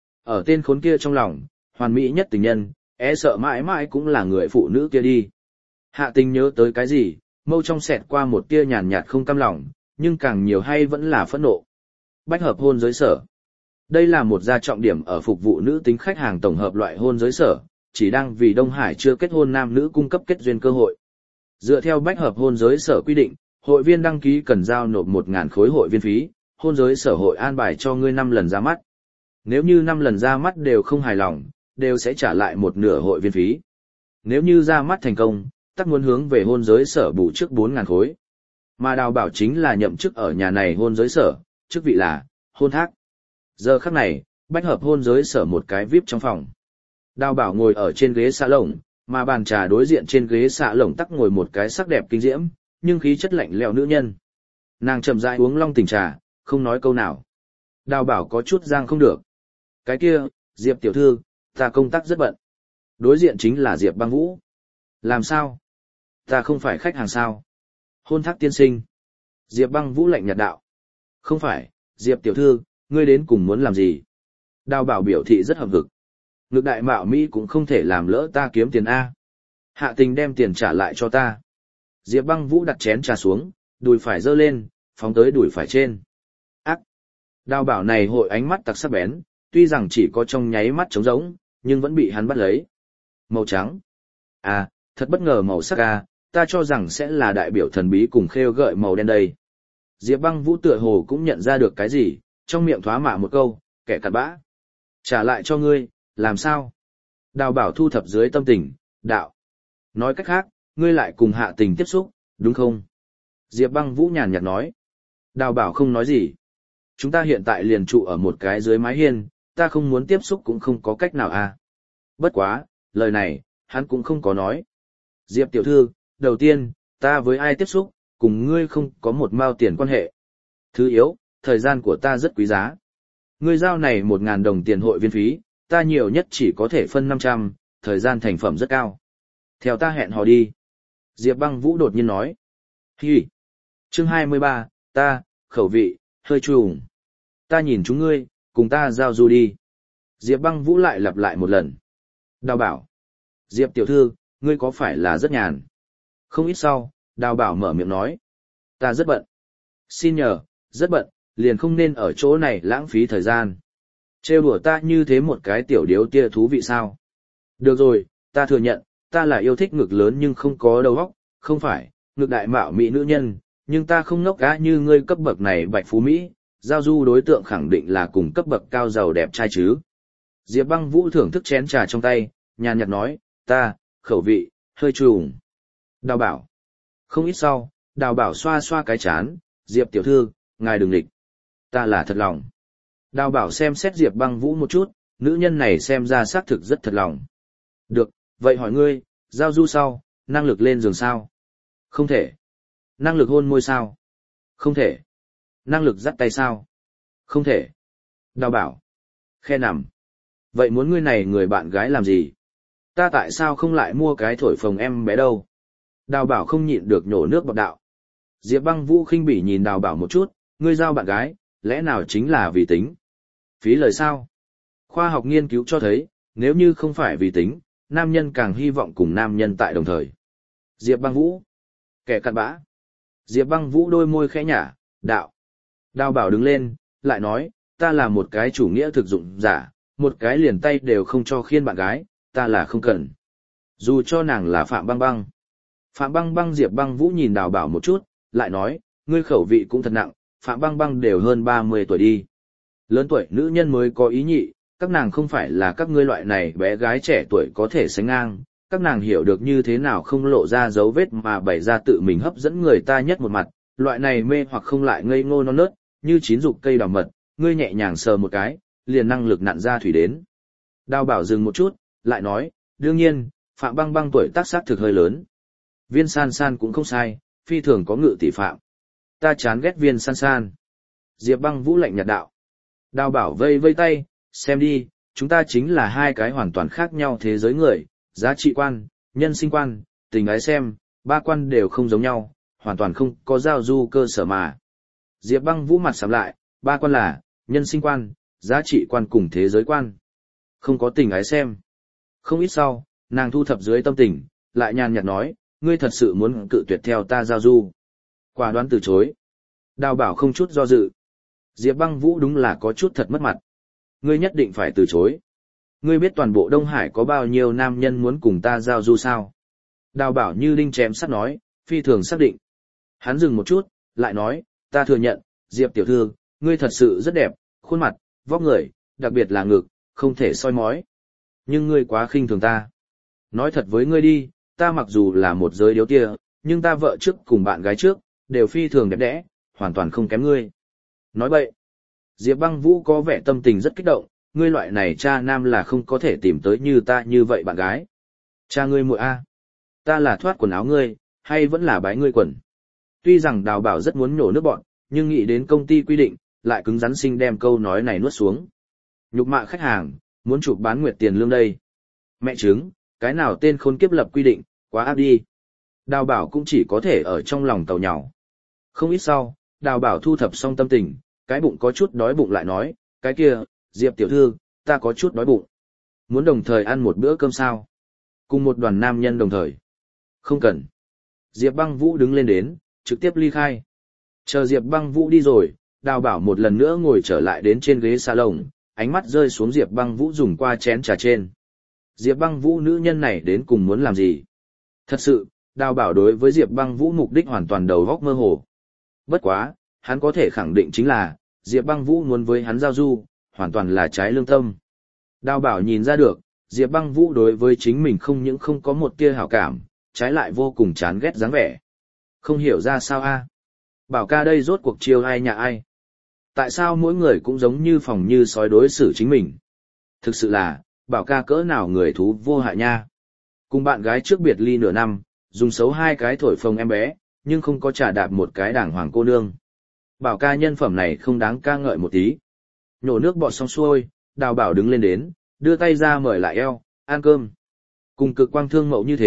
Ở tên khốn kia trong lòng, hoàn mỹ nhất tình nhân, sợ mãi mãi cũng là người phụ nữ kia đi. Hạ Tình nhớ tới cái gì, mâu trong xẹt qua một tia nhàn nhạt không cam lòng, nhưng càng nhiều hay vẫn là phẫn nộ. Bách hợp hôn giới sở. Đây là một gia trọng điểm ở phục vụ nữ tính khách hàng tổng hợp loại hôn giới sở, chỉ đang vì Đông Hải chưa kết hôn nam nữ cung cấp kết duyên cơ hội. Dựa theo bách hợp hôn giới sở quy định, hội viên đăng ký cần giao nộp 1.000 khối hội viên phí, hôn giới sở hội an bài cho ngươi 5 lần ra mắt. Nếu như 5 lần ra mắt đều không hài lòng, đều sẽ trả lại một nửa hội viên phí. Nếu như ra mắt thành công, tắc muốn hướng về hôn giới sở bù trước 4.000 khối. Mà Đào Bảo chính là nhậm chức ở nhà này hôn giới sở, chức vị là hôn thác. Giờ khắc này, bách hợp hôn giới sở một cái VIP trong phòng. Đào Bảo ngồi ở trên ghế xạ lồng, mà bàn trà đối diện trên ghế xạ lồng tắc ngồi một cái sắc đẹp kinh diễm, nhưng khí chất lạnh lẽo nữ nhân. Nàng chậm rãi uống long tỉnh trà, không nói câu nào. Đào Bảo có chút giang không được. Cái kia, Diệp tiểu thư, ta công tác rất bận. Đối diện chính là Diệp Băng Vũ. Làm sao? Ta không phải khách hàng sao? Hôn thác tiên sinh. Diệp Băng Vũ lạnh nhạt đạo. Không phải, Diệp tiểu thư, ngươi đến cùng muốn làm gì? Đào Bảo biểu thị rất hậm hực. Ngược đại mạo Mỹ cũng không thể làm lỡ ta kiếm tiền A. Hạ Tình đem tiền trả lại cho ta. Diệp Băng Vũ đặt chén trà xuống, đùi phải giơ lên, phóng tới đùi phải trên. Ác! Đào Bảo này hội ánh mắt tặc sắc bén, tuy rằng chỉ có trong nháy mắt trống rỗng, nhưng vẫn bị hắn bắt lấy. Màu trắng. À, thật bất ngờ màu sắc A, ta cho rằng sẽ là đại biểu thần bí cùng khêu gợi màu đen đây. Diệp Băng Vũ tựa hồ cũng nhận ra được cái gì, trong miệng thoá mạ một câu, kẻ cặn bã. Trả lại cho ngươi, làm sao? Đào Bảo thu thập dưới tâm tình, đạo. Nói cách khác, ngươi lại cùng Hạ Tình tiếp xúc, đúng không? Diệp Băng Vũ nhàn nhạt nói. Đào Bảo không nói gì. Chúng ta hiện tại liền trụ ở một cái dưới mái hiên, ta không muốn tiếp xúc cũng không có cách nào à. Bất quá, lời này, hắn cũng không có nói. Diệp tiểu thư, đầu tiên, ta với ai tiếp xúc, cùng ngươi không có một mao tiền quan hệ. Thứ yếu, thời gian của ta rất quý giá. Ngươi giao này 1.000 đồng tiền hội viên phí, ta nhiều nhất chỉ có thể phân 500, thời gian thành phẩm rất cao. Theo ta hẹn hò đi. Diệp Băng Vũ đột nhiên nói. Hi. Chương 23, ta, khẩu vị, hơi trùng. Ta nhìn chúng ngươi, cùng ta giao du đi. Diệp Băng Vũ lại lặp lại một lần. Đào bảo. Diệp tiểu thư, ngươi có phải là rất nhàn? Không ít sau, Đào bảo mở miệng nói. Ta rất bận. Xin nhờ, rất bận, liền không nên ở chỗ này lãng phí thời gian. Trêu đùa ta như thế một cái tiểu điếu tia thú vị sao? Được rồi, ta thừa nhận, ta là yêu thích ngực lớn nhưng không có đầu óc, không phải, ngực đại mạo mỹ nữ nhân, nhưng ta không ngốc cá như ngươi cấp bậc này bạch phú Mỹ, giao du đối tượng khẳng định là cùng cấp bậc cao giàu đẹp trai chứ. Diệp Băng Vũ thưởng thức chén trà trong tay, nhàn nhạt nói, ta, khẩu vị, hơi trùng. Đào bảo. Không ít sau, Đào bảo xoa xoa cái chán, Diệp tiểu thư, ngài đừng địch. Ta là thật lòng. Đào bảo xem xét Diệp Băng Vũ một chút, nữ nhân này xem ra xác thực rất thật lòng. Được, vậy hỏi ngươi, giao du sau, năng lực lên giường sao? Không thể. Năng lực hôn môi sao? Không thể. Năng lực dắt tay sao? Không thể. Đào bảo. Khe nằm. Vậy muốn ngươi này người bạn gái làm gì? Ta tại sao không lại mua cái thổi phồng em bé đâu? Đào bảo không nhịn được nhổ nước bọt đạo. Diệp Băng Vũ khinh bỉ nhìn Đào bảo một chút, ngươi giao bạn gái, lẽ nào chính là vì tính? Phí lời sao? Khoa học nghiên cứu cho thấy, nếu như không phải vì tính, nam nhân càng hy vọng cùng nam nhân tại đồng thời. Diệp Băng Vũ. Kẻ cặn bã. Diệp Băng Vũ đôi môi khẽ nhả, đạo. Đào bảo đứng lên, lại nói, ta là một cái chủ nghĩa thực dụng giả, một cái liền tay đều không cho khiên bạn gái, ta là không cần. Dù cho nàng là Phạm Băng Băng. Phạm Băng Băng. Diệp Băng Vũ nhìn Đào bảo một chút, lại nói, ngươi khẩu vị cũng thật nặng, Phạm Băng Băng đều hơn 30 tuổi đi. Lớn tuổi nữ nhân mới có ý nhị, các nàng không phải là các ngươi loại này bé gái trẻ tuổi có thể sánh ngang, các nàng hiểu được như thế nào không lộ ra dấu vết mà bày ra tự mình hấp dẫn người ta nhất một mặt, loại này mê hoặc không lại ngây ngô non nớt, như chín dục cây đào mật, ngươi nhẹ nhàng sờ một cái, liền năng lực nặn ra thủy đến. Đào bảo dừng một chút, lại nói, đương nhiên, Phạm Băng Băng tuổi tác xác thực hơi lớn. Viên san san cũng không sai, phi thường có ngự tỷ phạm. Ta chán ghét viên san san. Diệp Băng Vũ lạnh nhạt đạo. Đào bảo vây vây tay, xem đi, chúng ta chính là hai cái hoàn toàn khác nhau thế giới người, giá trị quan, nhân sinh quan, tình ái xem, ba quan đều không giống nhau, hoàn toàn không có giao du cơ sở mà. Diệp Băng Vũ mặt sầm lại, ba quan là, nhân sinh quan, giá trị quan cùng thế giới quan. Không có tình ái xem. Không ít sau, nàng thu thập dưới tâm tình, lại nhàn nhạt nói, ngươi thật sự muốn cự tuyệt theo ta giao du. Quả đoán từ chối. Đào bảo không chút do dự. Diệp Băng Vũ đúng là có chút thật mất mặt. Ngươi nhất định phải từ chối. Ngươi biết toàn bộ Đông Hải có bao nhiêu nam nhân muốn cùng ta giao du sao? Đào bảo như đinh chém sắt nói, phi thường xác định. Hắn dừng một chút, lại nói, ta thừa nhận, Diệp tiểu thư, ngươi thật sự rất đẹp, khuôn mặt, vóc người, đặc biệt là ngực, không thể soi mói. Nhưng ngươi quá khinh thường ta. Nói thật với ngươi đi, ta mặc dù là một giới điếu tia, nhưng ta vợ trước cùng bạn gái trước, đều phi thường đẹp đẽ, hoàn toàn không kém ngươi. Nói bậy. Diệp Băng Vũ có vẻ tâm tình rất kích động, ngươi loại này cha nam là không có thể tìm tới như ta như vậy bạn gái. Cha ngươi muội a, ta là thoát quần áo ngươi, hay vẫn là bái ngươi quần. Tuy rằng Đào bảo rất muốn nhổ nước bọn, nhưng nghĩ đến công ty quy định, lại cứng rắn sinh đem câu nói này nuốt xuống. Nhục mạ khách hàng, muốn chụp bán nguyệt tiền lương đây. Mẹ chứng, cái nào tên khốn kiếp lập quy định, quá áp đi. Đào bảo cũng chỉ có thể ở trong lòng tàu nhào. Không ít sau, Đào bảo thu thập xong tâm tình, cái bụng có chút đói bụng lại nói, cái kia, Diệp tiểu thư, ta có chút đói bụng. Muốn đồng thời ăn một bữa cơm sao? Cùng một đoàn nam nhân đồng thời. Không cần. Diệp Băng Vũ đứng lên đến, trực tiếp ly khai. Chờ Diệp Băng Vũ đi rồi, Đào bảo một lần nữa ngồi trở lại đến trên ghế salon, ánh mắt rơi xuống Diệp Băng Vũ dùng qua chén trà trên. Diệp Băng Vũ nữ nhân này đến cùng muốn làm gì? Thật sự, Đào bảo đối với Diệp Băng Vũ mục đích hoàn toàn đầu góc mơ hồ. Bất quá, hắn có thể khẳng định chính là, Diệp Băng Vũ muốn với hắn giao du, hoàn toàn là trái lương tâm. Đào bảo nhìn ra được, Diệp Băng Vũ đối với chính mình không những không có một tia hảo cảm, trái lại vô cùng chán ghét dáng vẻ. Không hiểu ra sao a? Bảo ca đây rốt cuộc chiêu ai nhà ai? Tại sao mỗi người cũng giống như phòng như sói đối xử chính mình? Thực sự là, Bảo ca cỡ nào người thú vô hại nha. Cùng bạn gái trước biệt ly nửa năm, dùng xấu hai cái thổi phồng em bé, nhưng không có trả đạp một cái đàng hoàng cô nương. Bảo ca nhân phẩm này không đáng ca ngợi một tí. Nhổ nước bọt xong xuôi, Đào bảo đứng lên đến, đưa tay ra mời lại eo, ăn cơm. Cùng cực quang thương mậu như thế,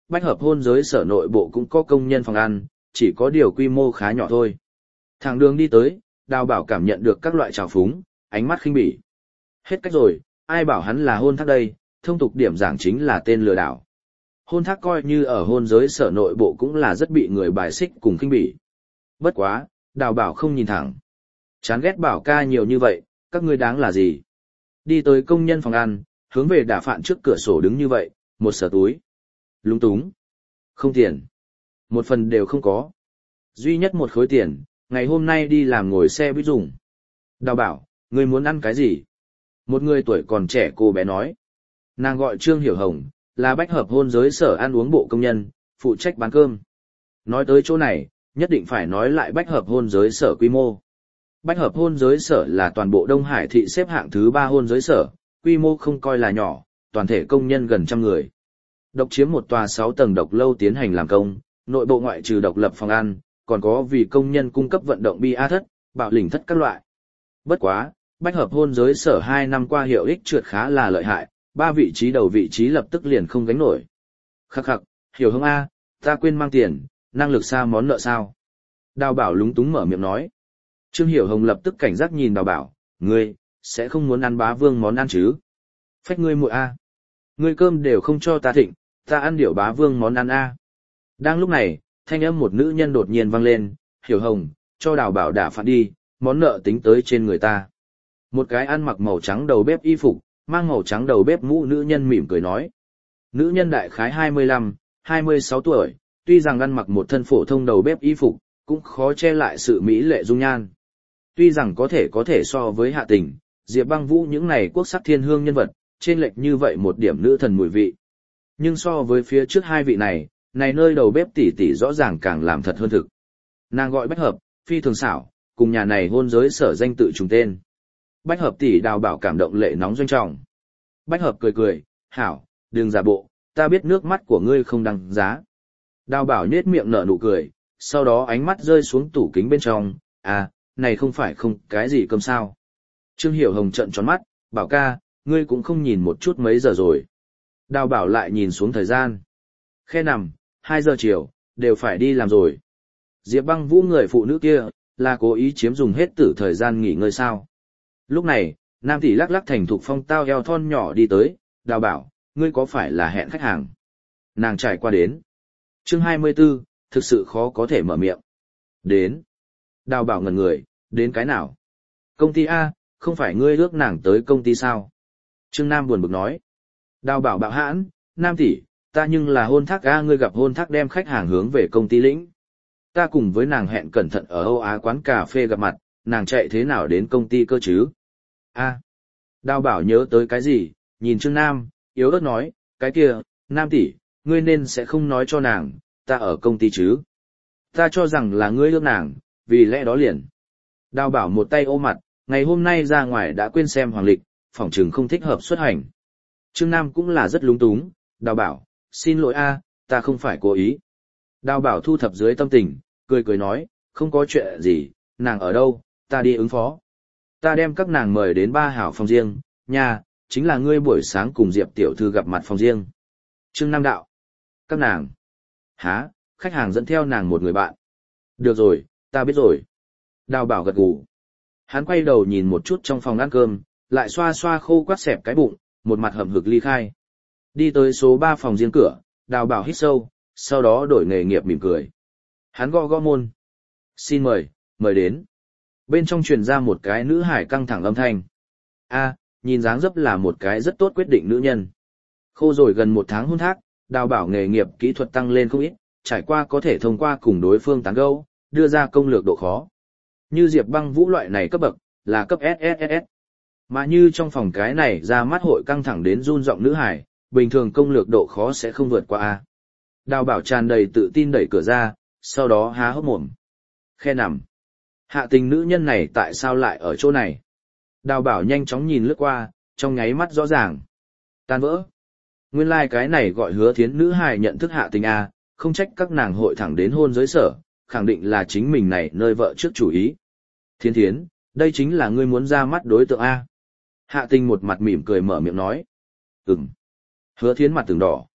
bách hợp hôn giới sở nội bộ cũng có công nhân phòng ăn, chỉ có điều quy mô khá nhỏ thôi. Thẳng đường đi tới, Đào Bảo cảm nhận được các loại trào phúng, ánh mắt khinh bỉ. Hết cách rồi, ai bảo hắn là hôn thác đây, thông tục điểm giảng chính là tên lừa đảo. Hôn thác coi như ở hôn giới sở nội bộ cũng là rất bị người bài xích cùng khinh bỉ. Bất quá, Đào Bảo không nhìn thẳng. Chán ghét Bảo ca nhiều như vậy, các ngươi đáng là gì? Đi tới công nhân phòng ăn, hướng về đả phạn trước cửa sổ đứng như vậy, một sở túi. Lúng túng. Không tiền. Một phần đều không có. Duy nhất một khối tiền, ngày hôm nay đi làm ngồi xe buýt dùng. Đào Bảo, ngươi muốn ăn cái gì? Một người tuổi còn trẻ cô bé nói. Nàng gọi Trương Hiểu Hồng, là bách hợp hôn giới sở ăn uống bộ công nhân, phụ trách bán cơm. Nói tới chỗ này, nhất định phải nói lại bách hợp hôn giới sở quy mô. Bách hợp hôn giới sở là toàn bộ Đông Hải thị xếp hạng thứ 3 hôn giới sở, quy mô không coi là nhỏ, toàn thể công nhân gần trăm người. Độc chiếm một tòa 6 tầng độc lâu tiến hành làm công, nội bộ ngoại trừ độc lập phòng ăn, còn có vì công nhân cung cấp vận động bia thất, bạo lĩnh thất các loại. Bất quá, bách hợp hôn giới sở 2 năm qua hiệu ích trượt khá là lợi hại, 3 vị trí đầu vị trí lập tức liền không gánh nổi. Khắc khắc, Hiểu Hồng A, ta quên mang tiền, năng lực xa món nợ sao? Đào Bảo lúng túng mở miệng nói. Trương Hiểu Hồng lập tức cảnh giác nhìn Đào Bảo, ngươi, sẽ không muốn ăn bá vương món ăn chứ? Phách ngươi muội A. Ngươi cơm đều không cho ta thịnh, ta ăn điểu bá vương món ăn A. Đang lúc này, thanh âm một nữ nhân đột nhiên vang lên, Hiểu Hồng, cho Đào Bảo đả phạt đi, món nợ tính tới trên người ta. Một cái ăn mặc màu trắng đầu bếp y phục, mang màu trắng đầu bếp mũ nữ nhân mỉm cười nói. Nữ nhân đại khái 25, 26 tuổi, tuy rằng ăn mặc một thân phổ thông đầu bếp y phục, cũng khó che lại sự mỹ lệ dung nhan. Tuy rằng có thể so với Hạ Tình, Diệp Băng Vũ những này quốc sắc thiên hương nhân vật, trên lệch như vậy một điểm nữ thần mùi vị. Nhưng so với phía trước hai vị này nơi đầu bếp tỷ tỷ rõ ràng càng làm thật hơn thực. Nàng gọi Bách Hợp, phi thường xảo, cùng nhà này hôn giới sở danh tự trùng tên. Bách Hợp tỷ Đào Bảo cảm động lệ nóng doanh trọng. Bách Hợp cười cười, hảo, đừng giả bộ, ta biết nước mắt của ngươi không đăng giá. Đào Bảo nhếch miệng nở nụ cười, sau đó ánh mắt rơi xuống tủ kính bên trong, à, này không phải không cái gì cơm sao. Trương Hiểu Hồng trợn tròn mắt, Bảo ca, ngươi cũng không nhìn một chút mấy giờ rồi. Đào Bảo lại nhìn xuống thời gian. Khe nằm, 2 giờ chiều, đều phải đi làm rồi. Diệp Băng Vũ người phụ nữ kia, là cố ý chiếm dùng hết tử thời gian nghỉ ngơi sao. Lúc này, nam tỷ lắc lắc thành thục phong tao eo thon nhỏ đi tới, Đào Bảo, ngươi có phải là hẹn khách hàng? Nàng trải qua đến. Chương 24, thực sự khó có thể mở miệng. Đến. Đào Bảo ngẩn người, đến cái nào? Công ty A, không phải ngươi ước nàng tới công ty sao? Trương Nam buồn bực nói. Đào Bảo bạo hãn, Nam tỷ, ta nhưng là hôn thác A, ngươi gặp hôn thác đem khách hàng hướng về công ty lĩnh. Ta cùng với nàng hẹn cẩn thận ở Âu Á quán cà phê gặp mặt, nàng chạy thế nào đến công ty cơ chứ? A. Đào Bảo nhớ tới cái gì, nhìn Trương Nam, yếu ớt nói, cái kia, Nam tỷ, ngươi nên sẽ không nói cho nàng, ta ở công ty chứ. Ta cho rằng là ngươi ước nàng, vì lẽ đó liền. Đào Bảo một tay ôm mặt, ngày hôm nay ra ngoài đã quên xem hoàng lịch, phỏng chừng không thích hợp xuất hành. Trương Nam cũng là rất lúng túng, Đào Bảo, xin lỗi a, ta không phải cố ý. Đào Bảo thu thập dưới tâm tình, cười cười nói, không có chuyện gì, nàng ở đâu, ta đi ứng phó. Ta đem các nàng mời đến ba hảo phòng riêng, nhà, chính là ngươi buổi sáng cùng Diệp tiểu thư gặp mặt phòng riêng. Trương Nam đạo, các nàng, há, khách hàng dẫn theo nàng một người bạn. Được rồi, ta biết rồi. Đào Bảo gật gù. Hắn quay đầu nhìn một chút trong phòng ăn cơm, lại xoa xoa khô quắt xẹp cái bụng, một mặt hậm hực ly khai. Đi tới số 3 phòng riêng cửa, Đào Bảo hít sâu, sau đó đổi nghề nghiệp mỉm cười. Hắn gõ gõ môn. Xin mời, mời đến. Bên trong truyền ra một cái nữ hải căng thẳng âm thanh. A, nhìn dáng dấp là một cái rất tốt quyết định nữ nhân. Khô rồi gần 1 tháng hôn thác, Đào Bảo nghề nghiệp kỹ thuật tăng lên không ít, trải qua có thể thông qua cùng đối phương tán gẫu, đưa ra công lược độ khó. Như Diệp Băng Vũ loại này cấp bậc, là cấp SSSS. Mà như trong phòng cái này ra mắt hội căng thẳng đến run giọng nữ hải, bình thường công lược độ khó sẽ không vượt qua A. Đào Bảo tràn đầy tự tin đẩy cửa ra, sau đó há hốc mồm. Khe nằm. Hạ Tình nữ nhân này tại sao lại ở chỗ này? Đào Bảo nhanh chóng nhìn lướt qua, trong nháy mắt rõ ràng. Tan vỡ. Nguyên lai cái này gọi Hứa Thiến nữ hài nhận thức Hạ Tình A, không trách các nàng hội thẳng đến hôn giới sở, khẳng định là chính mình này nơi vợ trước chủ ý. Thiến Thiến, đây chính là ngươi muốn ra mắt đối tượng A. Hạ Tình một mặt mỉm cười mở miệng nói. Hứa Thiến mặt từng đỏ.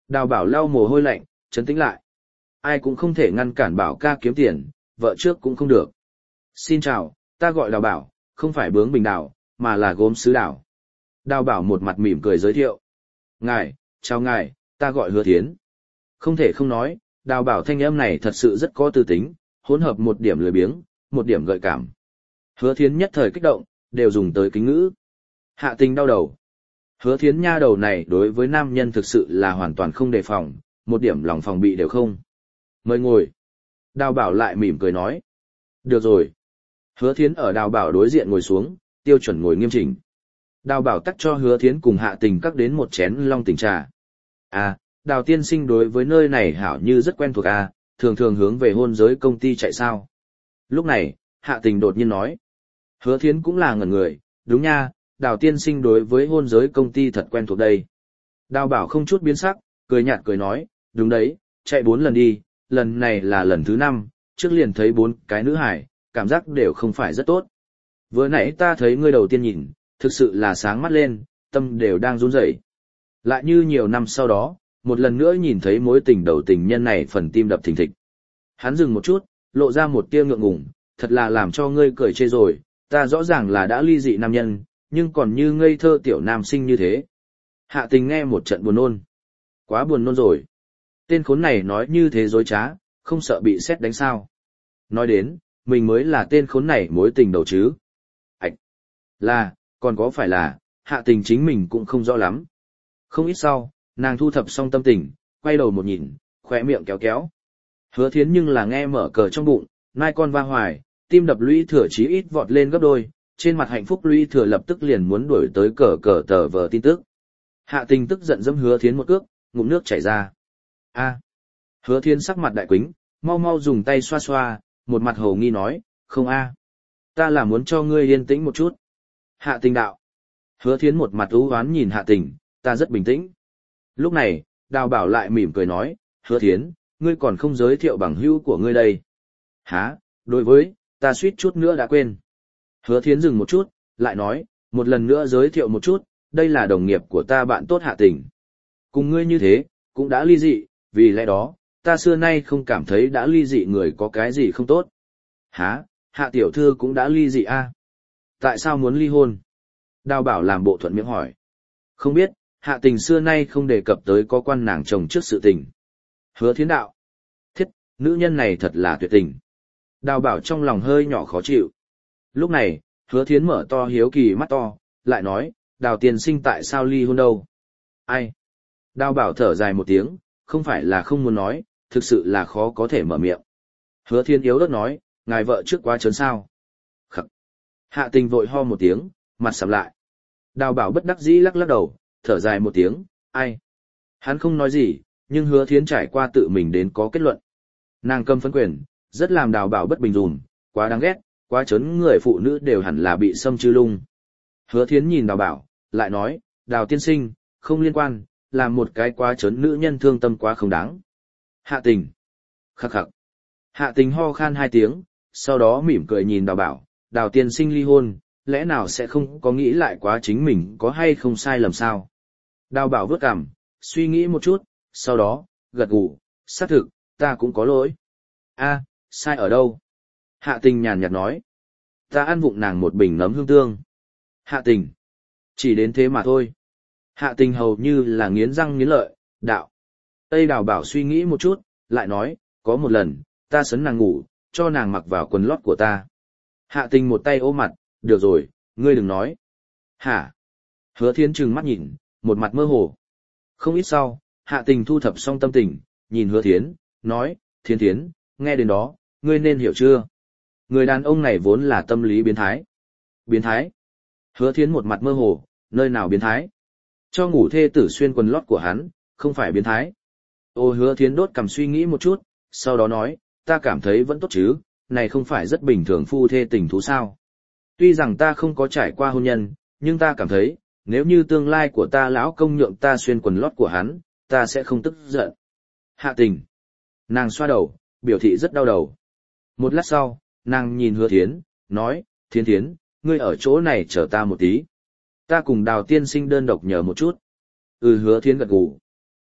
Đào bảo lau mồ hôi lạnh, trấn tĩnh lại. Ai cũng không thể ngăn cản bảo ca kiếm tiền, vợ trước cũng không được. Xin chào, ta gọi đào bảo, không phải bướng bình đào, mà là gốm sứ đào. Đào bảo một mặt mỉm cười giới thiệu. Ngài, chào ngài, ta gọi Hứa Thiến. Không thể không nói, đào bảo thanh âm này thật sự rất có tư tính, hỗn hợp một điểm lười biếng, một điểm gợi cảm. Hứa Thiến nhất thời kích động, đều dùng tới kính ngữ. Hạ Tình đau đầu. Hứa Thiến nha đầu này đối với nam nhân thực sự là hoàn toàn không đề phòng, một điểm lòng phòng bị đều không. Mời ngồi. Đào bảo lại mỉm cười nói. Được rồi. Hứa Thiến ở đào bảo đối diện ngồi xuống, tiêu chuẩn ngồi nghiêm chỉnh. Đào bảo tắc cho Hứa Thiến cùng Hạ Tình cắt đến một chén long tỉnh trà. À, Đào tiên sinh đối với nơi này hảo như rất quen thuộc à, thường thường hướng về hôn giới công ty chạy sao. Lúc này, Hạ Tình đột nhiên nói. Hứa Thiến cũng là ngẩn người, đúng nha, Đào tiên sinh đối với hôn giới công ty thật quen thuộc đây. Đào bảo không chút biến sắc, cười nhạt cười nói, đúng đấy, chạy 4 lần đi, lần này là lần thứ 5, trước liền thấy 4 cái nữ hải, cảm giác đều không phải rất tốt. Vừa nãy ta thấy ngươi đầu tiên nhìn, thực sự là sáng mắt lên, tâm đều đang run rẩy. Lại như nhiều năm sau đó, một lần nữa nhìn thấy mối tình đầu tình nhân này phần tim đập thình thịch. Hắn dừng một chút, lộ ra một tia ngượng ngùng, thật là làm cho ngươi cười chê rồi, ta rõ ràng là đã ly dị nam nhân, nhưng còn như ngây thơ tiểu nam sinh như thế. Hạ Tình nghe một trận buồn nôn. Quá buồn nôn rồi. Tên khốn này nói như thế dối trá, không sợ bị sét đánh sao. Nói đến, mình mới là tên khốn này mối tình đầu chứ. Ảch! Là, còn có phải là, Hạ Tình chính mình cũng không rõ lắm. Không ít sau, nàng thu thập xong tâm tình, quay đầu một nhìn, khóe miệng kéo kéo. Hứa Thiến nhưng là nghe mở cờ trong bụng, nai con va hoài, tim đập lũy thừa chí ít vọt lên gấp đôi, trên mặt hạnh phúc lũy thừa lập tức liền muốn đuổi tới cờ cờ tờ vờ tin tức. Hạ Tình tức giận dẫm Hứa Thiến một cước, ngụm nước chảy ra. A. Hứa Thiến sắc mặt đại quĩnh, mau mau dùng tay xoa xoa, một mặt hồ nghi nói, không a, ta là muốn cho ngươi yên tĩnh một chút. Hạ Tình đạo. Hứa Thiến một mặt ưu hoán nhìn Hạ Tình, ta rất bình tĩnh. Lúc này, Đào Bảo lại mỉm cười nói, Hứa Thiến, ngươi còn không giới thiệu bằng hữu của ngươi đây. Hả, đối với, ta suýt chút nữa đã quên. Hứa Thiến dừng một chút, lại nói, một lần nữa giới thiệu một chút, đây là đồng nghiệp của ta bạn tốt Hạ Tình. Cùng ngươi như thế, cũng đã ly dị, vì lẽ đó, ta xưa nay không cảm thấy đã ly dị người có cái gì không tốt. Hả, Hạ tiểu thư cũng đã ly dị a? Tại sao muốn ly hôn? Đào Bảo làm bộ thuận miệng hỏi. Không biết, Hạ Tình xưa nay không đề cập tới có quan nàng chồng trước sự tình. Hứa Thiến đạo. Thiết, nữ nhân này thật là tuyệt tình. Đào Bảo trong lòng hơi nhỏ khó chịu. Lúc này, Hứa Thiến mở to hiếu kỳ mắt to, lại nói, Đào tiên sinh tại sao ly hôn đâu? Ai? Đào Bảo thở dài một tiếng, không phải là không muốn nói, thực sự là khó có thể mở miệng. Hứa Thiến yếu ớt nói, ngài vợ trước quá trớn sao? Khắc. Hạ Tình vội ho một tiếng, mặt sầm lại. Đào Bảo bất đắc dĩ lắc lắc đầu, thở dài một tiếng, ai? Hắn không nói gì, nhưng Hứa Thiến trải qua tự mình đến có kết luận. Nàng cầm phân quyền, rất làm Đào Bảo bất bình dùm, quá đáng ghét, quá trớn người phụ nữ đều hẳn là bị xâm chư lung. Hứa Thiến nhìn Đào Bảo, lại nói, Đào tiên sinh, không liên quan, làm một cái quá trớn nữ nhân thương tâm quá không đáng. Hạ Tình. Khắc khắc. Hạ Tình ho khan 2 tiếng, sau đó mỉm cười nhìn Đào Bảo, Đào tiên sinh ly hôn, lẽ nào sẽ không có nghĩ lại quá chính mình có hay không sai lầm sao? Đào Bảo vớt cằm, suy nghĩ một chút, sau đó, gật gù, xác thực, ta cũng có lỗi. A, sai ở đâu? Hạ Tình nhàn nhạt nói. Ta ăn vụng nàng một bình nấm hương tương. Hạ Tình. Chỉ đến thế mà thôi. Hạ Tình hầu như là nghiến răng nghiến lợi, đạo. Tây Đào Bảo suy nghĩ một chút, lại nói, có một lần, ta sấn nàng ngủ, cho nàng mặc vào quần lót của ta. Hạ Tình một tay ôm mặt, được rồi, ngươi đừng nói. Hả? Hứa Thiến trừng mắt nhìn, một mặt mơ hồ. Không ít sau, Hạ Tình thu thập xong tâm tình, nhìn Hứa Thiến, nói, Thiến Thiến, nghe đến đó, ngươi nên hiểu chưa? Người đàn ông này vốn là tâm lý biến thái. Biến thái? Hứa Thiến một mặt mơ hồ, nơi nào biến thái? Cho ngủ thê tử xuyên quần lót của hắn, không phải biến thái. Ô Hứa Thiến đốt cằm suy nghĩ một chút, sau đó nói, ta cảm thấy vẫn tốt chứ, này không phải rất bình thường phu thê tình thú sao. Tuy rằng ta không có trải qua hôn nhân, nhưng ta cảm thấy, nếu như tương lai của ta lão công nhượng ta xuyên quần lót của hắn, ta sẽ không tức giận. Hạ Tình. Nàng xoa đầu, biểu thị rất đau đầu. Một lát sau, nàng nhìn Hứa Thiến, nói, Thiến Thiến, ngươi ở chỗ này chờ ta một tí. Ta cùng Đào tiên sinh đơn độc nhờ một chút. Hứa Thiến gật gù.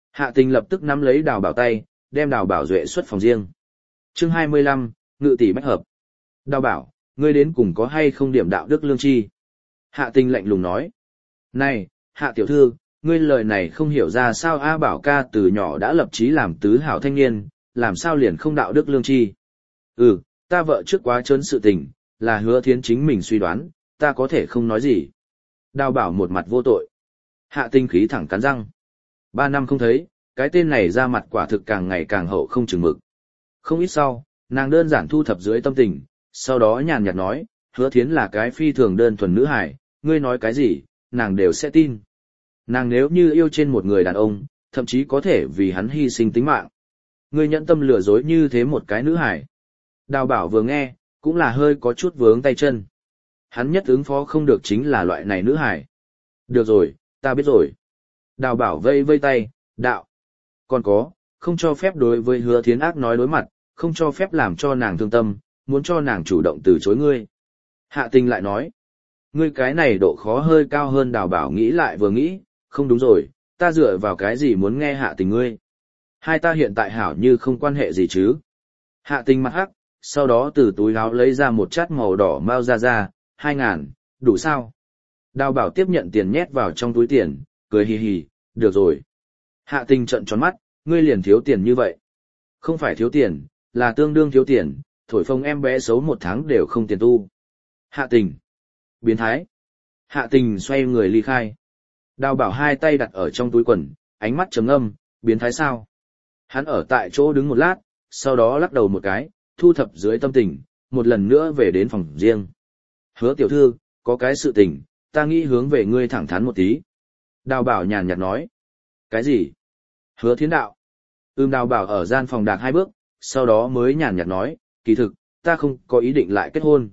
Hạ tình lập tức nắm lấy Đào Bảo tay, đem Đào Bảo duệ xuất phòng riêng. Chương 25, Ngự tỷ bách hợp. Đào Bảo, ngươi đến cùng có hay không điểm đạo đức lương tri? Hạ tình lạnh lùng nói. Này, Hạ tiểu thư, ngươi lời này không hiểu ra sao A Bảo ca từ nhỏ đã lập chí làm tứ hảo thanh niên, làm sao liền không đạo đức lương tri? Ta vợ trước quá trớn sự tình, là Hứa Thiến chính mình suy đoán, ta có thể không nói gì. Đào Bảo một mặt vô tội. Hạ tinh khí thẳng cắn răng. 3 năm không thấy, cái tên này ra mặt quả thực càng ngày càng hậu không chừng mực. Không ít sau, nàng đơn giản thu thập dưới tâm tình, sau đó nhàn nhạt nói, Hứa Thiến là cái phi thường đơn thuần nữ hải, ngươi nói cái gì, nàng đều sẽ tin. Nàng nếu như yêu trên một người đàn ông, thậm chí có thể vì hắn hy sinh tính mạng. Ngươi nhẫn tâm lừa dối như thế một cái nữ hải. Đào Bảo vừa nghe, cũng là hơi có chút vướng tay chân. Hắn nhất ứng phó không được chính là loại này nữ hải. Được rồi, ta biết rồi. Đào Bảo vây vây tay, đạo. Còn có, không cho phép đối với Hứa Thiến ác nói đối mặt, không cho phép làm cho nàng thương tâm, muốn cho nàng chủ động từ chối ngươi. Hạ tình lại nói. Ngươi cái này độ khó hơi cao hơn. Đào Bảo nghĩ lại vừa nghĩ, không đúng rồi, ta dựa vào cái gì muốn nghe hạ tình ngươi. Hai ta hiện tại hảo như không quan hệ gì chứ. Hạ tình mặt hắc, sau đó từ túi áo lấy ra một chát màu đỏ mao ra, 2.000, đủ sao? Đào Bảo tiếp nhận tiền nhét vào trong túi tiền, cười hì hì, được rồi. Hạ tình trợn tròn mắt, ngươi liền thiếu tiền như vậy. Không phải thiếu tiền, là tương đương thiếu tiền, thổi phồng em bé xấu 1 tháng đều không tiền tu. Hạ tình. Biến thái. Hạ tình xoay người ly khai. Đào Bảo hai tay đặt ở trong túi quần, ánh mắt trầm ngâm, biến thái sao? Hắn ở tại chỗ đứng một lát, sau đó lắc đầu một cái, thu thập dưới tâm tình, một lần nữa về đến phòng riêng. Hứa tiểu thư, có cái sự tình, ta nghĩ hướng về ngươi thẳng thắn một tí. Đào Bảo nhàn nhạt nói. Cái gì? Hứa Thiến đạo. Đào Bảo ở gian phòng đạc 2 bước, sau đó mới nhàn nhạt nói, kỳ thực, ta không có ý định lại kết hôn.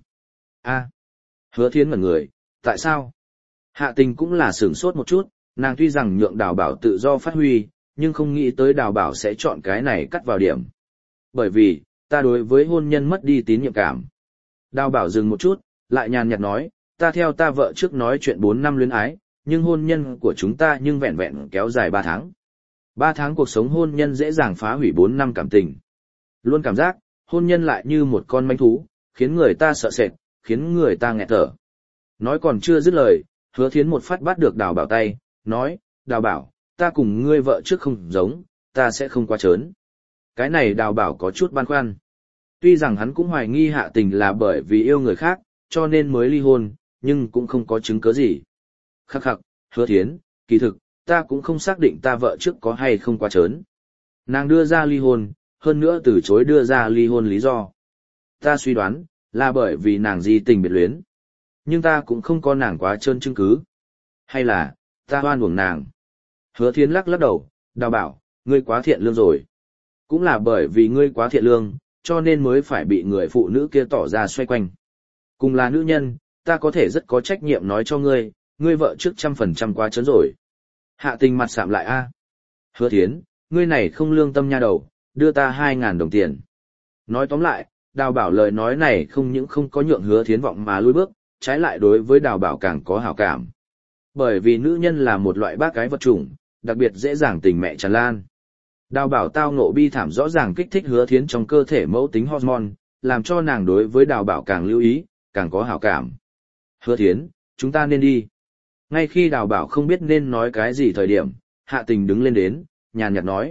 Hứa Thiến ngẩn người, tại sao? Hạ tình cũng là sửng sốt một chút, nàng tuy rằng nhượng Đào Bảo tự do phát huy, nhưng không nghĩ tới Đào Bảo sẽ chọn cái này cắt vào điểm. Bởi vì, ta đối với hôn nhân mất đi tín nhiệm cảm. Đào Bảo dừng một chút, lại nhàn nhạt nói, ta theo ta vợ trước nói chuyện 4 năm luyến ái, nhưng hôn nhân của chúng ta nhưng vẹn vẹn kéo dài 3 tháng. 3 tháng cuộc sống hôn nhân dễ dàng phá hủy 4 năm cảm tình. Luôn cảm giác, hôn nhân lại như một con manh thú, khiến người ta sợ sệt, khiến người ta nghẹt thở. Nói còn chưa dứt lời, Hứa Thiến một phát bắt được Đào Bảo tay, nói, Đào Bảo, ta cùng ngươi vợ trước không giống, ta sẽ không quá trớn. Cái này Đào Bảo có chút băn khoăn. Tuy rằng hắn cũng hoài nghi Hạ tình là bởi vì yêu người khác, cho nên mới ly hôn, nhưng cũng không có chứng cứ gì. Khắc khắc, Hứa Thiến, kỳ thực, ta cũng không xác định ta vợ trước có hay không quá trớn. Nàng đưa ra ly hôn, hơn nữa từ chối đưa ra ly hôn lý do. Ta suy đoán, là bởi vì nàng di tình biệt luyến. Nhưng ta cũng không có nàng quá trơn chứng cứ. Hay là, ta oan uổng nàng. Hứa Thiến lắc lắc đầu, Đào Bảo, ngươi quá thiện lương rồi. Cũng là bởi vì ngươi quá thiện lương, cho nên mới phải bị người phụ nữ kia tỏ ra xoay quanh. Cùng là nữ nhân, ta có thể rất có trách nhiệm nói cho ngươi, ngươi vợ trước 100% quá trớn rồi. Hạ tình mặt sạm lại a. Hứa Thiến, ngươi này không lương tâm nha đầu, đưa ta 2.000 đồng tiền. Nói tóm lại, Đào Bảo lời nói này không những không có nhượng Hứa Thiến vọng mà lùi bước, trái lại đối với Đào Bảo càng có hảo cảm. Bởi vì nữ nhân là một loại bác gái vật chủng, đặc biệt dễ dàng tình mẹ tràn lan. Đào Bảo tao ngộ bi thảm rõ ràng kích thích Hứa Thiến trong cơ thể mẫu tính hormone, làm cho nàng đối với Đào Bảo càng lưu ý, càng có hảo cảm. Hứa Thiến, chúng ta nên đi. Ngay khi Đào Bảo không biết nên nói cái gì thời điểm, Hạ tình đứng lên đến, nhàn nhạt nói.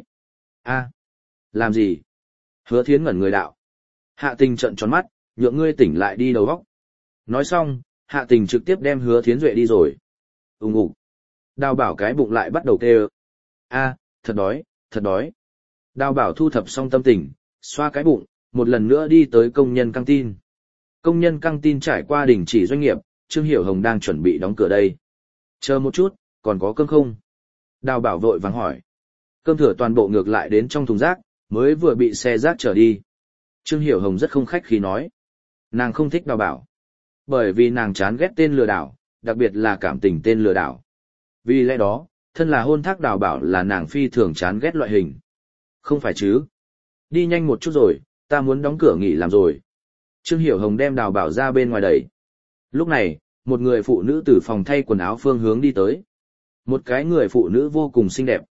Làm gì? Hứa Thiến ngẩn người đạo. Hạ tình trợn tròn mắt, nhượng ngươi tỉnh lại đi đầu óc. Nói xong, Hạ tình trực tiếp đem Hứa Thiến duệ đi rồi. Ục. Đào Bảo cái bụng lại bắt đầu kêu. Thật đói, thật đói. Đào Bảo thu thập xong tâm tình, xoa cái bụng, một lần nữa đi tới công nhân căng tin. Công nhân căng tin trải qua đình chỉ doanh nghiệp, Trương Hiểu Hồng đang chuẩn bị đóng cửa đây. Chờ một chút, còn có cơm không? Đào Bảo vội vàng hỏi. Cơm thừa toàn bộ ngược lại đến trong thùng rác, mới vừa bị xe rác chở đi. Trương Hiểu Hồng rất không khách khí nói. Nàng không thích Đào Bảo. Bởi vì nàng chán ghét tên lừa đảo, đặc biệt là cảm tình tên lừa đảo. Vì lẽ đó, thân là hôn thác Đào Bảo là nàng phi thường chán ghét loại hình. Không phải chứ? Đi nhanh một chút rồi, ta muốn đóng cửa nghỉ làm rồi. Trương Hiểu Hồng đem Đào Bảo ra bên ngoài đẩy. Lúc này, một người phụ nữ từ phòng thay quần áo phương hướng đi tới. Một cái người phụ nữ vô cùng xinh đẹp.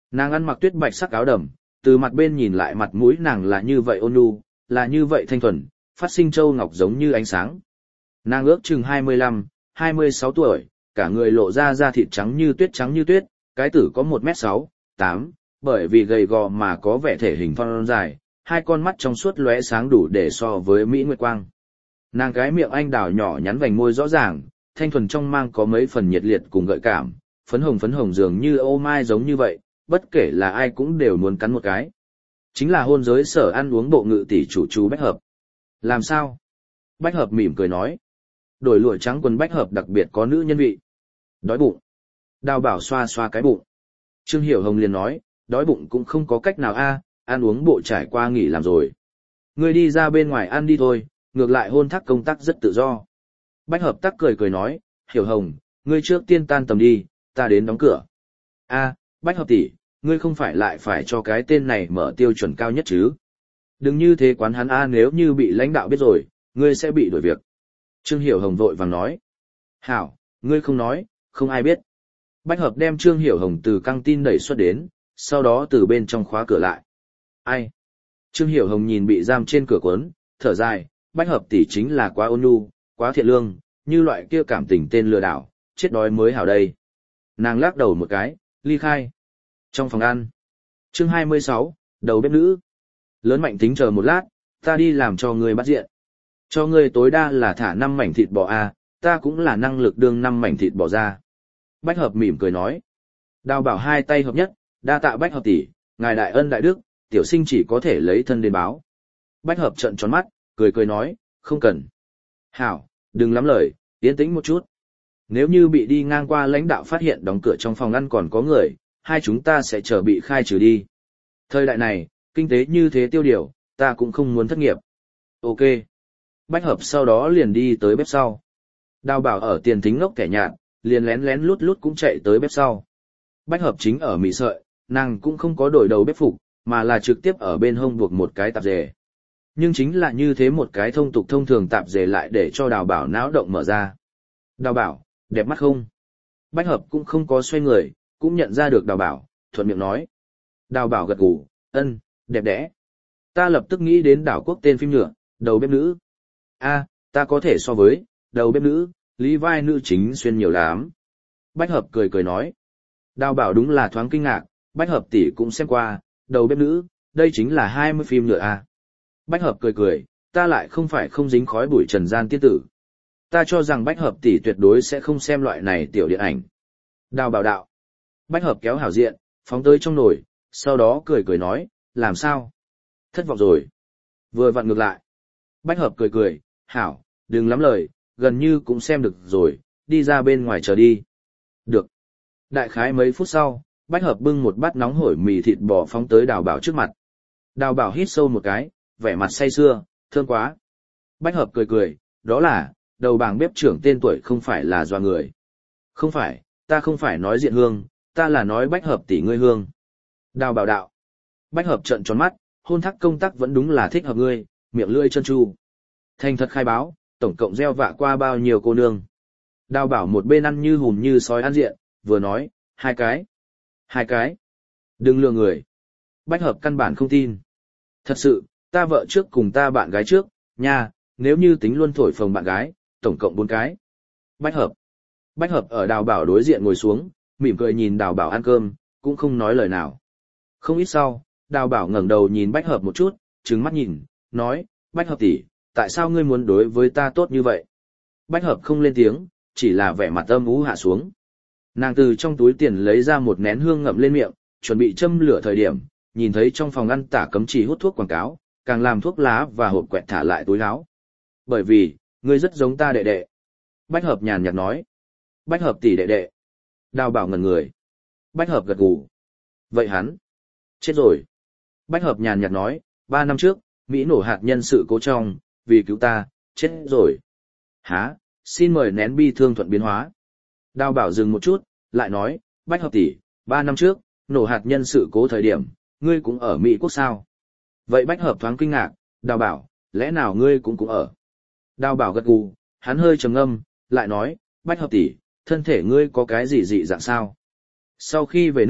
Nàng ăn mặc tuyết bạch sắc áo đầm, từ mặt bên nhìn lại mặt mũi nàng là như vậy ôn nhu, là như vậy thanh thuần, phát sinh châu ngọc giống như ánh sáng. Nàng ước chừng 25, 26 tuổi, cả người lộ ra da thịt trắng như tuyết, cái tử có 1m6, 8, bởi vì gầy gò mà có vẻ thể hình thon dài, hai con mắt trong suốt lóe sáng đủ để so với Mỹ Nguyệt Quang. Nàng cái miệng anh đào nhỏ nhắn vành môi rõ ràng, thanh thuần trong mang có mấy phần nhiệt liệt cùng gợi cảm, phấn hồng dường như ô mai giống như vậy, bất kể là ai cũng đều muốn cắn một cái. Chính là hôn giới sở ăn uống bộ ngự tỷ chủ chú Bách Hợp. Làm sao? Bách Hợp mỉm cười nói. Đổi lụa trắng quần Bách Hợp đặc biệt có nữ nhân vị. Đói bụng. Đào Bảo xoa xoa cái bụng. Trương Hiểu Hồng liền nói, đói bụng cũng không có cách nào a, ăn uống bộ trải qua nghỉ làm rồi. Ngươi đi ra bên ngoài ăn đi thôi, ngược lại hôn thác công tác rất tự do. Bách Hợp tắc cười nói, Hiểu Hồng, ngươi trước tiên tan tầm đi, ta đến đóng cửa. A, Bách Hợp tỷ, ngươi không phải lại phải cho cái tên này mở tiêu chuẩn cao nhất chứ? Đừng như thế quán hắn a, nếu như bị lãnh đạo biết rồi, ngươi sẽ bị đuổi việc. Trương Hiểu Hồng vội vàng nói. Hảo, ngươi không nói, không ai biết. Bách Hợp đem Trương Hiểu Hồng từ căng tin đẩy xuất đến, sau đó từ bên trong khóa cửa lại. Ai? Trương Hiểu Hồng nhìn bị giam trên cửa cuốn, thở dài, Bách Hợp tỷ chính là quá ôn nhu, quá thiện lương, như loại kia cảm tình tên lừa đảo, chết đói mới hảo đây. Nàng lắc đầu một cái, ly khai. Trong phòng ăn. Chương 26, đầu bếp nữ. Lớn Mạnh tính chờ một lát, ta đi làm cho ngươi bắt diện. Cho ngươi tối đa là thả 5 mảnh thịt bò a, ta cũng là năng lực đương 5 mảnh thịt bò ra. Bách Hợp mỉm cười nói. Đào Bảo hai tay hợp nhất, đa tạ Bách Hợp tỷ, ngài đại ân đại đức, tiểu sinh chỉ có thể lấy thân đến báo. Bách Hợp trợn tròn mắt, cười nói, không cần. Hảo, đừng lắm lời, yên tĩnh một chút. Nếu như bị đi ngang qua lãnh đạo phát hiện đóng cửa trong phòng ăn còn có người, hai chúng ta sẽ chờ bị khai trừ đi. Thời đại này, kinh tế như thế tiêu điều, ta cũng không muốn thất nghiệp. Ok. Bách Hợp sau đó liền đi tới bếp sau. Đào Bảo ở tiền thính ngốc kẻ nhạt, liền lén lút cũng chạy tới bếp sau. Bách Hợp chính ở mì sợi, nàng cũng không có đổi đầu bếp phục, mà là trực tiếp ở bên hông buộc một cái tạp dề. Nhưng chính là như thế một cái thông tục thông thường tạp dề lại để cho Đào Bảo não động mở ra. Đào Bảo, đẹp mắt không? Bách Hợp cũng không có xoay người, cũng nhận ra được Đào Bảo, thuận miệng nói. Đào Bảo gật gù, ân, đẹp đẽ. Ta lập tức nghĩ đến Đảo Quốc tên phim nhựa, đầu bếp nữ. A, ta có thể so với, đầu bếp nữ, lý vai nữ chính xuyên nhiều lắm. Bách Hợp cười nói. Đào Bảo đúng là thoáng kinh ngạc, Bách Hợp tỷ cũng xem qua, đầu bếp nữ, đây chính là 20 phim nhựa a. Bách Hợp cười, ta lại không phải không dính khói bụi trần gian tiên tử. Ta cho rằng Bách Hợp tỷ tuyệt đối sẽ không xem loại này tiểu điện ảnh. Đào Bảo đạo. Bách Hợp kéo hảo diện, phóng tới trong nồi, sau đó cười nói, làm sao? Thất vọng rồi. Vừa vặn ngược lại. Bách Hợp cười, hảo, đừng lắm lời, gần như cũng xem được rồi, đi ra bên ngoài chờ đi. Được. Đại khái mấy phút sau, Bách Hợp bưng một bát nóng hổi mì thịt bò phóng tới Đào Bảo trước mặt. Đào Bảo hít sâu một cái, vẻ mặt say sưa, thơm quá. Bách Hợp cười, đó là, đầu bảng bếp trưởng tên tuổi không phải là doa người. Không phải, ta không phải nói diện hương, ta là nói Bách Hợp tỷ ngươi hương. Đào Bảo đạo. Bách Hợp trợn tròn mắt, hôn thác công tác vẫn đúng là thích hợp ngươi, miệng lưỡi chân chu. Thành thật khai báo, tổng cộng gieo vạ qua bao nhiêu cô nương. Đào Bảo một bên ăn như hùm như sói ăn diện, vừa nói, 2 cái. 2 cái. Đừng lừa người. Bách Hợp căn bản không tin. Thật sự, ta vợ trước cùng ta bạn gái trước, nha, nếu như tính luôn thổi phồng bạn gái, tổng cộng 4 cái. Bách Hợp. Bách Hợp ở Đào Bảo đối diện ngồi xuống, mỉm cười nhìn Đào Bảo ăn cơm, cũng không nói lời nào. Không ít sau, Đào Bảo ngẩng đầu nhìn Bách Hợp một chút, trừng mắt nhìn, nói, Bách Hợp tỷ, tại sao ngươi muốn đối với ta tốt như vậy? Bách Hợp không lên tiếng, chỉ là vẻ mặt âm u hạ xuống. Nàng từ trong túi tiền lấy ra một nén hương ngậm lên miệng, chuẩn bị châm lửa thời điểm, nhìn thấy trong phòng ăn tả cấm chỉ hút thuốc quảng cáo, càng làm thuốc lá và hộp quẹt thả lại túi áo. Bởi vì, ngươi rất giống ta đệ đệ. Bách Hợp nhàn nhạt nói. Bách Hợp tỷ đệ đệ. Đào Bảo ngẩn người. Bách Hợp gật gù. Vậy hắn? Chết rồi. Bách Hợp nhàn nhạt nói, 3 năm trước, Mỹ nổ hạt nhân sự cố trong, vì cứu ta, chết rồi. Hả? Xin mời nén bi thương thuận biến hóa. Đào Bảo dừng một chút, lại nói, Bách Hợp tỷ, 3 năm trước, nổ hạt nhân sự cố thời điểm, ngươi cũng ở Mỹ quốc sao? Vậy Bách Hợp thoáng kinh ngạc, Đào Bảo, lẽ nào ngươi cũng ở? Đào Bảo gật gù, hắn hơi trầm ngâm, lại nói, Bách Hợp tỷ, thân thể ngươi có cái gì dị dạng sao? Sau khi về nước,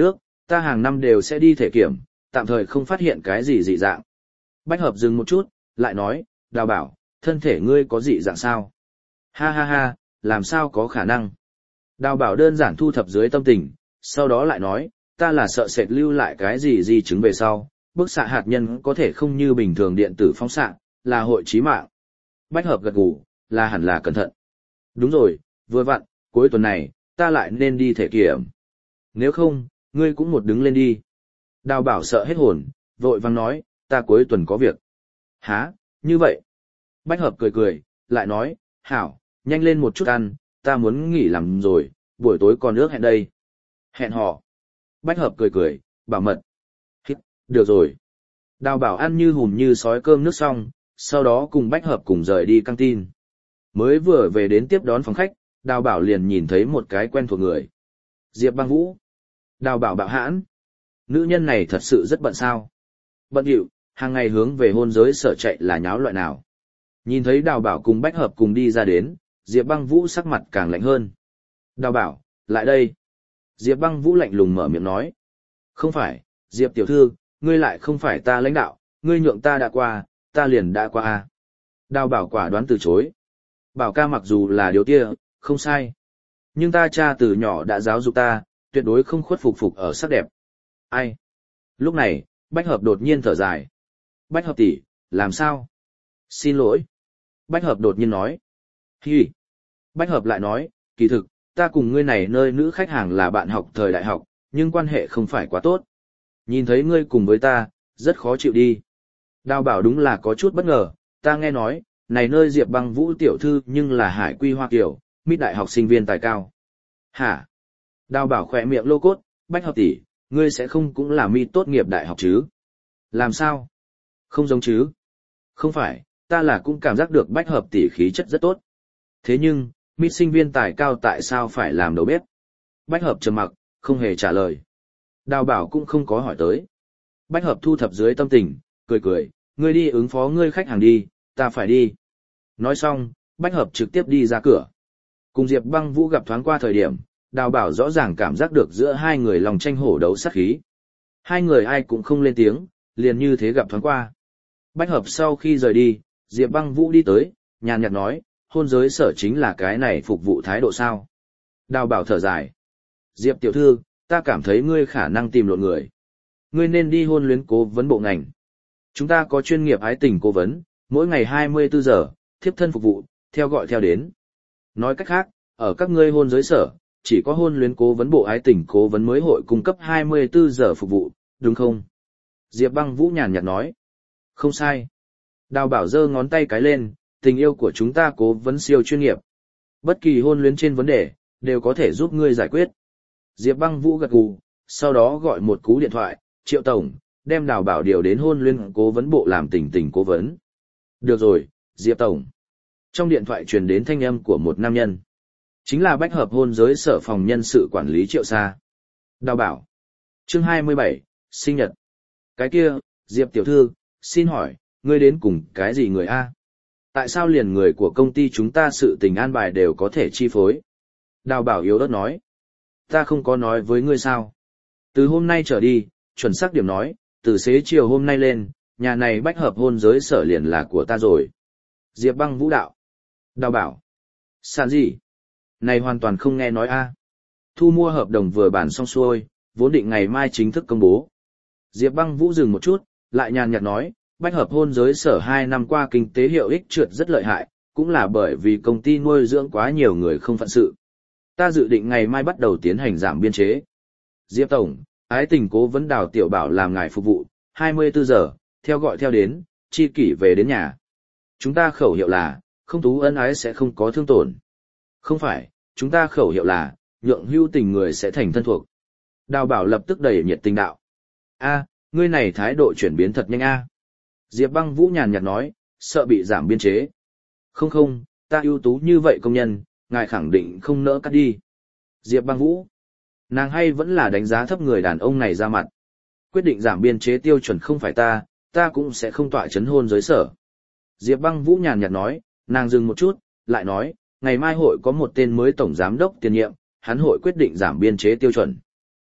Ta hàng năm đều sẽ đi thể kiểm, tạm thời không phát hiện cái gì dị dạng. Bách hợp dừng một chút, lại nói, Đào Bảo, thân thể ngươi có dị dạng sao? Ha ha ha, làm sao có khả năng? Đào Bảo đơn giản thu thập dưới tâm tình, sau đó lại nói, ta là sợ sệt lưu lại cái gì di chứng về sau, bức xạ hạt nhân có thể không như bình thường điện tử phóng xạ, là hội chí mạng. Bách hợp gật gù, là hẳn là cẩn thận. Đúng rồi, vừa vặn, cuối tuần này, ta lại nên đi thể kiểm. Nếu không, ngươi cũng một đứng lên đi. Đào Bảo sợ hết hồn, vội vàng nói, ta cuối tuần có việc. Hả, như vậy? Bách hợp cười cười, lại nói, hảo, nhanh lên một chút ăn, ta muốn nghỉ làm rồi, buổi tối còn ước hẹn đây. Hẹn hò. Bách hợp cười cười, bảo mật. Hít, được rồi. Đào Bảo ăn như hùm như sói cơm nước xong, sau đó cùng Bách hợp cùng rời đi căng tin. Mới vừa về đến tiếp đón phòng khách, Đào Bảo liền nhìn thấy một cái quen thuộc người. Diệp Băng Vũ. Đào Bảo bạo hãn. Nữ nhân này thật sự rất bận sao. Bận rộn, hàng ngày hướng về hôn giới sở chạy là nháo loại nào. Nhìn thấy Đào Bảo cùng Bách hợp cùng đi ra đến, Diệp Băng Vũ sắc mặt càng lạnh hơn. Đào Bảo, lại đây. Diệp Băng Vũ lạnh lùng mở miệng nói. Không phải, Diệp tiểu thư, ngươi lại không phải ta lãnh đạo, ngươi nhượng ta đã qua, ta liền đã qua a. Đào Bảo quả đoán từ chối. Bảo ca mặc dù là điều tia, không sai. Nhưng ta cha từ nhỏ đã giáo dục ta, tuyệt đối không khuất phục ở sắc đẹp. Ai? Lúc này, Bách hợp đột nhiên thở dài. Bách hợp tỷ, làm sao? Xin lỗi. Bách hợp đột nhiên nói. Hi. Bách hợp lại nói, kỳ thực, ta cùng ngươi này nơi nữ khách hàng là bạn học thời đại học, nhưng quan hệ không phải quá tốt. Nhìn thấy ngươi cùng với ta, rất khó chịu đi. Đào Bảo đúng là có chút bất ngờ, ta nghe nói, này nơi Diệp Băng Vũ tiểu thư nhưng là Hải Quy Hoa Kiều, mít đại học sinh viên tài cao. Hả? Đào Bảo khỏe miệng lô cốt, Bách hợp tỷ, ngươi sẽ không cũng là mi tốt nghiệp đại học chứ? Làm sao? Không giống chứ? Không phải, ta là cũng cảm giác được Bách hợp tỷ khí chất rất tốt. Thế nhưng, mi sinh viên tài cao tại sao phải làm đầu bếp? Bách hợp trầm mặc, không hề trả lời. Đào Bảo cũng không có hỏi tới. Bách hợp thu thập dưới tâm tình, cười cười, ngươi đi ứng phó ngươi khách hàng đi, ta phải đi. Nói xong, Bách hợp trực tiếp đi ra cửa. Cùng Diệp Băng Vũ gặp thoáng qua thời điểm, Đào Bảo rõ ràng cảm giác được giữa hai người lòng tranh hổ đấu sát khí. Hai người ai cũng không lên tiếng, liền như thế gặp thoáng qua. Bách hợp sau khi rời đi, Diệp Băng Vũ đi tới, nhàn nhạt nói, hôn giới sở chính là cái này phục vụ thái độ sao. Đào Bảo thở dài. Diệp tiểu thư, ta cảm thấy ngươi khả năng tìm lộn người. Ngươi nên đi hôn luyến cố vấn bộ ngành. Chúng ta có chuyên nghiệp ái tình cố vấn, mỗi ngày 24 giờ, thiếp thân phục vụ, theo gọi theo đến. Nói cách khác, ở các ngươi hôn giới sở, chỉ có hôn luyến cố vấn bộ ái tình cố vấn mới hội cung cấp 24 giờ phục vụ, đúng không? Diệp Băng Vũ nhàn nhạt nói. Không sai. Đào Bảo giơ ngón tay cái lên, tình yêu của chúng ta cố vấn siêu chuyên nghiệp. Bất kỳ hôn luyến trên vấn đề, đều có thể giúp ngươi giải quyết. Diệp Băng Vũ gật gù, sau đó gọi một cú điện thoại, Triệu Tổng, đem Đào Bảo điều đến hôn luyến cố vấn bộ làm tình cố vấn. Được rồi, Diệp Tổng. Trong điện thoại truyền đến thanh âm của một nam nhân. Chính là Bách hợp hôn giới sở phòng nhân sự quản lý Triệu Sa. Đào Bảo. Chương 27, sinh nhật. Cái kia, Diệp tiểu thư, xin hỏi, ngươi đến cùng cái gì người A? Tại sao liền người của công ty chúng ta sự tình an bài đều có thể chi phối? Đào Bảo yếu ớt nói. Ta không có nói với ngươi sao? Từ hôm nay trở đi, chuẩn xác điểm nói, từ xế chiều hôm nay lên, nhà này Bách hợp hôn giới sở liền là của ta rồi. Diệp Băng Vũ đạo. Đào Bảo. Sàn gì? Này hoàn toàn không nghe nói A. Thu mua hợp đồng vừa bàn xong xuôi, vốn định ngày mai chính thức công bố. Diệp Băng Vũ dừng một chút, lại nhàn nhạt nói, Bách hợp hôn giới sở 2 năm qua kinh tế hiệu ích trượt rất lợi hại, cũng là bởi vì công ty nuôi dưỡng quá nhiều người không phận sự. Ta dự định ngày mai bắt đầu tiến hành giảm biên chế. Diệp Tổng, ái tình cố vấn Đào Tiểu Bảo làm ngài phục vụ, 24 giờ, theo gọi theo đến, chi kỷ về đến nhà. Chúng ta khẩu hiệu là, không tú ân ái sẽ không có thương tổn. Không phải, chúng ta khẩu hiệu là, nhượng hữu tình người sẽ thành thân thuộc. Đào Bảo lập tức đầy nhiệt tình đạo. A, ngươi này thái độ chuyển biến thật nhanh a. Diệp Băng Vũ nhàn nhạt nói, sợ bị giảm biên chế. Không không, ta ưu tú như vậy công nhân, ngài khẳng định không nỡ cắt đi. Diệp Băng Vũ. Nàng hay vẫn là đánh giá thấp người đàn ông này ra mặt. Quyết định giảm biên chế tiêu chuẩn không phải ta cũng sẽ không tọa chấn hôn giới sở. Diệp Băng Vũ nhàn nhạt nói, nàng dừng một chút, lại nói, ngày mai hội có một tên mới tổng giám đốc tiền nhiệm, hắn hội quyết định giảm biên chế tiêu chuẩn.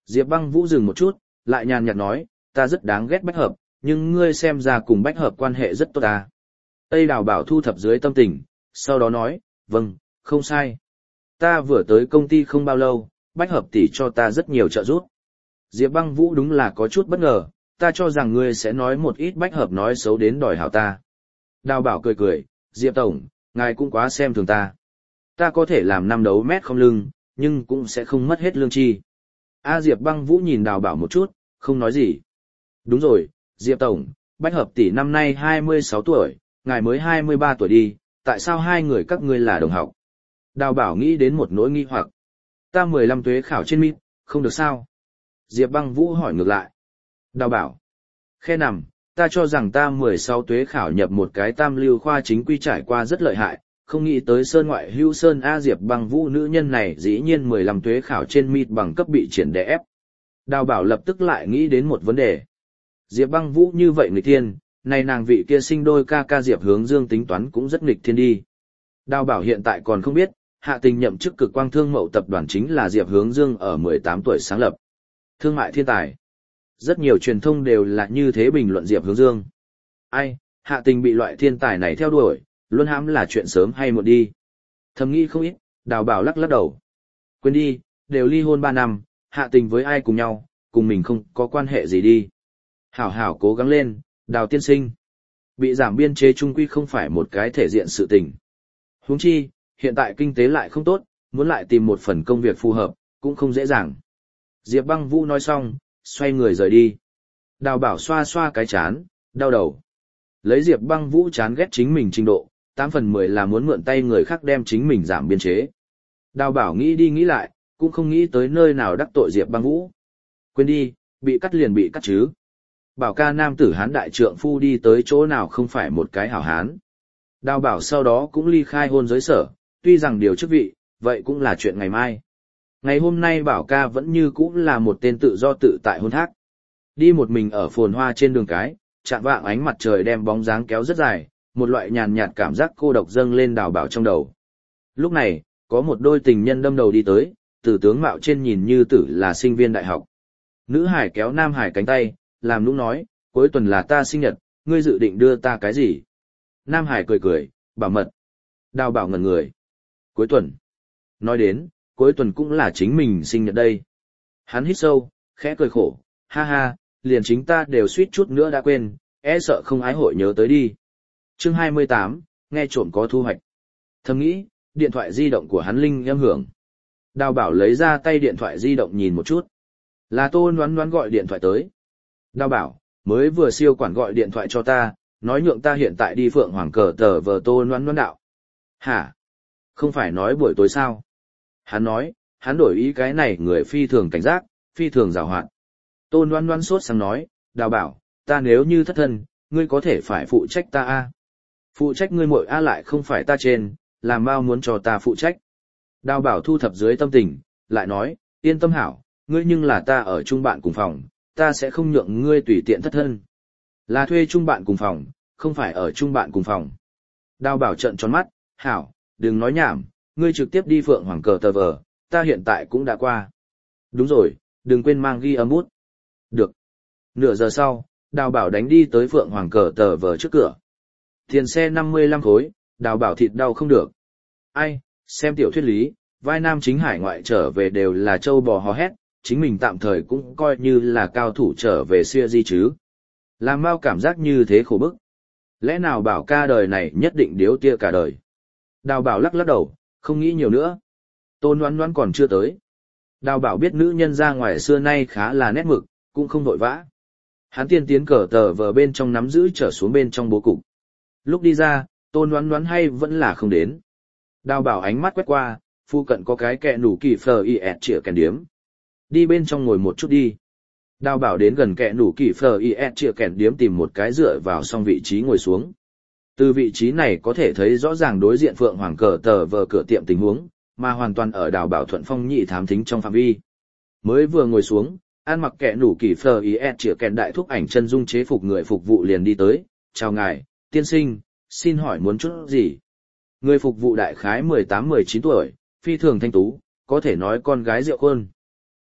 Diệp Băng Vũ dừng một chút, lại nhàn nhạt nói, ta rất đáng ghét Bách Hợp, nhưng ngươi xem ra cùng Bách Hợp quan hệ rất tốt ta. Tây Đào Bảo thu thập dưới tâm tình, sau đó nói, vâng, không sai. Ta vừa tới công ty không bao lâu, Bách Hợp tỷ cho ta rất nhiều trợ giúp. Diệp Băng Vũ đúng là có chút bất ngờ, ta cho rằng ngươi sẽ nói một ít Bách Hợp nói xấu đến đòi hảo ta. Đào Bảo cười cười, Diệp Tổng, ngài cũng quá xem thường ta. Ta có thể làm 5 đấu mét không lưng, nhưng cũng sẽ không mất hết lương chi. Diệp Băng Vũ nhìn Đào Bảo một chút, không nói gì. Đúng rồi, Diệp Tổng, Bách Hợp tỷ năm nay 26 tuổi, ngài mới 23 tuổi đi, tại sao hai người các ngươi là đồng học? Đào Bảo nghĩ đến một nỗi nghi hoặc. Ta 15 tuế khảo trên mít, không được sao? Diệp Băng Vũ hỏi ngược lại. Đào Bảo. Khe nằm, ta cho rằng ta 16 tuế khảo nhập một cái tam lưu khoa chính quy trải qua rất lợi hại, không nghĩ tới Sơn ngoại hưu Sơn Diệp Băng Vũ nữ nhân này dĩ nhiên 15 tuế khảo trên mít bằng cấp bị triển đè ép. Đào Bảo lập tức lại nghĩ đến một vấn đề. Diệp Băng Vũ như vậy nghịch thiên, này nàng vị kia sinh đôi ca ca Diệp Hướng Dương tính toán cũng rất nghịch thiên đi. Đào Bảo hiện tại còn không biết, Hạ Tình nhậm chức Cực Quang Thương Mậu tập đoàn chính là Diệp Hướng Dương ở 18 tuổi sáng lập. Thương mại thiên tài. Rất nhiều truyền thông đều là như thế bình luận Diệp Hướng Dương. Ai, Hạ Tình bị loại thiên tài này theo đuổi, luôn hãm là chuyện sớm hay muộn đi. Thầm nghĩ không ít, Đào Bảo lắc lắc đầu. Quên đi, đều ly hôn 3 năm, Hạ Tình với ai cùng nhau, cùng mình không có quan hệ gì đi. Hảo hảo cố gắng lên, Đào tiên sinh. Bị giảm biên chế trung quy không phải một cái thể diện sự tình. Huống chi, hiện tại kinh tế lại không tốt, muốn lại tìm một phần công việc phù hợp, cũng không dễ dàng. Diệp Băng Vũ nói xong, xoay người rời đi. Đào Bảo xoa xoa cái chán, đau đầu. Lấy Diệp Băng Vũ chán ghét chính mình trình độ, 8/10 là muốn mượn tay người khác đem chính mình giảm biên chế. Đào Bảo nghĩ đi nghĩ lại, cũng không nghĩ tới nơi nào đắc tội Diệp Băng Vũ. Quên đi, bị cắt liền bị cắt chứ. Bảo ca nam tử hán đại trượng phu đi tới chỗ nào không phải một cái hảo hán. Đào Bảo sau đó cũng ly khai hôn giới sở, tuy rằng điều chức vị, vậy cũng là chuyện ngày mai. Ngày hôm nay Bảo ca vẫn như cũ là một tên tự do tự tại hôn thác. Đi một mình ở phồn hoa trên đường cái, chạm vạng ánh mặt trời đem bóng dáng kéo rất dài, một loại nhàn nhạt cảm giác cô độc dâng lên Đào Bảo trong đầu. Lúc này, có một đôi tình nhân đâm đầu đi tới, từ tướng mạo trên nhìn như tử là sinh viên đại học. Nữ hải kéo nam hải cánh tay, làm nũng nói, cuối tuần là ta sinh nhật, ngươi dự định đưa ta cái gì? Nam hải cười cười, bảo mật. Đào Bảo ngẩn người. Cuối tuần. Nói đến, cuối tuần cũng là chính mình sinh nhật đây. Hắn hít sâu, khẽ cười khổ, ha ha, liền chính ta đều suýt chút nữa đã quên, e sợ không ái hội nhớ tới đi. Chương 28, nghe trộm có thu hoạch. Thầm nghĩ, điện thoại di động của hắn linh âm hưởng. Đào Bảo lấy ra tay điện thoại di động nhìn một chút. Là Tô Ngoan Ngoan gọi điện thoại tới. Đào Bảo, mới vừa siêu quản gọi điện thoại cho ta, nói nhượng ta hiện tại đi Phượng Hoàng cờ tờ vờ Tô Ngoan Ngoan đạo. Hả? Không phải nói buổi tối sao? Hắn nói, hắn đổi ý cái này người phi thường cảnh giác, phi thường giàu hoạt. Tô Ngoan Ngoan sốt sáng nói, Đào Bảo, ta nếu như thất thân, ngươi có thể phải phụ trách ta a. Phụ trách ngươi muội a lại không phải ta trên, làm bao muốn cho ta phụ trách. Đào Bảo thu thập dưới tâm tình, lại nói, yên tâm hảo, ngươi nhưng là ta ở chung bạn cùng phòng, ta sẽ không nhượng ngươi tùy tiện thất thân. Là thuê chung bạn cùng phòng, không phải ở chung bạn cùng phòng. Đào Bảo trợn tròn mắt, hảo, đừng nói nhảm, ngươi trực tiếp đi Phượng Hoàng cờ tờ vờ, ta hiện tại cũng đã qua. Đúng rồi, đừng quên mang ghi âm bút. Được. Nửa giờ sau, Đào Bảo đánh đi tới Phượng Hoàng cờ tờ vờ trước cửa. Tiền xe 55 khối, Đào Bảo thịt đau không được. Ai, xem tiểu thuyết lý, vai nam chính hải ngoại trở về đều là châu bò hò hét, chính mình tạm thời cũng coi như là cao thủ trở về xưa di chứ. Làm mau cảm giác như thế khổ bức. Lẽ nào Bảo ca đời này nhất định điếu tia cả đời. Đào Bảo lắc lắc đầu, không nghĩ nhiều nữa. Tôn Ngoan Ngoan còn chưa tới. Đào Bảo biết nữ nhân ra ngoài xưa nay khá là nét mực, cũng không vội vã. Hắn tiên tiến cờ tờ vờ bên trong nắm giữ trở xuống bên trong bố cục. Lúc đi ra, Tôn Ngoan Ngoan hay vẫn là không đến. Đào Bảo ánh mắt quét qua, phu cận có cái kẹ nủ kỳ phờ y ẹt chĩa kèn điếm. Đi bên trong ngồi một chút đi. Đào Bảo đến gần kẹ nủ kỳ phờ y ẹt chĩa kèn điếm tìm một cái dựa vào xong vị trí ngồi xuống. Từ vị trí này có thể thấy rõ ràng đối diện Phượng Hoàng cờ tờ vờ cửa tiệm tình huống, mà hoàn toàn ở Đào Bảo thuận phong nhị thám thính trong phạm vi. Mới vừa ngồi xuống, ăn mặc kẹ nủ kỳ phờ y ẹt chĩa kèn đại thúc ảnh chân dung chế phục người phục vụ liền đi tới. Chào ngài, tiên sinh, xin hỏi muốn chút gì? Người phục vụ đại khái 18-19 tuổi, phi thường thanh tú, có thể nói con gái rượu hơn.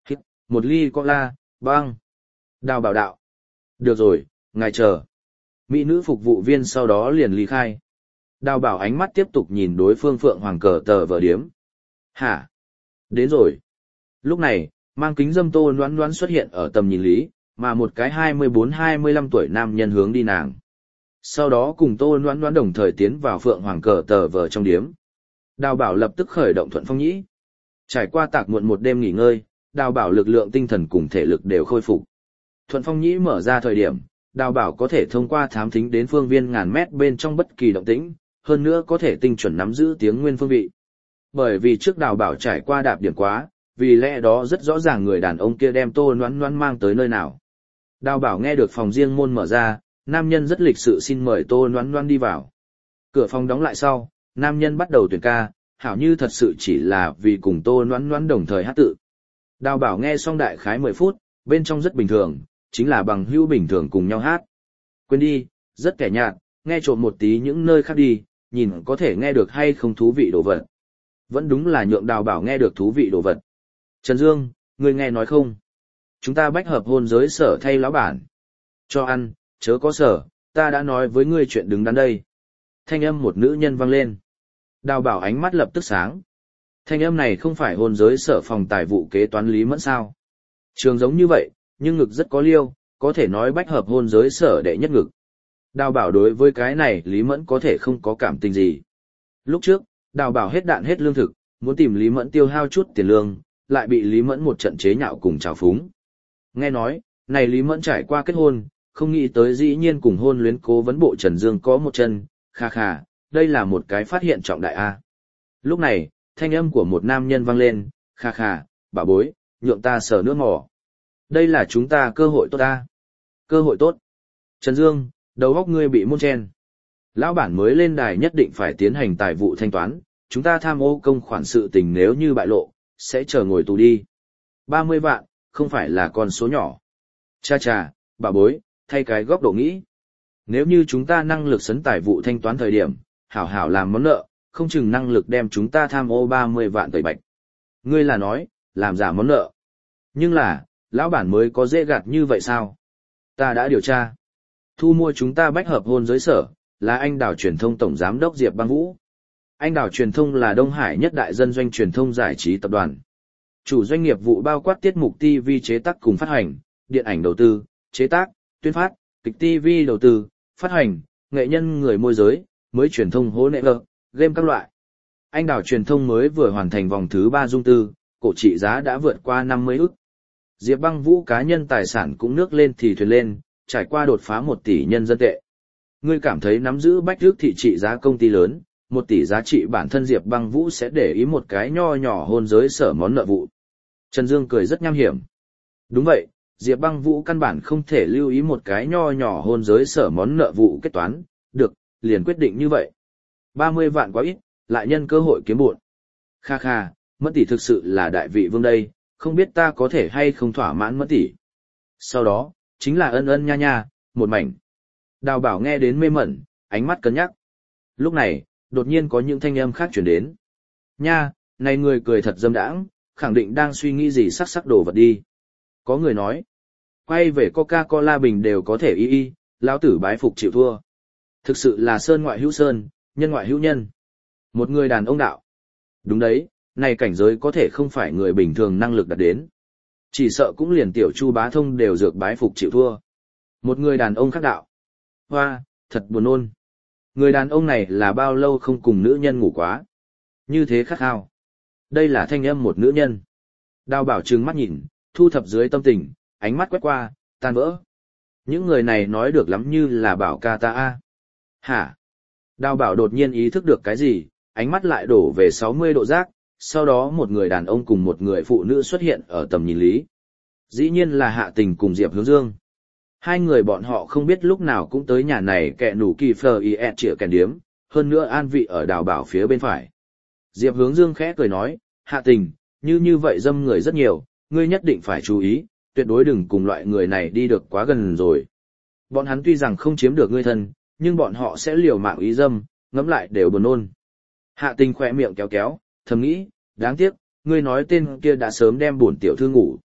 Một ly cola, băng. Đào bảo đạo. Được rồi, ngài chờ. Mỹ nữ phục vụ viên sau đó liền ly khai. Đào bảo ánh mắt tiếp tục nhìn đối phương Phượng Hoàng cờ tờ vờ điếm. Hả? Đến rồi. Lúc này, mang kính dâm Tô Loan Loan xuất hiện ở tầm nhìn lý, mà một cái 24-25 tuổi nam nhân hướng đi nàng. Sau đó cùng Tô Loan Loan đồng thời tiến vào Phượng Hoàng cờ tờ vờ trong điếm. Đào bảo lập tức khởi động Thuận Phong Nhĩ. Trải qua tạc muộn một đêm nghỉ ngơi, đào bảo lực lượng tinh thần cùng thể lực đều khôi phục. Thuận Phong Nhĩ mở ra thời điểm, đào bảo có thể thông qua thám thính đến phương viên ngàn mét bên trong bất kỳ động tĩnh, hơn nữa có thể tinh chuẩn nắm giữ tiếng nguyên phương vị. Bởi vì trước đào bảo trải qua đạp điểm quá, vì lẽ đó rất rõ ràng người đàn ông kia đem Tô Loan Loan mang tới nơi nào. Đào bảo nghe được phòng riêng môn mở ra, nam nhân rất lịch sự xin mời Tô Loan Loan đi vào. Cửa phòng đóng lại sau, nam nhân bắt đầu tuyển ca, hảo như thật sự chỉ là vì cùng Tô Loan Loan đồng thời hát tự. Đào bảo nghe xong đại khái 10 phút, bên trong rất bình thường, chính là bằng hữu bình thường cùng nhau hát. Quên đi, rất kẻ nhạt, nghe trộm một tí những nơi khác đi, nhìn có thể nghe được hay không thú vị đồ vật. Vẫn đúng là nhượng đào bảo nghe được thú vị đồ vật. Trần Dương, ngươi nghe nói không? Chúng ta bách hợp hôn giới sở thay lão bản. Cho ăn, chớ có sở, ta đã nói với ngươi chuyện đứng đắn đây. Thanh âm một nữ nhân vang lên. Đào bảo ánh mắt lập tức sáng. Thanh âm này không phải hôn giới sở phòng tài vụ kế toán Lý Mẫn sao? Trường giống như vậy, nhưng ngực rất có liêu, có thể nói bách hợp hôn giới sở đệ nhất ngực. Đào bảo đối với cái này Lý Mẫn có thể không có cảm tình gì. Lúc trước, đào bảo hết đạn hết lương thực, muốn tìm Lý Mẫn tiêu hao chút tiền lương, lại bị Lý Mẫn một trận chế nhạo cùng trào phúng. Nghe nói, này Lý Mẫn trải qua kết hôn, không nghĩ tới dĩ nhiên cùng hôn luyến cố vấn bộ Trần Dương có một chân, kha kha, đây là một cái phát hiện trọng đại a. Lúc này, thanh âm của một nam nhân vang lên, kha kha, bà bối, nhượng ta sờ nước mỏ. Đây là chúng ta cơ hội tốt ta. Cơ hội tốt. Trần Dương, đầu óc ngươi bị môn chen. Lão bản mới lên đài nhất định phải tiến hành tài vụ thanh toán, chúng ta tham ô công khoản sự tình nếu như bại lộ, sẽ chờ ngồi tù đi. 30 vạn, không phải là con số nhỏ. Cha cha, bà bối, thay cái góc độ nghĩ. Nếu như chúng ta năng lực sấn tài vụ thanh toán thời điểm, hảo hảo làm món nợ, không chừng năng lực đem chúng ta tham ô 30 vạn tẩy bạch. Ngươi là nói, làm giả món nợ. Nhưng là, lão bản mới có dễ gạt như vậy sao? Ta đã điều tra. Thu mua chúng ta bách hợp hôn giới sở, là anh Đào Truyền thông Tổng Giám đốc Diệp Băng Vũ. Anh Đào Truyền thông là Đông Hải nhất đại dân doanh truyền thông giải trí tập đoàn. Chủ doanh nghiệp vụ bao quát tiết mục TV chế tác cùng phát hành, điện ảnh đầu tư, chế tác, tuyên phát, kịch TV đầu tư, phát hành, nghệ nhân người môi giới, mới truyền thông hố nệ vợ, game các loại. Anh Đào Truyền thông mới vừa hoàn thành vòng thứ 3 dung tư, cổ trị giá đã vượt qua 50 ức. Diệp Băng Vũ cá nhân tài sản cũng nước lên thì thuyền lên, trải qua đột phá 1 tỷ nhân dân tệ. Ngươi cảm thấy nắm giữ bách ước thị trị giá công ty lớn, 1 tỷ giá trị bản thân Diệp Băng Vũ sẽ để ý một cái nho nhỏ hôn giới sở món nợ vụ. Trần Dương cười rất nham hiểm. Đúng vậy, Diệp Băng Vũ căn bản không thể lưu ý một cái nho nhỏ hôn giới sở món nợ vụ kết toán, được, liền quyết định như vậy. 30 vạn quá ít, lại nhân cơ hội kiếm bộn. Kha kha, Mẫn tỷ thực sự là đại vị vương đây, không biết ta có thể hay không thỏa mãn Mẫn tỷ. Sau đó, chính là ân ân nha nha, một mảnh. Đào bảo nghe đến mê mẩn, ánh mắt cân nhắc. Lúc này, đột nhiên có những thanh âm khác chuyển đến. Nha, này người cười thật dâm đãng, khẳng định đang suy nghĩ gì sắc sắc đồ vật đi. Có người nói, quay về Coca-Cola bình đều có thể y, lão tử bái phục chịu thua. Thực sự là sơn ngoại hữu sơn, nhân ngoại hữu nhân. Một người đàn ông đạo. Đúng đấy, này cảnh giới có thể không phải người bình thường năng lực đạt đến. Chỉ sợ cũng liền tiểu Chu Bá Thông đều dược bái phục chịu thua. Một người đàn ông khác đạo. Hoa, thật buồn nôn. Người đàn ông này là bao lâu không cùng nữ nhân ngủ quá. Như thế khát khao. Đây là thanh âm một nữ nhân. Đào bảo trừng mắt nhìn, thu thập dưới tâm tình, ánh mắt quét qua, tan vỡ. Những người này nói được lắm như là bảo ca ta a. Hả? Đào bảo đột nhiên ý thức được cái gì, ánh mắt lại đổ về 60 độ giác, sau đó một người đàn ông cùng một người phụ nữ xuất hiện ở tầm nhìn lý. Dĩ nhiên là Hạ Tình cùng Diệp Hướng Dương. Hai người bọn họ không biết lúc nào cũng tới nhà này kẹ nủ kỳ phờ y ẹt trịa kèn điếm, hơn nữa an vị ở đào bảo phía bên phải. Diệp Hướng Dương khẽ cười nói, Hạ Tình, như vậy dâm người rất nhiều, ngươi nhất định phải chú ý, tuyệt đối đừng cùng loại người này đi được quá gần rồi. Bọn hắn tuy rằng không chiếm được ngươi thân, nhưng bọn họ sẽ liều mạng ý dâm, ngẫm lại đều buồn nôn. Hạ Tình khỏe miệng kéo kéo, thầm nghĩ, đáng tiếc, ngươi nói tên kia đã sớm đem bổn tiểu thư ngủ.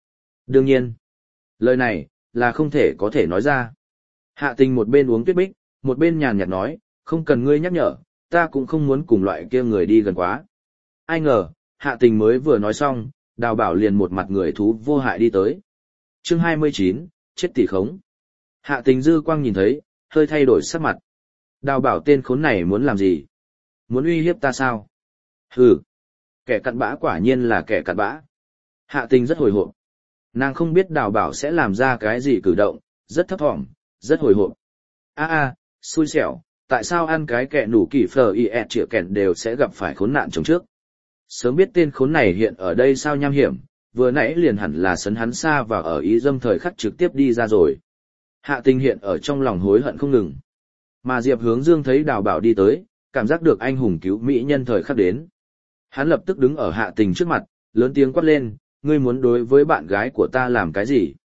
Đương nhiên, lời này, là không thể có thể nói ra. Hạ tình một bên uống tuyết bích, một bên nhàn nhạt nói, không cần ngươi nhắc nhở, ta cũng không muốn cùng loại kia người đi gần quá. Ai ngờ, hạ tình mới vừa nói xong, đào bảo liền một mặt người thú vô hại đi tới. Chương 29, chết tỷ khống. Hạ tình dư quang nhìn thấy, hơi thay đổi sắc mặt. Đào bảo tên khốn này muốn làm gì? Muốn uy hiếp ta sao? Hừ, kẻ cặn bã quả nhiên là kẻ cặn bã. Hạ tình rất hồi hộp. Nàng không biết đào bảo sẽ làm ra cái gì cử động, rất thấp thỏm, rất hồi hộp. Xui xẻo, tại sao ăn cái kẻ nủ kỳ phờ y ẹt chĩa kẹn đều sẽ gặp phải khốn nạn chống trước. Sớm biết tên khốn này hiện ở đây sao nham hiểm, vừa nãy liền hẳn là sấn hắn xa và ở ý dâm thời khắc trực tiếp đi ra rồi. Hạ tình hiện ở trong lòng hối hận không ngừng. Mà Diệp Hướng Dương thấy đào bảo đi tới, cảm giác được anh hùng cứu mỹ nhân thời khắc đến. Hắn lập tức đứng ở hạ tình trước mặt, lớn tiếng quát lên, ngươi muốn đối với bạn gái của ta làm cái gì?